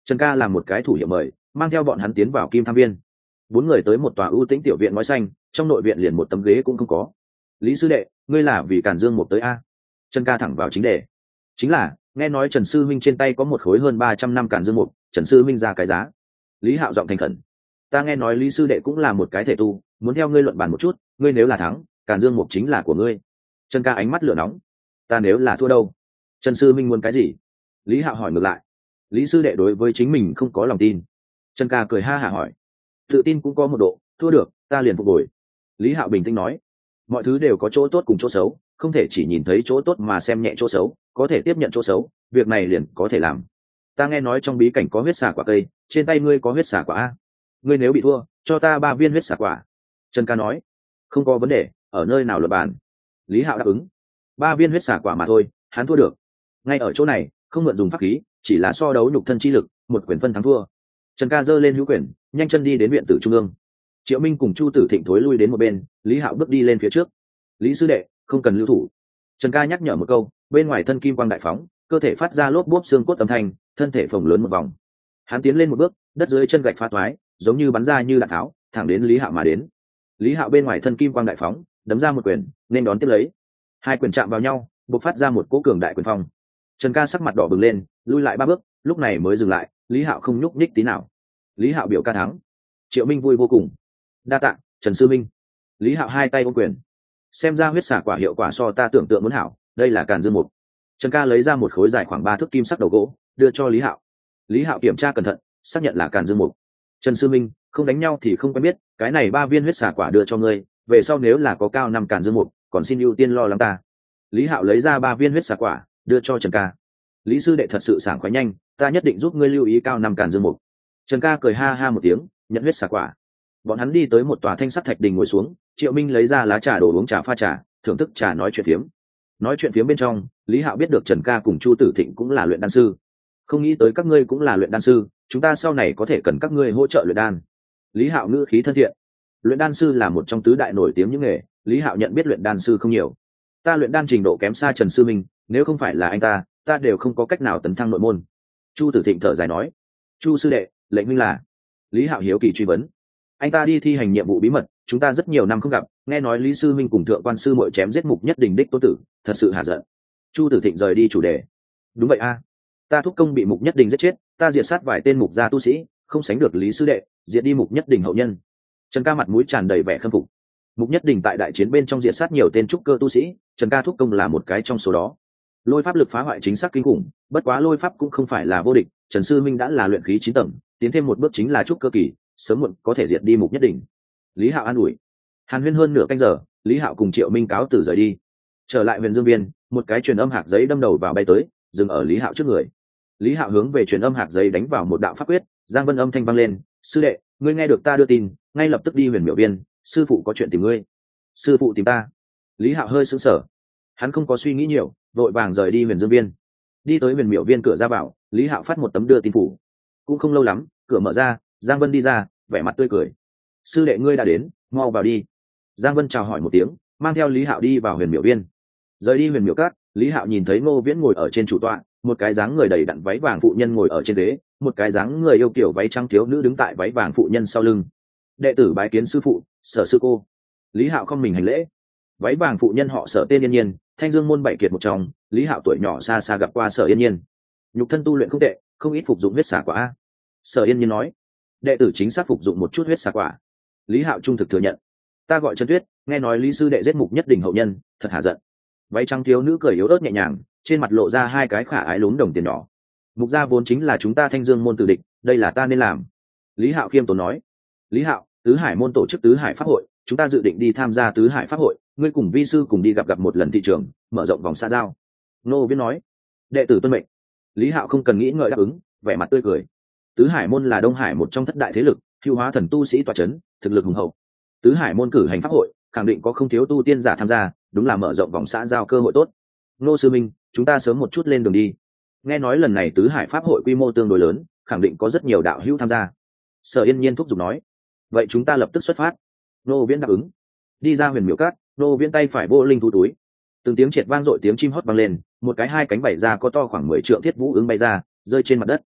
Trần Ca làm một cái thủ hiệu mời, mang theo bọn hắn tiến vào Kim Tham Viên. 4 người tới một tòa ưu tĩnh tiểu viện ngói xanh, trong nội viện liền một tấm ghế cũng không có. Lý sư đệ, ngươi là vì Càn Dương Mục tới a? Trần Ca thẳng vào chính đề. Chính là, nghe nói Trần sư minh trên tay có một khối hơn 300 năm Càn Dương Mục, Trần sư minh ra cái giá. Lý Hạo giọng thành khẩn. Ta nghe nói Lý sư đệ cũng là một cái thể tu, muốn theo ngươi luận bàn một chút, ngươi nếu là thắng, Càn Dương Mục chính là của ngươi. Trần Ca ánh mắt lửa nóng. Ta nếu là thua đâu? Trần sư minh muốn cái gì? Lý Hạo hỏi ngược lại. Lý sư đệ đối với chính mình không có lòng tin. Trần Ca cười ha hả hỏi. Tự tin cũng có một độ, thua được ta liền phục hồi. Lý Hạo bình tĩnh nói. Mọi thứ đều có chỗ tốt cùng chỗ xấu, không thể chỉ nhìn thấy chỗ tốt mà xem nhẹ chỗ xấu, có thể tiếp nhận chỗ xấu, việc này liền có thể làm. Ta nghe nói trong bí cảnh có huyết xà quả cây, trên tay ngươi có huyết xà quả a. Ngươi nếu bị thua, cho ta 3 viên huyết xà quả. Trần Ca nói. Không có vấn đề, ở nơi nào luật bàn. Lý Hạo đáp ứng. 3 viên huyết xà quả mà thôi, hắn thua được. Ngay ở chỗ này, không mượn dùng pháp khí, chỉ là so đấu nhục thân chi lực, một quyền phân thắng thua. Trần Ca giơ lên hữu quyền, nhanh chân đi đến viện tử trung ương. Triệu Minh cùng Chu Tử Thịnh thối lui đến một bên, Lý Hạo bước đi lên phía trước. Lý sư đệ, không cần lưu thủ. Trần Ca nhắc nhở một câu, bên ngoài thân kim quang đại phóng, cơ thể phát ra lốp bốp xương cốt âm thanh, thân thể phồng lớn một vòng. Hắn tiến lên một bước, đất dưới chân gạch phá toái, giống như bắn ra như đạn tháo, thẳng đến Lý Hạo mà đến. Lý Hạo bên ngoài thân kim quang đại phóng, đấm ra một quyền, nên đón tiếp lấy. Hai quyền chạm vào nhau, bộc phát ra một cỗ cường đại quyền phong. Trần Ca sắc mặt đỏ bừng lên, lui lại 3 bước, lúc này mới dừng lại. Lý Hạo không nhúc nhích tí nào. Lý Hạo biểu ca thắng. Triệu Minh vui vô cùng. Đa tạ, Trần sư minh. Lý Hạo hai tay ôm quyền. Xem ra huyết xà quả hiệu quả so ta tưởng tượng muốn hảo, đây là Càn Dương Mục. Trần Ca lấy ra một khối dài khoảng 3 thước kim sắc đầu gỗ, đưa cho Lý Hạo. Lý Hạo kiểm tra cẩn thận, xác nhận là Càn Dương Mục. Trần sư minh, không đánh nhau thì không quen biết, cái này 3 viên huyết xà quả đưa cho ngươi, về sau nếu là có cao 5 Càn Dương Mục, còn xin ưu tiên lo lắng ta. Lý Hạo lấy ra 3 viên huyết xà quả, đưa cho Trần Ca. Lý sư đệ thật sự sảng khoái nhanh, ta nhất định giúp ngươi lưu ý cao 5 Càn Dương Mục. Trần Ca cười ha ha một tiếng, nhận huyết xà quả. Bọn hắn đi tới một tòa thanh sắt thạch đình ngồi xuống. Triệu Minh lấy ra lá trà đổ uống trà pha trà, thưởng thức trà nói chuyện phiếm. Nói chuyện phiếm bên trong, Lý Hạo biết được Trần Ca cùng Chu Tử Thịnh cũng là luyện đan sư. Không nghĩ tới các ngươi cũng là luyện đan sư, chúng ta sau này có thể cần các ngươi hỗ trợ luyện đan. Lý Hạo ngữ khí thân thiện. Luyện đan sư là một trong tứ đại nổi tiếng những nghề, Lý Hạo nhận biết luyện đan sư không nhiều. Ta luyện đan trình độ kém xa Trần sư minh, nếu không phải là anh ta đều không có cách nào tấn thăng nội môn. Chu Tử Thịnh thở dài nói. Chu sư đệ, lệnh minh là? Lý Hạo hiếu kỳ truy vấn. Anh ta đi thi hành nhiệm vụ bí mật, chúng ta rất nhiều năm không gặp, nghe nói Lý sư minh cùng thượng quan sư muội chém giết Mục Nhất Đình đích tôn tử, thật sự hả giận. Chu Tử Thịnh rời đi chủ đề. Đúng vậy a, ta thúc công bị Mục Nhất Đình giết chết, ta diệt sát vài tên mục gia tu sĩ, không sánh được Lý sư đệ, diệt đi Mục Nhất Đình hậu nhân. Trần Ca mặt mũi tràn đầy vẻ khâm phục. Mục Nhất Đình tại đại chiến bên trong diệt sát nhiều tên trúc cơ tu sĩ, Trần Ca thúc công là một cái trong số đó. Lôi pháp lực phá hoại chính xác kinh khủng, bất quá lôi pháp cũng không phải là vô địch, Trần sư minh đã là luyện khí 9 tầng, tiến thêm một bước chính là trúc cơ kỳ, sớm muộn có thể diệt đi Mục Nhất Đình. Lý Hạo an ủi. Hàn huyên hơn nửa canh giờ, Lý Hạo cùng Triệu Minh cáo từ rời đi. Trở lại Huyền Dương Viên, một cái truyền âm hạc giấy đâm đầu vào bay tới, dừng ở Lý Hạo trước người. Lý Hạo hướng về truyền âm hạc giấy đánh vào một đạo pháp quyết, Giang Vân âm thanh vang lên, sư đệ, ngươi nghe được ta đưa tin, ngay lập tức đi Huyền Miểu Viên, sư phụ có chuyện tìm ngươi. Sư phụ tìm ta? Lý Hạo hơi sững sờ. Hắn không có suy nghĩ nhiều, vội vàng rời đi Huyền Dương Viên. Đi tới Huyền Miểu Viên cửa ra vào, Lý Hạo phát một tấm đưa tin phủ. Cũng không lâu lắm, cửa mở ra, Giang Vân đi ra, vẻ mặt tươi cười. Sư đệ ngươi đã đến, mau vào đi. Giang Vân chào hỏi một tiếng, mang theo Lý Hạo đi vào Huyền Miểu Viên. Rời đi Huyền Miểu Các, Lý Hạo nhìn thấy Ngô Viễn ngồi ở trên chủ tọa, một cái dáng người đầy đặn váy vàng phụ nhân ngồi ở trên ghế, một cái dáng người yêu kiểu váy trắng thiếu nữ đứng tại váy vàng phụ nhân sau lưng. Đệ tử bái kiến sư phụ, Sở sư cô. Lý Hạo không mình hành lễ. Váy vàng phụ nhân họ Sở tên Yên Nhiên, Thanh Dương môn 7 kiệt một trong, Lý Hạo tuổi nhỏ xa xa gặp qua Sở Yên Nhiên. Nhục thân tu luyện không tệ, không ít phục dụng huyết xà quả. Sở Yên Nhiên nói. Đệ tử chính xác phục dụng một chút huyết xà quả. Lý Hạo trung thực thừa nhận. Ta gọi Trần Tuyết, nghe nói Lý sư đệ giết Mục Nhất Đình hậu nhân, thật hả giận. Váy trắng thiếu nữ cười yếu ớt nhẹ nhàng, trên mặt lộ ra hai cái khả ái lún đồng tiền nhỏ. Mục gia vốn chính là chúng ta Thanh Dương môn tử địch, đây là ta nên làm. Lý Hạo khiêm tốn nói. Lý Hạo, Tứ Hải môn tổ chức Tứ Hải pháp hội, chúng ta dự định đi tham gia Tứ Hải pháp hội, ngươi cùng vi sư cùng đi gặp một lần thị trường, mở rộng vòng xã giao. Nô Viễn nói. Đệ tử tuân mệnh. Lý Hạo không cần nghĩ ngợi đáp ứng, vẻ mặt tươi cười. Tứ Hải môn là Đông Hải một trong thất đại thế lực, hưu hóa thần tu sĩ tọa chấn, thực lực hùng hậu. Tứ Hải môn cử hành pháp hội, khẳng định có không thiếu tu tiên giả tham gia, đúng là mở rộng vòng xã giao cơ hội tốt. Nô sư minh, chúng ta sớm một chút lên đường đi. Nghe nói lần này Tứ Hải pháp hội quy mô tương đối lớn, khẳng định có rất nhiều đạo hữu tham gia. Sở Yên Nhiên thúc giục nói. Vậy chúng ta lập tức xuất phát. Nô Viễn đáp ứng. Đi ra Huyền Miểu Các, Nô Viễn tay phải vô linh thu túi. Từng tiếng triệt vang dội tiếng chim hót vang lên, một cái hai cánh vảy ra có to khoảng 10 trượng thiết vũ ứng bay ra, rơi trên mặt đất.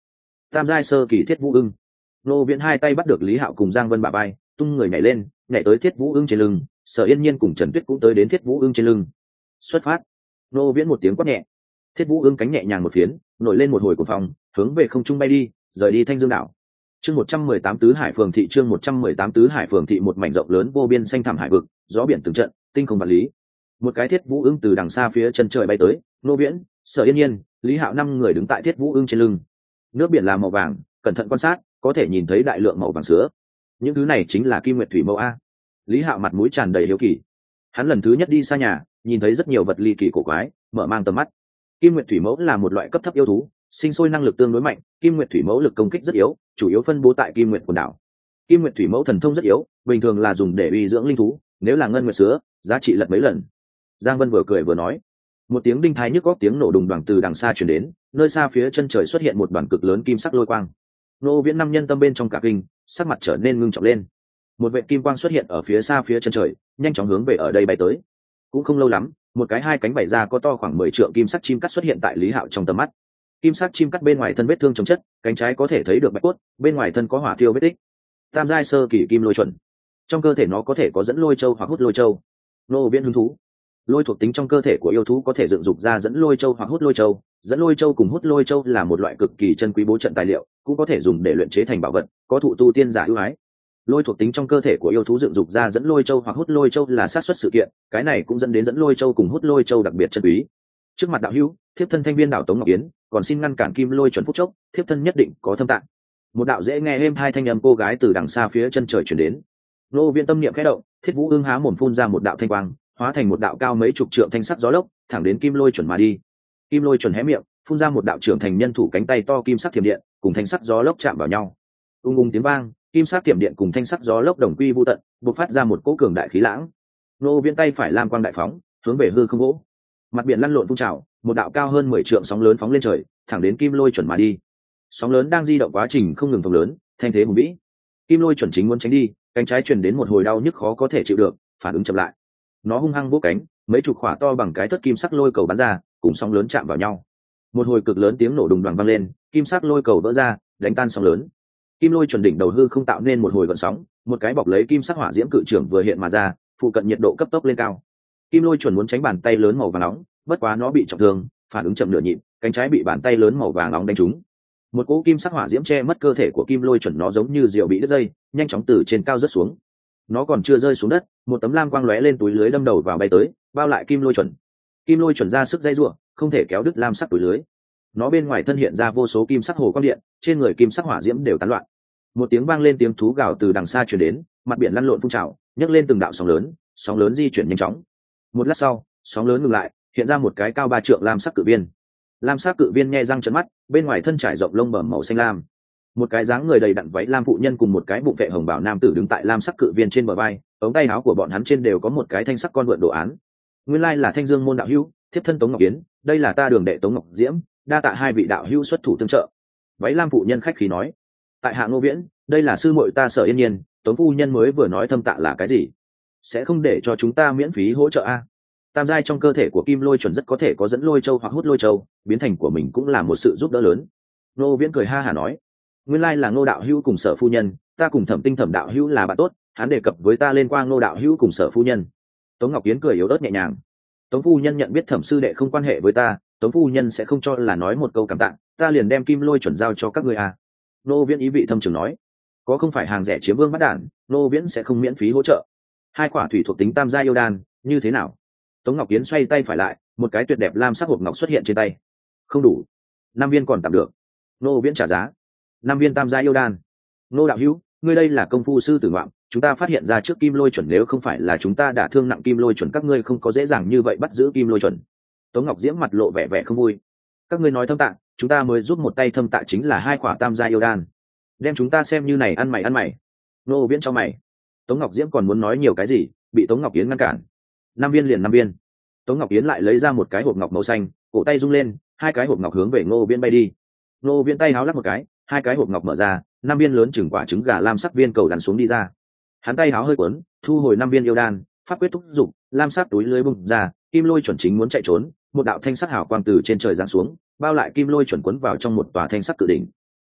tam giai sơ kỳ Thiết Vũ Ưng. Ngô Viễn hai tay bắt được Lý Hạo cùng Giang Vân bả vai, tung người nhảy lên, nhảy tới Thiết Vũ Ưng trên lưng, Sở Yên Nhiên cùng Trần Tuyết cũng tới đến Thiết Vũ Ưng trên lưng. Xuất phát. Ngô Viễn một tiếng quát nhẹ, Thiết Vũ Ưng cánh nhẹ nhàng một phiến, nổi lên một hồi của phòng, hướng về không trung bay đi, rời đi Thanh Dương đảo. Chương 118 Tứ Hải phường thị, chương 118 Tứ Hải phường thị, một mảnh rộng lớn vô biên xanh thẳm hải vực, gió biển từng trận, tinh không vạn lý. Một cái Thiết Vũ Ưng từ đằng xa phía chân trời bay tới, Ngô Viễn, Sở Yên Nhiên, Lý Hạo năm người đứng tại Thiết Vũ Ưng trên lưng. Nước biển là màu vàng, cẩn thận quan sát, có thể nhìn thấy đại lượng màu vàng sữa. Những thứ này chính là Kim Nguyệt Thủy Mẫu a. Lý Hạo mặt mũi tràn đầy hiếu kỳ. Hắn lần thứ nhất đi xa nhà, nhìn thấy rất nhiều vật ly kỳ cổ quái, mở mang tầm mắt. Kim Nguyệt Thủy Mẫu là một loại cấp thấp yêu thú, sinh sôi năng lực tương đối mạnh. Kim Nguyệt Thủy Mẫu lực công kích rất yếu, chủ yếu phân bố tại Kim Nguyệt quần đảo. Kim Nguyệt Thủy Mẫu thần thông rất yếu, bình thường là dùng để uy dưỡng linh thú, nếu là ngân nguyệt sữa, giá trị lật mấy lần. Giang Vân vừa cười vừa nói. Một tiếng đinh thái nhức góc tiếng nổ đùng đoàng từ đằng xa truyền đến, nơi xa phía chân trời xuất hiện một đoàn cực lớn kim sắc lôi quang. Ngô Viễn năm nhân tâm bên trong cả kinh, sắc mặt trở nên ngưng trọng lên. Một vệt kim quang xuất hiện ở phía xa phía chân trời, nhanh chóng hướng về ở đây bay tới. Cũng không lâu lắm, một cái hai cánh bày ra có to khoảng 10 trượng kim sắc chim cắt xuất hiện tại Lý Hạo trong tầm mắt. Kim sắc chim cắt bên ngoài thân vết thương chống chất, cánh trái có thể thấy được bạch cốt, bên ngoài thân có hỏa tiêu vết tích. Tam giai sơ kỳ kim lôi chuẩn. Trong cơ thể nó có thể có dẫn lôi châu hoặc hút lôi châu. Ngô Viễn hứng thú. Lôi thuộc tính trong cơ thể của yêu thú có thể dựng dục ra dẫn lôi châu hoặc hút lôi châu. Dẫn lôi châu cùng hút lôi châu là một loại cực kỳ chân quý bố trận tài liệu, cũng có thể dùng để luyện chế thành bảo vật, có thụ tu tiên giả ưu ái. Lôi thuộc tính trong cơ thể của yêu thú dựng dục ra dẫn lôi châu hoặc hút lôi châu là xác suất sự kiện, cái này cũng dẫn đến dẫn lôi châu cùng hút lôi châu đặc biệt chân quý. Trước mặt đạo hữu, thiếp thân Thanh Viên đảo Tống Ngọc Yến, còn xin ngăn cản kim lôi chuẩn phúc chốc, thiếp thân nhất định có thâm tạng. Một đạo dễ nghe êm hai thanh âm cô gái từ đằng xa phía chân trời truyền đến. Ngô Viễn tâm niệm khẽ động, Thiết Vũ Ưng há mồm phun ra một đạo thanh quang, hóa thành một đạo cao mấy chục trượng thanh sắc gió lốc, thẳng đến kim lôi chuẩn mà đi. Kim lôi chuẩn hé miệng, phun ra một đạo trưởng thành nhân thủ cánh tay to kim sắc thiểm điện, cùng thanh sắc gió lốc chạm vào nhau. Ung ung tiếng vang, kim sắc thiểm điện cùng thanh sắc gió lốc đồng quy vu tận, bộc phát ra một cỗ cường đại khí lãng. Ngô Viễn tay phải lam quang đại phóng, hướng về hư không vỗ. Mặt biển lăn lộn phun trào, một đạo cao hơn 10 trượng sóng lớn phóng lên trời, thẳng đến kim lôi chuẩn mà đi. Sóng lớn đang di động quá trình không ngừng phồng lớn, thanh thế hùng vĩ. Kim lôi chuẩn chính muốn tránh đi, cánh trái truyền đến một hồi đau nhức khó có thể chịu được, phản ứng chậm lại. Nó hung hăng vỗ cánh, mấy chục khỏa to bằng cái thất kim sắc lôi cầu bắn ra, cùng sóng lớn chạm vào nhau. Một hồi cực lớn tiếng nổ đùng đoàng vang lên, kim sắc lôi cầu vỡ ra, đánh tan sóng lớn. Kim lôi chuẩn đỉnh đầu hư không tạo nên một hồi gợn sóng, một cái bọc lấy kim sắc hỏa diễm cự trưởng vừa hiện mà ra, phụ cận nhiệt độ cấp tốc lên cao. Kim lôi chuẩn muốn tránh bàn tay lớn màu vàng nóng, bất quá nó bị trọng thương, phản ứng chậm nửa nhịp, cánh trái bị bàn tay lớn màu vàng nóng đánh trúng. Một cỗ kim sắc hỏa diễm che mất cơ thể của kim lôi chuẩn, nó giống như diều bị đứt dây, nhanh chóng từ trên cao rớt xuống. Nó còn chưa rơi xuống đất, một tấm lam quang lóe lên túi lưới đâm đầu vào bay tới, bao lại kim lôi chuẩn. Kim lôi chuẩn ra sức dây rủa, không thể kéo đứt lam sắc túi lưới. Nó bên ngoài thân hiện ra vô số kim sắc hồ quang điện, trên người kim sắc hỏa diễm đều tán loạn. Một tiếng vang lên, tiếng thú gào từ đằng xa truyền đến, mặt biển lăn lộn phun trào, nhấc lên từng đạo sóng lớn di chuyển nhanh chóng. Một lát sau, sóng lớn ngừng lại, hiện ra một cái cao 3 trượng lam sắc cự viên. Lam sắc cự viên nhe răng trợn mắt, bên ngoài thân trải rộng lông bẩm màu xanh lam. Một cái dáng người đầy đặn váy lam phụ nhân cùng một cái bụng vệ hồng bào nam tử đứng tại lam sắc cự viên trên bờ vai, ống tay áo của bọn hắn trên đều có một cái thanh sắc con vượn đồ án. Nguyên lai là Thanh Dương môn đạo hữu, thiếp thân Tống Ngọc Yến, đây là ta đường đệ Tống Ngọc Diễm, đa tạ hai vị đạo hữu xuất thủ tương trợ. Váy lam phụ nhân khách khí nói. Tại hạ Ngô Viễn, đây là sư muội ta Sở Yên Nhiên, Tống phu nhân mới vừa nói thâm tạ là cái gì? Sẽ không để cho chúng ta miễn phí hỗ trợ a? Tam giai trong cơ thể của kim lôi chuẩn rất có thể có dẫn lôi châu hoặc hút lôi châu, biến thành của mình cũng là một sự giúp đỡ lớn. Ngô Viễn cười ha hả nói. Nguyên lai là Ngô đạo hữu cùng Sở phu nhân, ta cùng Thẩm Tinh Thẩm đạo hữu là bạn tốt, hắn đề cập với ta lên qua Ngô đạo hữu cùng Sở phu nhân. Tống Ngọc Yến cười yếu ớt nhẹ nhàng. Tống phu nhân nhận biết Thẩm sư đệ không quan hệ với ta, Tống phu nhân sẽ không cho là nói một câu cảm tạ, ta liền đem kim lôi chuẩn giao cho các ngươi à. Ngô Viễn ý vị thâm trường nói. Có không phải hàng rẻ chiếm vương bắt đản, Ngô Viễn sẽ không miễn phí hỗ trợ. Hai quả thủy thuộc tính tam gia yêu đan, như thế nào? Tống Ngọc Yến xoay tay phải lại, một cái tuyệt đẹp lam sắc hộp ngọc xuất hiện trên tay. Không đủ, 5 viên còn tạm được. Ngô Viễn trả giá. 5 viên tam gia yêu đan. Ngô đạo hữu, ngươi đây là công phu sư tử ngoạm, chúng ta phát hiện ra trước kim lôi chuẩn, nếu không phải là chúng ta đả thương nặng kim lôi chuẩn, các ngươi không có dễ dàng như vậy bắt giữ kim lôi chuẩn. Tống Ngọc Diễm mặt lộ vẻ vẻ không vui. Các ngươi nói thâm tạ, chúng ta mới giúp một tay thâm tạ chính là 2 quả tam gia yêu đan, đem chúng ta xem như này ăn mày. Ngô Viễn cho mày. Tống Ngọc Diễm còn muốn nói nhiều cái gì, bị Tống Ngọc Yến ngăn cản. 5 viên liền 5 viên. Tống Ngọc Yến lại lấy ra một cái hộp ngọc màu xanh, cổ tay rung lên, 2 cái hộp ngọc hướng về Ngô Viễn bay đi. Ngô Viễn tay háo lắc một cái, 2 cái hộp ngọc mở ra, 5 viên lớn chừng quả trứng gà lam sắc viên cầu lăn xuống đi ra. Hắn tay háo hơi cuốn, thu hồi 5 viên yêu đan, pháp quyết thúc dục, lam sắc túi lưới bung ra, kim lôi chuẩn chính muốn chạy trốn, một đạo thanh sắc hào quang từ trên trời giáng xuống, bao lại kim lôi chuẩn cuốn vào trong một tòa thanh sắc cự đỉnh.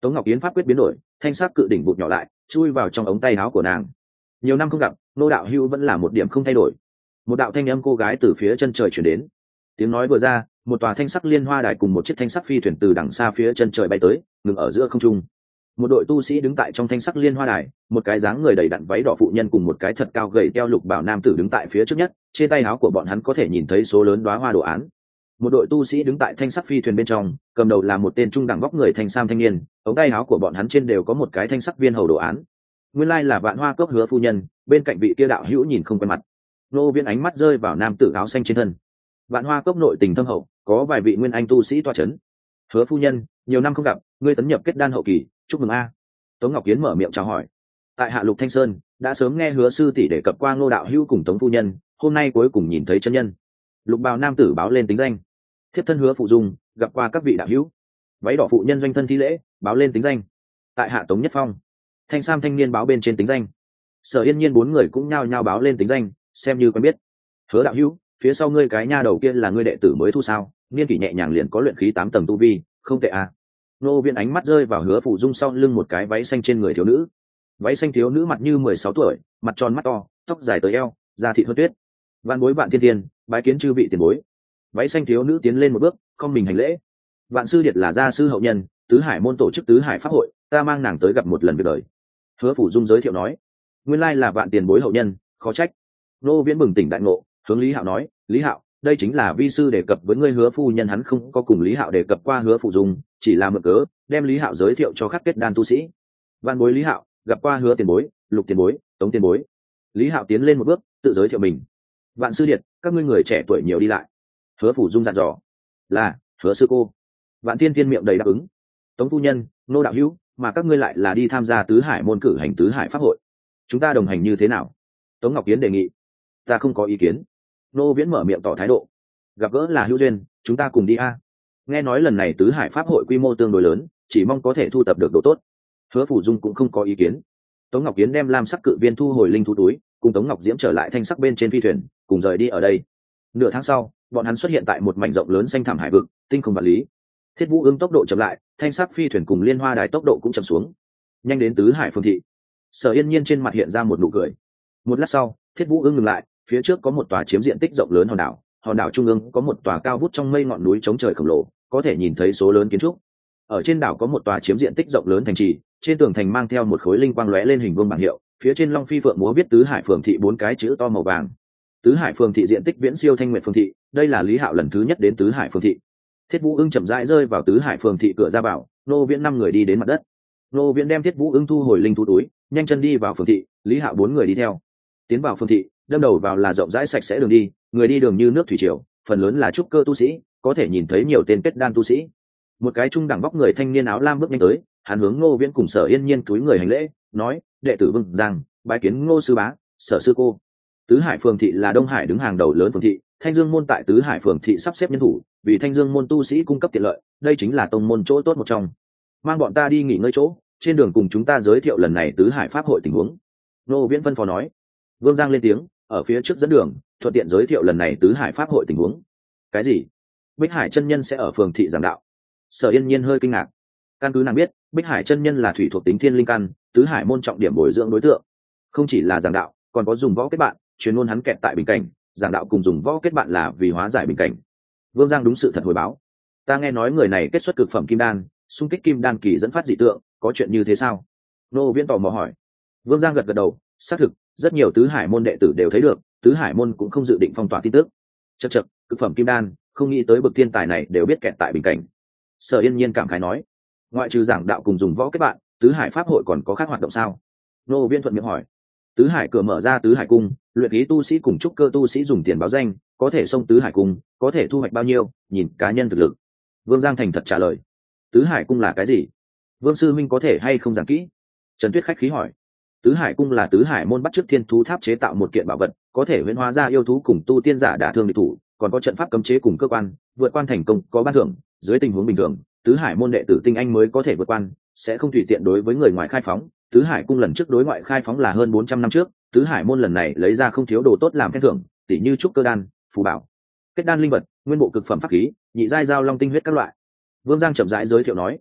Tống Ngọc Yến pháp quyết biến đổi, thanh sắc cự đỉnh vụt nhỏ lại, chui vào trong ống tay áo của nàng. Nhiều năm không gặp, Ngô đạo hữu vẫn là một điểm không thay đổi. Một đạo thanh âm cô gái từ phía chân trời chuyển đến. Tiếng nói vừa ra, một tòa thanh sắc liên hoa đài cùng một chiếc thanh sắc phi thuyền từ đằng xa phía chân trời bay tới, ngừng ở giữa không trung. Một đội tu sĩ đứng tại trong thanh sắc liên hoa đài, một cái dáng người đầy đặn váy đỏ phụ nhân cùng một cái thật cao gầy teo lục bảo nam tử đứng tại phía trước nhất, trên tay áo của bọn hắn có thể nhìn thấy số lớn đóa hoa đồ án. Một đội tu sĩ đứng tại thanh sắc phi thuyền bên trong, cầm đầu là một tên trung đẳng vóc người thanh sam thanh niên, ống tay áo của bọn hắn trên đều có một cái thanh sắc viên hầu đồ án. Nguyên lai là Vạn Hoa Cốc Hứa phu nhân, bên cạnh vị kia đạo hữu nhìn không quen mặt. Nô Viễn ánh mắt rơi vào nam tử áo xanh trên thân. Vạn Hoa Cốc nội tình thâm hậu, có vài vị nguyên anh tu sĩ toa chấn. Hứa phu nhân, nhiều năm không gặp, ngươi tấn nhập kết đan hậu kỳ, chúc mừng a. Tống Ngọc Yến mở miệng chào hỏi. Tại Hạ Lục Thanh Sơn đã sớm nghe Hứa sư tỷ đề cập qua Ngô đạo hữu cùng Tống phu nhân, hôm nay cuối cùng nhìn thấy chân nhân. Lục bào nam tử báo lên tính danh. Thiếp thân Hứa phụ dung, gặp qua các vị đạo hữu. Váy đỏ phụ nhân doanh thân thi lễ, báo lên tính danh. Tại Hạ Tống Nhất Phong. Thanh sam thanh niên báo bên trên tính danh. Sở Yên Nhiên bốn người cũng nhao nhao báo lên tính danh, xem như quen biết. Hứa đạo hữu, phía sau ngươi cái nha đầu kia là ngươi đệ tử mới thu sao? Niên kỷ nhẹ nhàng liền có luyện khí 8 tầng tu vi, không tệ à. Nô Viễn ánh mắt rơi vào Hứa phụ dung sau lưng một cái váy xanh trên người thiếu nữ. Váy xanh thiếu nữ mặt như 16 tuổi, mặt tròn mắt to, tóc dài tới eo, da thịt hơn tuyết. Vạn bối Vạn Thiên Thiên, bái kiến chư vị tiền bối. Váy xanh thiếu nữ tiến lên một bước, không mình hành lễ. Vạn sư điệt là gia sư hậu nhân, tứ hải môn tổ chức tứ hải pháp hội, ta mang nàng tới gặp một lần việc đời. Hứa phủ dung giới thiệu nói, nguyên lai là Vạn tiền bối hậu nhân, khó trách. Nô Viễn bừng tỉnh đại ngộ, hướng Lý Hạo nói, Lý Hạo, đây chính là vi sư đề cập với ngươi Hứa phu nhân, hắn không có cùng Lý Hạo đề cập qua Hứa phủ dung, chỉ là mượn cớ đem Lý Hạo giới thiệu cho khắc kết đan tu sĩ. Vạn bối Lý Hạo, gặp qua Hứa tiền bối, Lục tiền bối, Tống tiền bối. Lý Hạo tiến lên một bước, tự giới thiệu mình. Vạn sư điệt, các ngươi người trẻ tuổi nhiều đi lại. Hứa phủ dung dặn dò. Là, Hứa sư cô. Vạn Thiên Thiên miệng đầy đáp ứng. Tống phu nhân, Nô đạo hữu, mà các ngươi lại là đi tham gia tứ hải môn cử hành tứ hải pháp hội, chúng ta đồng hành như thế nào? Tống Ngọc Yến đề nghị. Ta không có ý kiến. Nô Viễn mở miệng tỏ thái độ. Gặp gỡ là hữu duyên, chúng ta cùng đi a. Nghe nói lần này tứ hải pháp hội quy mô tương đối lớn, chỉ mong có thể thu tập được độ tốt. Hứa phủ dung cũng không có ý kiến. Tống Ngọc Yến đem lam sắc cự viên thu hồi linh thú túi, cùng Tống Ngọc Diễm trở lại thanh sắc bên trên phi thuyền, cùng rời đi ở đây. Nửa tháng sau, bọn hắn xuất hiện tại một mảnh rộng lớn xanh thẳm hải vực, tinh không vật lý. Thiết Vũ Ưng tốc độ chậm lại, thanh sắc phi thuyền cùng liên hoa đài tốc độ cũng chậm xuống. Nhanh đến tứ hải phương thị. Sở Yên Nhiên trên mặt hiện ra một nụ cười. Một lát sau, Thiết Vũ Ưng ngừng lại, phía trước có một tòa chiếm diện tích rộng lớn hòn đảo trung ương có một tòa cao vút trong mây ngọn núi chống trời khổng lồ, có thể nhìn thấy số lớn kiến trúc. Ở trên đảo có một tòa chiếm diện tích rộng lớn thành trì, trên tường thành mang theo một khối linh quang lóe lên hình vuông bảng hiệu, phía trên long phi phượng múa viết tứ hải phường thị 4 cái chữ to màu vàng. Tứ hải phường thị diện tích viễn siêu Thanh Nguyệt phường thị, đây là Lý Hạo lần thứ nhất đến tứ hải phường thị. Thiết Vũ Ưng chậm rãi rơi vào tứ hải phường thị cửa ra vào, Nô Viễn 5 người đi đến mặt đất. Nô Viễn đem Thiết Vũ Ưng thu hồi linh thú túi, nhanh chân đi vào phường thị, Lý Hạo 4 người đi theo. Tiến vào phường thị, đâm đầu vào là rộng rãi sạch sẽ đường đi, người đi đường như nước thủy triều, phần lớn là trúc cơ tu sĩ, có thể nhìn thấy nhiều tên kết đan tu sĩ. Một cái trung đẳng vóc người thanh niên áo lam bước nhanh tới, hắn hướng Ngô Viễn cùng Sở Yên Nhiên cúi người hành lễ, nói: "Đệ tử Vương Giang, bái kiến Ngô sư bá, Sở sư cô." Tứ Hải phường thị là Đông Hải đứng hàng đầu lớn phường thị, Thanh Dương môn tại Tứ Hải phường thị sắp xếp nhân thủ, vì Thanh Dương môn tu sĩ cung cấp tiện lợi, đây chính là tông môn chỗ tốt một trong. Mang bọn ta đi nghỉ ngơi chỗ, trên đường cùng chúng ta giới thiệu lần này Tứ Hải pháp hội tình huống. Ngô Viễn phân phó nói. Vương Giang lên tiếng, ở phía trước dẫn đường, thuận tiện giới thiệu lần này Tứ Hải pháp hội tình huống. Cái gì? Bích Hải chân nhân sẽ ở phường thị giảng đạo? Sở Yên Nhiên hơi kinh ngạc. Căn cứ nàng biết, Bích Hải chân nhân là thủy thuộc tính thiên linh căn, Tứ Hải môn trọng điểm bồi dưỡng đối tượng. Không chỉ là giảng đạo, còn có dùng võ kết bạn, truyền ngôn hắn kẹt tại bình cảnh, giảng đạo cùng dùng võ kết bạn là vì hóa giải bình cảnh. Vương Giang đúng sự thật hồi báo. Ta nghe nói người này kết xuất cực phẩm kim đan, xung kích kim đan kỳ dẫn phát dị tượng, có chuyện như thế sao? Nô Viễn tò mò hỏi. Vương Giang gật gật đầu, xác thực, rất nhiều Tứ Hải môn đệ tử đều thấy được, Tứ Hải môn cũng không dự định phong tỏa tin tức. Chậc chậc, cực phẩm kim đan, không nghĩ tới bậc thiên tài này đều biết kẹt tại bình cảnh. Sở Yên Nhiên cảm khái nói. Ngoại trừ giảng đạo cùng dùng võ kết bạn, Tứ Hải pháp hội còn có khác hoạt động sao? Nô Viễn thuận miệng hỏi. Tứ Hải cửa mở ra Tứ Hải cung, luyện khí tu sĩ cùng trúc cơ tu sĩ dùng tiền báo danh, có thể xông Tứ Hải cung, có thể thu hoạch bao nhiêu, nhìn cá nhân thực lực. Vương Giang thành thật trả lời. Tứ Hải cung là cái gì? Vương sư minh có thể hay không giảng kỹ? Trần Tuyết khách khí hỏi. Tứ Hải cung là Tứ Hải môn bắt chước thiên thú tháp chế tạo một kiện bảo vật, có thể huyễn hóa ra yêu thú cùng tu tiên giả đả thương địch thủ, còn có trận pháp cấm chế cùng cơ quan, vượt quan thành công có ban thưởng. Dưới tình huống bình thường, Tứ Hải môn đệ tử tinh anh mới có thể vượt quan, sẽ không tùy tiện đối với người ngoài khai phóng. Tứ Hải cung lần trước đối ngoại khai phóng là hơn 400 năm trước, Tứ Hải môn lần này lấy ra không thiếu đồ tốt làm khen thưởng, tỷ như trúc cơ đan, phù bảo, kết đan linh vật, nguyên bộ cực phẩm pháp khí, nhị giai giao long tinh huyết các loại. Vương Giang chậm rãi giới thiệu nói.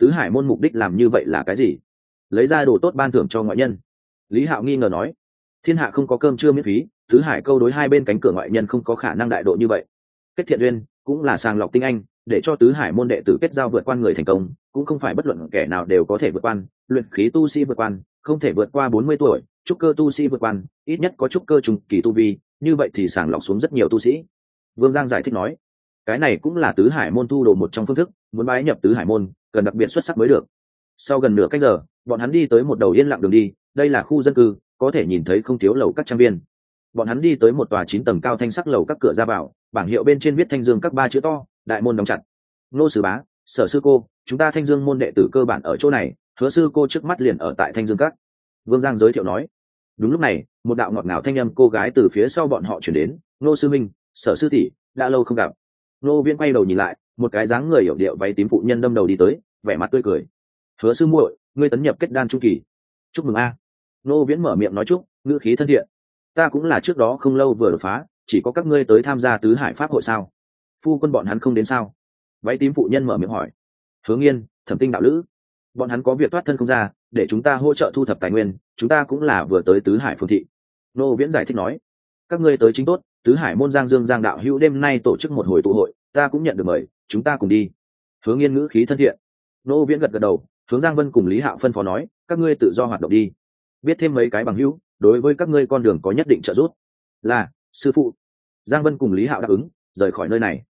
tứ hải môn mục đích làm như vậy là cái gì? Lấy ra đồ tốt ban thưởng cho ngoại nhân. Lý Hạo nghi ngờ nói, thiên hạ không có cơm trưa miễn phí, tứ hải câu đối hai bên cánh cửa ngoại nhân không có khả năng đại độ như vậy. Kết thiện duyên cũng là sàng lọc tinh anh, để cho tứ hải môn đệ tử kết giao vượt qua người thành công, cũng không phải bất luận kẻ nào đều có thể vượt qua. Luyện khí tu sĩ vượt qua, không thể vượt qua 40 tuổi, trúc cơ tu sĩ vượt qua, ít nhất có trúc cơ trùng kỳ tu vi, như vậy thì sàng lọc xuống rất nhiều tu sĩ. Vương Giang giải thích nói, cái này cũng là tứ hải môn thu đồ một trong phương thức, muốn bái nhập tứ hải môn cần đặc biệt xuất sắc mới được. Sau gần nửa canh giờ, bọn hắn đi tới một đầu yên lặng đường đi, đây là khu dân cư, có thể nhìn thấy không thiếu lầu các trang viên. Bọn hắn đi tới một tòa 9 tầng cao thanh sắc lầu các cửa ra vào, bảng hiệu bên trên viết Thanh Dương các 3 chữ to, đại môn đóng chặt. Nô sư bá, Sở sư cô, chúng ta Thanh Dương môn đệ tử cơ bản ở chỗ này, Hứa sư cô trước mắt liền ở tại Thanh Dương các. Vương Giang giới thiệu nói. Đúng lúc này, một đạo ngọt ngào thanh âm cô gái từ phía sau bọn họ chuyển đến, Nô sư minh, Sở sư tỷ, đã lâu không gặp. Nô Viễn quay đầu nhìn lại, một cái dáng người hiểu điệu váy tím phụ nhân đâm đầu đi tới, vẻ mặt tươi cười. Hứa sư muội, ngươi tấn nhập kết đan trung kỳ, chúc mừng a. Nô Viễn mở miệng nói chúc, ngữ khí thân thiện. Ta cũng là trước đó không lâu vừa đột phá, chỉ có các ngươi tới tham gia tứ hải pháp hội sao? Phu quân bọn hắn không đến sao? Váy tím phụ nhân mở miệng hỏi. Hướng Nghiên, Thẩm Tinh đạo lữ, bọn hắn có việc thoát thân không ra, để chúng ta hỗ trợ thu thập tài nguyên, chúng ta cũng là vừa tới tứ hải phường thị. Nô Viễn giải thích nói. Các ngươi tới chính tốt, tứ hải môn Giang Dương Giang đạo hữu đêm nay tổ chức một hồi tụ hội, ta cũng nhận được mời, chúng ta cùng đi. Hướng Nghiên ngữ khí thân thiện. Nô Viễn gật gật đầu, hướng Giang Vân cùng Lý Hạo phân phó nói, các ngươi tự do hoạt động đi, biết thêm mấy cái bằng hữu, đối với các ngươi con đường có nhất định trợ giúp. Là sư phụ. Giang Vân cùng Lý Hạo đáp ứng, rời khỏi nơi này.